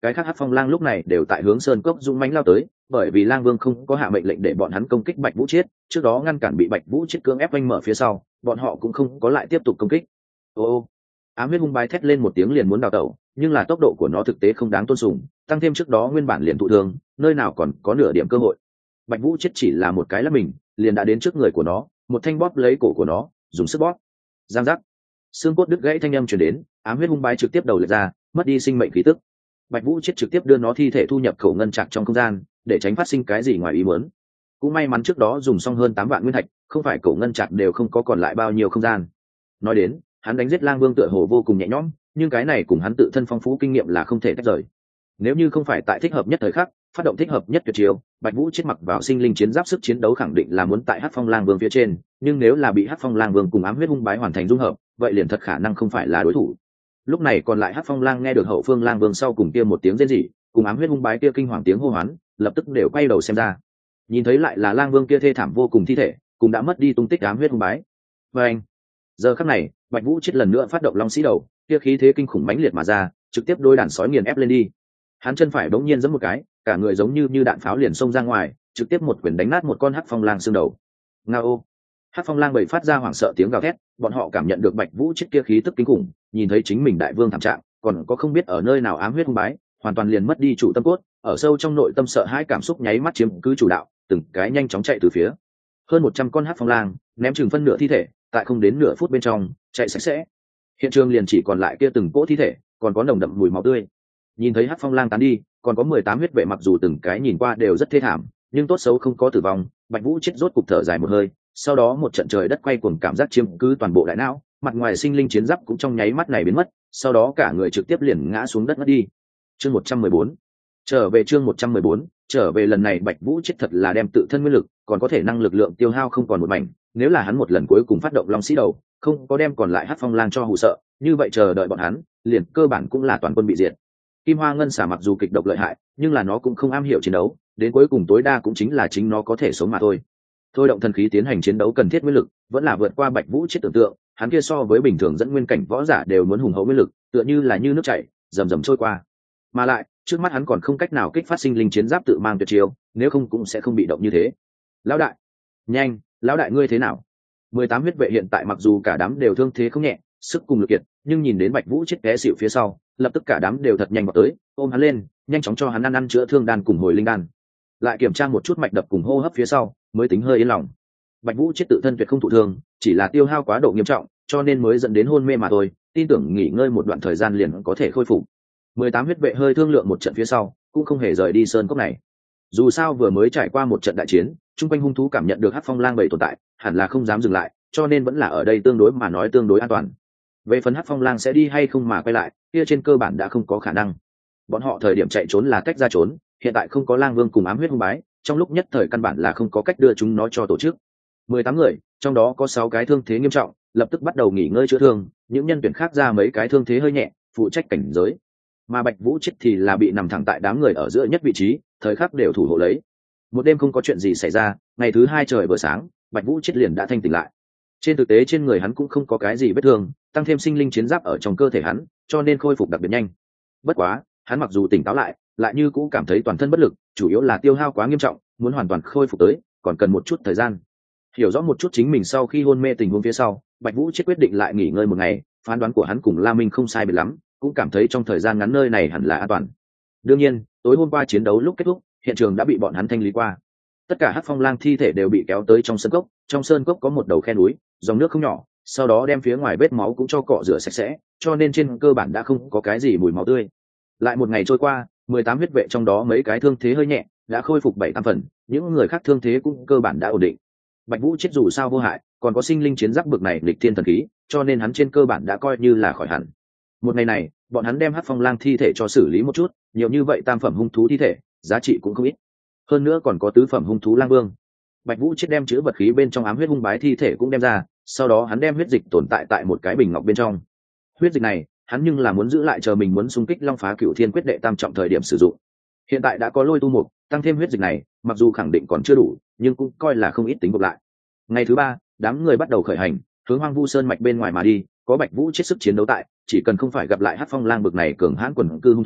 S1: cái khác hắc phong lang lúc này đều tại hướng sơn cốc dũng mãnh lao tới, bởi vì lang vương không có hạ mệnh lệnh để bọn hắn công kích bạch vũ chiết, trước đó ngăn cản bị bạch vũ chiết cưỡng ép oanh mở phía sau, bọn họ cũng không có lại tiếp tục công kích. Ô, ám huyết hung bái thét lên một tiếng liền muốn đào tẩu, nhưng là tốc độ của nó thực tế không đáng tôn sùng, tăng thêm trước đó nguyên bản liền thụ thương, nơi nào còn có nửa điểm cơ hội. Bạch vũ chiết chỉ là một cái lắp mình liền đã đến trước người của nó, một thanh bóp lấy cổ của nó, dùng sức bóp. Giang giác, xương cốt đứt gãy thanh âm truyền đến, ám huyết hung bái trực tiếp đầu lệch ra, mất đi sinh mệnh khí tức. Bạch vũ chết trực tiếp đưa nó thi thể thu nhập khẩu ngân trạc trong không gian, để tránh phát sinh cái gì ngoài ý muốn. Cũng may mắn trước đó dùng xong hơn 8 vạn nguyên thạch, không phải khẩu ngân trạc đều không có còn lại bao nhiêu không gian. Nói đến, hắn đánh giết lang vương tựa hồ vô cùng nhẹ nhõm, nhưng cái này cùng hắn tự thân phong phú kinh nghiệm là không thể tách rời. Nếu như không phải tại thích hợp nhất thời khắc, phát động thích hợp nhất tuyệt chiêu, Bạch vũ chết mặc vào sinh linh chiến giáp sức chiến đấu khẳng định là muốn tại hắc phong lang vương phía trên, nhưng nếu là bị hắc phong lang vương cùng ám huyết hung bái hoàn thành dung hợp, vậy liền thật khả năng không phải là đối thủ. Lúc này còn lại hắc phong lang nghe được hậu phương lang vương sau cùng kia một tiếng rên rỉ, cùng ám huyết hung bái kia kinh hoàng tiếng hô hoán, lập tức đều quay đầu xem ra. Nhìn thấy lại là lang vương kia thê thảm vô cùng thi thể, cũng đã mất đi tung tích ám huyết hung bái. Và anh, giờ khắc này, Bạch vũ chết lần nữa phát động long sĩ đầu, kia khí thế kinh khủng mãnh liệt mà ra, trực tiếp đôi đàn sói nghiền ép lên đi. Hắn chân phải bỗng nhiên giẫm một cái, cả người giống như đạn pháo liền xông ra ngoài, trực tiếp một quyền đánh nát một con hắc phong lang xương đầu. Ngao! Hắc phong lang bầy phát ra hoảng sợ tiếng gào thét, bọn họ cảm nhận được Bạch vũ chết kia khí tức kinh khủng, nhìn thấy chính mình đại vương thảm trạng, còn có không biết ở nơi nào ám huyết hung bái, hoàn toàn liền mất đi chủ tâm cốt, ở sâu trong nội tâm sợ hãi cảm xúc nháy mắt chiếm cứ chủ đạo, từng cái nhanh chóng chạy từ phía. Hơn 100 con hắc phong lang, ném chừng phân nửa thi thể, tại không đến nửa phút bên trong, chạy sạch sẽ. Hiện trường liền chỉ còn lại kia từng cỗ thi thể, còn có nồng đậm mùi máu tươi. Nhìn thấy hắc phong lang tán đi, còn có 18 huyết vệ mặc dù từng cái nhìn qua đều rất thê thảm, nhưng tốt xấu không có tử vong. Bạch vũ chết rốt cục thở dài một hơi, sau đó một trận trời đất quay cuồng cảm giác chiếm cứ toàn bộ đại não, mặt ngoài sinh linh chiến giáp cũng trong nháy mắt này biến mất, sau đó cả người trực tiếp liền ngã xuống đất mất đi. Chương 114. Trở về chương 114, trở về lần này Bạch vũ chết thật là đem tự thân nguyên lực, còn có thể năng lực lượng tiêu hao không còn một mảnh, nếu là hắn một lần cuối cùng phát động long sĩ đầu, không có đem còn lại hắc phong lang cho hù sợ, như vậy chờ đợi bọn hắn, liền cơ bản cũng là toàn quân bị diệt. Kim hoa ngân xả mặc dù kịch độc lợi hại, nhưng là nó cũng không am hiểu chiến đấu, đến cuối cùng tối đa cũng chính là chính nó có thể sống mà thôi. Thôi động thần khí tiến hành chiến đấu cần thiết nguyên lực, vẫn là vượt qua Bạch vũ chết tưởng tượng, hắn kia so với bình thường dẫn nguyên cảnh võ giả đều muốn hùng hậu nguyên lực, tựa như là như nước chảy, rầm rầm trôi qua. Mà lại, trước mắt hắn còn không cách nào kích phát sinh linh chiến giáp tự mang tuyệt chiêu, nếu không cũng sẽ không bị động như thế. Lão đại, nhanh, lão đại ngươi thế nào? 18 huyết vệ hiện tại mặc dù cả đám đều thương thế không nhẹ, sức cùng lực kiệt, nhưng nhìn đến Bạch vũ chết té xỉu phía sau, lập tức cả đám đều thật nhanh vào tới, ôm hắn lên, nhanh chóng cho hắn ăn chữa thương đan cùng hồi linh đan. Lại kiểm tra một chút mạch đập cùng hô hấp phía sau, mới tính hơi yên lòng. Bạch vũ chết tự thân tuyệt không thụ thương, chỉ là tiêu hao quá độ nghiêm trọng, cho nên mới dẫn đến hôn mê mà thôi, tin tưởng nghỉ ngơi một đoạn thời gian liền có thể khôi phục. 18 huyết vệ hơi thương lượng một trận phía sau, cũng không hề rời đi sơn cốc này. Dù sao vừa mới trải qua một trận đại chiến, trung quanh hung thú cảm nhận được hắc phong lang bầy tồn tại, hẳn là không dám dừng lại, cho nên vẫn là ở đây tương đối mà nói tương đối an toàn. Về phần hắc phong lang sẽ đi hay không mà quay lại, kia trên cơ bản đã không có khả năng. Bọn họ thời điểm chạy trốn là cách ra trốn, hiện tại không có lang vương cùng ám huyết hung bái, trong lúc nhất thời căn bản là không có cách đưa chúng nó cho tổ chức. 18 người, trong đó có 6 cái thương thế nghiêm trọng, lập tức bắt đầu nghỉ ngơi chữa thương, những nhân tuyển khác ra mấy cái thương thế hơi nhẹ, phụ trách cảnh giới. Mà Bạch vũ chết thì là bị nằm thẳng tại đám người ở giữa nhất vị trí, thời khắc đều thủ hộ lấy. Một đêm không có chuyện gì xảy ra, ngày thứ 2 trời vừa sáng, Bạch vũ chết liền đã thanh tỉnh lại. Trên thực tế trên người hắn cũng không có cái gì vết thương, tăng thêm sinh linh chiến giáp ở trong cơ thể hắn, cho nên khôi phục đặc biệt nhanh. Bất quá, hắn mặc dù tỉnh táo lại, lại như cũng cảm thấy toàn thân bất lực, chủ yếu là tiêu hao quá nghiêm trọng, muốn hoàn toàn khôi phục tới, còn cần một chút thời gian. Hiểu rõ một chút chính mình sau khi hôn mê tình huống phía sau, Bạch vũ chết quyết định lại nghỉ ngơi một ngày, phán đoán của hắn cùng La Minh không sai biệt lắm, cũng cảm thấy trong thời gian ngắn nơi này hẳn là an toàn. Đương nhiên, tối hôm qua chiến đấu lúc kết thúc, hiện trường đã bị bọn hắn thanh lý qua. Tất cả hắc phong lang thi thể đều bị kéo tới trong sơn cốc có một đầu khe núi, dòng nước không nhỏ, sau đó đem phía ngoài vết máu cũng cho cọ rửa sạch sẽ, cho nên trên cơ bản đã không có cái gì mùi máu tươi. Lại một ngày trôi qua, 18 huyết vệ trong đó mấy cái thương thế hơi nhẹ, đã khôi phục 7-8 phần, những người khác thương thế cũng cơ bản đã ổn định. Bạch vũ chết dù sao vô hại, còn có sinh linh chiến giáp bực này lịch thiên thần khí, cho nên hắn trên cơ bản đã coi như là khỏi hẳn. Một ngày này, bọn hắn đem hắc phong lang thi thể cho xử lý một chút, nhiều như vậy tam phẩm hung thú thi thể, giá trị cũng không ít. Hơn nữa còn có tứ phẩm hung thú lang vương. Bạch vũ chết đem chứa vật khí bên trong ám huyết hung bái thi thể cũng đem ra, sau đó hắn đem huyết dịch tồn tại tại một cái bình ngọc bên trong. Huyết dịch này, hắn nhưng là muốn giữ lại chờ mình muốn xung kích long phá cửu thiên quyết đệ tam trọng thời điểm sử dụng. Hiện tại đã có lôi tu mục, tăng thêm huyết dịch này, mặc dù khẳng định còn chưa đủ, nhưng cũng coi là không ít tính gộp lại. Ngày thứ 3, đám người bắt đầu khởi hành, hướng Hoang Vu Sơn mạch bên ngoài mà đi, có Bạch vũ chết sức chiến đấu tại, chỉ cần không phải gặp lại hắc phong lang bực này cường hãn quần cư hung thú,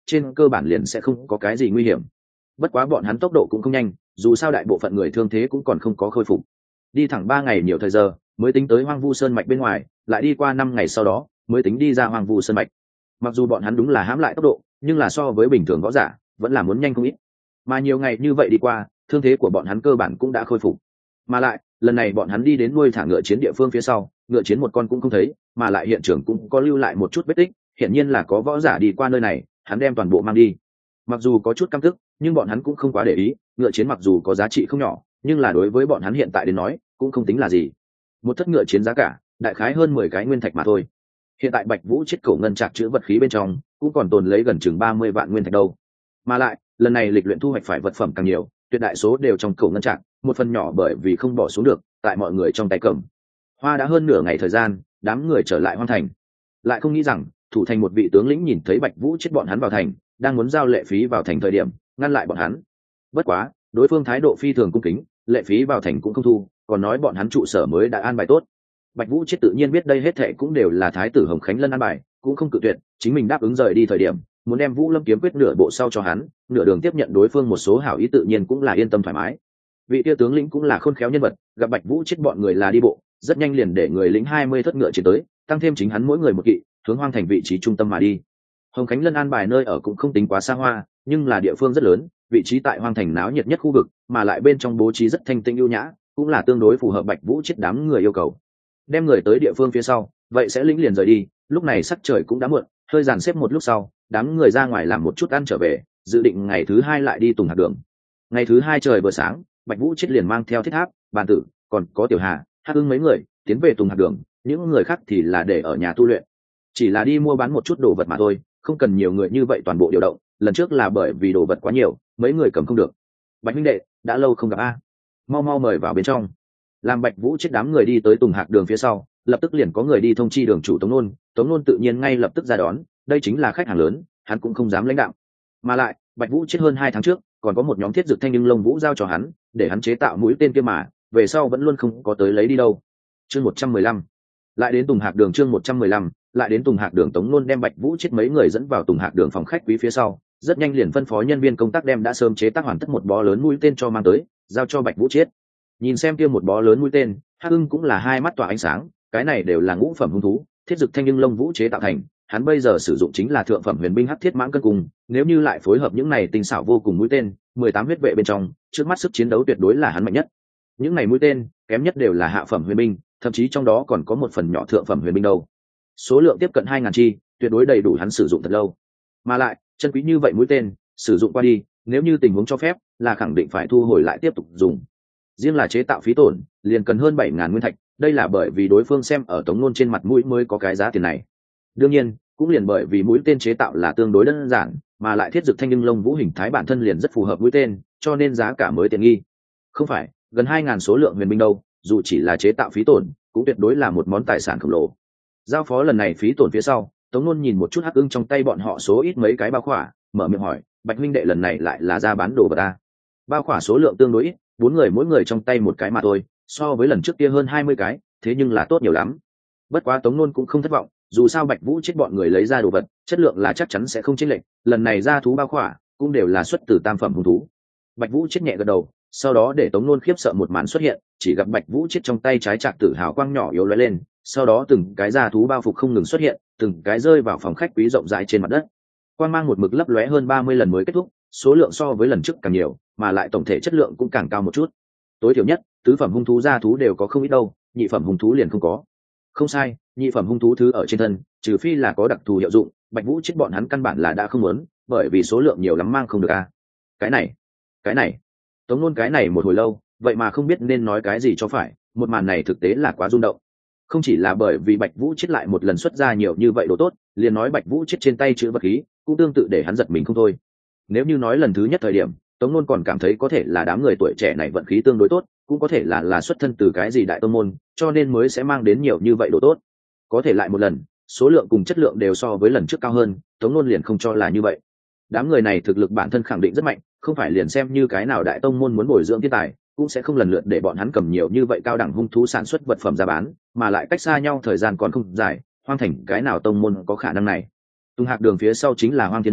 S1: trên cơ bản liền sẽ không có cái gì nguy hiểm. Bất quá bọn hắn tốc độ cũng không nhanh, dù sao đại bộ phận người thương thế cũng còn không có khôi phục. Đi thẳng 3 ngày nhiều thời giờ mới tính tới Hoang Vu Sơn mạch bên ngoài, lại đi qua 5 ngày sau đó mới tính đi ra Hoang Vu Sơn mạch. Mặc dù bọn hắn đúng là hãm lại tốc độ, nhưng là so với bình thường võ giả vẫn là muốn nhanh không ít. Mà nhiều ngày như vậy đi qua, thương thế của bọn hắn cơ bản cũng đã khôi phục. Mà lại lần này bọn hắn đi đến nuôi thả ngựa chiến địa phương phía sau, ngựa chiến một con cũng không thấy, mà lại hiện trường cũng có lưu lại một chút vết tích, hiển nhiên là có võ giả đi qua nơi này, hắn đem toàn bộ mang đi. Mặc dù có chút căm tức, nhưng bọn hắn cũng không quá để ý, ngựa chiến mặc dù có giá trị không nhỏ, nhưng là đối với bọn hắn hiện tại đến nói cũng không tính là gì. Một thất ngựa chiến giá cả đại khái hơn 10 cái nguyên thạch mà thôi. Hiện tại Bạch Vũ chết cổ ngân trạc chứa vật khí bên trong cũng còn tồn lấy gần chừng 30 vạn nguyên thạch đâu. Mà lại lần này lịch luyện thu hoạch phải vật phẩm càng nhiều, tuyệt đại số đều trong cổ ngân trạc, một phần nhỏ bởi vì không bỏ xuống được tại mọi người trong tay cầm. Hoa đã hơn nửa ngày thời gian, đám người trở lại Hoang Thành, lại không nghĩ rằng thủ thành một vị tướng lĩnh nhìn thấy Bạch Vũ chết bọn hắn vào thành, đang muốn giao lệ phí vào thành thời điểm ngăn lại bọn hắn. Bất quá đối phương thái độ phi thường cung kính, lệ phí vào thành cũng không thu, còn nói bọn hắn trụ sở mới đã an bài tốt. Bạch Vũ chết tự nhiên biết đây hết thệ cũng đều là thái tử Hồng Khánh Lân an bài, cũng không cự tuyệt, chính mình đáp ứng rời đi thời điểm muốn đem Vũ Lâm kiếm quyết nửa bộ sau cho hắn, nửa đường tiếp nhận đối phương một số hảo ý tự nhiên cũng là yên tâm thoải mái. Vị tiêu tướng lĩnh cũng là khôn khéo nhân vật, gặp Bạch Vũ chết bọn người là đi bộ, rất nhanh liền để người lính 20 thất ngựa chiến tới, tăng thêm chính hắn mỗi người một kỵ, hướng Hoang Thành vị trí trung tâm mà đi. Hồng Khánh Lân an bài nơi ở cũng không tính quá xa hoa, nhưng là địa phương rất lớn, vị trí tại Hoang Thành náo nhiệt nhất khu vực, mà lại bên trong bố trí rất thanh tĩnh ưu nhã, cũng là tương đối phù hợp Bạch Vũ chết đám người yêu cầu. Đem người tới địa phương phía sau, vậy sẽ lĩnh liền rời đi, lúc này sắc trời cũng đã muộn, hơi dàn xếp một lúc sau, đám người ra ngoài làm một chút ăn trở về, dự định ngày thứ hai lại đi Tùng Hạc Đường. Ngày thứ hai trời vừa sáng, Bạch Vũ chết liền mang theo Thiết Tháp, Bàn Tử, còn có Tiểu Hà, Hắc Ưng mấy người tiến về Tùng Hạc Đường, những người khác thì là để ở nhà tu luyện, chỉ là đi mua bán một chút đồ vật mà thôi, không cần nhiều người như vậy toàn bộ điều động. Lần trước là bởi vì đồ vật quá nhiều, mấy người cầm không được. Bạch huynh đệ, đã lâu không gặp a, mau mau mời vào bên trong. Làm Bạch Vũ chết đám người đi tới Tùng Hạc Đường phía sau, lập tức liền có người đi thông chi đường chủ Tống Nôn. Tống Nôn tự nhiên ngay lập tức ra đón, đây chính là khách hàng lớn, hắn cũng không dám lãnh đạo. Mà lại Bạch Vũ chết hơn 2 tháng trước còn có một nhóm thiết dược thanh nhưng lông vũ giao cho hắn, để hắn chế tạo mũi tên kia mà về sau vẫn luôn không có tới lấy đi đâu. Chương 115 lại đến Tùng Hạc Đường. Chương 115 lại đến Tùng Hạc Đường. Tống Nôn đem Bạch Vũ chết mấy người dẫn vào Tùng Hạc Đường phòng khách quý phía sau, rất nhanh liền phân phó nhân viên công tác đem đã sớm chế tác hoàn tất một bó lớn mũi tên cho mang tới, giao cho Bạch Vũ chết. Nhìn xem kia một bó lớn mũi tên, Hắc Ưng cũng là hai mắt tỏa ánh sáng, cái này đều là ngũ phẩm hung thú, thiết dực thanh nhưng lông vũ chế tạo thành, hắn bây giờ sử dụng chính là thượng phẩm huyền binh hắc thiết mãng cân cùng, nếu như lại phối hợp những này tinh xảo vô cùng mũi tên, 18 huyết vệ bên trong, trước mắt sức chiến đấu tuyệt đối là hắn mạnh nhất. Những này mũi tên, kém nhất đều là hạ phẩm huyền binh, thậm chí trong đó còn có một phần nhỏ thượng phẩm huyền binh đâu. Số lượng tiếp cận 2000 chi, tuyệt đối đầy đủ hắn sử dụng thật lâu. Mà lại, chân quý như vậy mũi tên, sử dụng qua đi, nếu như tình huống cho phép, là khẳng định phải thu hồi lại tiếp tục dùng. Riêng là chế tạo phí tổn, liền cần hơn 7000 nguyên thạch, đây là bởi vì đối phương xem ở Tống Nôn trên mặt mũi mới có cái giá tiền này. Đương nhiên, cũng liền bởi vì mũi tên chế tạo là tương đối đơn giản, mà lại thiết dực thanh nhưng lông vũ hình thái bản thân liền rất phù hợp mũi tên, cho nên giá cả mới tiện nghi. Không phải, gần 2000 số lượng huyền binh đâu, dù chỉ là chế tạo phí tổn, cũng tuyệt đối là một món tài sản khổng lồ. Giao phó lần này phí tổn phía sau, Tống Nôn nhìn một chút Hắc Ưng trong tay bọn họ số ít mấy cái bao khỏa, mở miệng hỏi, Bạch huynh đệ lần này lại là ra bán đồ vật ta? Bao khỏa số lượng tương đối ít, 4 người mỗi người trong tay một cái mà thôi, so với lần trước kia hơn 20 cái, thế nhưng là tốt nhiều lắm. Bất quá Tống Nôn cũng không thất vọng, dù sao Bạch Vũ chết bọn người lấy ra đồ vật, chất lượng là chắc chắn sẽ không chênh lệch, lần này ra thú bao khỏa cũng đều là xuất từ tam phẩm hung thú. Bạch Vũ chết nhẹ gật đầu, sau đó để Tống Nôn khiếp sợ một màn xuất hiện, chỉ gặp Bạch Vũ chết trong tay trái trạc tử hào quang nhỏ yếu lóe lên, sau đó từng cái ra thú bao phục không ngừng xuất hiện, từng cái rơi vào phòng khách quý rộng rãi trên mặt đất. Quang mang một mực lấp lóe hơn 30 lần mới kết thúc, số lượng so với lần trước càng nhiều, mà lại tổng thể chất lượng cũng càng cao một chút. Tối thiểu nhất, tứ phẩm hung thú ra thú đều có không ít đâu, nhị phẩm hung thú liền không có. Không sai, nhị phẩm hung thú thứ ở trên thân, trừ phi là có đặc thù hiệu dụng, Bạch Vũ chết bọn hắn căn bản là đã không muốn, bởi vì số lượng nhiều lắm mang không được a. Cái này, Tống Nôn cái này một hồi lâu, vậy mà không biết nên nói cái gì cho phải, một màn này thực tế là quá rung động. Không chỉ là bởi vì Bạch Vũ chết lại một lần xuất ra nhiều như vậy đồ tốt, liền nói Bạch Vũ chết trên tay chứa vật khí, cũng tương tự để hắn giật mình không thôi. Nếu như nói lần thứ nhất thời điểm, Tống Nôn còn cảm thấy có thể là đám người tuổi trẻ này vận khí tương đối tốt, cũng có thể là xuất thân từ cái gì đại tông môn, cho nên mới sẽ mang đến nhiều như vậy đồ tốt. Có thể lại một lần, số lượng cùng chất lượng đều so với lần trước cao hơn, Tống Nôn liền không cho là như vậy. Đám người này thực lực bản thân khẳng định rất mạnh, không phải liền xem như cái nào đại tông môn muốn bồi dưỡng thiên tài, cũng sẽ không lần lượt để bọn hắn cầm nhiều như vậy cao đẳng hung thú sản xuất vật phẩm ra bán, mà lại cách xa nhau thời gian còn không dài, Hoang Thành cái nào tông môn có khả năng này. Tùng Hạc Đường phía sau chính là Hoang Thiên môn,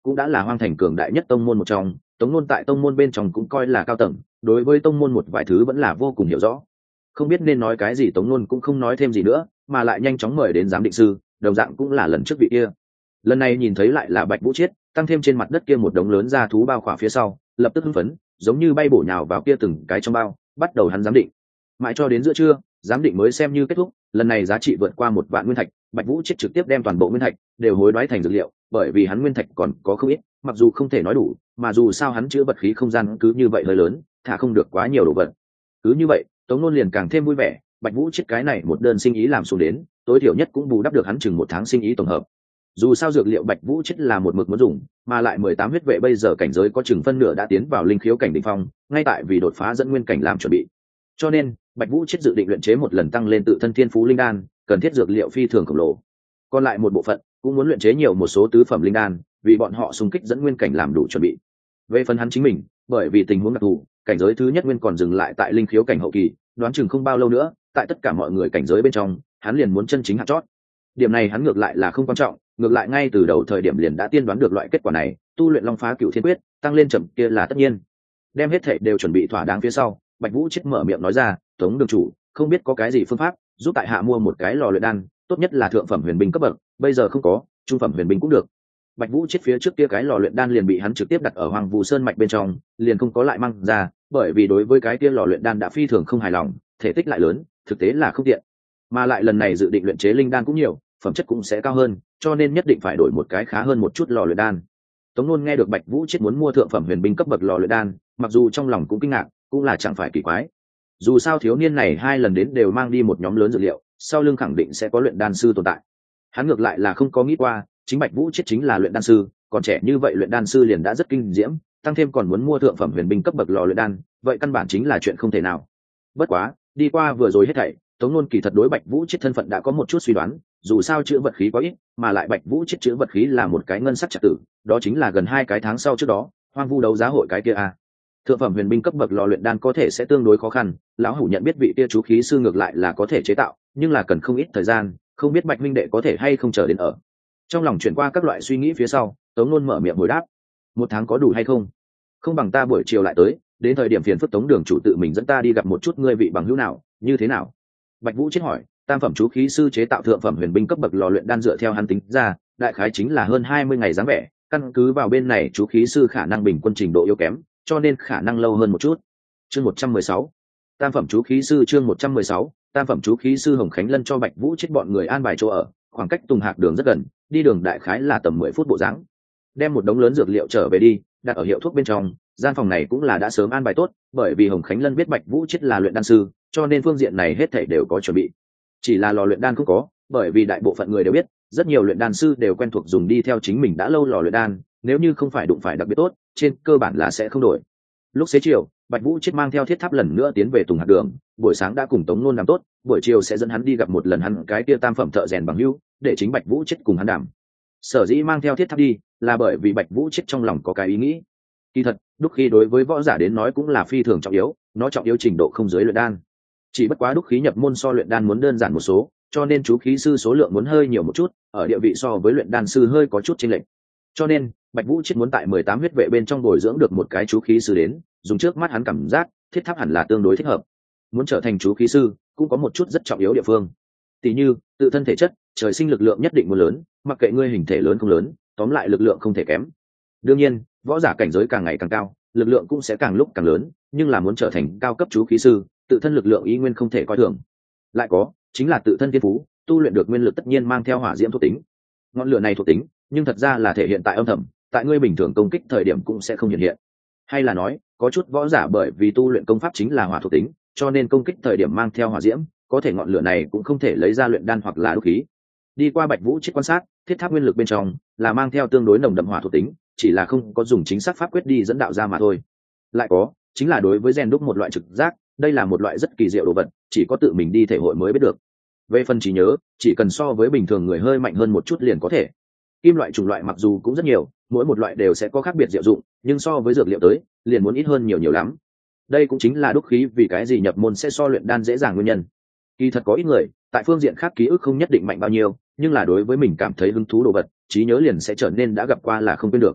S1: cũng đã là hoang thành cường đại nhất tông môn một trong. Tống Nôn tại tông môn bên trong cũng coi là cao tầng, đối với tông môn một vài thứ vẫn là vô cùng hiểu rõ. Không biết nên nói cái gì, Tống Nôn cũng không nói thêm gì nữa, mà lại nhanh chóng mời đến giám định sư, đồng dạng cũng là lần trước vị kia. Lần này nhìn thấy lại là Bạch Vũ Chiết, tăng thêm trên mặt đất kia một đống lớn da thú bao khỏa phía sau, lập tức hưng phấn, giống như bay bổ nhào vào kia từng cái trong bao, bắt đầu hắn giám định. Mãi cho đến giữa trưa, giám định mới xem như kết thúc. Lần này giá trị vượt qua 1 vạn nguyên thạch, Bạch Vũ Chiết trực tiếp đem toàn bộ nguyên thạch đều hối đoái thành dược liệu, bởi vì hắn nguyên thạch còn có không ít, mặc dù không thể nói đủ, mà dù sao hắn chứa vật khí không gian cứ như vậy hơi lớn, thả không được quá nhiều đồ vật. Cứ như vậy, Tống Nôn liền càng thêm vui vẻ, Bạch Vũ Chiết cái này một đơn sinh ý làm xuống đến, tối thiểu nhất cũng bù đắp được hắn chừng 1 tháng sinh ý tổng hợp. Dù sao dược liệu Bạch Vũ Chiết là một mực muốn dùng, mà lại 18 huyết vệ bây giờ cảnh giới có chừng phân nửa đã tiến vào linh khiếu cảnh đỉnh phong, ngay tại vì đột phá dẫn nguyên cảnh làm chuẩn bị. Cho nên, Bạch Vũ Chiết dự định luyện chế một lần tăng lên tự thân thiên phú linh đan, cần thiết dược liệu phi thường khổng lồ. Còn lại một bộ phận cũng muốn luyện chế nhiều một số tứ phẩm linh đan, vì bọn họ xung kích dẫn nguyên cảnh làm đủ chuẩn bị. Về phần hắn chính mình, bởi vì tình huống đặc thù, cảnh giới thứ nhất nguyên còn dừng lại tại linh khiếu cảnh hậu kỳ, đoán chừng không bao lâu nữa, tại tất cả mọi người cảnh giới bên trong, hắn liền muốn chân chính hạt chót. Điểm này hắn ngược lại là không quan trọng, ngược lại ngay từ đầu thời điểm liền đã tiên đoán được loại kết quả này, tu luyện Long Phá Cửu Thiên Quyết, tăng lên chậm kia là tất nhiên. Đem hết thảy đều chuẩn bị thỏa đáng phía sau, Bạch Vũ Chiết mở miệng nói ra, "Tống đường chủ, không biết có cái gì phương pháp giúp tại hạ mua một cái lò luyện đan, tốt nhất là thượng phẩm huyền binh cấp bậc, bây giờ không có, trung phẩm huyền binh cũng được." Bạch Vũ Chiết phía trước kia cái lò luyện đan liền bị hắn trực tiếp đặt ở Hoàng Vũ Sơn mạch bên trong, liền không có lại mang ra, bởi vì đối với cái kia lò luyện đan đã phi thường không hài lòng, thể tích lại lớn, thực tế là không tiện. Mà lại lần này dự định luyện chế linh đan cũng nhiều, phẩm chất cũng sẽ cao hơn, cho nên nhất định phải đổi một cái khá hơn một chút lò luyện đan. Tống Nôn nghe được Bạch Vũ Chiết muốn mua thượng phẩm huyền binh cấp bậc lò luyện đan, mặc dù trong lòng cũng kinh ngạc, cũng là chẳng phải kỳ quái. Dù sao thiếu niên này 2 lần đến đều mang đi một nhóm lớn dược liệu, sau lưng khẳng định sẽ có luyện đan sư tồn tại. Hắn ngược lại là không có nghĩ qua, chính Bạch Vũ Chiết chính là luyện đan sư, còn trẻ như vậy luyện đan sư liền đã rất kinh diễm, tăng thêm còn muốn mua thượng phẩm huyền binh cấp bậc lò luyện đan, vậy căn bản chính là chuyện không thể nào. Bất quá, đi qua vừa rồi hết thảy, Tống Nôn kỳ thật đối Bạch Vũ Chiết thân phận đã có một chút suy đoán, dù sao chữ vật khí có ít, mà lại Bạch Vũ Chiết chữ vật khí là một cái ngân sắc trạc tử, đó chính là gần 2 cái tháng sau trước đó, Hoang Vu đấu giá hội cái kia a. Thượng phẩm huyền binh cấp bậc lò luyện đan có thể sẽ tương đối khó khăn, lão hủ nhận biết vị kia chú khí sư ngược lại là có thể chế tạo, nhưng là cần không ít thời gian, không biết Bạch huynh đệ có thể hay không chờ đến ở. Trong lòng chuyển qua các loại suy nghĩ phía sau, Tống Nôn mở miệng hồi đáp, 1 tháng có đủ hay không? Không bằng ta buổi chiều lại tới, đến thời điểm phiền phức Tống đường chủ tự mình dẫn ta đi gặp một chút ngươi vị bằng hữu nào, như thế nào? Bạch Vũ Chiết hỏi, tam phẩm chú khí sư chế tạo thượng phẩm huyền binh cấp bậc lò luyện đan dựa theo hắn tính ra, đại khái chính là hơn 20 ngày dáng vẻ, căn cứ vào bên này chú khí sư khả năng bình quân trình độ yếu kém, cho nên khả năng lâu hơn một chút. Chương 116. Tam phẩm chú khí sư chương 116, tam phẩm chú khí sư Hồng Khánh Lân cho Bạch Vũ Chiết bọn người an bài chỗ ở, khoảng cách Tùng Hạc đường rất gần, đi đường đại khái là tầm 10 phút bộ dáng. Đem một đống lớn dược liệu trở về đi, đặt ở hiệu thuốc bên trong, gian phòng này cũng là đã sớm an bài tốt, bởi vì Hồng Khánh Lân biết Bạch Vũ Chiết là luyện đan sư, cho nên phương diện này hết thảy đều có chuẩn bị. Chỉ là lò luyện đan không có, bởi vì đại bộ phận người đều biết, rất nhiều luyện đan sư đều quen thuộc dùng đi theo chính mình đã lâu lò luyện đan, nếu như không phải đụng phải đặc biệt tốt, trên cơ bản là sẽ không đổi. Lúc xế chiều, Bạch Vũ Chiết mang theo thiết tháp lần nữa tiến về Tùng Hạc đường, buổi sáng đã cùng Tống Nôn làm tốt, buổi chiều sẽ dẫn hắn đi gặp một lần hắn cái kia tam phẩm thợ rèn bằng hữu, để chính Bạch Vũ Chiết cùng hắn đàm. Sở dĩ mang theo thiết tháp đi, là bởi vì Bạch Vũ Chiết trong lòng có cái ý nghĩ. Kỳ thật, đúc khí đối với võ giả đến nói cũng là phi thường trọng yếu, nó trọng yếu trình độ không dưới luyện đan. Chỉ bất quá đúc khí nhập môn so luyện đan muốn đơn giản một số, cho nên chú khí sư số lượng muốn hơi nhiều một chút, ở địa vị so với luyện đan sư hơi có chút chênh lệch. Cho nên, Bạch Vũ Chiết muốn tại 18 huyết vệ bên trong bồi dưỡng được một cái chú khí sư đến, dùng trước mắt hắn cảm giác, thiết tháp hẳn là tương đối thích hợp. Muốn trở thành chú khí sư, cũng có một chút rất trọng yếu địa phương. Tỷ như, tự thân thể chất, trời sinh lực lượng nhất định muốn lớn, mặc kệ ngươi hình thể lớn không lớn, tóm lại lực lượng không thể kém. Đương nhiên, võ giả cảnh giới càng ngày càng cao, lực lượng cũng sẽ càng lúc càng lớn, nhưng là muốn trở thành cao cấp chú khí sư, tự thân lực lượng ý nguyên không thể coi thường. Lại có, chính là tự thân thiên phú, tu luyện được nguyên lực tất nhiên mang theo hỏa diễm thuộc tính. Ngọn lửa này thuộc tính, nhưng thật ra là thể hiện tại âm thầm, tại ngươi bình thường công kích thời điểm cũng sẽ không hiện hiện. Hay là nói, có chút võ giả bởi vì tu luyện công pháp chính là hỏa thuộc tính, cho nên công kích thời điểm mang theo hỏa diễm, có thể ngọn lửa này cũng không thể lấy ra luyện đan hoặc là đúc khí. Đi qua Bạch Vũ Chiết quan sát, thiết tháp nguyên lực bên trong là mang theo tương đối nồng đậm hỏa thuộc tính, chỉ là không có dùng chính xác pháp quyết đi dẫn đạo ra mà thôi. Lại có, chính là đối với rèn đúc một loại trực giác, đây là một loại rất kỳ diệu đồ vật, chỉ có tự mình đi thể hội mới biết được. Về phần trí nhớ, chỉ cần so với bình thường người hơi mạnh hơn một chút liền có thể. Kim loại chủng loại mặc dù cũng rất nhiều, mỗi một loại đều sẽ có khác biệt diệu dụng, nhưng so với dược liệu tới, liền muốn ít hơn nhiều nhiều lắm. Đây cũng chính là đúc khí vì cái gì nhập môn sẽ so luyện đan dễ dàng nguyên nhân. Kỳ thật có ít người, tại phương diện khác ký ức không nhất định mạnh bao nhiêu, nhưng là đối với mình cảm thấy hứng thú đồ vật, trí nhớ liền sẽ trở nên đã gặp qua là không quên được.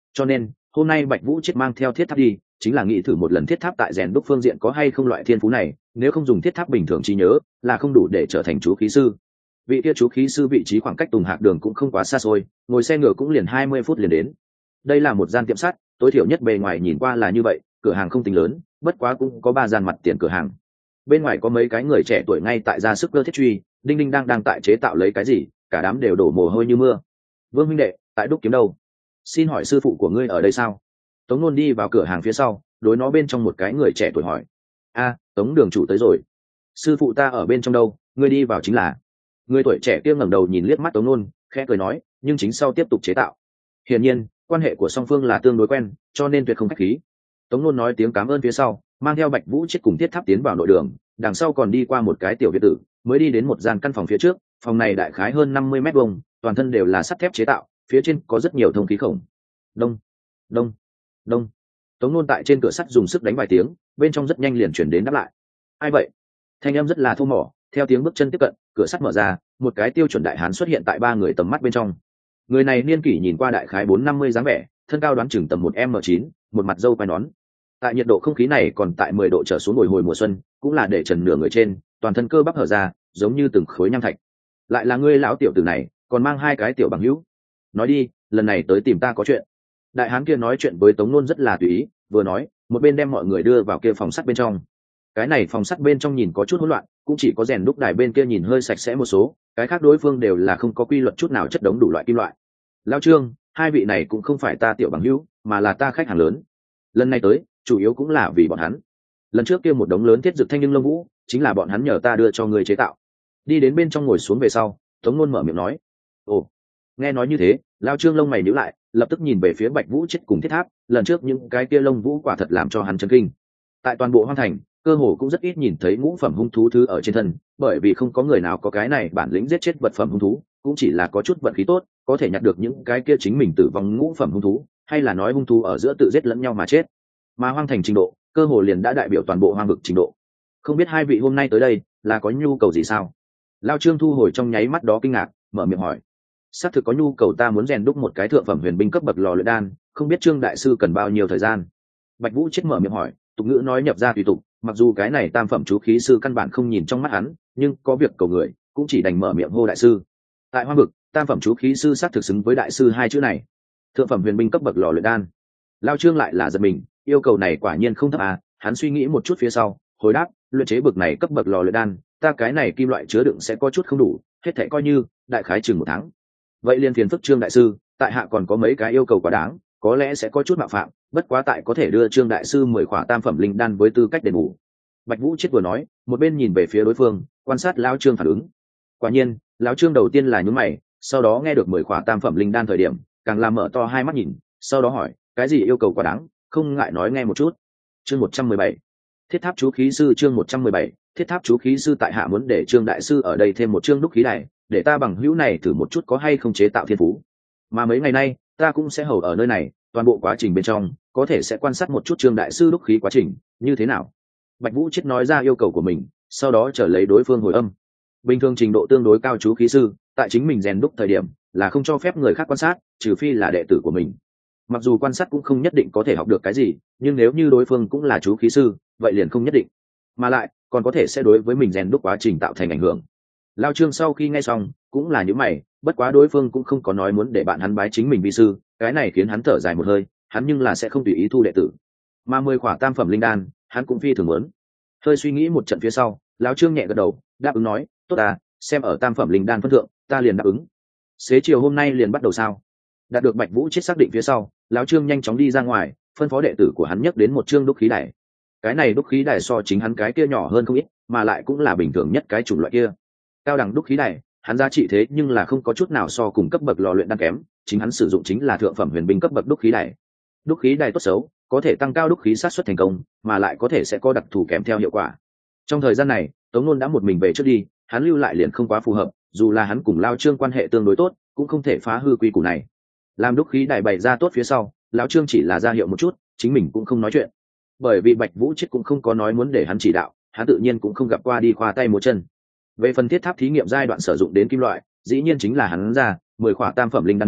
S1: cho nên hôm nay Bạch Vũ Chết mang theo thiết tháp đi chính là nghĩ thử một lần thiết tháp tại rèn đúc phương diện có hay không loại thiên phú này, nếu không dùng thiết tháp bình thường trí nhớ là không đủ để trở thành chú khí sư. Vị kia chú khí sư vị trí khoảng cách Tùng Hạc đường cũng không quá xa xôi, ngồi xe ngựa cũng liền 20 phút liền đến. Đây là một gian tiệm sắt, tối thiểu nhất bề ngoài nhìn qua là như vậy, cửa hàng không tính lớn, bất quá cũng có 3 gian mặt tiền cửa hàng. Bên ngoài có mấy cái người trẻ tuổi ngay tại ra sức cơ thiết truy, đinh đinh đang tại chế tạo lấy cái gì, cả đám đều đổ mồ hôi như mưa. Vương huynh đệ, tại đúc kiếm đâu? Xin hỏi sư phụ của ngươi ở đây sao? Tống Nôn đi vào cửa hàng phía sau, đối nó bên trong một cái người trẻ tuổi hỏi. Tống đường chủ tới rồi. Sư phụ ta ở bên trong đâu, ngươi đi vào chính là. Người tuổi trẻ kia ngẩng đầu nhìn liếc mắt Tống Nôn, khẽ cười nói, nhưng chính sau tiếp tục chế tạo. Hiển nhiên, quan hệ của song phương là tương đối quen, cho nên tuyệt không khách khí. Tống Nôn nói tiếng cảm ơn phía sau, mang theo Bạch Vũ Chết cùng thiết tháp tiến vào nội đường, đằng sau còn đi qua một cái tiểu viện tử, mới đi đến một gian căn phòng phía trước. Phòng này đại khái hơn 50 mét vuông, toàn thân đều là sắt thép chế tạo, phía trên có rất nhiều thông khí khổng. Đông, đông, đông. Tống Nôn tại trên cửa sắt dùng sức đánh vài tiếng, bên trong rất nhanh liền chuyển đến đáp lại. Ai vậy? Thanh âm rất là thô mỏ, theo tiếng bước chân tiếp cận, cửa sắt mở ra, một cái tiêu chuẩn đại hán xuất hiện tại 3 người tầm mắt bên trong. Người này niên kỷ nhìn qua đại khái 450 dáng vẻ, thân cao đoán chừng tầm 1m9, một mặt râu quai nón. Tại nhiệt độ không khí này còn tại 10 độ trở xuống bồi hồi mùa xuân, cũng là để trần nửa người trên, toàn thân cơ bắp hở ra, giống như từng khối nham thạch. Lại là ngươi lão tiểu tử này, còn mang 2 cái tiểu bằng hữu. Nói đi, lần này tới tìm ta có chuyện. Đại hán kia nói chuyện với Tống Nôn rất là tùy ý, vừa nói, một bên đem mọi người đưa vào kia phòng sắt bên trong. Cái này phòng sắt bên trong nhìn có chút hỗn loạn, cũng chỉ có rèn đúc đài bên kia nhìn hơi sạch sẽ một số, cái khác đối phương đều là không có quy luật chút nào chất đống đủ loại kim loại. Lão Trương, 2 vị này cũng không phải ta tiểu bằng hữu, mà là ta khách hàng lớn. Lần này tới, chủ yếu cũng là vì bọn hắn. Lần trước kia một đống lớn thiết dược thanh nhưng lông vũ, chính là bọn hắn nhờ ta đưa cho người chế tạo. Đi đến bên trong ngồi xuống về sau, Tống Nôn mở miệng nói. Ồ, nghe nói như thế, Lão Trương lông mày nhíu lại, lập tức nhìn về phía Bạch Vũ Chết cùng thiết tháp. Lần trước những cái kia lông vũ quả thật làm cho hắn chấn kinh. Tại toàn bộ hoang thành, cơ hồ cũng rất ít nhìn thấy ngũ phẩm hung thú thứ ở trên thân, bởi vì không có người nào có cái này bản lĩnh giết chết vật phẩm hung thú, cũng chỉ là có chút vận khí tốt, có thể nhặt được những cái kia chính mình tử vong ngũ phẩm hung thú, hay là nói hung thú ở giữa tự giết lẫn nhau mà chết. Mà hoang thành trình độ, cơ hồ liền đã đại biểu toàn bộ hoang vực trình độ. Không biết 2 vị hôm nay tới đây là có nhu cầu gì sao? Lao Trương thu hồi trong nháy mắt đó kinh ngạc, mở miệng hỏi. Xác thực có nhu cầu, ta muốn rèn đúc một cái thượng phẩm huyền binh cấp bậc lò luyện đan, không biết Trương đại sư cần bao nhiêu thời gian? Bạch Vũ Chết mở miệng hỏi, tục ngữ nói nhập ra tùy tục, mặc dù cái này tam phẩm chú khí sư căn bản không nhìn trong mắt hắn, nhưng có việc cầu người, cũng chỉ đành mở miệng hô đại sư. Tại hoang vực, tam phẩm chú khí sư xác thực xứng với đại sư 2 chữ này. Thượng phẩm huyền binh cấp bậc lò luyện đan. Lao Trương lại là giật mình, yêu cầu này quả nhiên không thấp à, hắn suy nghĩ một chút phía sau, hồi đáp, luyện chế bậc này cấp bậc lò luyện đan, ta cái này kim loại chứa đựng sẽ có chút không đủ, hết thảy coi như đại khái chừng 1 tháng. Vậy liên phiền phức Trương đại sư, tại hạ còn có mấy cái yêu cầu quá đáng, có lẽ sẽ có chút mạo phạm, bất quá tại có thể đưa Trương đại sư 10 khỏa tam phẩm linh đan với tư cách đền bù. Bạch Vũ Chết vừa nói, một bên nhìn về phía đối phương, quan sát lão Trương phản ứng. Quả nhiên, lão Trương đầu tiên là nhướng mày, sau đó nghe được 10 khỏa tam phẩm linh đan thời điểm, càng làm mở to 2 mắt nhìn, sau đó hỏi, cái gì yêu cầu quá đáng, không ngại nói nghe một chút. Chương 117. Thiết tháp chú khí sư. Chương 117. Thiết tháp chú khí sư. Tại hạ muốn để Trương đại sư ở đây thêm một chương đúc khí đài, để ta bằng hữu này thử một chút có hay không chế tạo thiên phú. Mà mấy ngày nay, ta cũng sẽ hầu ở nơi này, toàn bộ quá trình bên trong, có thể sẽ quan sát một chút Trương đại sư đúc khí quá trình như thế nào. Bạch Vũ Chết nói ra yêu cầu của mình, sau đó chờ lấy đối phương hồi âm. Bình thường trình độ tương đối cao chú khí sư, tại chính mình rèn đúc thời điểm, là không cho phép người khác quan sát, trừ phi là đệ tử của mình. Mặc dù quan sát cũng không nhất định có thể học được cái gì, nhưng nếu như đối phương cũng là chú khí sư, vậy liền không nhất định, mà lại còn có thể sẽ đối với mình rèn đúc quá trình tạo thành ảnh hưởng. Lao Trương sau khi nghe xong, cũng là những mày, bất quá đối phương cũng không có nói muốn để bạn hắn bái chính mình vi sư, cái này khiến hắn thở dài một hơi, hắn nhưng là sẽ không tùy ý thu đệ tử. Mà 10 khỏa tam phẩm linh đan, hắn cũng phi thường muốn. Hơi suy nghĩ một trận phía sau, Lão Trương nhẹ gật đầu, đáp ứng nói, tốt à, xem ở tam phẩm linh đan phân thượng, ta liền đáp ứng. Xế chiều hôm nay liền bắt đầu sao? Đạt được Bạch Vũ Chết xác định phía sau, Lão Trương nhanh chóng đi ra ngoài, phân phó đệ tử của hắn nhấc đến một chương đúc khí đài. Cái này đúc khí đài so chính hắn cái kia nhỏ hơn không ít, mà lại cũng là bình thường nhất cái chủng loại kia. Cao đẳng đúc khí đài, hắn giá trị thế nhưng là không có chút nào so cùng cấp bậc lò luyện đan kém, chính hắn sử dụng chính là thượng phẩm huyền binh cấp bậc đúc khí đài. Đúc khí đài tốt xấu, có thể tăng cao đúc khí sát xuất thành công, mà lại có thể sẽ có đặc thù kèm theo hiệu quả. Trong thời gian này, Tống Nôn đã một mình về trước đi, hắn lưu lại liền không quá phù hợp, dù là hắn cùng Lao Trương quan hệ tương đối tốt, cũng không thể phá hư quy củ này. Làm đúc khí đài bày ra tốt phía sau, Lão Trương chỉ là ra hiệu một chút, chính mình cũng không nói chuyện, bởi vì Bạch Vũ Chết cũng không có nói muốn để hắn chỉ đạo, hắn tự nhiên cũng không gặp qua đi khoa tay múa chân. Về phần thiết tháp thí nghiệm giai đoạn sử dụng đến kim loại, dĩ nhiên chính là hắn ra 10 khỏa tam phẩm linh đan đâu,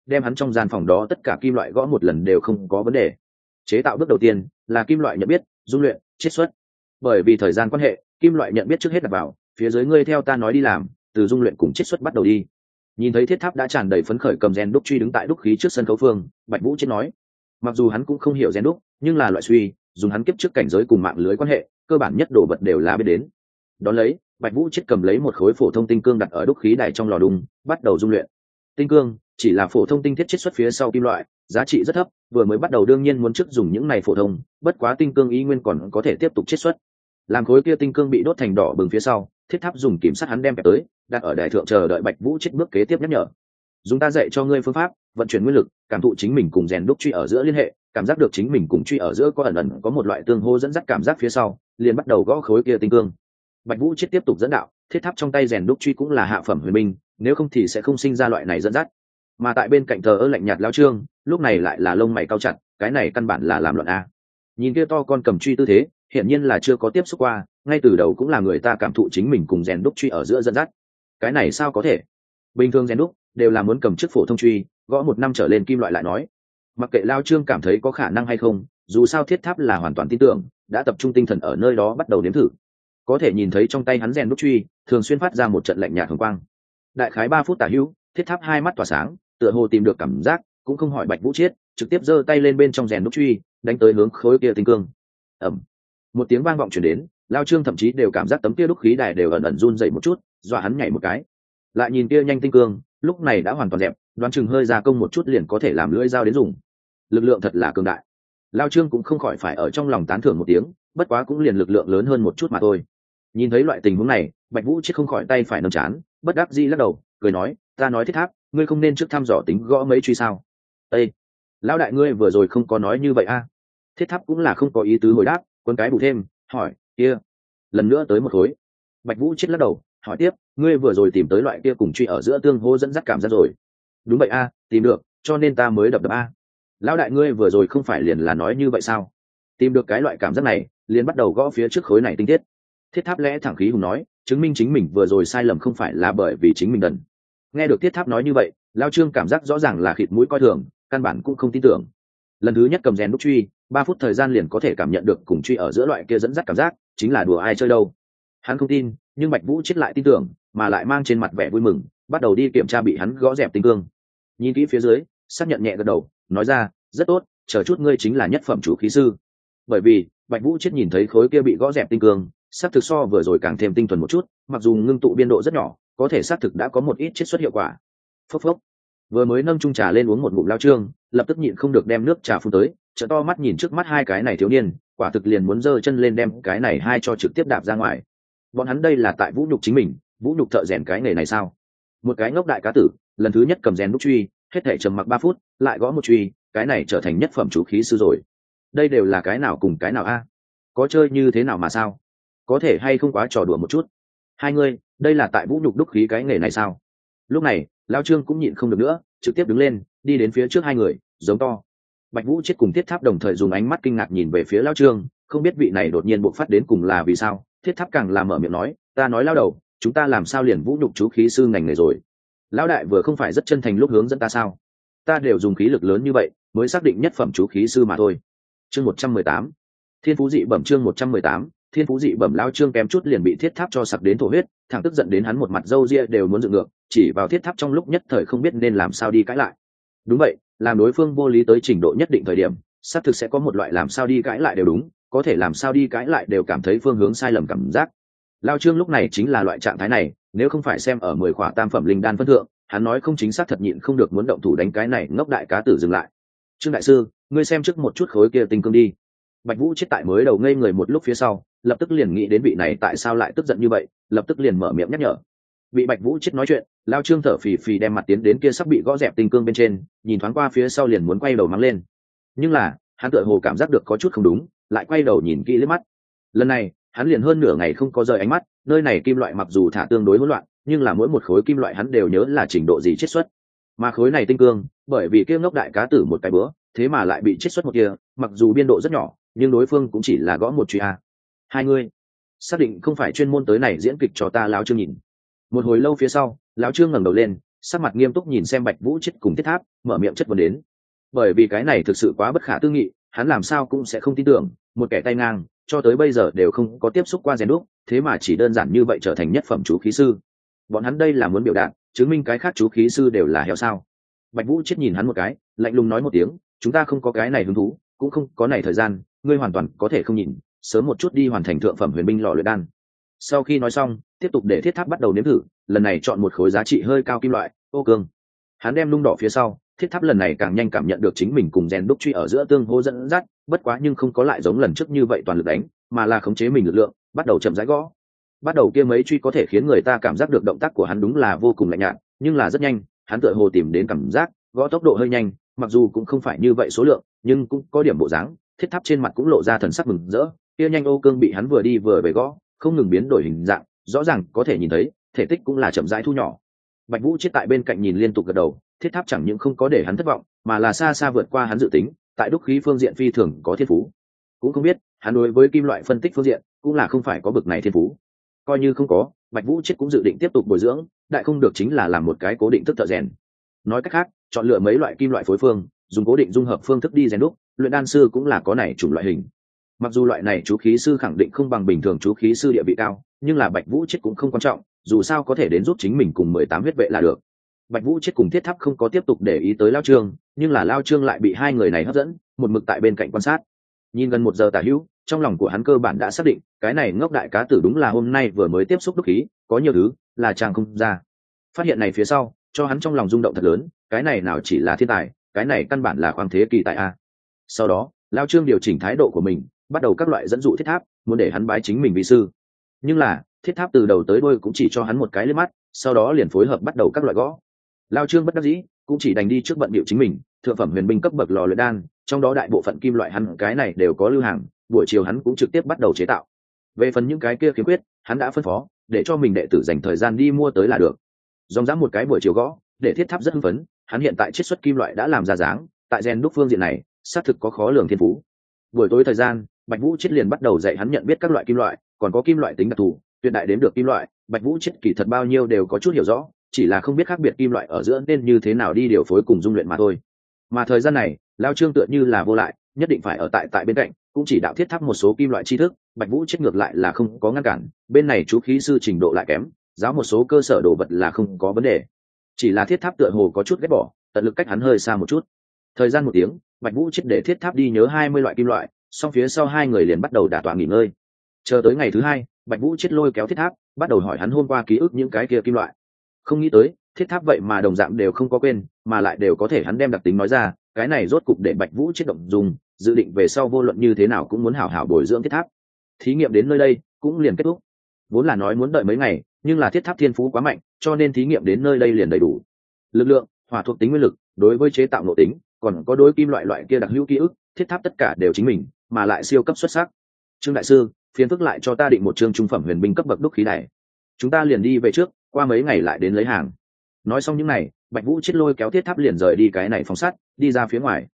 S1: đem hắn trong gian phòng đó tất cả kim loại gõ một lần đều không có vấn đề. Chế tạo bước đầu tiên là kim loại nhận biết, dung luyện, chiết xuất. Bởi vì thời gian quan hệ, kim loại nhận biết trước hết đặt vào, phía dưới ngươi theo ta nói đi làm, từ dung luyện cùng chiết xuất bắt đầu đi. Nhìn thấy thiết tháp đã tràn đầy phấn khởi cầm rèn đúc truy đứng tại đúc khí trước sân khấu phương, Bạch Vũ Chết nói, mặc dù hắn cũng không hiểu rèn đúc, nhưng là loại suy, dùng hắn kiếp trước cảnh giới cùng mạng lưới quan hệ, cơ bản nhất đồ vật đều là biết đến. Đón lấy, Bạch Vũ Chết cầm lấy một khối phổ thông tinh cương đặt ở đúc khí đài trong lò đung, bắt đầu dung luyện. Tinh cương chỉ là phổ thông tinh thiết chiết xuất phía sau kim loại, giá trị rất thấp, vừa mới bắt đầu đương nhiên muốn trước dùng những này phổ thông, bất quá tinh cương ý nguyên còn có thể tiếp tục chiết xuất. Làm khối kia tinh cương bị đốt thành đỏ bừng phía sau, thiết tháp dùng kiểm sắt hắn đem kẹp tới, đặt ở đài thượng chờ đợi Bạch Vũ Chết bước kế tiếp nhắc nhở. Dùng ta dạy cho ngươi phương pháp, vận chuyển nguyên lực, cảm thụ chính mình cùng rèn đúc truy ở giữa liên hệ, cảm giác được chính mình cùng truy ở giữa có ẩn ẩn có một loại tương hô dẫn dắt cảm giác phía sau, liền bắt đầu gõ khối kia tinh cương. Bạch Vũ Chết tiếp tục dẫn đạo, thiết tháp trong tay rèn đúc truy cũng là hạ phẩm huyền binh, nếu không thì sẽ không sinh ra loại này dẫn dắt. Mà tại bên cạnh thờ ơ lạnh nhạt lão Trương, lúc này lại là lông mày cau chặt, cái này căn bản là làm loạn a. Nhìn kia to con cầm truy tư thế, hiển nhiên là chưa có tiếp xúc qua, ngay từ đầu cũng là người ta cảm thụ chính mình cùng rèn đúc truy ở giữa dẫn dắt. Cái này sao có thể? Bình thường rèn đúc đều là muốn cầm chiếc phổ thông truy, gõ một năm trở lên kim loại lại nói. Mặc kệ lão Trương cảm thấy có khả năng hay không, dù sao thiết tháp là hoàn toàn tin tưởng, đã tập trung tinh thần ở nơi đó bắt đầu nếm thử. Có thể nhìn thấy trong tay hắn rèn đúc truy, thường xuyên phát ra một trận lạnh nhạt hồng quang. Đại khái 3 phút tả hữu, thiết tháp hai mắt tỏa sáng, tựa hồ tìm được cảm giác, cũng không hỏi Bạch Vũ Chiết, trực tiếp giơ tay lên bên trong rèn đúc truy, đánh tới hướng khối kia tinh cương. Ầm. Một tiếng vang vọng truyền đến, Lão Trương thậm chí đều cảm giác tấm kia đúc khí đài đều ẩn ẩn run dậy một chút, dọa hắn nhảy một cái. Lại nhìn kia nhanh tinh cương, lúc này đã hoàn toàn dẹp, đoán chừng hơi gia công một chút liền có thể làm lưỡi dao đến dùng. Lực lượng thật là cường đại. Lão Trương cũng không khỏi phải ở trong lòng tán thưởng một tiếng, bất quá cũng liền lực lượng lớn hơn một chút mà thôi. Nhìn thấy loại tình huống này, Bạch Vũ Chiết không khỏi tay phải nâng chán, bất đắc dĩ lắc đầu, cười nói, ta nói thiết tháp, ngươi không nên trước thăm dò tính gõ mấy truy sao? Ê, lão đại ngươi vừa rồi không có nói như vậy a? Thiết tháp cũng là không có ý tứ hồi đáp, quân cái bù thêm, hỏi, kia, lần nữa tới một khối. Bạch Vũ Chiết lắc đầu, hỏi tiếp, ngươi vừa rồi tìm tới loại kia cùng truy ở giữa tương hô dẫn dắt cảm giác rồi? Đúng vậy a, tìm được, cho nên ta mới đập a. Lão đại ngươi vừa rồi không phải liền là nói như vậy sao? Tìm được cái loại cảm giác này, liền bắt đầu gõ phía trước khối này tinh tiết. Thiết tháp lẽ thẳng khí hùng nói, chứng minh chính mình vừa rồi sai lầm không phải là bởi vì chính mình đần. Nghe được thiết tháp nói như vậy, Lão Trương cảm giác rõ ràng là khịt mũi coi thường, căn bản cũng không tin tưởng. Lần thứ nhất cầm rèn đúc truy, 3 phút thời gian liền có thể cảm nhận được cùng truy ở giữa loại kia dẫn dắt cảm giác, chính là đùa ai chơi đâu. Hắn không tin, nhưng Bạch Vũ Chết lại tin tưởng, mà lại mang trên mặt vẻ vui mừng, bắt đầu đi kiểm tra bị hắn gõ dẹp tinh cương. Nhìn kỹ phía dưới, xác nhận nhẹ gật đầu, nói ra, rất tốt, chờ chút ngươi chính là nhất phẩm chủ khí sư. Bởi vì Bạch Vũ Chết nhìn thấy khối kia bị gõ dẹp tinh cương, xác thực so vừa rồi càng thêm tinh thuần một chút, mặc dù ngưng tụ biên độ rất nhỏ, có thể xác thực đã có một ít chiết xuất hiệu quả. Phốc phốc. Vừa mới nâng chung trà lên uống một ngụm Lão Trương, lập tức nhịn không được đem nước trà phun tới, trợ to mắt nhìn trước mắt hai cái này thiếu niên, quả thực liền muốn giơ chân lên đem cái này hai cho trực tiếp đạp ra ngoài. Bọn hắn đây là tại vũ nhục chính mình, vũ nhục thợ rèn cái nghề này sao? Một cái ngốc đại cá tử, lần thứ nhất cầm rèn đúc truy, hết thảy trầm mặc 3 phút, lại gõ một truy, cái này trở thành nhất phẩm chủ khí sư rồi. Đây đều là cái nào cùng cái nào a? Có chơi như thế nào mà sao? Có thể hay không quá trò đùa một chút? Hai ngươi, đây là tại vũ nhục đúc khí cái nghề này sao? Lúc này, Lão Trương cũng nhịn không được nữa, trực tiếp đứng lên, đi đến phía trước hai người, giống to. Bạch Vũ Chết cùng Thiết Tháp đồng thời dùng ánh mắt kinh ngạc nhìn về phía Lão Trương, không biết vị này đột nhiên bộc phát đến cùng là vì sao. Thiết Tháp càng làm mở miệng nói, ta nói lao đầu, chúng ta làm sao liền vũ nhục chú khí sư ngành nghề rồi? Lão đại vừa không phải rất chân thành lúc hướng dẫn ta sao? Ta đều dùng khí lực lớn như vậy, mới xác định nhất phẩm chú khí sư mà thôi. Chương 118, Thiên phú dị bẩm. Chương 118, Thiên phú dị bẩm. Lão Trương kém chút liền bị Thiết Tháp cho sặc đến thổ huyết, thằng tức giận đến hắn một mặt râu ria đều muốn dựng ngược, chỉ vào Thiết Tháp trong lúc nhất thời không biết nên làm sao đi cãi lại. Đúng vậy, làm đối phương vô lý tới trình độ nhất định thời điểm, xác thực sẽ có một loại làm sao đi cãi lại đều đúng, có thể làm sao đi cãi lại đều cảm thấy phương hướng sai lầm cảm giác. Lão Trương lúc này chính là loại trạng thái này, nếu không phải xem ở 10 khỏa tam phẩm linh đan phân thượng, hắn nói không chính xác thật nhịn không được muốn động thủ đánh cái này ngốc đại cá tử dừng lại. Trương đại sư, ngươi xem trước một chút khối kia tinh cương đi. Bạch Vũ Chết tại mới đầu ngây người một lúc phía sau, lập tức liền nghĩ đến vị này tại sao lại tức giận như vậy, lập tức liền mở miệng nhắc nhở. Bị Bạch Vũ Chết nói chuyện, Lão Trương thở phì phì đem mặt tiến đến kia sắp bị gõ dẹp tinh cương bên trên, nhìn thoáng qua phía sau liền muốn quay đầu mắng lên. Nhưng là, hắn tựa hồ cảm giác được có chút không đúng, lại quay đầu nhìn kỹ liếc mắt. Lần này, hắn liền hơn nửa ngày không có rời ánh mắt, nơi này kim loại mặc dù thả tương đối hỗn loạn, nhưng là mỗi một khối kim loại hắn đều nhớ là trình độ gì chiết xuất. Mà khối này tinh cương, bởi vì kia ngốc đại cá tử một cái bữa, thế mà lại bị chiết xuất một kia, mặc dù biên độ rất nhỏ, nhưng đối phương cũng chỉ là gõ một truy a. Hai người xác định không phải chuyên môn tới này diễn kịch cho ta. Lão Trương nhìn. Một hồi lâu phía sau, Lão Trương ngẩng đầu lên, sắc mặt nghiêm túc nhìn xem Bạch Vũ Chết cùng Thiết Tháp, mở miệng chất vấn đến. Bởi vì cái này thực sự quá bất khả tư nghị, hắn làm sao cũng sẽ không tin tưởng, một kẻ tay ngang, cho tới bây giờ đều không có tiếp xúc qua rèn đúc, thế mà chỉ đơn giản như vậy trở thành nhất phẩm chú khí sư. Bọn hắn đây là muốn biểu đạt, chứng minh cái khác chú khí sư đều là heo sao? Bạch Vũ Chết nhìn hắn một cái, lạnh lùng nói một tiếng, chúng ta không có cái này hứng thú, cũng không có này thời gian, ngươi hoàn toàn có thể không nhìn, sớm một chút đi hoàn thành thượng phẩm huyền binh lò luyện đan. Sau khi nói xong, tiếp tục để Thiết Tháp bắt đầu nếm thử, lần này chọn một khối giá trị hơi cao kim loại, ô cương. Hắn đem nung đỏ phía sau, Thiết Tháp lần này càng nhanh cảm nhận được chính mình cùng rèn đúc truy ở giữa tương hô dẫn dắt, bất quá nhưng không có lại giống lần trước như vậy toàn lực đánh, mà là khống chế mình lực lượng, bắt đầu chậm rãi gõ. Bắt đầu kia mấy truy có thể khiến người ta cảm giác được động tác của hắn đúng là vô cùng lạnh nhạt, nhưng là rất nhanh, hắn tựa hồ tìm đến cảm giác, gõ tốc độ hơi nhanh, mặc dù cũng không phải như vậy số lượng, nhưng cũng có điểm bộ dáng. Thiết Tháp trên mặt cũng lộ ra thần sắc mừng rỡ, kia nhanh ô cương bị hắn vừa đi vừa về gõ, không ngừng biến đổi hình dạng, rõ ràng có thể nhìn thấy, thể tích cũng là chậm rãi thu nhỏ. Bạch Vũ Chết tại bên cạnh nhìn liên tục gật đầu, Thiết Tháp chẳng những không có để hắn thất vọng, mà là xa xa vượt qua hắn dự tính, tại đúc khí phương diện phi thường có thiên phú. Cũng không biết, hắn đối với kim loại phân tích phương diện, cũng là không phải có bực này thiên phú. Coi như không có, Bạch Vũ Chết cũng dự định tiếp tục bồi dưỡng, đại không được chính là làm một cái cố định thức thợ rèn. Nói cách khác, chọn lựa mấy loại kim loại phối phương, dùng cố định dung hợp phương thức đi rèn đúc, luyện đan sư cũng là có này chủng loại hình. Mặc dù loại này chú khí sư khẳng định không bằng bình thường chú khí sư địa vị cao, nhưng là Bạch Vũ Chết cũng không quan trọng, dù sao có thể đến giúp chính mình cùng 18 huyết vệ là được. Bạch Vũ Chết cùng Thiết Tháp không có tiếp tục để ý tới Lao Trương, nhưng là Lao Trương lại bị hai người này hấp dẫn, một mực tại bên cạnh quan sát. Nhìn gần 1 giờ tả hữu, trong lòng của hắn cơ bản đã xác định, cái này ngốc đại cá tử đúng là hôm nay vừa mới tiếp xúc đúc khí, có nhiều thứ là chàng không ra. Phát hiện này phía sau, cho hắn trong lòng rung động thật lớn, cái này nào chỉ là thiên tài, cái này căn bản là khoáng thế kỳ tài a. Sau đó, Lao Trương điều chỉnh thái độ của mình, bắt đầu các loại dẫn dụ Thiết Tháp, muốn để hắn bái chính mình vi sư. Nhưng là, Thiết Tháp từ đầu tới đuôi cũng chỉ cho hắn một cái liếc mắt, sau đó liền phối hợp bắt đầu các loại gõ. Lao Trương bất đắc dĩ, cũng chỉ đành đi trước bận bịu chính mình, thượng phẩm huyền binh cấp bậc lò luyện đan, trong đó đại bộ phận kim loại hắn cái này đều có lưu hàng, buổi chiều hắn cũng trực tiếp bắt đầu chế tạo. Về phần những cái kia khiếm khuyết, hắn đã phân phó, để cho mình đệ tử dành thời gian đi mua tới là được. Dòng dã một cái buổi chiều gõ, để Thiết Tháp rất hưng phấn, hắn hiện tại chiết xuất kim loại đã làm ra dáng, tại gen đúc phương diện này, xác thực có khó lường thiên phú. Buổi tối thời gian, Bạch Vũ Chết liền bắt đầu dạy hắn nhận biết các loại kim loại, còn có kim loại tính đặc thù, tuyệt đại đếm được kim loại, Bạch Vũ Chết kỳ thật bao nhiêu đều có chút hiểu rõ, chỉ là không biết khác biệt kim loại ở giữa nên như thế nào đi điều phối cùng dung luyện mà thôi. Mà thời gian này, Lao Trương tựa như là vô lại, nhất định phải ở tại bên cạnh, cũng chỉ đạo Thiết Tháp một số kim loại tri thức, Bạch Vũ Chết ngược lại là không có ngăn cản, bên này chú khí sư trình độ lại kém, giáo một số cơ sở đồ vật là không có vấn đề. Chỉ là Thiết Tháp tựa hồ có chút ghét bỏ, tận lực cách hắn hơi xa một chút. Thời gian 1 tiếng, Bạch Vũ Chết để Thiết Tháp đi nhớ 20 loại kim loại, xong phía sau hai người liền bắt đầu đả tọa nghỉ ngơi. Chờ tới ngày thứ 2, Bạch Vũ Chết lôi kéo Thiết Tháp, bắt đầu hỏi hắn hôm qua ký ức những cái kia kim loại. Không nghĩ tới, Thiết Tháp vậy mà đồng dạng đều không có quên, mà lại đều có thể hắn đem đặc tính nói ra, cái này rốt cục để Bạch Vũ Chết động dùng, dự định về sau vô luận như thế nào cũng muốn hảo hảo bồi dưỡng Thiết Tháp. Thí nghiệm đến nơi đây cũng liền kết thúc. Vốn là nói muốn đợi mấy ngày, nhưng là Thiết Tháp thiên phú quá mạnh, cho nên thí nghiệm đến nơi đây liền đầy đủ. Lực lượng, hỏa thuộc tính nguyên lực, đối với chế tạo nội tính, còn có đối kim loại kia đặc hữu ký ức, Thiết Tháp tất cả đều chính mình, mà lại siêu cấp xuất sắc. Trương đại sư, phiền phức lại cho ta định một chương trung phẩm huyền binh cấp bậc đúc khí này. Chúng ta liền đi về trước, qua mấy ngày lại đến lấy hàng. Nói xong những này, Bạch Vũ Chết lôi kéo Thiết Tháp liền rời đi cái này phòng sắt, đi ra phía ngoài.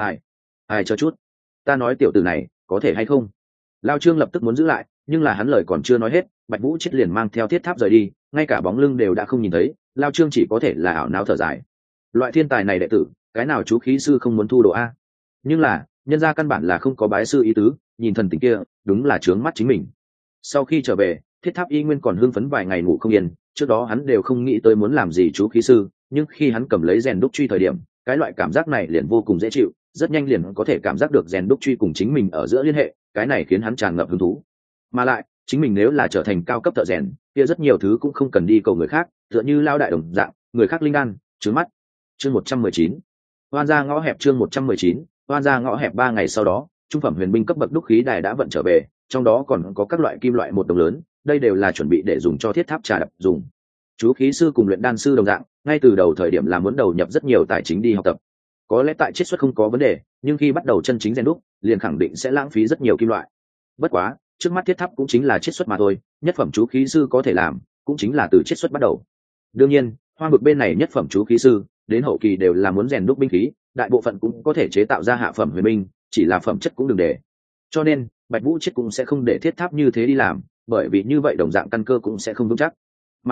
S1: Ai chờ chút, ta nói tiểu tử này có thể hay không? Lao Trương lập tức muốn giữ lại, nhưng là hắn lời còn chưa nói hết, Bạch Vũ Chết liền mang theo Thiết Tháp rời đi, ngay cả bóng lưng đều đã không nhìn thấy. Lao Trương chỉ có thể là ảo não thở dài. Loại thiên tài này đệ tử, cái nào chú khí sư không muốn thu đồ a? Nhưng là, nhân gia căn bản là không có bái sư ý tứ, nhìn thần tình kia, đúng là trướng mắt chính mình. Sau khi trở về, Thiết Tháp y nguyên còn hưng phấn vài ngày ngủ không yên, trước đó hắn đều không nghĩ tới muốn làm gì chú khí sư, nhưng khi hắn cầm lấy rèn đúc truy thời điểm, cái loại cảm giác này liền vô cùng dễ chịu, rất nhanh liền có thể cảm giác được rèn đúc truy cùng chính mình ở giữa liên hệ, cái này khiến hắn tràn ngập hứng thú. Mà lại, chính mình nếu là trở thành cao cấp thợ rèn, kia rất nhiều thứ cũng không cần đi cầu người khác, tựa như Lao đại đồng dạng, người khác linh đan, trướng mắt. Chương 119. Hoan ra ngõ hẹp chương 119, hoan ra ngõ hẹp 3 ngày sau đó, trung phẩm huyền binh cấp bậc đúc khí đài đã vận trở về, trong đó còn có các loại kim loại một đồng lớn, đây đều là chuẩn bị để dùng cho Thiết Tháp trà đập dùng. Chú khí sư cùng luyện đan sư đồng dạng, ngay từ đầu thời điểm là muốn đầu nhập rất nhiều tài chính đi học tập. Có lẽ tại chiết xuất không có vấn đề, nhưng khi bắt đầu chân chính rèn đúc, liền khẳng định sẽ lãng phí rất nhiều kim loại. Bất quá, trước mắt Thiết Tháp cũng chính là chiết xuất mà thôi, nhất phẩm chú khí sư có thể làm, cũng chính là từ chiết xuất bắt đầu. Đương nhiên, Hoa Vực bên này nhất phẩm chú khí sư, đến hậu kỳ đều là muốn rèn đúc binh khí, đại bộ phận cũng có thể chế tạo ra hạ phẩm huyền binh, chỉ là phẩm chất cũng đừng để. Cho nên, Bạch Vũ Chết cũng sẽ không để Thiết Tháp như thế đi làm, bởi vì như vậy đồng dạng căn cơ cũng sẽ không vững chắc. Mà lại,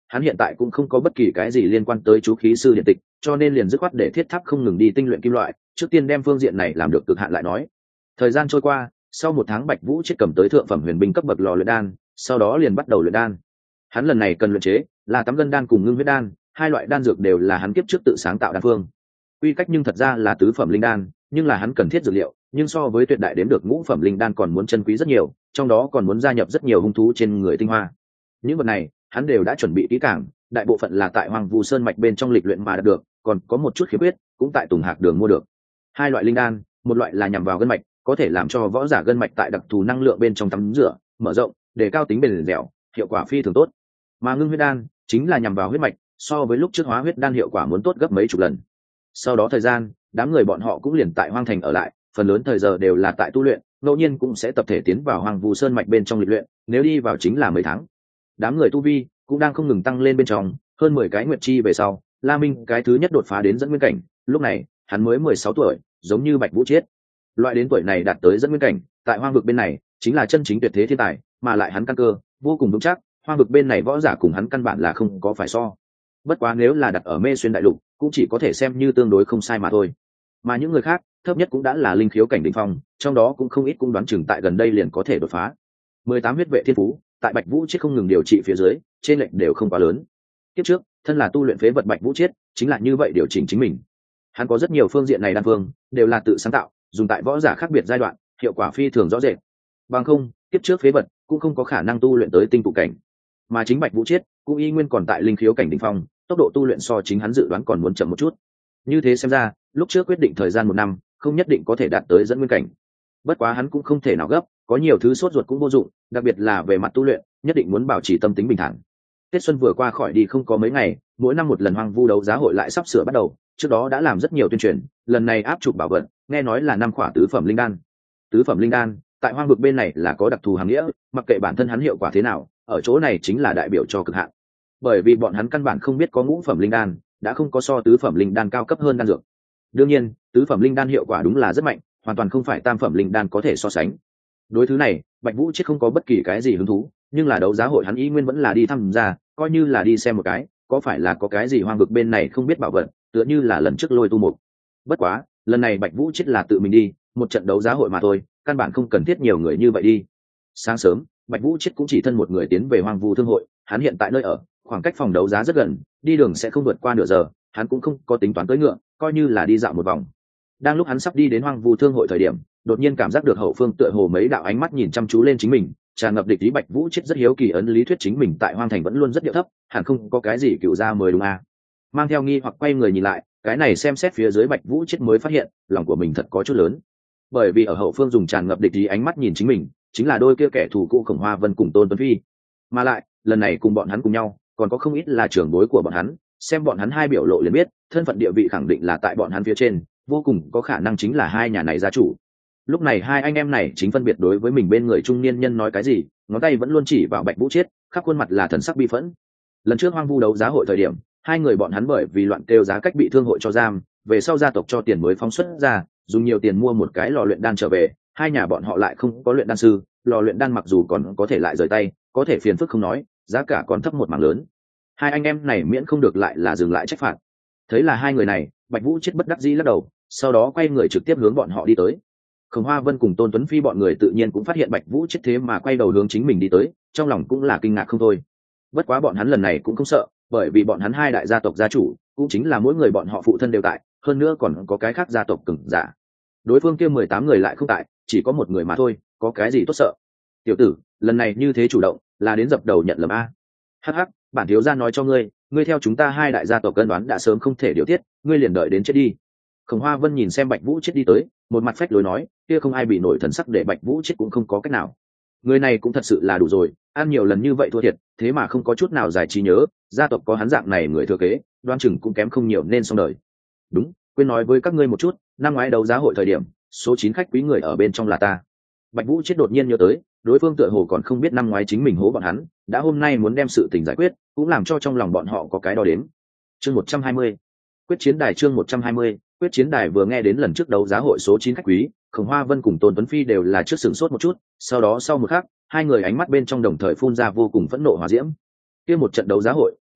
S1: hắn hiện tại cũng không có bất kỳ cái gì liên quan tới chú khí sư điện tịch, cho nên liền dứt khoát để thiết tháp không ngừng đi tinh luyện kim loại, trước tiên đem phương diện này làm được cực hạn lại nói. Thời gian trôi qua, sau 1 tháng Bạch Vũ Chiết cầm tới thượng phẩm huyền binh cấp bậc lò luyện đan, sau đó liền bắt đầu luyện đan. Hắn lần này cần luyện chế là tắm gân đan cùng ngưng huyết đan, hai loại đan dược đều là hắn kiếp trước tự sáng tạo đan phương. Quy cách nhưng thật ra là tứ phẩm linh đan, nhưng là hắn cần thiết dược liệu, nhưng so với tuyệt đại đếm được ngũ phẩm linh đan còn muốn chân quý rất nhiều, trong đó còn muốn gia nhập rất nhiều hung thú trên người tinh hoa. Những vật này, hắn đều đã chuẩn bị kỹ càng, đại bộ phận là tại Hoang Vu Sơn mạch bên trong lịch luyện mà đạt được, còn có một chút khiếm khuyết, cũng tại Tùng Hạc Đường mua được. Hai loại linh đan, một loại là nhằm vào gân mạch, có thể làm cho võ giả gân mạch tại đặc thù năng lượng bên trong tắm rửa, mở rộng, để cao tính bền dẻo, hiệu quả phi thường tốt. Mà ngưng huyết đan chính là nhằm vào huyết mạch, so với lúc trước hóa huyết đan hiệu quả muốn tốt gấp mấy chục lần. Sau đó thời gian, đám người bọn họ cũng liền tại Hoang Thành ở lại, phần lớn thời giờ đều là tại tu luyện, ngẫu nhiên cũng sẽ tập thể tiến vào Hoang Vu Sơn mạch bên trong lịch luyện, nếu đi vào chính là mấy tháng. Đám người tu vi cũng đang không ngừng tăng lên bên trong, hơn 10 cái nguyệt chi về sau, La Minh cái thứ nhất đột phá đến dẫn nguyên cảnh, lúc này, hắn mới 16 tuổi, giống như Bạch Vũ Chiết. Loại đến tuổi này đạt tới dẫn nguyên cảnh, tại hoang vực bên này, chính là chân chính tuyệt thế thiên tài, mà lại hắn căn cơ vô cùng vững chắc, hoang vực bên này võ giả cùng hắn căn bản là không có phải so. Bất quá nếu là đặt ở Mê Xuyên đại lục, cũng chỉ có thể xem như tương đối không sai mà thôi. Mà những người khác, thấp nhất cũng đã là linh khiếu cảnh đỉnh phong, trong đó cũng không ít cũng đoán chừng tại gần đây liền có thể đột phá. 18 huyết vệ thiên phú, tại Bạch Vũ Chiết không ngừng điều trị phía dưới, trên lệch đều không quá lớn. Kiếp trước, thân là tu luyện phế vật Bạch Vũ Chiết, chính là như vậy điều chỉnh chính mình. Hắn có rất nhiều phương diện này đan phương, đều là tự sáng tạo, dùng tại võ giả khác biệt giai đoạn, hiệu quả phi thường rõ rệt. Bằng không, kiếp trước phế vật cũng không có khả năng tu luyện tới tinh tụ cảnh. Mà chính Bạch Vũ Chiết cũng y nguyên còn tại linh khiếu cảnh đỉnh phong, tốc độ tu luyện so chính hắn dự đoán còn muốn chậm một chút. Như thế xem ra, lúc trước quyết định thời gian 1 năm, không nhất định có thể đạt tới dẫn nguyên cảnh. Bất quá hắn cũng không thể nào gấp, có nhiều thứ sốt ruột cũng vô dụng, đặc biệt là về mặt tu luyện, nhất định muốn bảo trì tâm tính bình thản. Tết xuân vừa qua khỏi đi không có mấy ngày, mỗi năm một lần Hoang Vu đấu giá hội lại sắp sửa bắt đầu, trước đó đã làm rất nhiều tuyên truyền, lần này áp chụp bảo vật, nghe nói là 5 khỏa tứ phẩm linh đan. Tứ phẩm linh đan, tại hoang vực bên này là có đặc thù hàm nghĩa, mặc kệ bản thân hắn hiệu quả thế nào, ở chỗ này chính là đại biểu cho cực hạn. Bởi vì bọn hắn căn bản không biết có ngũ phẩm linh đan, đã không có so tứ phẩm linh đan cao cấp hơn đan dược. Đương nhiên, tứ phẩm linh đan hiệu quả đúng là rất mạnh, hoàn toàn không phải tam phẩm linh đan có thể so sánh. Đối thứ này, Bạch Vũ Chiết không có bất kỳ cái gì hứng thú, nhưng là đấu giá hội hắn ý nguyên vẫn là đi tham gia, coi như là đi xem một cái, có phải là có cái gì hoang vực bên này không biết bảo vật, tựa như là lần trước Lôi Tu Mục. Bất quá, lần này Bạch Vũ Chiết là tự mình đi, một trận đấu giá hội mà thôi, căn bản không cần thiết nhiều người như vậy đi. Sáng sớm, Bạch Vũ Chiết cũng chỉ thân một người tiến về Hoang Vu Thương hội, hắn hiện tại nơi ở, khoảng cách phòng đấu giá rất gần, đi đường sẽ không vượt qua nửa giờ, hắn cũng không có tính toán cưỡi ngựa, coi như là đi dạo một vòng. Đang lúc hắn sắp đi đến Hoang Vu Thương hội thời điểm, đột nhiên cảm giác được hậu phương tựa hồ mấy đạo ánh mắt nhìn chăm chú lên chính mình, tràn ngập địch ý. Bạch Vũ Chiết rất hiếu kỳ ấn lý thuyết chính mình tại Hoang Thành vẫn luôn rất điệu thấp, hẳn không có cái gì cựu gia mới đúng à? Mang theo nghi hoặc quay người nhìn lại, cái này xem xét phía dưới Bạch Vũ Chiết mới phát hiện, lòng của mình thật có chút lớn. Bởi vì ở hậu phương dùng tràn ngập địch ý ánh mắt nhìn chính mình, chính là đôi kia kẻ thù cũ Khổng Hoa Vân cùng Tôn Tuấn Phi. Mà lại, lần này cùng bọn hắn cùng nhau, còn có không ít là trưởng bối của bọn hắn, xem bọn hắn hai biểu lộ liền biết, thân phận địa vị khẳng định là tại bọn hắn phía trên, vô cùng có khả năng chính là hai nhà này gia chủ. Lúc này hai anh em này chính phân biệt đối với mình bên người trung niên nhân nói cái gì, ngón tay vẫn luôn chỉ vào Bạch Vũ Chiết, khắp khuôn mặt là thần sắc bi phẫn. Lần trước Hoang Vu đấu giá hội thời điểm, hai người bọn hắn bởi vì loạn kêu giá cách bị thương hội cho giam, về sau gia tộc cho tiền mới phóng xuất ra, dùng nhiều tiền mua một cái lò luyện đan trở về, hai nhà bọn họ lại không có luyện đan sư, lò luyện đan mặc dù còn có thể lại rời tay, có thể phiền phức không nói, giá cả còn thấp một mảng lớn. Hai anh em này miễn không được lại là dừng lại trách phạt. Thấy là hai người này, Bạch Vũ Chiết bất đắc dĩ lắc đầu, sau đó quay người trực tiếp hướng bọn họ đi tới. Khổng Hoa Vân cùng Tôn Tuấn Phi bọn người tự nhiên cũng phát hiện Bạch Vũ Chiết thế mà quay đầu hướng chính mình đi tới, trong lòng cũng là kinh ngạc không thôi. Bất quá bọn hắn lần này cũng không sợ, bởi vì bọn hắn hai đại gia tộc gia chủ, cũng chính là mỗi người bọn họ phụ thân đều tại, hơn nữa còn có cái khác gia tộc cường giả. Đối phương kia 18 người lại không tại, chỉ có một người mà thôi, có cái gì tốt sợ. Tiểu tử, lần này như thế chủ động, là đến dập đầu nhận lầm a. Hắc hắc, bản thiếu gia nói cho ngươi, ngươi theo chúng ta hai đại gia tộc cân đoán đã sớm không thể điều tiết, ngươi liền đợi đến chết đi. Khổng Hoa Vân nhìn xem Bạch Vũ Chiết đi tới, một mặt phách lối nói, kia không ai bị nổi thần sắc để Bạch Vũ Chiết cũng không có cách nào. Người này cũng thật sự là đủ rồi, ăn nhiều lần như vậy thua thiệt, thế mà không có chút nào giải trí nhớ, gia tộc có hắn dạng này người thừa kế, đoan chừng cũng kém không nhiều nên xong đời. Đúng, quên nói với các ngươi một chút, năm ngoái đấu giá hội thời điểm, số 9 khách quý người ở bên trong là ta. Bạch Vũ Chiết đột nhiên nhớ tới, đối phương tựa hồ còn không biết năm ngoái chính mình hố bọn hắn, đã hôm nay muốn đem sự tình giải quyết, cũng làm cho trong lòng bọn họ có cái đo đếm. Chương 120. Quyết chiến đài. Chương 120. Quyết chiến đài. Vừa nghe đến lần trước đấu giá hội số 9 khách quý, Khổng Hoa Vân cùng Tôn Tuấn Phi đều là trước sửng sốt một chút, sau đó sau một khắc, hai người ánh mắt bên trong đồng thời phun ra vô cùng phẫn nộ hỏa diễm. Kia một trận đấu giá hội,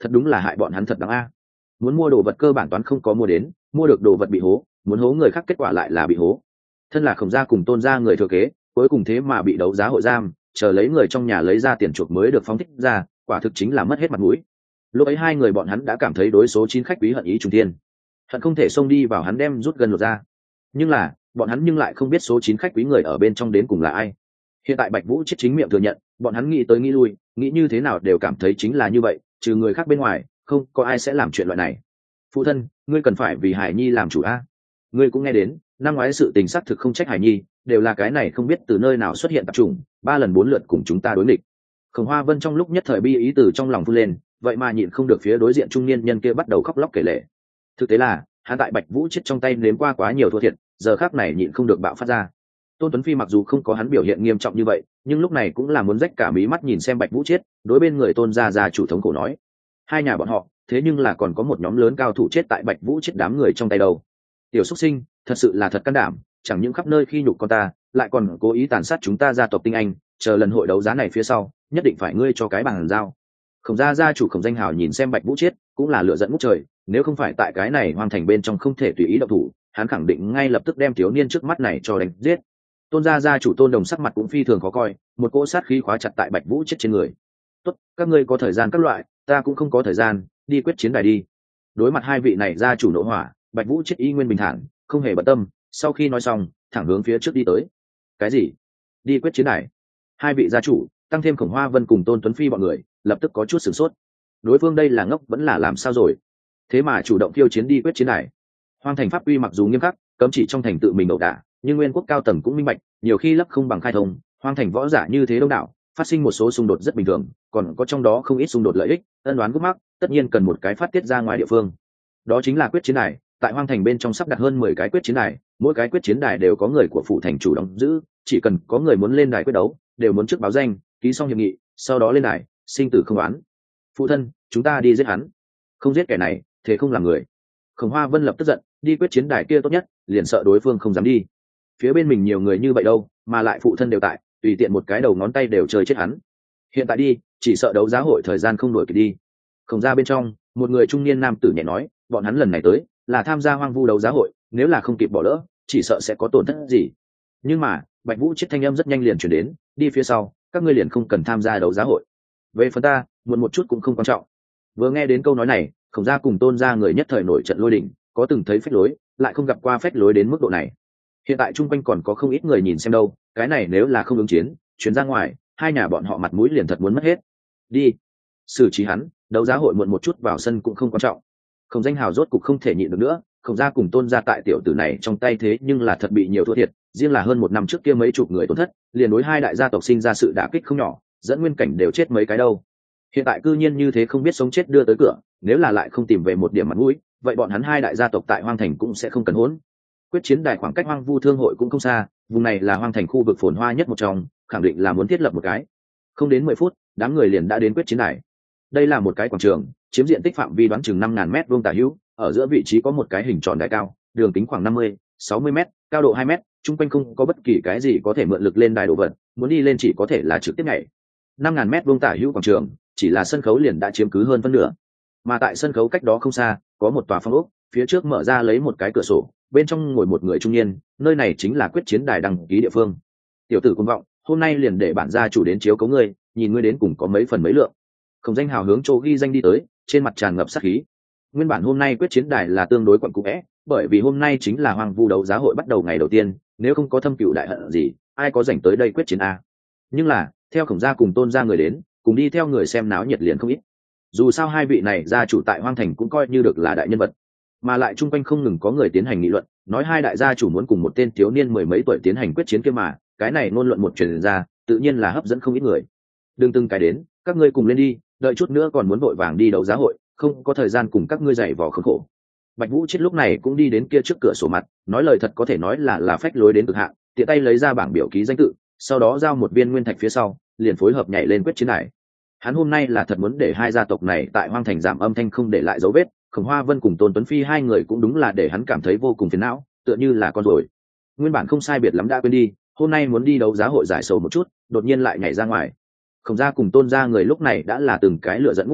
S1: thật đúng là hại bọn hắn thật đáng a. Muốn mua đồ vật cơ bản toán không có mua đến, mua được đồ vật bị hố, muốn hố người khác kết quả lại là bị hố. Thân là Khổng gia cùng Tôn gia người thừa kế, cuối cùng thế mà bị đấu giá hội giam, chờ lấy người trong nhà lấy ra tiền chuộc mới được phóng thích ra, quả thực chính là mất hết mặt mũi. Lúc ấy hai người bọn hắn đã cảm thấy đối số 9 khách quý hận ý trùng thiên, hận không thể xông đi vào hắn đem rút gần lột ra. Nhưng là bọn hắn nhưng lại không biết số 9 khách quý người ở bên trong đến cùng là ai. Hiện tại Bạch Vũ chết chính miệng thừa nhận, bọn hắn nghĩ tới nghĩ lui, nghĩ như thế nào đều cảm thấy chính là như vậy, trừ người khác bên ngoài không có ai sẽ làm chuyện loại này. Phụ thân, ngươi cần phải vì Hải Nhi làm chủ a. Ngươi cũng nghe đến, năm ngoái sự tình xác thực không trách Hải Nhi, đều là cái này không biết từ nơi nào xuất hiện tạp chủng, 3 lần 4 lượt cùng chúng ta đối nghịch. Khổng Hoa Vân trong lúc nhất thời bi ý từ trong lòng phun lên, vậy mà nhịn không được phía đối diện trung niên nhân kia bắt đầu khóc lóc kể lể. Thực tế là, hắn tại Bạch Vũ chết trong tay nếm qua quá nhiều thua thiệt, giờ khắc này nhịn không được bạo phát ra. Tôn Tuấn Phi mặc dù không có hắn biểu hiện nghiêm trọng như vậy, nhưng lúc này cũng là muốn rách cả mí mắt nhìn xem Bạch Vũ chết, đối bên người Tôn gia chủ thống cổ nói: hai nhà bọn họ, thế nhưng là còn có một nhóm lớn cao thủ chết tại Bạch Vũ chết đám người trong tay đâu. Tiểu xuất sinh, thật sự là thật can đảm, chẳng những khắp nơi khi nhục con ta, lại còn cố ý tàn sát chúng ta gia tộc tinh anh, chờ lần hội đấu giá này phía sau, nhất định phải ngươi cho cái bàn giao. Khổng gia chủ Khổng Danh Hào nhìn xem Bạch Vũ chết, cũng là lửa giận ngút trời, nếu không phải tại cái này hoang thành bên trong không thể tùy ý động thủ, hắn khẳng định ngay lập tức đem thiếu niên trước mắt này cho đánh giết. Tôn gia chủ Tôn Đồng sắc mặt cũng phi thường khó coi, một cỗ sát khí khóa chặt tại Bạch Vũ chết trên người. Tốt, các ngươi có thời gian các loại, ta cũng không có thời gian, đi quyết chiến đài đi. Đối mặt hai vị này gia chủ nộ hỏa, Bạch Vũ chết y nguyên bình thản, không hề bận tâm, sau khi nói xong, thẳng hướng phía trước đi tới. Cái gì? Đi quyết chiến đài? Hai vị gia chủ, tăng thêm Khổng Hoa Vân cùng Tôn Tuấn Phi bọn người, lập tức có chút sửng sốt. Đối phương đây là ngốc vẫn là làm sao rồi? Thế mà chủ động khiêu chiến đi quyết chiến đài. Hoang thành pháp quy mặc dù nghiêm khắc, cấm chỉ trong thành tự mình ẩu đả, nhưng nguyên quốc cao tầng cũng minh bạch, nhiều khi lấp không bằng khai thông, hoang thành võ giả như thế đông đảo, phát sinh một số xung đột rất bình thường, còn có trong đó không ít xung đột lợi ích, ân oán gút mắc, tất nhiên cần một cái phát tiết ra ngoài địa phương. Đó chính là quyết chiến đài, tại hoang thành bên trong sắp đặt hơn 10 cái quyết chiến đài, mỗi cái quyết chiến đài đều có người của phủ thành chủ đóng giữ, chỉ cần có người muốn lên đài quyết đấu, đều muốn trước báo danh, ký xong hiệp nghị, sau đó lên đài, sinh tử không oán. Phụ thân, chúng ta đi giết hắn, không giết kẻ này, thế không làm người. Khổng Hoa Vân lập tức giận, đi quyết chiến đài kia tốt nhất, liền sợ đối phương không dám đi. Phía bên mình nhiều người như vậy đâu, mà lại phụ thân đều tại, tùy tiện một cái đầu ngón tay đều chơi chết hắn. Hiện tại đi, chỉ sợ đấu giá hội thời gian không đuổi kịp đi. Khổng gia bên trong, một người trung niên nam tử nhẹ nói, bọn hắn lần này tới là tham gia hoang vu đấu giá hội, nếu là không kịp bỏ lỡ, chỉ sợ sẽ có tổn thất gì. Nhưng mà Bạch Vũ chết thanh âm rất nhanh liền chuyển đến, đi phía sau, các ngươi liền không cần tham gia đấu giá hội. Về phần ta, muộn một chút cũng không quan trọng. Vừa nghe đến câu nói này, Khổng gia cùng Tôn gia người nhất thời nổi trận lôi đình, có từng thấy phách lối, lại không gặp qua phách lối đến mức độ này. Hiện tại trung quanh còn có không ít người nhìn xem đâu, cái này nếu là không ứng chiến, chuyến ra ngoài, hai nhà bọn họ mặt mũi liền thật muốn mất hết. Đi, xử trí hắn, đấu giá hội muộn một chút vào sân cũng không quan trọng. Khổng Danh Hào rốt cục không thể nhịn được nữa, Khổng gia cùng Tôn gia tại tiểu tử này trong tay thế nhưng là thật bị nhiều thua thiệt, riêng là hơn một năm trước kia mấy chục người tổn thất, liền đối hai đại gia tộc sinh ra sự đả kích không nhỏ, dẫn nguyên cảnh đều chết mấy cái đâu. Hiện tại cư nhiên như thế không biết sống chết đưa tới cửa, nếu là lại không tìm về một điểm mặt mũi, vậy bọn hắn hai đại gia tộc tại hoang thành cũng sẽ không cần hỗn. Quyết chiến đài khoảng cách hoang vu thương hội cũng không xa, vùng này là hoang thành khu vực phồn hoa nhất một trong, khẳng định là muốn thiết lập một cái. Không đến 10 phút, đám người liền đã đến quyết chiến đài. Đây là một cái quảng trường, chiếm diện tích phạm vi đoán chừng 5.000 mét vuông tả hữu, ở giữa vị trí có một cái hình tròn đài cao, đường kính khoảng 50-60 mét, cao độ 2 mét, chung quanh không có bất kỳ cái gì có thể mượn lực lên đài đồ vật, muốn đi lên chỉ có thể là trực tiếp nhảy. 5.000 mét vuông tả hữu quảng trường, chỉ là sân khấu liền đã chiếm cứ hơn phân nửa. Mà tại sân khấu cách đó không xa, có một tòa phong ốc, phía trước mở ra lấy một cái cửa sổ, bên trong ngồi một người trung niên, nơi này chính là quyết chiến đài đăng ký địa phương. Tiểu tử cuồng vọng, hôm nay liền để bản gia chủ đến chiếu cố ngươi, nhìn ngươi đến cùng có mấy phần mấy lượng. Khổng Danh Hào hướng chỗ ghi danh đi tới, trên mặt tràn ngập sát khí. Nguyên bản hôm nay quyết chiến đài là tương đối quặn cũ vẽ, bởi vì hôm nay chính là hoang vu đấu giá hội bắt đầu ngày đầu tiên, nếu không có thâm cửu đại hận gì, ai có rảnh tới đây quyết chiến a. Nhưng là, theo Khổng gia cùng Tôn gia người đến, cùng đi theo người xem náo nhiệt liền không ít. Dù sao hai vị này gia chủ tại hoang thành cũng coi như được là đại nhân vật, mà lại chung quanh không ngừng có người tiến hành nghị luận, nói hai đại gia chủ muốn cùng một tên thiếu niên mười mấy tuổi tiến hành quyết chiến kia mà, cái này ngôn luận một truyền ra, tự nhiên là hấp dẫn không ít người. Đừng từng cái đến, các ngươi cùng lên đi, đợi chút nữa còn muốn vội vàng đi đấu giá hội, không có thời gian cùng các ngươi giày vò khốn khổ. Bạch Vũ chết lúc này cũng đi đến kia trước cửa sổ mặt, nói lời thật có thể nói là phách lối đến cực hạn, tiện tay lấy ra bảng biểu ký danh tự, sau đó giao một viên nguyên thạch phía sau, liền phối hợp nhảy lên quyết chiến đài. Hắn hôm nay là thật muốn để hai gia tộc này tại hoang thành giảm âm thanh không để lại dấu vết. Khổng Hoa Vân cùng Tôn Tuấn Phi hai người cũng đúng là để hắn cảm thấy vô cùng phiền não, tựa như là con rồi. Nguyên bản không sai biệt lắm đã quên đi, hôm nay muốn đi đấu giá hội giải sầu một chút, đột nhiên lại nhảy ra ngoài. Khổng gia cùng Tôn gia người lúc này đã là từng cái lửa giận ngút trời,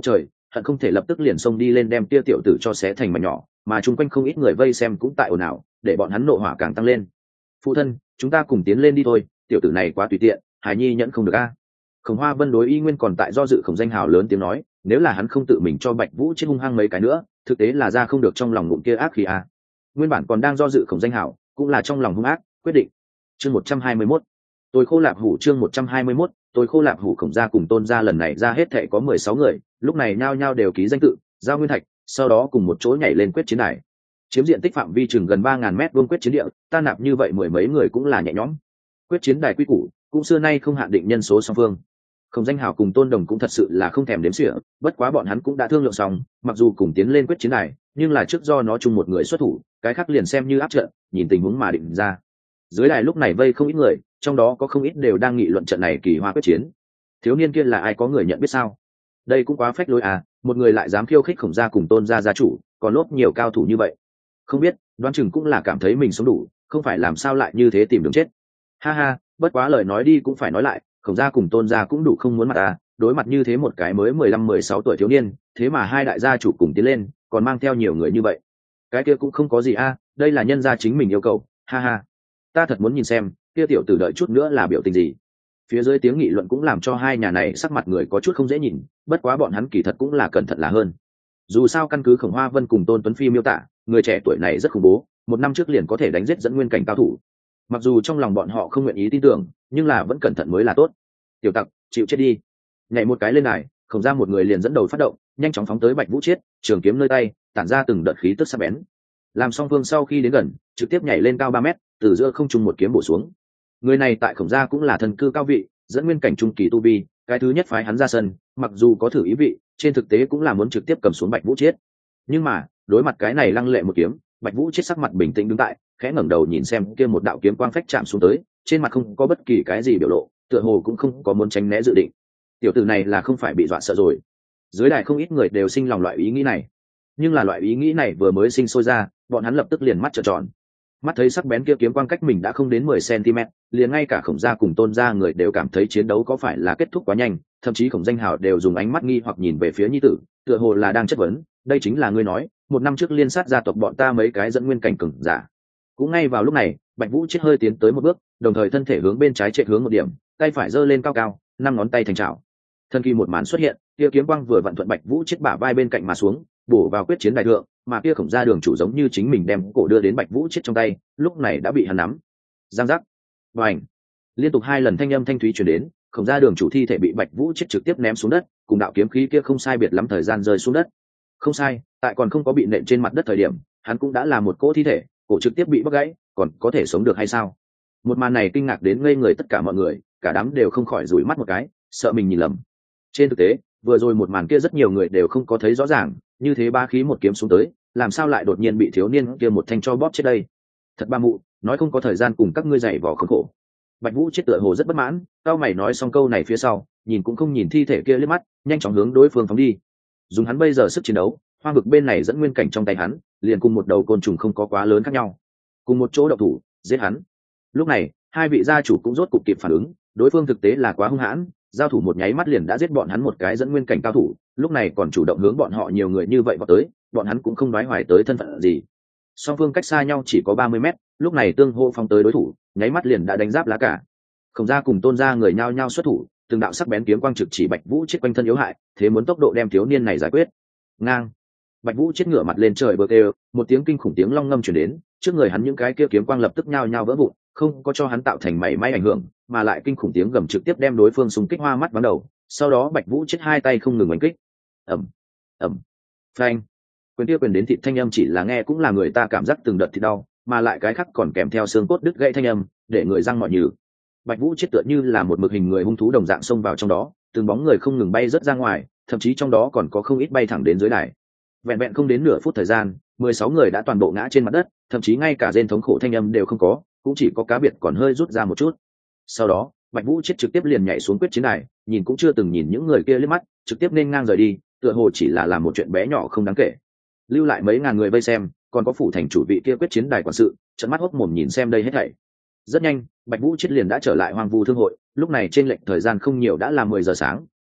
S1: hận không thể lập tức liền xông đi lên đem tia tiểu tử cho xé thành mảnh nhỏ, mà chung quanh không ít người vây xem cũng tại ồn ào, để bọn hắn nộ hỏa càng tăng lên. Phụ thân, chúng ta cùng tiến lên đi thôi, tiểu tử này quá tùy tiện, Hải Nhi nhẫn không được a. Khổng Hoa Vân đối Y Nguyên còn tại do dự Khổng Danh Hào lớn tiếng nói, nếu là hắn không tự mình cho Bạch Vũ chết hung hăng mấy cái nữa, thực tế là ra không được trong lòng ngụm kia ác khí a. Nguyên bản còn đang do dự Khổng Danh Hào, cũng là trong lòng hung ác, quyết định. Chương 121. Tôi khô lạp hủ chương 121, tôi khô lạp hủ Khổng gia cùng Tôn gia lần này ra hết thảy có 16 người, lúc này nhao nhao đều ký danh tự, giao nguyên thạch, sau đó cùng một chỗ nhảy lên quyết chiến đài. Chiếm diện tích phạm vi chừng gần 3000 mét vuông quyết chiến địa, tan nạp như vậy mười mấy người cũng là nhẹ nhõm. Quyết chiến đài quy củ, cũng xưa nay không hạn định nhân số song phương. Khổng Danh Hào cùng Tôn Đồng cũng thật sự là không thèm đếm xỉa, bất quá bọn hắn cũng đã thương lượng xong, mặc dù cùng tiến lên quyết chiến đài, nhưng là trước do nó chung một người xuất thủ, cái khác liền xem như áp trận, nhìn tình huống mà định ra. Dưới đài lúc này vây không ít người, trong đó có không ít đều đang nghị luận trận này kỳ hoa quyết chiến. Thiếu niên kia là ai, có người nhận biết sao? Đây cũng quá phách lối à, một người lại dám khiêu khích Khổng gia cùng Tôn gia gia chủ, còn lốp nhiều cao thủ như vậy. Không biết, đoán chừng cũng là cảm thấy mình sống đủ, không phải làm sao lại như thế tìm đường chết. Ha ha, bất quá lời nói đi cũng phải nói lại, Khổng gia cùng Tôn gia cũng đủ không muốn mặt à, đối mặt như thế một cái mới 15-16 tuổi thiếu niên, thế mà hai đại gia chủ cùng tiến lên, còn mang theo nhiều người như vậy. Cái kia cũng không có gì a, đây là nhân gia chính mình yêu cầu, ha ha. Ta thật muốn nhìn xem, kia tiểu tử đợi chút nữa là biểu tình gì. Phía dưới tiếng nghị luận cũng làm cho hai nhà này sắc mặt người có chút không dễ nhìn, bất quá bọn hắn kỳ thật cũng là cẩn thận là hơn. Dù sao căn cứ Khổng Hoa Vân cùng Tôn Tuấn Phi miêu tả, người trẻ tuổi này rất khủng bố, một năm trước liền có thể đánh giết dẫn nguyên cảnh cao thủ. Mặc dù trong lòng bọn họ không nguyện ý tin tưởng, nhưng là vẫn cẩn thận mới là tốt. Tiểu tặc, chịu chết đi. Nhảy một cái lên đài, Khổng gia một người liền dẫn đầu phát động, nhanh chóng phóng tới Bạch Vũ Chiết, trường kiếm nơi tay, tản ra từng đợt khí tức sắc bén. Làm song phương sau khi đến gần, trực tiếp nhảy lên cao 3 mét, từ giữa không trung một kiếm bổ xuống. Người này tại Khổng gia cũng là thần cư cao vị, dẫn nguyên cảnh trung kỳ tu vi, cái thứ nhất phái hắn ra sân, mặc dù có thử ý vị, trên thực tế cũng là muốn trực tiếp cầm xuống Bạch Vũ Chiết. Nhưng mà, đối mặt cái này lăng lệ một kiếm, Bạch Vũ Chiết sắc mặt bình tĩnh đứng tại, khẽ ngẩng đầu nhìn xem kia một đạo kiếm quang phách chạm xuống tới, trên mặt không có bất kỳ cái gì biểu lộ, tựa hồ cũng không có muốn tránh né dự định. Tiểu tử này là không phải bị dọa sợ rồi. Dưới đài không ít người đều sinh lòng loại ý nghĩ này, nhưng là loại ý nghĩ này vừa mới sinh sôi ra, bọn hắn lập tức liền mắt trợn tròn. Mắt thấy sắc bén kia kiếm quang cách mình đã không đến 10 cm, liền ngay cả Khổng gia cùng Tôn gia người đều cảm thấy chiến đấu có phải là kết thúc quá nhanh, thậm chí Khổng Danh Hào đều dùng ánh mắt nghi hoặc nhìn về phía nhi tử, tựa hồ là đang chất vấn, đây chính là ngươi nói, một năm trước liên sát gia tộc bọn ta mấy cái dẫn nguyên cảnh cường giả. Cũng ngay vào lúc này, Bạch Vũ Chiết hơi tiến tới một bước, đồng thời thân thể hướng bên trái chạy hướng một điểm, tay phải giơ lên cao cao, 5 ngón tay thành trảo. Thân kỳ một màn xuất hiện, kia kiếm quang vừa vặn thuận Bạch Vũ Chiết bả vai bên cạnh mà xuống, bổ vào quyết chiến đại thượng, mà kia Khổng gia đường chủ giống như chính mình đem cổ đưa đến Bạch Vũ Chiết trong tay, lúc này đã bị hắn nắm. Giang giác, bành, liên tục 2 lần thanh âm thanh thúy truyền đến, Khổng gia đường chủ thi thể bị Bạch Vũ Chiết trực tiếp ném xuống đất, cùng đạo kiếm khí kia không sai biệt lắm thời gian rơi xuống đất. Không sai, tại còn không có bị nện trên mặt đất thời điểm, hắn cũng đã là một cỗ thi thể, cổ trực tiếp bị bóc gãy, còn có thể sống được hay sao? Một màn này kinh ngạc đến ngây người tất cả mọi người, cả đám đều không khỏi rủi mắt một cái, sợ mình nhìn lầm. Trên thực tế, vừa rồi một màn kia rất nhiều người đều không có thấy rõ ràng, như thế ba khí một kiếm xuống tới, làm sao lại đột nhiên bị thiếu niên kia một thanh cho bóp chết đây? Thật ba mụ, nói không có thời gian cùng các ngươi dạy vò khốn khổ. Bạch Vũ Chiết tựa hồ rất bất mãn, cao mày nói xong câu này phía sau, nhìn cũng không nhìn thi thể kia liếc mắt, nhanh chóng hướng đối phương phóng đi. Dùng hắn bây giờ sức chiến đấu, hoang vực bên này dẫn nguyên cảnh trong tay hắn, liền cùng một đầu côn trùng không có quá lớn khác nhau. Cùng một chỗ động thủ, giết hắn. Lúc này, hai vị gia chủ cũng rốt cục kịp phản ứng, đối phương thực tế là quá hung hãn, giao thủ một nháy mắt liền đã giết bọn hắn một cái dẫn nguyên cảnh cao thủ, lúc này còn chủ động hướng bọn họ nhiều người như vậy vào tới, bọn hắn cũng không đoái hoài tới thân phận gì. Song phương cách xa nhau chỉ có 30 mét, lúc này tương hô phong tới đối thủ, nháy mắt liền đã đánh giáp lá cả. Khổng gia cùng Tôn gia người nhao nhao xuất thủ, từng đạo sắc bén kiếm quang trực chỉ Bạch Vũ Chiết quanh thân yếu hại, thế muốn tốc độ đem thiếu niên này giải quyết. Ngang. Bạch Vũ Chiết ngửa mặt lên trời bờ kêu, một tiếng kinh khủng tiếng long ngâm truyền đến, trước người hắn những cái kia kiếm quang lập tức nhao nhao vỡ vụn, không có cho hắn tạo thành mảy may ảnh hưởng, mà lại kinh khủng tiếng gầm trực tiếp đem đối phương xung kích hoa mắt vắng đầu. Sau đó Bạch Vũ Chiết hai tay không ngừng đánh kích. Ầm, ầm, phanh. Quyền kia quyền đến thịt thanh âm chỉ là nghe cũng là người ta cảm giác từng đợt thịt đau, mà lại cái khác còn kèm theo xương cốt đứt gãy thanh âm, để người răng mọi nhừ. Bạch Vũ Chiết tựa như là một mực hình người hung thú đồng dạng xông vào trong đó, từng bóng người không ngừng bay rớt ra ngoài, thậm chí trong đó còn có không ít bay thẳng đến dưới đài. Vẹn vẹn không đến nửa phút thời gian, 16 người đã toàn bộ ngã trên mặt đất, thậm chí ngay cả rên thống khổ thanh âm đều không có, cũng chỉ có cá biệt còn hơi rút ra một chút. Sau đó, Bạch Vũ Chiết trực tiếp liền nhảy xuống quyết chiến đài, nhìn cũng chưa từng nhìn những người kia liếc mắt, trực tiếp nên ngang rời đi, tựa hồ chỉ là làm một chuyện bé nhỏ không đáng kể. Lưu lại mấy ngàn người vây xem, còn có phủ thành chủ vị kia quyết chiến đài quản sự, trợn mắt hốc mồm nhìn xem đây hết thảy. Rất nhanh, Bạch Vũ Chiết liền đã trở lại Hoang Vu Thương hội, lúc này trên lệnh thời gian không nhiều đã là 10 giờ sáng,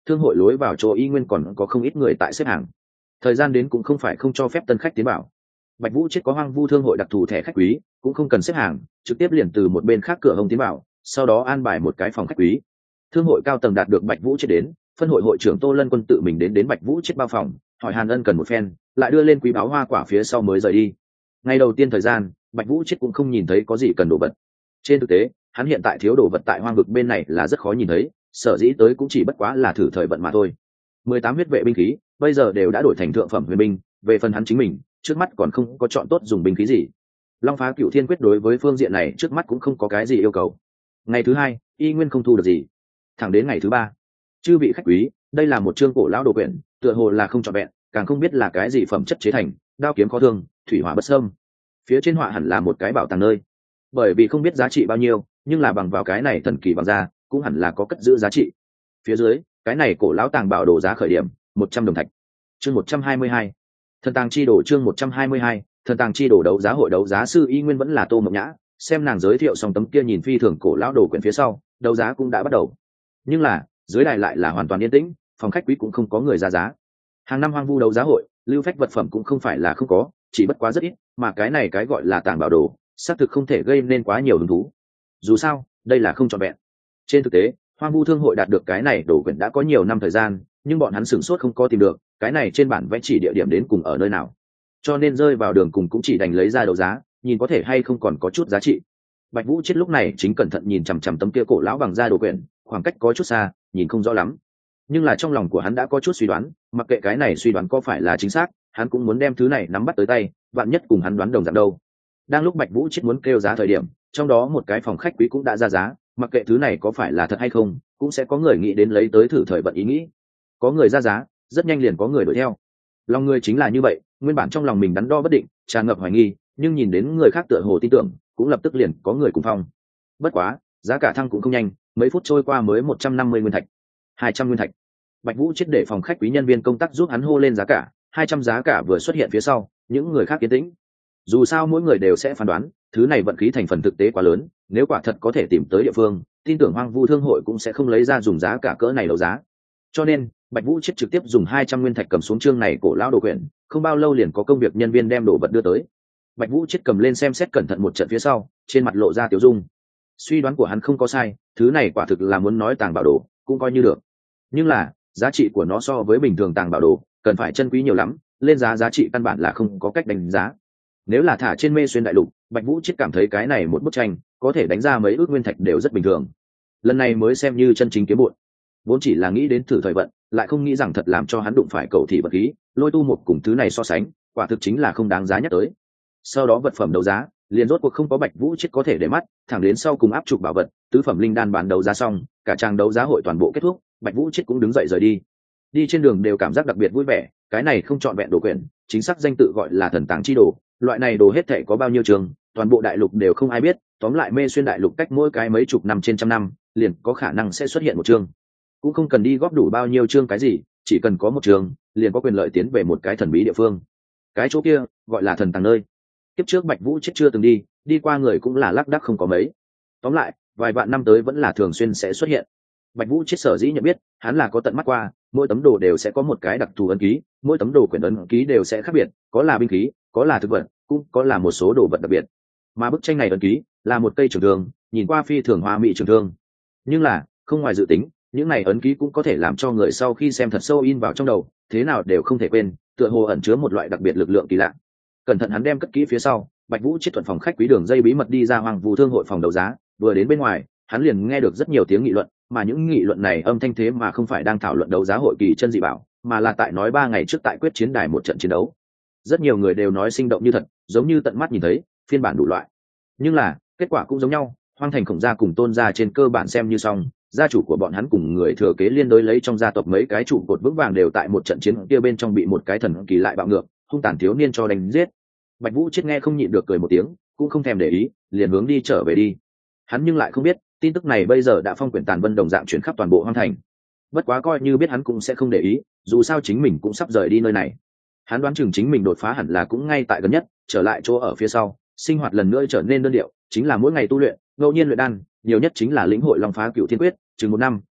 S1: thương hội lối vào chỗ y nguyên còn có không ít người tại xếp hàng. Thời gian đến cũng không phải không cho phép tân khách tiến vào. Bạch Vũ Chết có Hoang Vu thương hội đặc thù thẻ khách quý, cũng không cần xếp hàng, trực tiếp liền từ một bên khác cửa hông tiến vào, sau đó an bài một cái phòng khách quý. Thương hội cao tầng đạt được Bạch Vũ Chết đến, phân hội hội trưởng Tô Lân Quân tự mình đến Bạch Vũ Chết bao phòng, hỏi Hàn Ân cần một phen, lại đưa lên quý báo hoa quả phía sau mới rời đi. Ngày đầu tiên thời gian, Bạch Vũ Chết cũng không nhìn thấy có gì cần đồ vật. Trên thực tế, hắn hiện tại thiếu đồ vật tại hoang vực bên này là rất khó nhìn thấy, sở dĩ tới cũng chỉ bất quá là thử thời vận mà thôi. 18 huyết vệ binh khí, bây giờ đều đã đổi thành thượng phẩm huyền binh, về phần hắn chính mình, trước mắt còn không có chọn tốt dùng binh khí gì. Long Phá Cửu Thiên quyết đối với phương diện này trước mắt cũng không có cái gì yêu cầu. Ngày thứ hai, y nguyên không thu được gì. Thẳng đến ngày thứ ba, chư vị khách quý, đây là một chương cổ lão đồ quyển, tựa hồ là không trọn vẹn, càng không biết là cái gì phẩm chất chế thành, đao kiếm khó thương, thủy hỏa bất xâm. Phía trên họa hẳn là một cái bảo tàng nơi, bởi vì không biết giá trị bao nhiêu, nhưng là bằng vào cái này thần kỳ bằng ra, cũng hẳn là có cất giữ giá trị. Phía dưới, cái này cổ lão tàng bảo đồ giá khởi điểm 100 đồng thạch. Chương 122. Thần tàng chi đồ chương 122, thần tàng chi đồ đấu giá hội đấu giá sư y nguyên vẫn là Tô Mộng Nhã, xem nàng giới thiệu xong tấm kia nhìn phi thường cổ lão đồ quyển phía sau, đấu giá cũng đã bắt đầu. Nhưng là, dưới đài lại là hoàn toàn yên tĩnh, phòng khách quý cũng không có người ra giá. Hàng năm Hoang Vu đấu giá hội, lưu phách vật phẩm cũng không phải là không có, chỉ bất quá rất ít, mà cái này cái gọi là tàng bảo đồ, xác thực không thể gây nên quá nhiều hứng thú. Dù sao, đây là không trọn vẹn. Trên thực tế, Hoang Vu thương hội đạt được cái này đồ quyển đã có nhiều năm thời gian, nhưng bọn hắn sửng sốt không có tìm được cái này trên bản vẽ chỉ địa điểm đến cùng ở nơi nào, cho nên rơi vào đường cùng cũng chỉ đành lấy ra đấu giá, nhìn có thể hay không còn có chút giá trị. Bạch Vũ Chết lúc này chính cẩn thận nhìn chằm chằm tấm kia cổ lão bằng da đồ quyển, khoảng cách có chút xa, nhìn không rõ lắm, nhưng là trong lòng của hắn đã có chút suy đoán, mặc kệ cái này suy đoán có phải là chính xác, hắn cũng muốn đem thứ này nắm bắt tới tay, vạn nhất cùng hắn đoán đồng dạng đâu. Đang lúc Bạch Vũ Chết muốn kêu giá thời điểm, trong đó một cái phòng khách quý cũng đã ra giá, mặc kệ thứ này có phải là thật hay không, cũng sẽ có người nghĩ đến lấy tới thử thời vận ý nghĩ. Có người ra giá, rất nhanh liền có người đuổi theo. Lòng người chính là như vậy, nguyên bản trong lòng mình đắn đo bất định, tràn ngập hoài nghi, nhưng nhìn đến người khác tựa hồ tin tưởng, cũng lập tức liền có người cùng phong. Bất quá, giá cả thăng cũng không nhanh, mấy phút trôi qua mới 150 nguyên thạch, 200 nguyên thạch. Bạch Vũ Chết để phòng khách quý nhân viên công tác giúp hắn hô lên giá cả, 200 giá cả vừa xuất hiện phía sau, những người khác yên tĩnh. Dù sao mỗi người đều sẽ phán đoán, thứ này vận khí thành phần thực tế quá lớn, nếu quả thật có thể tìm tới địa phương, tin tưởng Hoang Vu thương hội cũng sẽ không lấy ra dùng giá cả cỡ này đấu giá. Cho nên, Bạch Vũ Chết trực tiếp dùng 200 nguyên thạch cầm xuống chương này cổ lão đồ quyển, không bao lâu liền có công việc nhân viên đem đồ vật đưa tới. Bạch Vũ Chết cầm lên xem xét cẩn thận một trận phía sau, trên mặt lộ ra tiểu dung. Suy đoán của hắn không có sai, thứ này quả thực là muốn nói tàng bảo đồ, cũng coi như được. Nhưng là, giá trị của nó so với bình thường tàng bảo đồ, cần phải chân quý nhiều lắm, lên giá trị căn bản là không có cách đánh giá. Nếu là thả trên Mê Xuyên đại lục, Bạch Vũ Chết cảm thấy cái này một bức tranh, có thể đánh ra mấy ước nguyên thạch đều rất bình thường. Lần này mới xem như chân chính kiếm bội. Vốn chỉ là nghĩ đến thử thời vận, lại không nghĩ rằng thật làm cho hắn đụng phải cầu thị vật khí, lôi tu một cùng thứ này so sánh, quả thực chính là không đáng giá nhắc tới. Sau đó vật phẩm đấu giá, liền rốt cuộc không có Bạch Vũ Chết có thể để mắt, thẳng đến sau cùng áp trục bảo vật, tứ phẩm linh đan bán đấu giá xong, cả trang đấu giá hội toàn bộ kết thúc, Bạch Vũ Chết cũng đứng dậy rời đi. Đi trên đường đều cảm giác đặc biệt vui vẻ, cái này không trọn vẹn đồ quyển, chính xác danh tự gọi là thần tàng chi đồ, loại này đồ hết thảy có bao nhiêu trường, toàn bộ đại lục đều không ai biết, tóm lại Mê Xuyên đại lục cách mỗi cái mấy chục năm trên trăm năm, liền có khả năng sẽ xuất hiện một chương. Cũng không cần đi góp đủ bao nhiêu chương cái gì, chỉ cần có một chương, liền có quyền lợi tiến về một cái thần bí địa phương. Cái chỗ kia gọi là thần tàng nơi. Kiếp trước Bạch Vũ Chết chưa từng đi qua người cũng là lác đác không có mấy. Tóm lại, vài vạn năm tới vẫn là thường xuyên sẽ xuất hiện. Bạch Vũ Chết sở dĩ nhận biết, hắn là có tận mắt qua, mỗi tấm đồ đều sẽ có một cái đặc thù ấn ký, mỗi tấm đồ quyển ấn ký đều sẽ khác biệt, có là binh khí, có là thực vật, cũng có là một số đồ vật đặc biệt. Mà bức tranh này ấn ký là một cây trường thương, nhìn qua phi thường hoa mỹ trường thương. Nhưng là, không ngoài dự tính, những này ấn ký cũng có thể làm cho người sau khi xem thật sâu in vào trong đầu, thế nào đều không thể quên, tựa hồ ẩn chứa một loại đặc biệt lực lượng kỳ lạ. Cẩn thận hắn đem cất kỹ phía sau, Bạch Vũ Chết thuận phòng khách quý đường dây bí mật đi ra Hoang Vu thương hội phòng đấu giá, vừa đến bên ngoài, hắn liền nghe được rất nhiều tiếng nghị luận, mà những nghị luận này âm thanh thế mà không phải đang thảo luận đấu giá hội kỳ chân dị bảo, mà là tại nói 3 ngày trước tại quyết chiến đài một trận chiến đấu. Rất nhiều người đều nói sinh động như thật, giống như tận mắt nhìn thấy, phiên bản đủ loại. Nhưng là, kết quả cũng giống nhau, Hoang Thành Khổng gia cùng Tôn gia trên cơ bản xem như xong, gia chủ của bọn hắn cùng người thừa kế liên đối lấy trong gia tộc mấy cái trụ cột vững vàng đều tại một trận chiến kia bên trong bị một cái thần kỳ lại bạo ngược, hung tàn thiếu niên cho đánh giết. Bạch Vũ Chết nghe không nhịn được cười một tiếng, cũng không thèm để ý, liền hướng đi trở về đi. Hắn nhưng lại không biết, tin tức này bây giờ đã phong quyển tàn vân đồng dạng chuyển khắp toàn bộ Hoang Thành. Bất quá coi như biết hắn cũng sẽ không để ý, dù sao chính mình cũng sắp rời đi nơi này. Hắn đoán chừng chính mình đột phá hẳn là cũng ngay tại gần nhất, trở lại chỗ ở phía sau, sinh hoạt lần nữa trở nên đơn điệu, chính là mỗi ngày tu luyện, ngẫu nhiên luyện đan, nhiều nhất chính là lĩnh hội Long Phá Cửu Thiên Quyết, chừng 1 năm,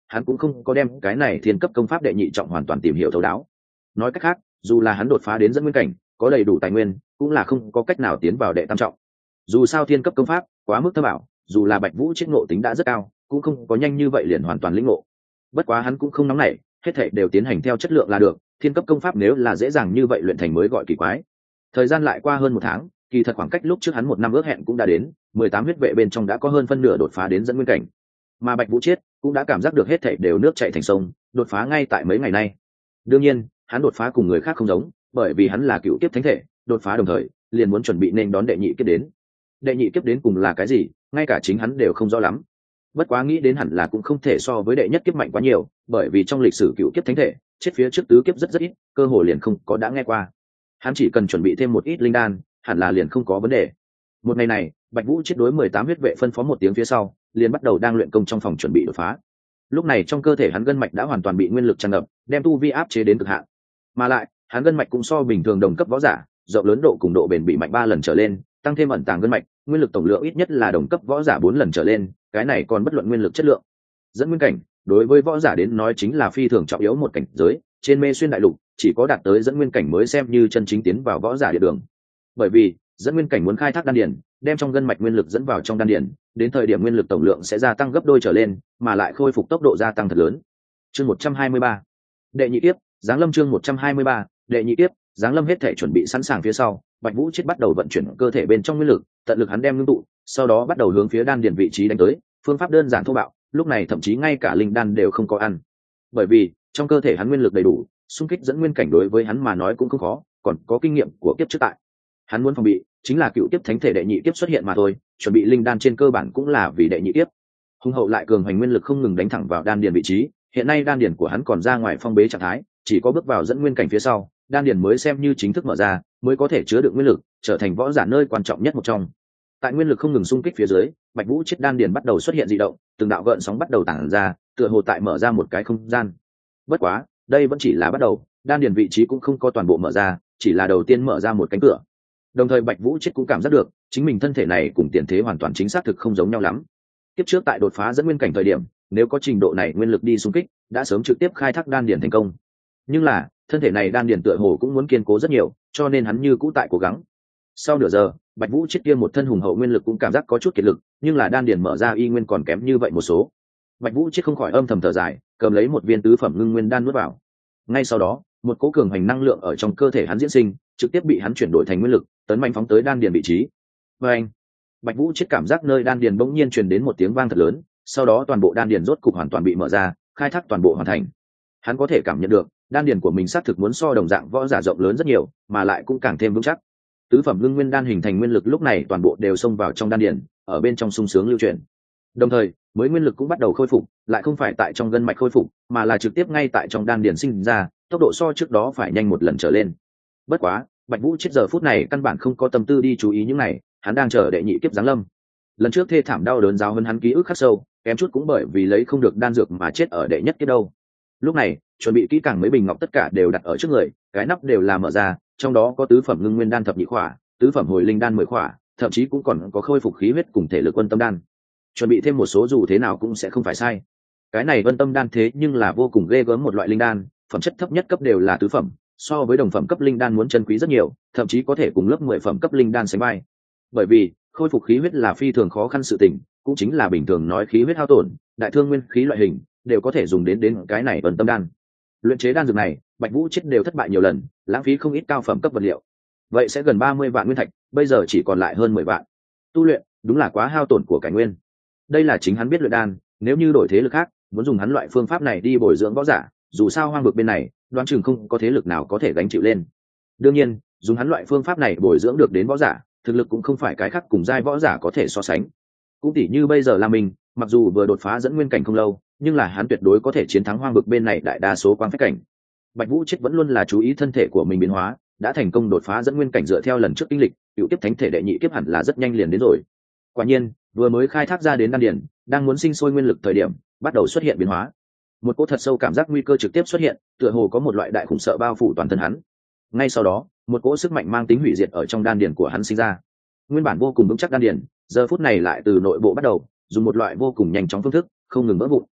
S1: hắn cũng không có đem cái này thiên cấp công pháp đệ nhị trọng hoàn toàn tìm hiểu thấu đáo. Nói cách khác, dù là hắn đột phá đến dẫn nguyên cảnh, có đầy đủ tài nguyên, cũng là không có cách nào tiến vào đệ tam trọng. Dù sao thiên cấp công pháp quá mức thâm ảo, dù là Bạch Vũ Chiết ngộ tính đã rất cao, cũng không có nhanh như vậy liền hoàn toàn lĩnh ngộ. Bất quá hắn cũng không nóng nảy, hết thảy đều tiến hành theo chất lượng là được, thiên cấp công pháp nếu là dễ dàng như vậy luyện thành mới gọi kỳ quái. Thời gian lại qua hơn 1 tháng, kỳ thật khoảng cách lúc trước hắn 1 năm ước hẹn cũng đã đến, 18 huyết vệ bên trong đã có hơn phân nửa đột phá đến dẫn nguyên cảnh. Mà Bạch Vũ Chiết cũng đã cảm giác được hết thảy đều nước chảy thành sông, đột phá ngay tại mấy ngày nay. Đương nhiên, hắn đột phá cùng người khác không giống, bởi vì hắn là cựu kiếp thánh thể, đột phá đồng thời, liền muốn chuẩn bị nên đón đệ nhị kiếp đến. Đệ nhị kiếp đến cùng là cái gì, ngay cả chính hắn đều không rõ lắm. Bất quá nghĩ đến hẳn là cũng không thể so với đệ nhất kiếp mạnh quá nhiều, bởi vì trong lịch sử cựu kiếp thánh thể, chết phía trước tứ kiếp rất ít, cơ hội liền không có đã nghe qua. Hắn chỉ cần chuẩn bị thêm một ít linh đan, hẳn là liền không có vấn đề. Một ngày này, Bạch Vũ Chiết đối 18 huyết vệ phân phó một tiếng phía sau, liền bắt đầu đang luyện công trong phòng chuẩn bị đột phá. Lúc này trong cơ thể hắn gân mạch đã hoàn toàn bị nguyên lực tràn ngập, đem tu vi áp chế đến cực hạn. Mà lại, hắn gân mạch cũng so bình thường đồng cấp võ giả, rộng lớn độ cùng độ bền bị mạnh 3 lần trở lên, tăng thêm ẩn tàng gân mạch, nguyên lực tổng lượng ít nhất là đồng cấp võ giả 4 lần trở lên, cái này còn bất luận nguyên lực chất lượng. Dẫn nguyên cảnh, đối với võ giả đến nói chính là phi thường trọng yếu một cảnh giới, trên Mê Xuyên đại lục, chỉ có đạt tới dẫn nguyên cảnh mới xem như chân chính tiến vào võ giả địa đường. Bởi vì, dẫn nguyên cảnh muốn khai thác đan điền, đem trong gân mạch nguyên lực dẫn vào trong đan điền, đến thời điểm nguyên lực tổng lượng sẽ gia tăng gấp đôi trở lên, mà lại khôi phục tốc độ gia tăng thật lớn. Chương 123. Đệ nhị kiếp, Giáng Lâm chương 123, đệ nhị kiếp, Giáng Lâm hết thể chuẩn bị sẵn sàng phía sau, Bạch Vũ Chiết bắt đầu vận chuyển cơ thể bên trong nguyên lực, tận lực hắn đem ngưng tụ, sau đó bắt đầu hướng phía đan điền vị trí đánh tới, phương pháp đơn giản thô bạo, lúc này thậm chí ngay cả linh đan đều không có ăn. Bởi vì, trong cơ thể hắn nguyên lực đầy đủ, xung kích dẫn nguyên cảnh đối với hắn mà nói cũng không khó, còn có kinh nghiệm của kiếp trước tại. Hắn muốn phòng bị, chính là cựu kiếp thánh thể đệ nhị kiếp xuất hiện mà thôi, chuẩn bị linh đan trên cơ bản cũng là vì đệ nhị kiếp. Hùng hậu lại cường hành nguyên lực không ngừng đánh thẳng vào đan điền vị trí, hiện nay đan điền của hắn còn ra ngoài phong bế trạng thái, chỉ có bước vào dẫn nguyên cảnh phía sau, đan điền mới xem như chính thức mở ra, mới có thể chứa đựng nguyên lực, trở thành võ giả nơi quan trọng nhất một trong. Tại nguyên lực không ngừng xung kích phía dưới, Bạch Vũ Chiết đan điền bắt đầu xuất hiện dị động, từng đạo gợn sóng bắt đầu tản ra, tựa hồ tại mở ra một cái không gian. Bất quá, đây vẫn chỉ là bắt đầu, đan điền vị trí cũng không có toàn bộ mở ra, chỉ là đầu tiên mở ra một cánh cửa. Đồng thời Bạch Vũ Chiết cũng cảm giác được, chính mình thân thể này cùng tiền thế hoàn toàn chính xác thực không giống nhau lắm. Tiếp trước tại đột phá dẫn nguyên cảnh thời điểm, nếu có trình độ này nguyên lực đi xung kích, đã sớm trực tiếp khai thác đan điền thành công. Nhưng là, thân thể này đan điền tựa hồ cũng muốn kiên cố rất nhiều, cho nên hắn như cũ tại cố gắng. Sau nửa giờ, Bạch Vũ Chiết kia một thân hùng hậu nguyên lực cũng cảm giác có chút kiệt lực, nhưng là đan điền mở ra y nguyên còn kém như vậy một số. Bạch Vũ Chiết không khỏi âm thầm thở dài, cầm lấy một viên tứ phẩm ngưng nguyên đan nuốt vào. Ngay sau đó, một cỗ cường hành năng lượng ở trong cơ thể hắn diễn sinh, trực tiếp bị hắn chuyển đổi thành nguyên lực, tấn mạnh phóng tới đan điền vị trí. Và anh, Bạch Vũ Chiết cảm giác nơi đan điền bỗng nhiên truyền đến một tiếng vang thật lớn, sau đó toàn bộ đan điền rốt cục hoàn toàn bị mở ra, khai thác toàn bộ hoàn thành. Hắn có thể cảm nhận được, đan điền của mình xác thực muốn so đồng dạng võ giả rộng lớn rất nhiều, mà lại cũng càng thêm vững chắc. Tứ phẩm ngưng nguyên đan hình thành nguyên lực lúc này toàn bộ đều xông vào trong đan điền, ở bên trong sung sướng lưu chuyển. Đồng thời, mới nguyên lực cũng bắt đầu khôi phục, lại không phải tại trong gân mạch khôi phục, mà là trực tiếp ngay tại trong đan điền sinh ra, tốc độ so trước đó phải nhanh một lần trở lên. Bất quá, Bạch Vũ Chiết giờ phút này căn bản không có tâm tư đi chú ý những này, hắn đang chờ đệ nhị kiếp giáng lâm. Lần trước thê thảm đau đớn giáo hơn hắn ký ức khắc sâu, kém chút cũng bởi vì lấy không được đan dược mà chết ở đệ nhất kiếp đâu. Lúc này, chuẩn bị kỹ càng mấy bình ngọc tất cả đều đặt ở trước người, cái nắp đều là mở ra, trong đó có tứ phẩm ngưng nguyên đan thập nhị khỏa, tứ phẩm hồi linh đan 10 khỏa, thậm chí cũng còn có khôi phục khí huyết cùng thể lực Vân Tâm đan. Chuẩn bị thêm một số dù thế nào cũng sẽ không phải sai. Cái này Vân Tâm đan thế nhưng là vô cùng ghê gớm một loại linh đan, phẩm chất thấp nhất cấp đều là tứ phẩm, so với đồng phẩm cấp linh đan muốn chân quý rất nhiều, thậm chí có thể cùng lớp 10 phẩm cấp linh đan sánh vai. Bởi vì, khôi phục khí huyết là phi thường khó khăn sự tình, cũng chính là bình thường nói khí huyết hao tổn, đại thương nguyên khí loại hình, đều có thể dùng đến cái này Vân Tâm đan. Luyện chế đan dược này, Bạch Vũ Chiết đều thất bại nhiều lần, lãng phí không ít cao phẩm cấp vật liệu. Vậy sẽ gần 30 vạn nguyên thạch, bây giờ chỉ còn lại hơn 10 vạn. Tu luyện, đúng là quá hao tổn của cảnh nguyên. Đây là chính hắn biết luyện đan, nếu như đổi thế lực khác, muốn dùng hắn loại phương pháp này đi bồi dưỡng võ giả, dù sao hoang vực bên này, đoán chừng không có thế lực nào có thể gánh chịu lên. Đương nhiên, dùng hắn loại phương pháp này bồi dưỡng được đến võ giả, thực lực cũng không phải cái khác cùng giai võ giả có thể so sánh. Cũng tỉ như bây giờ là mình, mặc dù vừa đột phá dẫn nguyên cảnh không lâu, nhưng là hắn tuyệt đối có thể chiến thắng hoang vực bên này đại đa số quang phách cảnh. Bạch Vũ Chiết vẫn luôn là chú ý thân thể của mình biến hóa, đã thành công đột phá dẫn nguyên cảnh dựa theo lần trước kinh lịch, cựu kiếp thánh thể đệ nhị kiếp hẳn là rất nhanh liền đến rồi. Quả nhiên, vừa mới khai thác ra đến đan điền, đang muốn sinh sôi nguyên lực thời điểm, bắt đầu xuất hiện biến hóa. Một cỗ thật sâu cảm giác nguy cơ trực tiếp xuất hiện, tựa hồ có một loại đại khủng sợ bao phủ toàn thân hắn. Ngay sau đó, một cỗ sức mạnh mang tính hủy diệt ở trong đan điền của hắn sinh ra. Nguyên bản vô cùng vững chắc đan điền, giờ phút này lại từ nội bộ bắt đầu, dùng một loại vô cùng nhanh chóng phương thức, không ngừng vỡ vụn.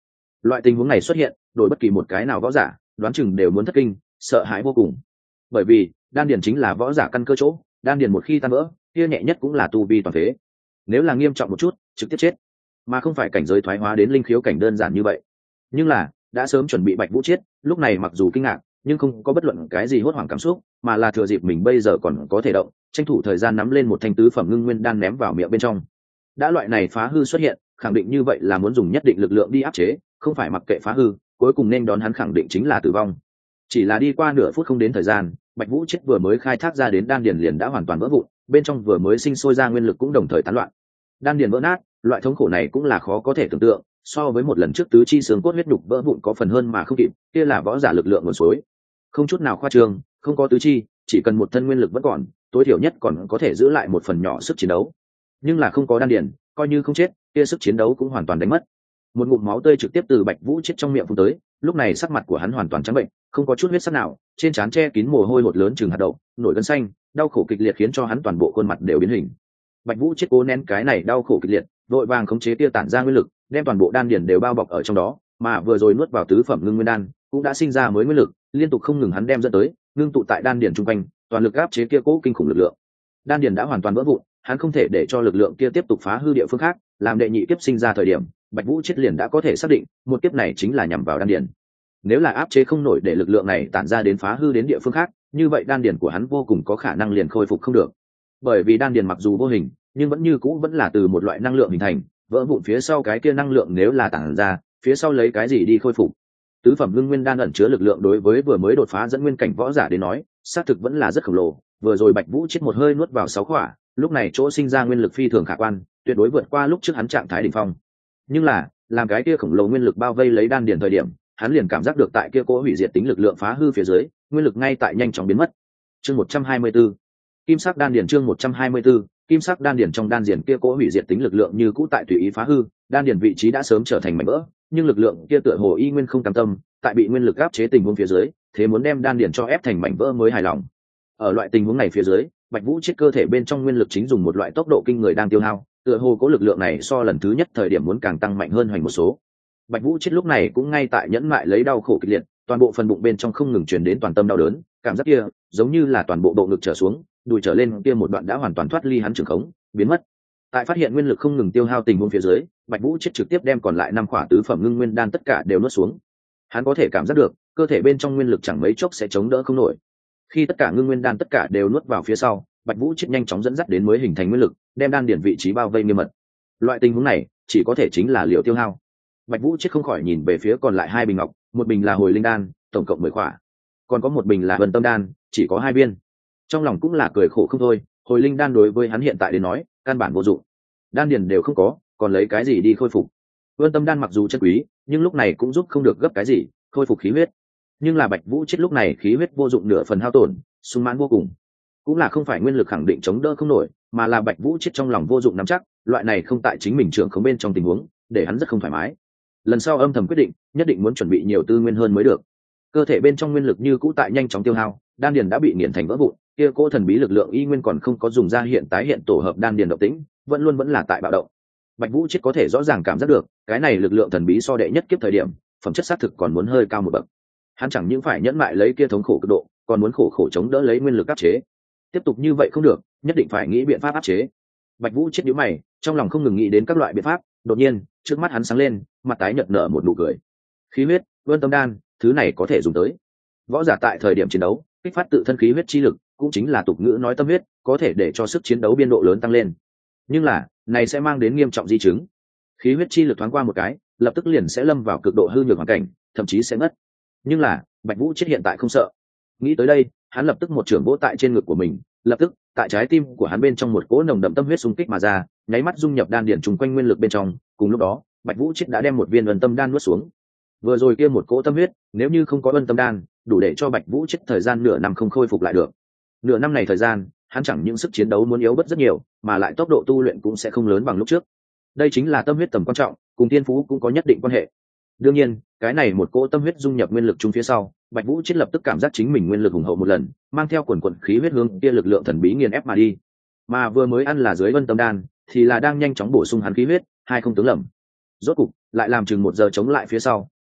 S1: Loại tình huống này xuất hiện đổi bất kỳ một cái nào võ giả đoán chừng đều muốn thất kinh, sợ hãi vô cùng. Bởi vì đan điền chính là võ giả căn cơ chỗ, đan điền một khi tan vỡ, kia nhẹ nhất cũng là tu vi toàn phế, nếu là nghiêm trọng một chút trực tiếp chết, mà không phải cảnh giới thoái hóa đến linh khiếu cảnh đơn giản như vậy. Nhưng là đã sớm chuẩn bị Bạch Vũ Chiết lúc này mặc dù kinh ngạc nhưng không có bất luận cái gì hốt hoảng cảm xúc, mà là thừa dịp mình bây giờ còn có thể động, tranh thủ thời gian nắm lên một thanh tứ phẩm ngưng nguyên đan ném vào miệng bên trong. Đã loại này phá hư xuất hiện, khẳng định như vậy là muốn dùng nhất định lực lượng đi áp chế, không phải mặc kệ phá hư, cuối cùng nên đón hắn khẳng định chính là tử vong. Chỉ là đi qua nửa phút không đến thời gian, Bạch Vũ Chiết vừa mới khai thác ra đến đan điền liền đã hoàn toàn vỡ vụn, bên trong vừa mới sinh sôi ra nguyên lực cũng đồng thời tán loạn. Đan điền vỡ nát, loại thống khổ này cũng là khó có thể tưởng tượng, so với một lần trước tứ chi xương cốt huyết nhục vỡ vụn có phần hơn mà không kịp, kia là võ giả lực lượng nguồn suối, không chút nào khoa trương, không có tứ chi, chỉ cần một thân nguyên lực vẫn còn, tối thiểu nhất còn có thể giữ lại một phần nhỏ sức chiến đấu. Nhưng là không có đan điền, coi như không chết, kia sức chiến đấu cũng hoàn toàn đánh mất. Một ngụm máu tươi trực tiếp từ Bạch Vũ Chiết trong miệng phun tới, lúc này sắc mặt của hắn hoàn toàn trắng bệnh, không có chút huyết sắc nào, trên trán che kín mồ hôi hột lớn chừng hạt đậu, nổi gân xanh, đau khổ kịch liệt khiến cho hắn toàn bộ khuôn mặt đều biến hình. Bạch Vũ Chiết cố nén cái này đau khổ kịch liệt, vội vàng khống chế tia tản ra nguyên lực, đem toàn bộ đan điền đều bao bọc ở trong đó, mà vừa rồi nuốt vào tứ phẩm ngưng nguyên đan, cũng đã sinh ra mới nguyên lực, liên tục không ngừng hắn đem dẫn tới, ngưng tụ tại đan điền trung quanh, toàn lực áp chế kia cố kinh khủng lực lượng. Đan điền đã hoàn toàn vỡ vụn, hắn không thể để cho lực lượng kia tiếp tục phá hư địa phương khác, làm đệ nhị kiếp sinh ra thời điểm, Bạch Vũ Chiết liền đã có thể xác định, một kiếp này chính là nhằm vào đan điền. Nếu là áp chế không nổi để lực lượng này tản ra đến phá hư đến địa phương khác, như vậy đan điền của hắn vô cùng có khả năng liền khôi phục không được. Bởi vì đan điền mặc dù vô hình, nhưng vẫn như cũ vẫn là từ một loại năng lượng hình thành, vỡ vụn phía sau cái kia năng lượng nếu là tản ra, phía sau lấy cái gì đi khôi phục? Tứ phẩm ngưng nguyên đan ẩn chứa lực lượng đối với vừa mới đột phá dẫn nguyên cảnh võ giả đến nói, xác thực vẫn là rất khổng lồ. Vừa rồi Bạch Vũ Chiết một hơi nuốt vào 6 khỏa, lúc này chỗ sinh ra nguyên lực phi thường khả quan, tuyệt đối vượt qua lúc trước hắn trạng thái đỉnh phong. Nhưng là, làm cái kia khổng lồ nguyên lực bao vây lấy đan điền thời điểm, hắn liền cảm giác được tại kia cỗ hủy diệt tính lực lượng phá hư phía dưới, nguyên lực ngay tại nhanh chóng biến mất. Chương 124. Kim sắc đan điền chương 124. Kim sắc đan điền trong đan điền kia cỗ hủy diệt tính lực lượng như cũ tại tùy ý phá hư, đan điền vị trí đã sớm trở thành mảnh vỡ, nhưng lực lượng kia tựa hồ y nguyên không cam tâm, tại bị nguyên lực áp chế tình huống phía dưới, thế muốn đem đan điền cho ép thành mảnh vỡ mới hài lòng. Ở loại tình huống này phía dưới, Bạch Vũ Chiết cơ thể bên trong nguyên lực chính dùng một loại tốc độ kinh người đang tiêu hao, tựa hồ có lực lượng này so lần thứ nhất thời điểm muốn càng tăng mạnh hơn hoành một số. Bạch Vũ Chiết lúc này cũng ngay tại nhẫn mại lấy đau khổ kịch liệt, toàn bộ phần bụng bên trong không ngừng truyền đến toàn tâm đau đớn, cảm giác kia giống như là toàn bộ bộ ngực trở xuống, đùi trở lên kia một đoạn đã hoàn toàn thoát ly hắn trường khống, biến mất. Tại phát hiện nguyên lực không ngừng tiêu hao tình huống phía dưới, Bạch Vũ Chiết trực tiếp đem còn lại 5 khỏa tứ phẩm ngưng nguyên đan tất cả đều nuốt xuống. Hắn có thể cảm giác được, cơ thể bên trong nguyên lực chẳng mấy chốc sẽ chống đỡ không nổi. Khi tất cả ngưng nguyên đan tất cả đều nuốt vào phía sau, Bạch Vũ Chiết nhanh chóng dẫn dắt đến mới hình thành nguyên lực, đem đan điển vị trí bao vây nghiêm mật. Loại tình huống này, chỉ có thể chính là liều tiêu hao. Bạch Vũ Chiết không khỏi nhìn về phía còn lại 2 bình ngọc, một bình là hồi linh đan, tổng cộng 10 khỏa, còn có một bình là vân tâm đan, chỉ có 2 viên. Trong lòng cũng là cười khổ không thôi, hồi linh đan đối với hắn hiện tại đến nói, căn bản vô dụng. Đan điền đều không có, còn lấy cái gì đi khôi phục? Vân tâm đan mặc dù chân quý, nhưng lúc này cũng giúp không được gấp cái gì, khôi phục khí huyết. Nhưng là Bạch Vũ Chiết lúc này khí huyết vô dụng nửa phần hao tổn, sung mãn vô cùng. Cũng là không phải nguyên lực khẳng định chống đỡ không nổi, mà là Bạch Vũ Chiết trong lòng vô dụng nắm chắc, loại này không tại chính mình trưởng không bên trong tình huống, để hắn rất không thoải mái. Lần sau âm thầm quyết định, nhất định muốn chuẩn bị nhiều tư nguyên hơn mới được. Cơ thể bên trong nguyên lực như cũ tại nhanh chóng tiêu hao, đan điền đã bị nghiền thành vỡ vụn, kia cỗ thần bí lực lượng y nguyên còn không có dùng ra hiện tái hiện tổ hợp đan điền động tĩnh, vẫn là tại bạo động. Bạch Vũ Chiết có thể rõ ràng cảm giác được, cái này lực lượng thần bí so đệ nhất kiếp thời điểm, phẩm chất xác thực còn muốn hơi cao một bậc. Hắn chẳng những phải nhẫn mại lấy kia thống khổ cực độ, còn muốn khổ khổ chống đỡ lấy nguyên lực áp chế. Tiếp tục như vậy không được, nhất định phải nghĩ biện pháp áp chế. Bạch Vũ Chiết nhíu mày, trong lòng không ngừng nghĩ đến các loại biện pháp, đột nhiên, trước mắt hắn sáng lên, mặt tái nhợt nở một nụ cười. Khí huyết, vân tâm đan, thứ này có thể dùng tới. Võ giả tại thời điểm chiến đấu, kích phát tự thân khí huyết chi lực, cũng chính là tục ngữ nói tâm huyết, có thể để cho sức chiến đấu biên độ lớn tăng lên. Nhưng là, này sẽ mang đến nghiêm trọng di chứng. Khí huyết chi lực thoáng qua một cái, lập tức liền sẽ lâm vào cực độ hư nhược hoàn cảnh, thậm chí sẽ ngất. Nhưng là, Bạch Vũ Chiết hiện tại không sợ. Nghĩ tới đây, hắn lập tức một chưởng vỗ tại trên ngực của mình, lập tức, tại trái tim của hắn bên trong một cỗ nồng đậm tâm huyết xung kích mà ra, nháy mắt dung nhập đan điền trùng quanh nguyên lực bên trong, cùng lúc đó, Bạch Vũ Chiết đã đem một viên ân tâm đan nuốt xuống. Vừa rồi kia một cỗ tâm huyết, nếu như không có ân tâm đan, đủ để cho Bạch Vũ Chiết thời gian nửa năm không khôi phục lại được. Nửa năm này thời gian, hắn chẳng những sức chiến đấu muốn yếu bớt rất nhiều, mà lại tốc độ tu luyện cũng sẽ không lớn bằng lúc trước. Đây chính là tâm huyết tầm quan trọng, cùng tiên phú cũng có nhất định quan hệ. Đương nhiên, cái này một cỗ tâm huyết dung nhập nguyên lực chung phía sau, Bạch Vũ Chiết lập tức cảm giác chính mình nguyên lực hùng hậu một lần, mang theo quần quần khí huyết hướng kia lực lượng thần bí nghiền ép mà đi. Mà vừa mới ăn là dưới vân tâm đan, thì là đang nhanh chóng bổ sung hắn khí huyết, hai không tướng lầm. Rốt cục, lại làm chừng 1 giờ chống lại phía sau,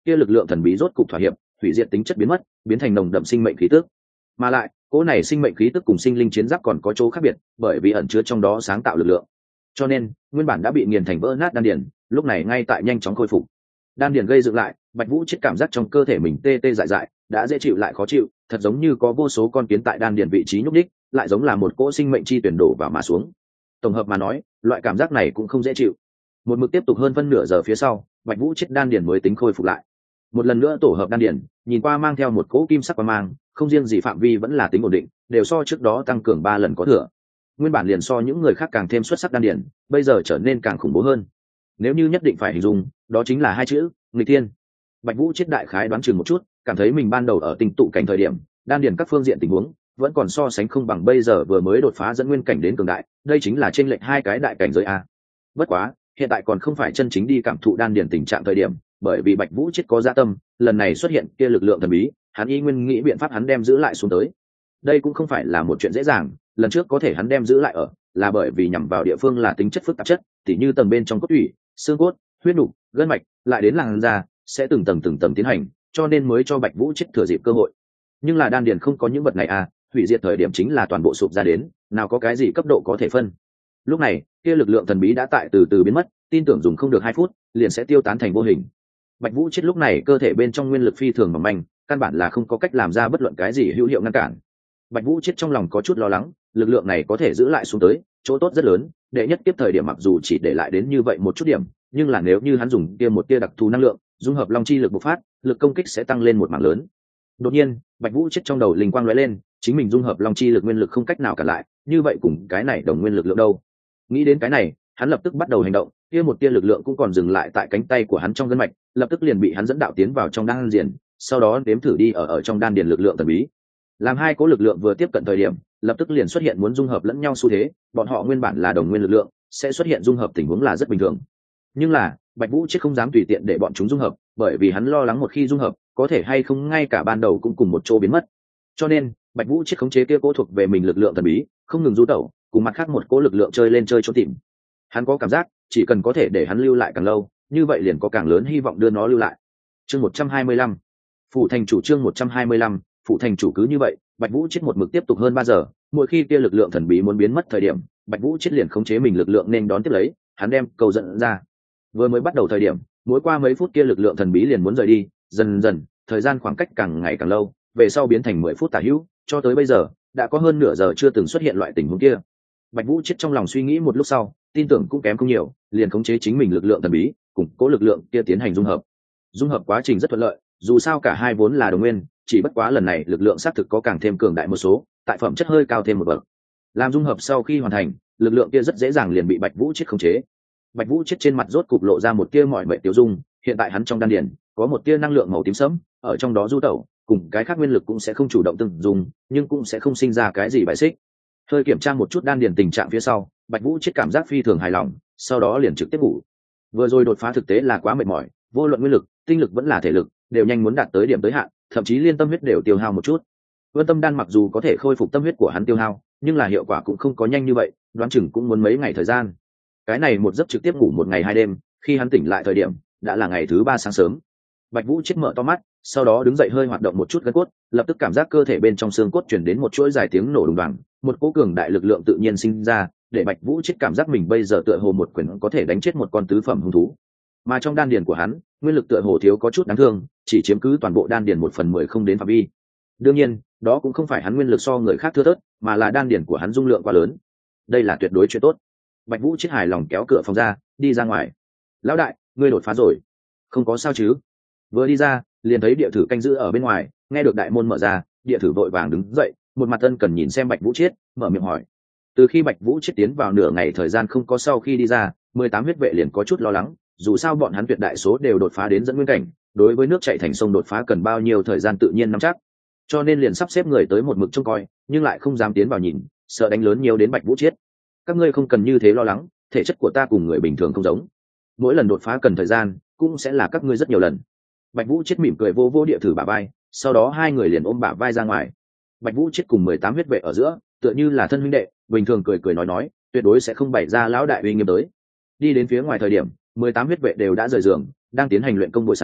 S1: kia lực lượng thần bí rốt cục thỏa hiệp, hủy diệt tính chất biến mất, biến thành nồng đậm sinh mệnh khí tức. Mà lại cỗ này sinh mệnh khí tức cùng sinh linh chiến giáp còn có chỗ khác biệt, bởi vì ẩn chứa trong đó sáng tạo lực lượng, cho nên nguyên bản đã bị nghiền thành vỡ nát đan điền lúc này ngay tại nhanh chóng khôi phục. Đan điền gây dựng lại, Bạch Vũ chết cảm giác trong cơ thể mình tê tê dại dại, đã dễ chịu lại khó chịu, thật giống như có vô số con kiến tại đan điền vị trí nhúc nhích, lại giống là một cỗ sinh mệnh chi tuyển đổ vào mà xuống. Tổng hợp mà nói, loại cảm giác này cũng không dễ chịu. Một mực tiếp tục hơn phân nửa giờ phía sau, Bạch Vũ chết đan điền mới tính khôi phục lại. Một lần nữa tổ hợp đan điền, nhìn qua mang theo một cỗ kim sắc quang mang, không riêng gì phạm vi vẫn là tính ổn định, đều so trước đó tăng cường 3 lần có thừa. Nguyên bản liền so những người khác càng thêm xuất sắc đan điền, bây giờ trở nên càng khủng bố hơn. Nếu như nhất định phải hình dung, đó chính là hai chữ: nghịch thiên. Bạch Vũ chết đại khái đoán chừng một chút, cảm thấy mình ban đầu ở tinh tụ cảnh thời điểm, đan điền các phương diện tình huống vẫn còn so sánh không bằng bây giờ vừa mới đột phá dẫn nguyên cảnh đến cường đại, đây chính là chênh lệch hai cái đại cảnh giới a. Bất quá, hiện tại còn không phải chân chính đi cảm thụ đan điền tình trạng thời điểm, bởi vì Bạch Vũ chết có dạ tâm, lần này xuất hiện kia lực lượng thần bí, hắn y nguyên nghĩ biện pháp hắn đem giữ lại xuống tới. Đây cũng không phải là một chuyện dễ dàng, lần trước có thể hắn đem giữ lại ở, là bởi vì nhằm vào địa phương là tính chất phức tạp chất, tỉ như tầng bên trong cốt tủy, xương cốt, huyết nục, gân mạch, lại đến làn da, sẽ từng tầng tiến hành, cho nên mới cho Bạch Vũ chết thừa dịp cơ hội. Nhưng là đan điền không có những vật này à, hủy diệt thời điểm chính là toàn bộ sụp ra đến, nào có cái gì cấp độ có thể phân. Lúc này, kia lực lượng thần bí đã tại từ từ biến mất, tin tưởng dùng không được 2 phút, liền sẽ tiêu tán thành vô hình. Bạch Vũ chết lúc này cơ thể bên trong nguyên lực phi thường mỏng manh, căn bản là không có cách làm ra bất luận cái gì hữu hiệu ngăn cản. Bạch Vũ chết trong lòng có chút lo lắng, lực lượng này có thể giữ lại xuống tới, chỗ tốt rất lớn, đệ nhất tiếp thời điểm mặc dù chỉ để lại đến như vậy một chút điểm, nhưng là nếu như hắn dùng kia một tia đặc thù năng lượng, dung hợp long chi lực bộc phát, lực công kích sẽ tăng lên một mảng lớn. Đột nhiên, Bạch Vũ chết trong đầu linh quang lóe lên, chính mình dung hợp long chi lực nguyên lực không cách nào cản lại, như vậy cùng cái này đồng nguyên lực lượng đâu? Nghĩ đến cái này, hắn lập tức bắt đầu hành động, kia một tia lực lượng cũng còn dừng lại tại cánh tay của hắn trong gân mạch, lập tức liền bị hắn dẫn đạo tiến vào trong đan điền, sau đó đếm thử đi ở trong đan điền lực lượng thần bí. Làm hai cố lực lượng vừa tiếp cận thời điểm, lập tức liền xuất hiện muốn dung hợp lẫn nhau xu thế, bọn họ nguyên bản là đồng nguyên lực lượng, sẽ xuất hiện dung hợp tình huống là rất bình thường. Nhưng là, Bạch Vũ chết không dám tùy tiện để bọn chúng dung hợp, bởi vì hắn lo lắng một khi dung hợp, có thể hay không ngay cả ban đầu cũng cùng một chỗ biến mất. Cho nên, Bạch Vũ chết khống chế kia cố thuộc về mình lực lượng thần bí, không ngừng du tẩu, cùng mặt khác một cố lực lượng chơi lên chơi trốn tìm. Hắn có cảm giác, chỉ cần có thể để hắn lưu lại càng lâu, như vậy liền có càng lớn hy vọng đưa nó lưu lại. Chương 125. Phủ thành chủ chương 125, phủ thành chủ cứ như vậy, Bạch Vũ chết một mực tiếp tục hơn 3 giờ, mỗi khi kia lực lượng thần bí muốn biến mất thời điểm, Bạch Vũ chết liền khống chế mình lực lượng nên đón tiếp lấy, hắn đem cầu dẫn ra. Vừa mới bắt đầu thời điểm, mỗi qua mấy phút kia lực lượng thần bí liền muốn rời đi, dần dần, thời gian khoảng cách càng ngày càng lâu, về sau biến thành 10 phút tả hữu, cho tới bây giờ, đã có hơn nửa giờ chưa từng xuất hiện loại tình huống kia. Bạch Vũ chết trong lòng suy nghĩ một lúc sau, tin tưởng cũng kém không nhiều, liền khống chế chính mình lực lượng thần bí, cùng cố lực lượng kia tiến hành dung hợp. Dung hợp quá trình rất thuận lợi, dù sao cả hai vốn là đồng nguyên, chỉ bất quá lần này lực lượng xác thực có càng thêm cường đại một số, tại phẩm chất hơi cao thêm một bậc. Làm dung hợp sau khi hoàn thành, lực lượng kia rất dễ dàng liền bị Bạch Vũ chết khống chế. Bạch Vũ chết trên mặt rốt cục lộ ra một tia mỏi mệt tiêu dung, hiện tại hắn trong đan điền có một tia năng lượng màu tím sẫm, ở trong đó du tẩu, cùng cái khác nguyên lực cũng sẽ không chủ động từng dùng, nhưng cũng sẽ không sinh ra cái gì bài xích. Hơi kiểm tra một chút đan điền tình trạng phía sau, Bạch Vũ chết cảm giác phi thường hài lòng, sau đó liền trực tiếp ngủ. Vừa rồi đột phá thực tế là quá mệt mỏi, vô luận nguyên lực, tinh lực vẫn là thể lực, đều nhanh muốn đạt tới điểm tới hạn, thậm chí liên tâm huyết đều tiêu hao một chút. Vân Tâm đan mặc dù có thể khôi phục tâm huyết của hắn tiêu hao, nhưng là hiệu quả cũng không có nhanh như vậy, đoán chừng cũng muốn mấy ngày thời gian. Cái này một giấc trực tiếp ngủ 1 ngày 2 đêm, khi hắn tỉnh lại thời điểm, đã là ngày thứ 3 sáng sớm. Bạch Vũ chết mở to mắt, sau đó đứng dậy hơi hoạt động một chút gân cốt, lập tức cảm giác cơ thể bên trong xương cốt truyền đến một chuỗi dài tiếng nổ đùng đoàng, một cỗ cường đại lực lượng tự nhiên sinh ra, để Bạch Vũ chết cảm giác mình bây giờ tựa hồ một quyền có thể đánh chết một con tứ phẩm hung thú. Mà trong đan điền của hắn, nguyên lực tựa hồ thiếu có chút đáng thương, chỉ chiếm cứ toàn bộ đan điền 1/10 không đến phạm vi. Đương nhiên, đó cũng không phải hắn nguyên lực so người khác thưa thớt, mà là đan điền của hắn dung lượng quá lớn. Đây là tuyệt đối chuyện tốt. Bạch Vũ chết hài lòng kéo cửa phòng ra, đi ra ngoài. Lão đại, ngươi đột phá rồi? Không có sao chứ? Vừa đi ra, liền thấy địa thử canh giữ ở bên ngoài, nghe được đại môn mở ra, địa thử vội vàng đứng dậy, một mặt ân cần nhìn xem Bạch Vũ chết, mở miệng hỏi. Từ khi Bạch Vũ chết tiến vào nửa ngày thời gian không có sau khi đi ra, 18 huyết vệ liền có chút lo lắng, dù sao bọn hắn tuyệt đại số đều đột phá đến dẫn nguyên cảnh, đối với nước chảy thành sông đột phá cần bao nhiêu thời gian tự nhiên nắm chắc, cho nên liền sắp xếp người tới một mực trông coi, nhưng lại không dám tiến vào nhìn, sợ đánh lớn nhiều đến Bạch Vũ chết. Các ngươi không cần như thế lo lắng, thể chất của ta cùng người bình thường không giống, mỗi lần đột phá cần thời gian, cũng sẽ là các ngươi rất nhiều lần. Bạch Vũ chết mỉm cười vô vô địa thử bả vai, sau đó hai người liền ôm bả vai ra ngoài. Bạch Vũ chết cùng 18 huyết vệ ở giữa, tựa như là thân huynh đệ, bình thường cười cười nói, tuyệt đối sẽ không bày ra lão đại uy nghiêm tới. Đi đến phía ngoài thời điểm, 18 huyết vệ đều đã rời giường, đang tiến hành luyện công buổi sáng,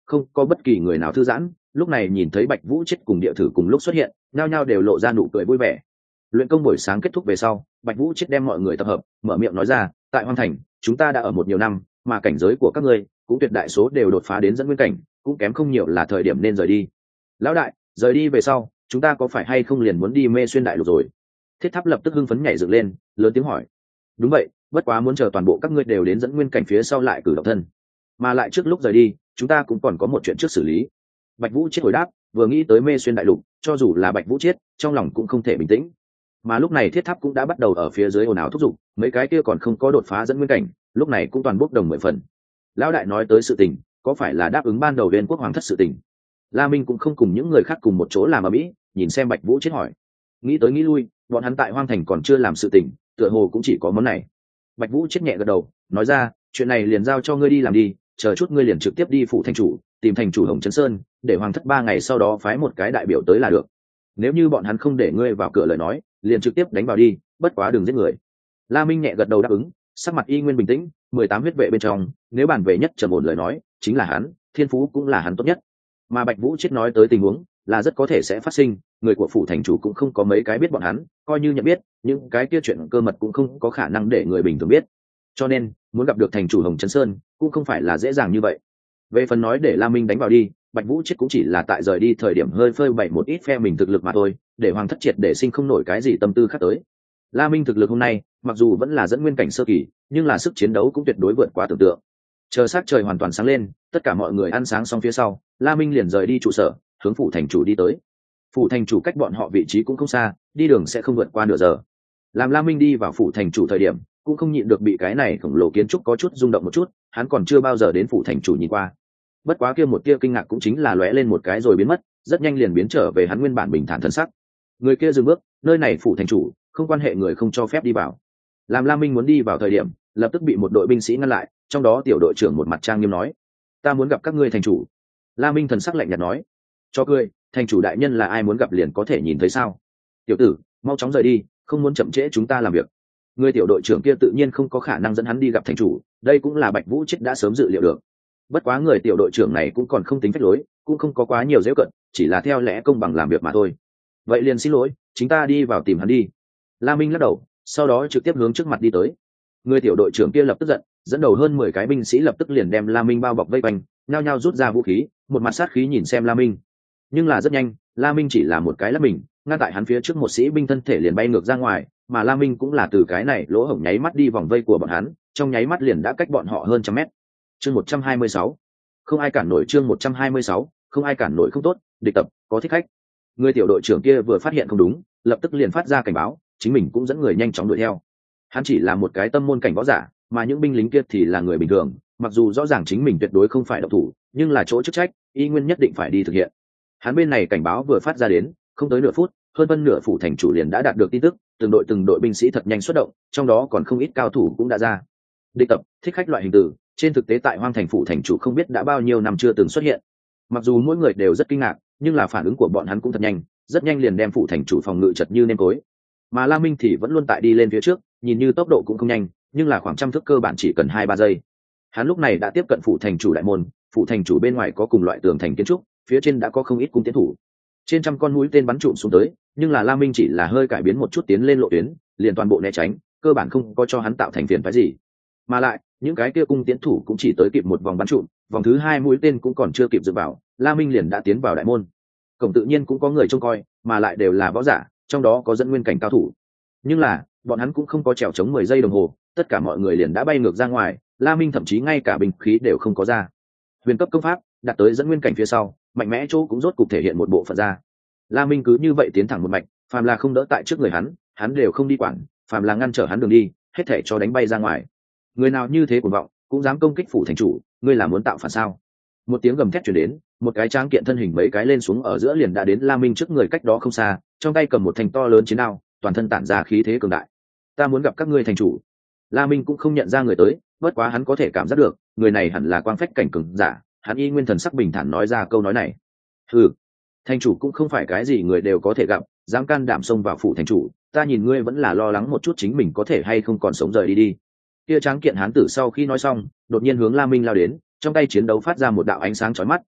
S1: không có bất kỳ người nào thư giãn. Lúc này nhìn thấy Bạch Vũ Chết cùng Địa Thử cùng lúc xuất hiện, nhao nhao đều lộ ra nụ cười vui vẻ. Luyện công buổi sáng kết thúc về sau, Bạch Vũ Chết đem mọi người tập hợp, mở miệng nói ra, tại Hoang Thành chúng ta đã ở một nhiều năm, mà cảnh giới của các ngươi cũng tuyệt đại số đều đột phá đến dẫn nguyên cảnh, cũng kém không nhiều là thời điểm nên rời đi. Lão đại, rời đi về sau chúng ta có phải hay không liền muốn đi Mê Xuyên đại lục rồi? Thiết Tháp lập tức hưng phấn nhảy dựng lên, lớn tiếng hỏi. Đúng vậy, bất quá muốn chờ toàn bộ các ngươi đều đến dẫn nguyên cảnh phía sau lại cử động thân, mà lại trước lúc rời đi chúng ta cũng còn có một chuyện trước xử lý. Bạch Vũ Chết hồi đáp, vừa nghĩ tới Mê Xuyên đại lục, cho dù là Bạch Vũ Chết trong lòng cũng không thể bình tĩnh. Mà lúc này Thiết Tháp cũng đã bắt đầu ở phía dưới ồn ào thúc giục, mấy cái kia còn không có đột phá dẫn nguyên cảnh lúc này cũng toàn bốc đồng 10 phần. Lão đại nói tới sự tình, có phải là đáp ứng ban đầu Viên Quốc Hoàng thất sự tình? La Minh cũng không cùng những người khác cùng một chỗ làm ở mỹ, nhìn xem Bạch Vũ Chết hỏi. Nghĩ tới nghĩ lui, bọn hắn tại Hoang Thành còn chưa làm sự tình, tựa hồ cũng chỉ có món này. Bạch Vũ Chết nhẹ gật đầu, nói ra, chuyện này liền giao cho ngươi đi làm đi, chờ chút ngươi liền trực tiếp đi phủ thành chủ, tìm thành chủ Hồng Trấn Sơn, để Hoàng thất 3 ngày sau đó phái một cái đại biểu tới là được. Nếu như bọn hắn không để ngươi vào cửa lời nói, liền trực tiếp đánh vào đi, bất quá đừng giết người. La Minh nhẹ gật đầu đáp ứng, sắc mặt y nguyên bình tĩnh. 18 huyết vệ bên trong, nếu bàn về nhất trầm ổn lời nói, chính là hắn, thiên phú cũng là hắn tốt nhất. Mà Bạch Vũ Chết nói tới tình huống là rất có thể sẽ phát sinh, người của phủ thành chủ cũng không có mấy cái biết bọn hắn, coi như nhận biết, những cái kia chuyện cơ mật cũng không có khả năng để người bình thường biết. Cho nên, muốn gặp được thành chủ Hồng Trấn Sơn cũng không phải là dễ dàng như vậy. Về phần nói để La Minh đánh vào đi, Bạch Vũ Chết cũng chỉ là tại rời đi thời điểm hơi phơi bày một ít phe mình thực lực mà thôi, để Hoàng thất triệt để sinh không nổi cái gì tâm tư khác tới. La Minh thực lực hôm nay, mặc dù vẫn là dẫn nguyên cảnh sơ kỳ, nhưng là sức chiến đấu cũng tuyệt đối vượt quá tưởng tượng. Chờ sắc trời hoàn toàn sáng lên, tất cả mọi người ăn sáng xong phía sau, La Minh liền rời đi trụ sở, hướng phủ thành chủ đi tới. Phủ thành chủ cách bọn họ vị trí cũng không xa, đi đường sẽ không vượt qua nửa giờ. Làm La Minh đi vào phủ thành chủ thời điểm, cũng không nhịn được bị cái này khổng lồ kiến trúc có chút rung động một chút, hắn còn chưa bao giờ đến phủ thành chủ nhìn qua. Bất quá kia một tia kinh ngạc cũng chính là lóe lên một cái rồi biến mất, rất nhanh liền biến trở về hắn nguyên bản bình thản thân sắc. Người kia dừng bước, nơi này phủ thành chủ, không quan hệ người không cho phép đi vào. Làm La Minh muốn đi vào thời điểm, lập tức bị một đội binh sĩ ngăn lại, trong đó tiểu đội trưởng một mặt trang nghiêm nói, ta muốn gặp các ngươi thành chủ. La Minh thần sắc lạnh nhạt nói, cho cười, thành chủ đại nhân là ai muốn gặp liền có thể nhìn thấy sao? Tiểu tử, mau chóng rời đi, không muốn chậm trễ chúng ta làm việc. Người tiểu đội trưởng kia tự nhiên không có khả năng dẫn hắn đi gặp thành chủ, đây cũng là Bạch Vũ Chết đã sớm dự liệu được. Bất quá người tiểu đội trưởng này cũng còn không tính phách lối, cũng không có quá nhiều giễu cận, chỉ là theo lẽ công bằng làm việc mà thôi. Vậy liền xin lỗi, chúng ta đi vào tìm hắn đi. La Minh lắc đầu, sau đó trực tiếp hướng trước mặt đi tới. Người tiểu đội trưởng kia lập tức giận, dẫn đầu hơn 10 cái binh sĩ lập tức liền đem La Minh bao bọc vây quanh, nhao nhao rút ra vũ khí, một mặt sát khí nhìn xem La Minh. Nhưng là rất nhanh, La Minh chỉ là một cái lắp mình, ngăn tại hắn phía trước một sĩ binh thân thể liền bay ngược ra ngoài, mà La Minh cũng là từ cái này lỗ hổng nháy mắt đi vòng vây của bọn hắn, trong nháy mắt liền đã cách bọn họ hơn trăm mét. Chương 126. Không ai cản nổi, chương 126, không ai cản nổi không tốt, địch tập, có thích khách. Người tiểu đội trưởng kia vừa phát hiện không đúng, lập tức liền phát ra cảnh báo, chính mình cũng dẫn người nhanh chóng đuổi theo. Hắn chỉ là một cái tâm môn cảnh võ giả, mà những binh lính kia thì là người bình thường, mặc dù rõ ràng chính mình tuyệt đối không phải độc thủ, nhưng là chỗ chức trách, y nguyên nhất định phải đi thực hiện. Hắn bên này cảnh báo vừa phát ra đến, không tới nửa phút, hơn phân nửa phủ thành chủ liền đã đạt được tin tức, từng đội binh sĩ thật nhanh xuất động, trong đó còn không ít cao thủ cũng đã ra. Địch tập, thích khách loại hình từ, trên thực tế tại Hoang Thành phủ thành chủ không biết đã bao nhiêu năm chưa từng xuất hiện. Mặc dù mỗi người đều rất kinh ngạc, nhưng là phản ứng của bọn hắn cũng thật nhanh, rất nhanh liền đem phủ thành chủ phòng ngự chật như nêm cối. Mà La Minh thì vẫn luôn tại đi lên phía trước, nhìn như tốc độ cũng không nhanh, nhưng là khoảng trăm thước cơ bản chỉ cần 2-3 giây. Hắn lúc này đã tiếp cận phủ thành chủ đại môn, phủ thành chủ bên ngoài có cùng loại tường thành kiến trúc, phía trên đã có không ít cung tiến thủ. Trên trăm con mũi tên bắn trụm xuống tới, nhưng là La Minh chỉ là hơi cải biến một chút tiến lên lộ tuyến, liền toàn bộ né tránh, cơ bản không có cho hắn tạo thành phiền phức gì. Mà lại, những cái kia cung tiến thủ cũng chỉ tới kịp một vòng bắn trụm, vòng thứ 2 mũi tên cũng còn chưa kịp dựa vào, La Minh liền đã tiến vào đại môn. Cổng tự nhiên cũng có người trông coi, mà lại đều là võ giả, trong đó có dẫn nguyên cảnh cao thủ. Nhưng là, bọn hắn cũng không có trèo chống 10 giây đồng hồ, tất cả mọi người liền đã bay ngược ra ngoài, La Minh thậm chí ngay cả binh khí đều không có ra. Huyền cấp công pháp, đạt tới dẫn nguyên cảnh phía sau, mạnh mẽ chỗ cũng rốt cục thể hiện một bộ phận ra. La Minh cứ như vậy tiến thẳng một mạch, phàm là không đỡ tại trước người hắn đều không đi quản, phàm là ngăn trở hắn đường đi, hết thảy cho đánh bay ra ngoài. Người nào như thế cuồng vọng, cũng dám công kích phủ thành chủ, ngươi là muốn tạo phản sao? Một tiếng gầm thét truyền đến, một cái tráng kiện thân hình mấy cái lên xuống ở giữa liền đã đến La Minh trước người cách đó không xa, trong tay cầm một thanh to lớn chiến đao, toàn thân tản ra khí thế cường đại. Ta muốn gặp các ngươi thành chủ. La Minh cũng không nhận ra người tới, bất quá hắn có thể cảm giác được, người này hẳn là quang phách cảnh cường giả, hắn y nguyên thần sắc bình thản nói ra câu nói này. Hừ, thành chủ cũng không phải cái gì người đều có thể gặp, dám can đảm xông vào phủ thành chủ, ta nhìn ngươi vẫn là lo lắng một chút chính mình có thể hay không còn sống rời đi đi. Kia tráng kiện hán tử sau khi nói xong, đột nhiên hướng La Minh lao đến, trong tay chiến đấu phát ra một đạo ánh sáng chói mắt,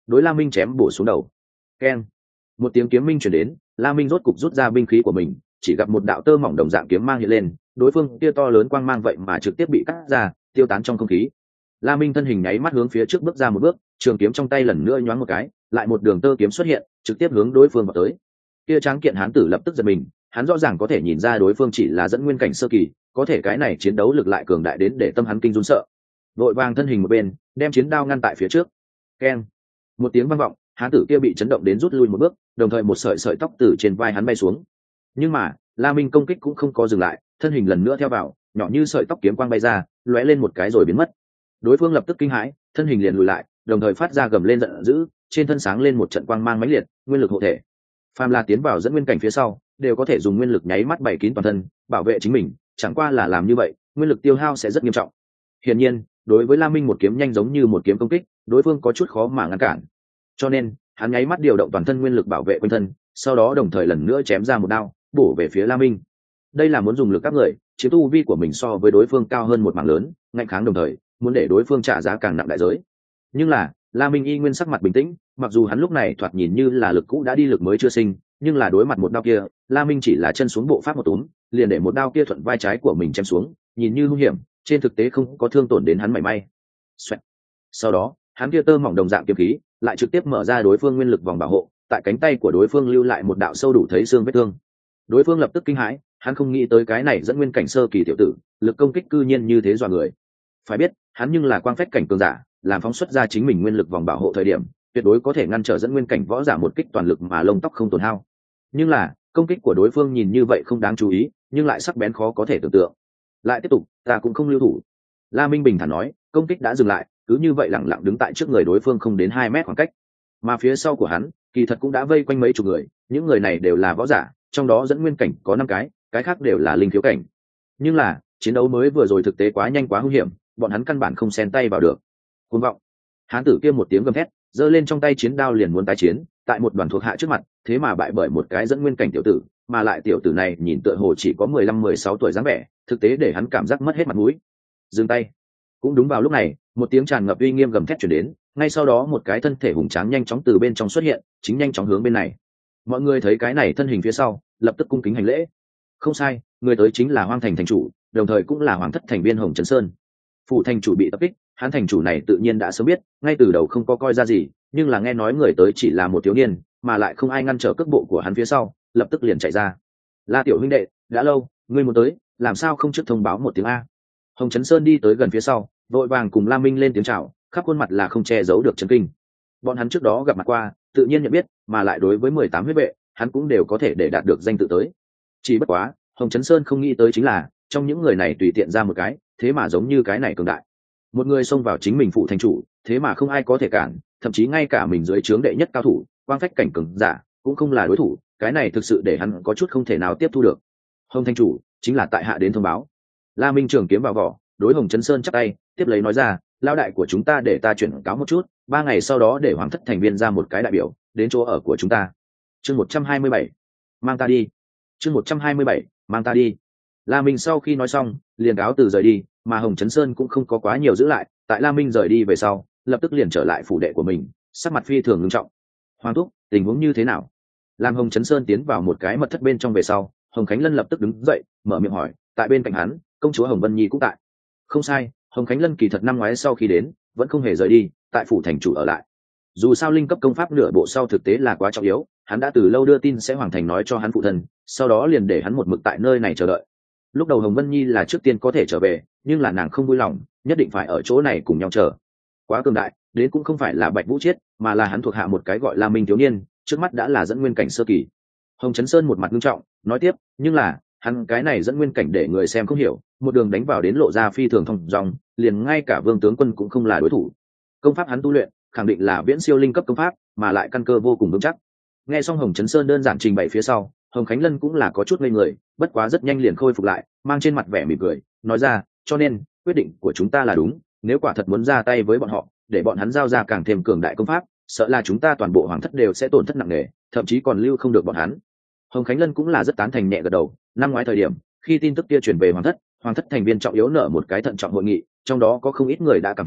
S1: đối La Minh chém bổ xuống đầu. Keng, một tiếng kiếm minh truyền đến, La Minh rốt cục rút ra binh khí của mình, chỉ gặp một đạo tơ mỏng đồng dạng kiếm mang hiện lên, đối phương kia to lớn quang mang vậy mà trực tiếp bị cắt ra, tiêu tán trong không khí. La Minh thân hình nháy mắt hướng phía trước bước ra một bước, trường kiếm trong tay lần nữa nhoáng một cái, lại một đường tơ kiếm xuất hiện, trực tiếp hướng đối phương vào tới. Kia tráng kiện hán tử lập tức giật mình, hắn rõ ràng có thể nhìn ra đối phương chỉ là dẫn nguyên cảnh sơ kỳ, có thể cái này chiến đấu lực lại cường đại đến để tâm hắn kinh run sợ. Vội vàng thân hình một bên, đem chiến đao ngăn tại phía trước. Keng, một tiếng vang vọng, hán tử kia bị chấn động đến rút lui một bước, đồng thời một sợi sợi tóc từ trên vai hắn bay xuống. Nhưng mà La Minh công kích cũng không có dừng lại, thân hình lần nữa theo vào, nhỏ như sợi tóc kiếm quang bay ra, lóe lên một cái rồi biến mất. Đối phương lập tức kinh hãi, thân hình liền lùi lại, đồng thời phát ra gầm lên giận dữ, trên thân sáng lên một trận quang mang mãnh liệt, nguyên lực hộ thể. Phàm là tiến vào dẫn nguyên cảnh phía sau, đều có thể dùng nguyên lực nháy mắt bày kín toàn thân, bảo vệ chính mình, chẳng qua là làm như vậy, nguyên lực tiêu hao sẽ rất nghiêm trọng. Hiển nhiên, đối với La Minh một kiếm nhanh giống như một kiếm công kích, đối phương có chút khó mà ngăn cản. Cho nên, hắn nháy mắt điều động toàn thân nguyên lực bảo vệ quanh thân, sau đó đồng thời lần nữa chém ra một đao, bổ về phía La Minh. Đây là muốn dùng lực các người, chiếm tu vi của mình so với đối phương cao hơn một mảng lớn, ngạnh kháng đồng thời, muốn để đối phương trả giá càng nặng đại giới. Nhưng là, La Minh y nguyên sắc mặt bình tĩnh, mặc dù hắn lúc này thoạt nhìn như là lực cũ đã đi lực mới chưa sinh, nhưng là đối mặt một đao kia, La Minh chỉ là chân xuống bộ pháp một túm, liền để một đao kia thuận vai trái của mình chém xuống, nhìn như hung hiểm, trên thực tế không có thương tổn đến hắn mảy may. Xoẹt. Sau đó, hắn kia tơ mỏng đồng dạng kiếm khí, lại trực tiếp mở ra đối phương nguyên lực vòng bảo hộ, tại cánh tay của đối phương lưu lại một đạo sâu đủ thấy xương vết thương. Đối phương lập tức kinh hãi, hắn không nghĩ tới cái này dẫn nguyên cảnh sơ kỳ tiểu tử, lực công kích cư nhiên như thế dọa người. Phải biết, hắn nhưng là quang phách cảnh cường giả, làm phóng xuất ra chính mình nguyên lực vòng bảo hộ thời điểm, tuyệt đối có thể ngăn trở dẫn nguyên cảnh võ giả một kích toàn lực mà lông tóc không tổn hao. Nhưng là, công kích của đối phương nhìn như vậy không đáng chú ý, nhưng lại sắc bén khó có thể tưởng tượng. Lại tiếp tục, ta cũng không lưu thủ. La Minh bình thản nói, công kích đã dừng lại, cứ như vậy lặng lặng đứng tại trước người đối phương không đến 2 mét khoảng cách. Mà phía sau của hắn, kỳ thật cũng đã vây quanh mấy chục người, những người này đều là võ giả, trong đó dẫn nguyên cảnh có 5 cái khác đều là linh thiếu cảnh. Nhưng là, chiến đấu mới vừa rồi thực tế quá nhanh quá hung hiểm, bọn hắn căn bản không xen tay vào được. Cuồng vọng. Hán tử kia một tiếng gầm thét, giơ lên trong tay chiến đao liền muốn tái chiến, tại một đoàn thuộc hạ trước mặt, thế mà bại bởi một cái dẫn nguyên cảnh tiểu tử, mà lại tiểu tử này nhìn tựa hồ chỉ có 15-16 tuổi dáng vẻ, thực tế để hắn cảm giác mất hết mặt mũi. Dừng tay. Cũng đúng vào lúc này, một tiếng tràn ngập uy nghiêm gầm thét truyền đến, ngay sau đó một cái thân thể hùng tráng nhanh chóng từ bên trong xuất hiện, chính nhanh chóng hướng bên này. Mọi người thấy cái này thân hình phía sau, lập tức cung kính hành lễ. Không sai, người tới chính là Hoang Thành thành chủ, đồng thời cũng là Hoàng thất thành viên Hồng Trấn Sơn. Phủ thành chủ bị tập kích, hắn thành chủ này tự nhiên đã sớm biết, ngay từ đầu không có coi ra gì, nhưng là nghe nói người tới chỉ là một thiếu niên, mà lại không ai ngăn trở cước bộ của hắn phía sau, lập tức liền chạy ra. La tiểu huynh đệ, đã lâu, ngươi muốn tới, làm sao không trước thông báo một tiếng a? Hồng Trấn Sơn đi tới gần phía sau, vội vàng cùng La Minh lên tiếng chào, khắp khuôn mặt là không che giấu được chấn kinh. Bọn hắn trước đó gặp mặt qua, tự nhiên nhận biết, mà lại đối với 18 huyết vệ, hắn cũng đều có thể để đạt được danh tự tới. Chỉ bất quá, Hồng Trấn Sơn không nghĩ tới chính là, trong những người này tùy tiện ra một cái, thế mà giống như cái này cường đại. Một người xông vào chính mình phụ thành chủ, thế mà không ai có thể cản, thậm chí ngay cả mình dưới trướng đệ nhất cao thủ, quang phách cảnh cường giả, cũng không là đối thủ, cái này thực sự để hắn có chút không thể nào tiếp thu được. Hồng thành chủ, chính là tại hạ đến thông báo. La Minh trường kiếm vào vỏ, đối Hồng Trấn Sơn chắp tay, tiếp lấy nói ra, lao đại của chúng ta để ta chuyển cáo một chút, 3 ngày sau đó để Hoàng thất thành viên ra một cái đại biểu, đến chỗ ở của chúng ta. Chương 127, mang ta đi. Chương 127, mang ta đi. La Minh sau khi nói xong, liền cáo từ rời đi, mà Hồng Trấn Sơn cũng không có quá nhiều giữ lại, tại La Minh rời đi về sau, lập tức liền trở lại phủ đệ của mình, sắc mặt phi thường nghiêm trọng. Hoàng thúc, tình huống như thế nào? Làm Hồng Trấn Sơn tiến vào một cái mật thất bên trong về sau, Hồng Khánh Lân lập tức đứng dậy, mở miệng hỏi, tại bên cạnh hắn, công chúa Hồng Vân Nhi cũng tại. Không sai, Hồng Khánh Lân kỳ thật năm ngoái sau khi đến, vẫn không hề rời đi, tại phủ thành chủ ở lại. Dù sao linh cấp công pháp nửa bộ sau thực tế là quá trọng yếu, hắn đã từ lâu đưa tin sẽ Hoàng thành nói cho hắn phụ thân, sau đó liền để hắn một mực tại nơi này chờ đợi. Lúc đầu Hồng Vân Nhi là trước tiên có thể trở về, nhưng là nàng không vui lòng, nhất định phải ở chỗ này cùng nhau chờ. Quá cường đại, đến cũng không phải là Bạch Vũ Chiết, mà là hắn thuộc hạ một cái gọi là Minh thiếu niên, trước mắt đã là dẫn nguyên cảnh sơ kỳ. Hồng Trấn Sơn một mặt nghiêm trọng, nói tiếp, nhưng là hắn cái này dẫn nguyên cảnh để người xem không hiểu, một đường đánh vào đến lộ ra phi thường thông dong, liền ngay cả Vương tướng quân cũng không là đối thủ. Công pháp hắn tu luyện, khẳng định là viễn siêu linh cấp công pháp, mà lại căn cơ vô cùng vững chắc. Nghe xong Hồng Trấn Sơn đơn giản trình bày phía sau, Hồng Khánh Lân cũng là có chút ngây người, bất quá rất nhanh liền khôi phục lại, mang trên mặt vẻ mỉm cười, nói ra, cho nên quyết định của chúng ta là đúng, nếu quả thật muốn ra tay với bọn họ, để bọn hắn giao ra càng thêm cường đại công pháp, sợ là chúng ta toàn bộ hoàng thất đều sẽ tổn thất nặng nề, thậm chí còn lưu không được bọn hắn. Hồng Khánh Lân cũng là rất tán thành nhẹ gật đầu, năm ngoái thời điểm, khi tin tức kia truyền về hoàng thất thành viên trọng yếu nở một cái thận trọng hội nghị, trong đó có không ít người đã cảm thấy,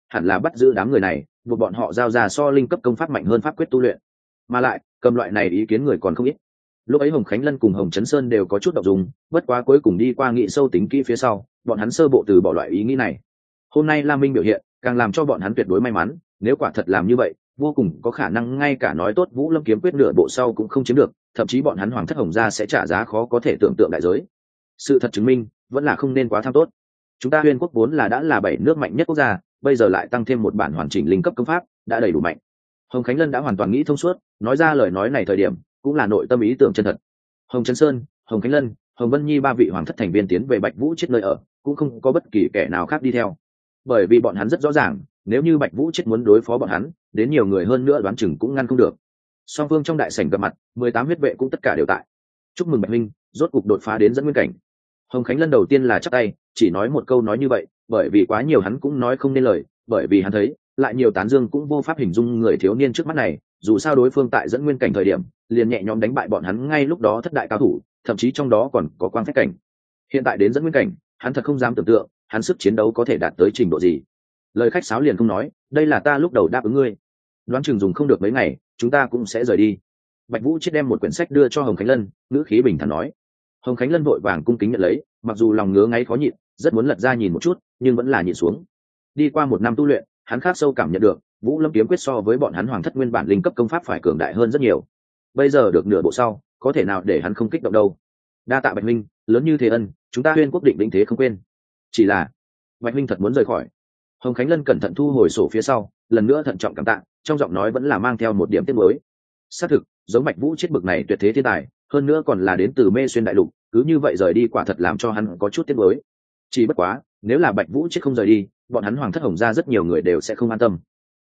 S1: hẳn là bắt giữ đám người này buộc bọn họ giao ra so linh cấp công pháp mạnh hơn pháp quyết tu luyện, mà lại cầm loại này ý kiến người còn không ít. Lúc ấy Hồng Khánh Lân cùng Hồng Chấn Sơn đều có chút động dung, bất quá cuối cùng đi qua nghị sâu tính kỹ phía sau, bọn hắn sơ bộ từ bỏ loại ý nghĩ này. Hôm nay Lam Minh biểu hiện càng làm cho bọn hắn tuyệt đối may mắn, nếu quả thật làm như vậy vô cùng có khả năng ngay cả nói tốt Vũ Lâm kiếm quyết nửa bộ sau cũng không chiếm được, thậm chí bọn hắn Hoàng thất Hồng gia sẽ trả giá khó có thể tưởng tượng đại giới. Sự thật chứng minh vẫn là không nên quá tham tốt. Chúng ta Huyên quốc vốn là đã là 7 nước mạnh nhất quốc gia, bây giờ lại tăng thêm một bản hoàn chỉnh linh cấp công pháp, đã đầy đủ mạnh. Hồng Khánh Lân đã hoàn toàn nghĩ thông suốt, nói ra lời nói này thời điểm cũng là nội tâm ý tưởng chân thật. Hồng Trấn Sơn, Hồng Khánh Lân, Hồng Vân Nhi ba vị hoàng thất thành viên tiến về Bạch Vũ Chết nơi ở, cũng không có bất kỳ kẻ nào khác đi theo, bởi vì bọn hắn rất rõ ràng, nếu như Bạch Vũ Chết muốn đối phó bọn hắn, đến nhiều người hơn nữa đoán chừng cũng ngăn không được. Song phương trong đại sảnh gặp mặt, 18 huyết vệ cũng tất cả đều tại. Chúc mừng Bạch huynh, rốt cục đột phá đến dẫn nguyên cảnh. Hồng Khánh Lân đầu tiên là chắp tay, chỉ nói một câu nói như vậy, bởi vì quá nhiều hắn cũng nói không nên lời, bởi vì hắn thấy, lại nhiều tán dương cũng vô pháp hình dung người thiếu niên trước mắt này, dù sao đối phương tại dẫn nguyên cảnh thời điểm, liền nhẹ nhõm đánh bại bọn hắn ngay lúc đó thất đại cao thủ, thậm chí trong đó còn có quang phách cảnh. Hiện tại đến dẫn nguyên cảnh, hắn thật không dám tưởng tượng, hắn sức chiến đấu có thể đạt tới trình độ gì. Lời khách sáo liền không nói, đây là ta lúc đầu đáp ứng ngươi, đoán chừng dùng không được mấy ngày, chúng ta cũng sẽ rời đi. Bạch Vũ Chết đem một quyển sách đưa cho Hồng Khánh Lân, ngữ khí bình thản nói. Hồng Khánh Lân vội vàng cung kính nhận lấy, mặc dù lòng ngứa ngáy khó nhịn, rất muốn lật ra nhìn một chút, nhưng vẫn là nhịn xuống. Đi qua một năm tu luyện, hắn khắc sâu cảm nhận được, Vũ Lâm kiếm quyết so với bọn hắn hoàng thất nguyên bản linh cấp công pháp phải cường đại hơn rất nhiều. Bây giờ được nửa bộ sau, có thể nào để hắn không kích động đâu. Đa tạ Bạch minh, lớn như thế ân, chúng ta Huyên quốc định định thế không quên. Chỉ là, Bạch minh thật muốn rời khỏi. Hồng Khánh Lân cẩn thận thu hồi sổ phía sau, lần nữa thận trọng cảm tạ, trong giọng nói vẫn là mang theo một điểm tiếc nuối. Xác thực, giống Bạch Vũ Chết bực này tuyệt thế thiên tài, hơn nữa còn là đến từ Mê Xuyên đại lục, cứ như vậy rời đi quả thật làm cho hắn có chút tiếc nuối. Chỉ bất quá, nếu là Bạch Vũ Chết không rời đi, bọn hắn hoàng thất Hồng gia rất nhiều người đều sẽ không an tâm.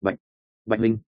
S1: Bạch minh,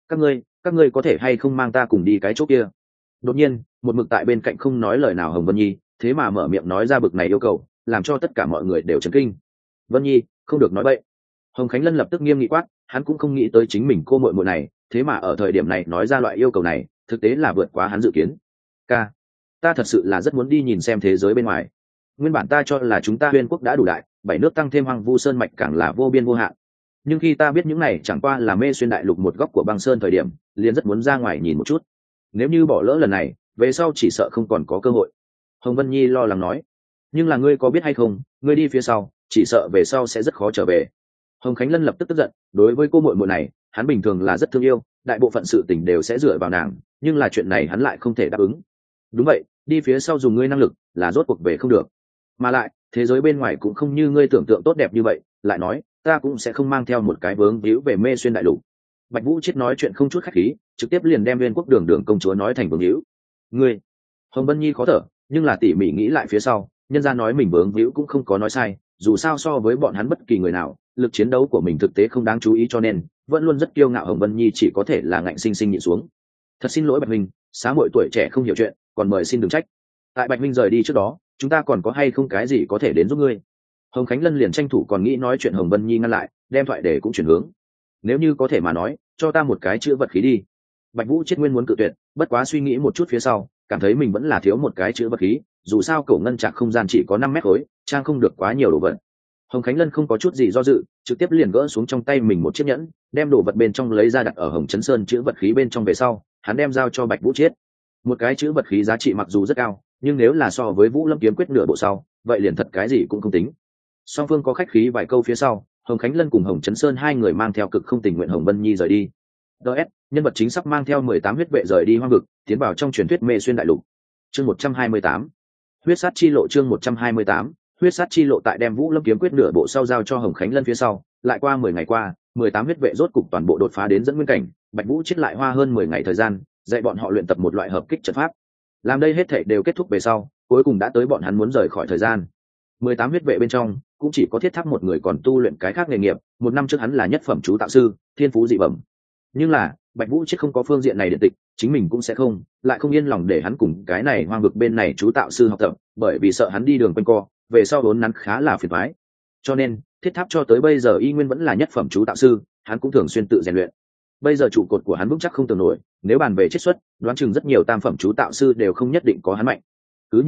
S1: các ngươi có thể hay không mang ta cùng đi cái chỗ kia? Đột nhiên, một mực tại bên cạnh không nói lời nào Hồng Vân Nhi, thế mà mở miệng nói ra bực này yêu cầu, làm cho tất cả mọi người đều chấn kinh. Vân Nhi, không được nói bậy. Hồng Khánh Lân lập tức nghiêm nghị quát, hắn cũng không nghĩ tới chính mình cô muội muội này, thế mà ở thời điểm này nói ra loại yêu cầu này, thực tế là vượt quá hắn dự kiến. Ta thật sự là rất muốn đi nhìn xem thế giới bên ngoài. Nguyên bản ta cho là chúng ta Huyên quốc đã đủ đại, 7 nước tăng thêm Hoang Vu Sơn mạch càng là vô biên vô hạn. Nhưng khi ta biết những này chẳng qua là Mê Xuyên đại lục một góc của băng sơn thời điểm, liền rất muốn ra ngoài nhìn một chút. Nếu như bỏ lỡ lần này, về sau chỉ sợ không còn có cơ hội. Hồng Vân Nhi lo lắng nói. Nhưng là ngươi có biết hay không, ngươi đi phía sau, chỉ sợ về sau sẽ rất khó trở về. Hồng Khánh Lân lập tức tức giận, đối với cô muội muội này, hắn bình thường là rất thương yêu, đại bộ phận sự tình đều sẽ dựa vào nàng, nhưng là chuyện này hắn lại không thể đáp ứng. Đúng vậy, đi phía sau dùng ngươi năng lực, là rốt cuộc về không được. Mà lại, thế giới bên ngoài cũng không như ngươi tưởng tượng tốt đẹp như vậy, lại nói, ta cũng sẽ không mang theo một cái vướng víu về Mê Xuyên đại lục. Bạch Vũ Chết nói chuyện không chút khách khí, trực tiếp liền đem Nguyên quốc đường công chúa nói thành vướng víu. Ngươi, Hồng Vân Nhi khó thở, nhưng là tỉ mỉ nghĩ lại phía sau, nhân gia nói mình vướng víu cũng không có nói sai, dù sao so với bọn hắn bất kỳ người nào, lực chiến đấu của mình thực tế không đáng chú ý cho nên vẫn luôn rất kiêu ngạo Hồng Vân Nhi chỉ có thể là ngạnh sinh sinh nhịn xuống. Thật xin lỗi Bạch minh, xá muội tuổi trẻ không hiểu chuyện, còn mời xin đừng trách. Tại Bạch minh rời đi trước đó, chúng ta còn có hay không cái gì có thể đến giúp ngươi? Hồng Khánh Lân liền tranh thủ còn nghĩ nói chuyện Hồng Vân Nhi ngăn lại, đem thoại để cũng chuyển hướng. Nếu như có thể mà nói, cho ta một cái chữ vật khí đi. Bạch Vũ Chết nguyên muốn cự tuyệt, bất quá suy nghĩ một chút phía sau, cảm thấy mình vẫn là thiếu một cái chữ vật khí, dù sao cổ ngân trạc không gian chỉ có 5 mét khối, trang không được quá nhiều đồ vật. Hồng Khánh Lân không có chút gì do dự, trực tiếp liền gỡ xuống trong tay mình một chiếc nhẫn, đem đồ vật bên trong lấy ra đặt ở Hồng Chấn Sơn chữ vật khí bên trong về sau, hắn đem giao cho Bạch Vũ Chết. Một cái chữ vật khí giá trị mặc dù rất cao, nhưng nếu là so với Vũ Lâm kiếm quyết nửa bộ sau, vậy liền thật cái gì cũng không tính. Song phương có khách khí vài câu phía sau, Hồng Khánh Lân cùng Hồng Chấn Sơn hai người mang theo cực không tình nguyện Hồng Vân Nhi rời đi. DS, nhân vật chính sắp mang theo 18 huyết vệ rời đi hoang vực, tiến vào trong truyền thuyết Mê Xuyên đại lục. Chương 128. Huyết sát chi lộ chương 128. Huyết sát chi lộ tại đem Vũ Lâm kiếm quyết nửa bộ sau giao cho Hồng Khánh Lân phía sau, lại qua 10 ngày qua, 18 huyết vệ rốt cục toàn bộ đột phá đến dẫn nguyên cảnh, Bạch Vũ Chết lại hoa hơn 10 ngày thời gian, dạy bọn họ luyện tập một loại hợp kích trận pháp. Làm đây hết thảy đều kết thúc về sau, cuối cùng đã tới bọn hắn muốn rời khỏi thời gian. 18 huyết vệ bên trong, cũng chỉ có Thiết Tháp một người còn tu luyện cái khác nghề nghiệp, một năm trước hắn là nhất phẩm chú tạo sư, thiên phú dị bẩm. Nhưng là, Bạch Vũ Chết không có phương diện này điện tịch, chính mình cũng sẽ không, lại không yên lòng để hắn cùng cái này hoang vực bên này chú tạo sư học tập, bởi vì sợ hắn đi đường quanh co, về sau vốn nắn khá là phiền toái. Cho nên, Thiết Tháp cho tới bây giờ y nguyên vẫn là nhất phẩm chú tạo sư, hắn cũng thường xuyên tự rèn luyện. Bây giờ trụ cột của hắn vững chắc không tưởng nổi, nếu bàn về chiết xuất, đoán chừng rất nhiều tam phẩm chú tạo sư đều không nhất định có hắn mạnh. Cứ như vậy,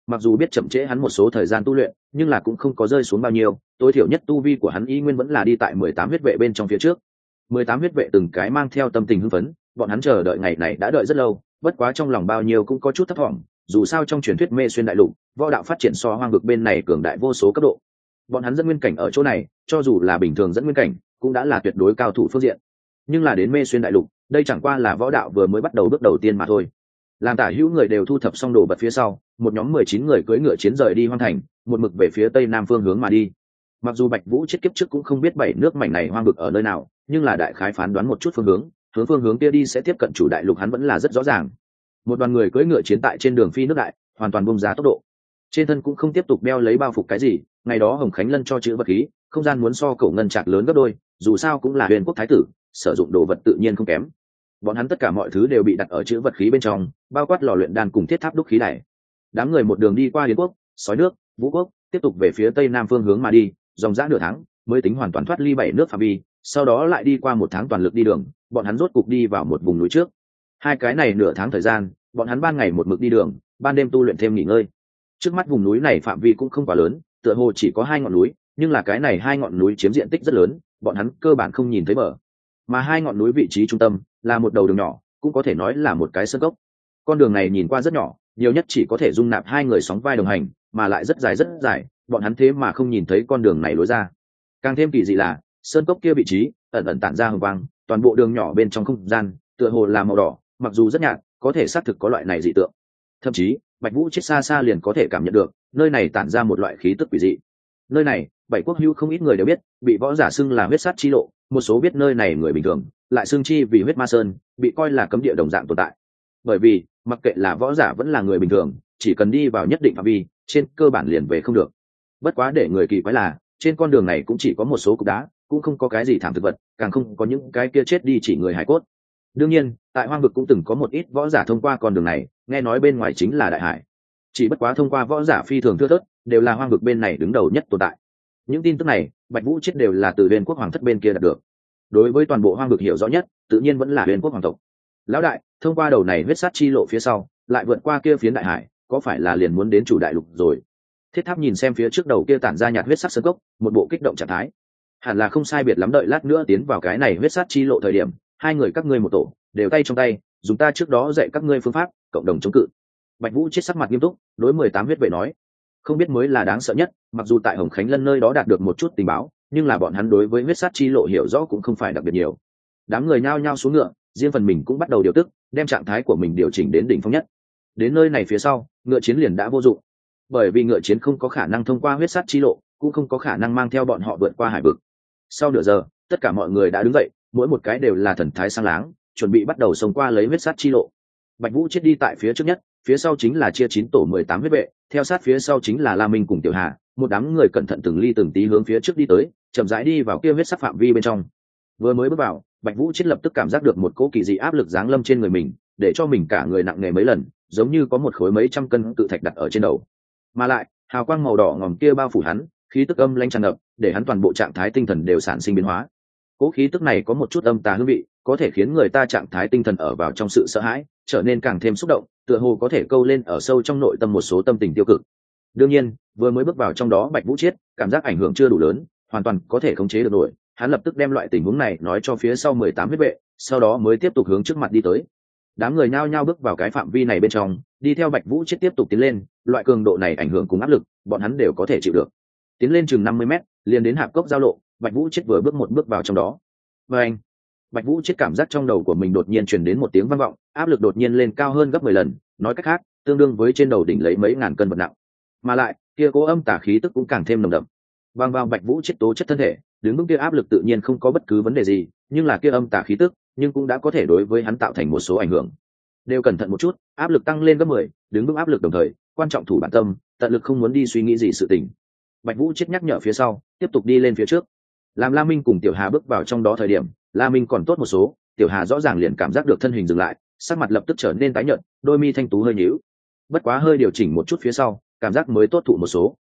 S1: mặc dù biết chậm trễ hắn một số thời gian tu luyện nhưng là cũng không có rơi xuống bao nhiêu, tối thiểu nhất tu vi của hắn y nguyên vẫn là đi tại 18 huyết vệ bên trong phía trước. 18 huyết vệ từng cái mang theo tâm tình hưng phấn, bọn hắn chờ đợi ngày này đã đợi rất lâu, bất quá trong lòng bao nhiêu cũng có chút thấp thỏm, dù sao trong truyền thuyết Mê Xuyên đại lục võ đạo phát triển so hoang vực bên này cường đại vô số cấp độ. Bọn hắn dẫn nguyên cảnh ở chỗ này cho dù là bình thường dẫn nguyên cảnh cũng đã là tuyệt đối cao thủ phương diện, nhưng là đến Mê Xuyên đại lục đây chẳng qua là võ đạo vừa mới bắt đầu bước đầu tiên mà thôi. Làm tả hữu người đều thu thập xong đồ vật phía sau, một nhóm 19 người cưỡi ngựa chiến rời đi hoang thành, một mực về phía tây nam phương hướng mà đi. Mặc dù Bạch Vũ chết kiếp trước cũng không biết bảy nước mảnh này hoang vực ở nơi nào, nhưng là đại khái phán đoán một chút phương hướng kia đi sẽ tiếp cận chủ đại lục hắn vẫn là rất rõ ràng. Một đoàn người cưỡi ngựa chiến tại trên đường phi nước đại, hoàn toàn bung ra tốc độ. Trên thân cũng không tiếp tục đeo lấy bao phục cái gì, ngày đó Hồng Khánh Lân cho chữ vật khí, không gian muốn so cổ ngân trạc lớn gấp đôi, dù sao cũng là huyền quốc thái tử, sử dụng đồ vật tự nhiên không kém. Bọn hắn tất cả mọi thứ đều bị đặt ở chữ vật khí bên trong, bao quát lò luyện đan cùng thiết tháp đúc khí này. Đám người một đường đi qua Yến quốc, Sói nước, Vũ quốc, tiếp tục về phía tây nam phương hướng mà đi, dòng dã nửa tháng mới tính hoàn toàn thoát ly bảy nước phạm vi, sau đó lại đi qua một tháng toàn lực đi đường, bọn hắn rốt cục đi vào một vùng núi trước. Hai cái này nửa tháng thời gian, bọn hắn ban ngày một mực đi đường, ban đêm tu luyện thêm nghỉ ngơi. Trước mắt vùng núi này phạm vi cũng không quá lớn, tựa hồ chỉ có 2 ngọn núi, nhưng là cái này 2 ngọn núi chiếm diện tích rất lớn, bọn hắn cơ bản không nhìn thấy bờ. Mà 2 ngọn núi vị trí trung tâm là một đầu đường nhỏ, cũng có thể nói là một cái sơn cốc. Con đường này nhìn qua rất nhỏ, nhiều nhất chỉ có thể dung nạp 2 người sóng vai đồng hành, mà lại rất dài, bọn hắn thế mà không nhìn thấy con đường này lối ra. Càng thêm kỳ dị là, sơn cốc kia vị trí ẩn ẩn tản ra hồng quang, toàn bộ đường nhỏ bên trong không gian tựa hồ là màu đỏ, mặc dù rất nhạt, có thể xác thực có loại này dị tượng. Thậm chí Bạch Vũ chết xa xa liền có thể cảm nhận được nơi này tản ra một loại khí tức quỷ dị. Nơi này bảy quốc hữu không ít người đều biết, bị võ giả xưng là huyết sát chi lộ, một số biết nơi này người bình thường lại xưng chi vì huyết ma sơn, bị coi là cấm địa đồng dạng tồn tại. Bởi vì mặc kệ là võ giả vẫn là người bình thường, chỉ cần đi vào nhất định phạm vi, trên cơ bản liền về không được. Bất quá để người kỳ quái là, trên con đường này cũng chỉ có một số cục đá, cũng không có cái gì thảm thực vật, càng không có những cái kia chết đi chỉ người hải cốt. Đương nhiên tại hoang vực cũng từng có một ít võ giả thông qua con đường này, nghe nói bên ngoài chính là đại hải, chỉ bất quá thông qua võ giả phi thường thưa thớt, đều là hoang vực bên này đứng đầu nhất tồn tại. Những tin tức này Bạch Vũ chết đều là từ Huyền quốc hoàng thất bên kia đạt được. Đối với toàn bộ hoang vực hiểu rõ nhất tự nhiên vẫn là Huyền quốc hoàng tộc. Lão đại, thông qua đầu này huyết sát chi lộ phía sau lại vượt qua kia phiến đại hải, có phải là liền muốn đến chủ đại lục rồi? Thiết Tháp nhìn xem phía trước đầu kia tản ra nhạt huyết sắc sơn cốc, một bộ kích động trạng thái. Hẳn là không sai biệt lắm, đợi lát nữa tiến vào cái này huyết sát chi lộ thời điểm, 2 người các ngươi một tổ, đều tay trong tay, dùng ta trước đó dạy các ngươi phương pháp, cộng đồng chống cự. Bạch Vũ chết sắc mặt nghiêm túc, đối 18 huyết vệ nói, không biết mới là đáng sợ nhất, mặc dù tại Hồng Khánh Lân nơi đó đạt được một chút tình báo, nhưng là bọn hắn đối với huyết sát chi lộ hiểu rõ cũng không phải đặc biệt nhiều. Đám người nhao nhao xuống ngựa, riêng phần mình cũng bắt đầu điều tức, đem trạng thái của mình điều chỉnh đến đỉnh phong nhất. Đến nơi này phía sau, ngựa chiến liền đã vô dụng, bởi vì ngựa chiến không có khả năng thông qua huyết sát chi lộ, cũng không có khả năng mang theo bọn họ vượt qua hải vực. Sau nửa giờ, tất cả mọi người đã đứng dậy, mỗi một cái đều là thần thái sang láng, chuẩn bị bắt đầu xông qua lấy huyết sát chi lộ. Bạch Vũ chết đi tại phía trước nhất, phía sau chính là chia 9 tổ 18 huyết vệ, theo sát phía sau chính là La Minh cùng Tiểu Hà, một đám người cẩn thận từng ly từng tí hướng phía trước đi tới, chậm rãi đi vào kia huyết sắc phạm vi bên trong. Vừa mới bước vào, Bạch Vũ chết lập tức cảm giác được một cỗ kỳ dị áp lực giáng lâm trên người mình, để cho mình cả người nặng nề mấy lần, giống như có một khối mấy trăm cân cự thạch đặt ở trên đầu. Mà lại, hào quang màu đỏ ngòm kia bao phủ hắn, khí tức âm lãnh tràn ngập, để hắn toàn bộ trạng thái tinh thần đều sản sinh biến hóa. Cỗ khí tức này có một chút âm tà hương vị, có thể khiến người ta trạng thái tinh thần ở vào trong sự sợ hãi, trở nên càng thêm xúc động, tựa hồ có thể câu lên ở sâu trong nội tâm một số tâm tình tiêu cực. Đương nhiên, vừa mới bước vào trong đó Bạch Vũ Chiết, cảm giác ảnh hưởng chưa đủ lớn, hoàn toàn có thể khống chế được nổi. Hắn lập tức đem loại tình huống này nói cho phía sau 18 huyết vệ, sau đó mới tiếp tục hướng trước mặt đi tới. Đám người nhao nhao bước vào cái phạm vi này bên trong, đi theo Bạch Vũ Chiết tiếp tục tiến lên, loại cường độ này ảnh hưởng cùng áp lực, bọn hắn đều có thể chịu được. Tiến lên chừng 50 mét, liền đến hạp cốc giao lộ, Bạch Vũ Chiết vừa bước một bước vào trong đó. Và anh, Bạch Vũ Chiết cảm giác trong đầu của mình đột nhiên truyền đến một tiếng vang vọng, áp lực đột nhiên lên cao hơn gấp 10 lần, nói cách khác, tương đương với trên đầu đỉnh lấy mấy ngàn cân vật nặng. Mà lại, kia cố âm tà khí tức cũng càng thêm nồng đậm. Vang vào Bạch Vũ Chiết tố chất thân thể, đứng vững kia áp lực tự nhiên không có bất cứ vấn đề gì, nhưng là kia âm tà khí tức, nhưng cũng đã có thể đối với hắn tạo thành một số ảnh hưởng. Đều cẩn thận một chút, áp lực tăng lên gấp 10, đứng vững áp lực đồng thời, quan trọng thủ bản tâm, tận lực không muốn đi suy nghĩ gì sự tình. Bạch Vũ Chiết nhắc nhở phía sau, tiếp tục đi lên phía trước. Làm La Minh cùng Tiểu Hà bước vào trong đó thời điểm, La Minh còn tốt một số, Tiểu Hà rõ ràng liền cảm giác được thân hình dừng lại, sắc mặt lập tức trở nên tái nhợt, đôi mi thanh tú hơi nhíu. Bất quá hơi điều chỉnh một chút phía sau, cảm giác mới tốt thụ một số.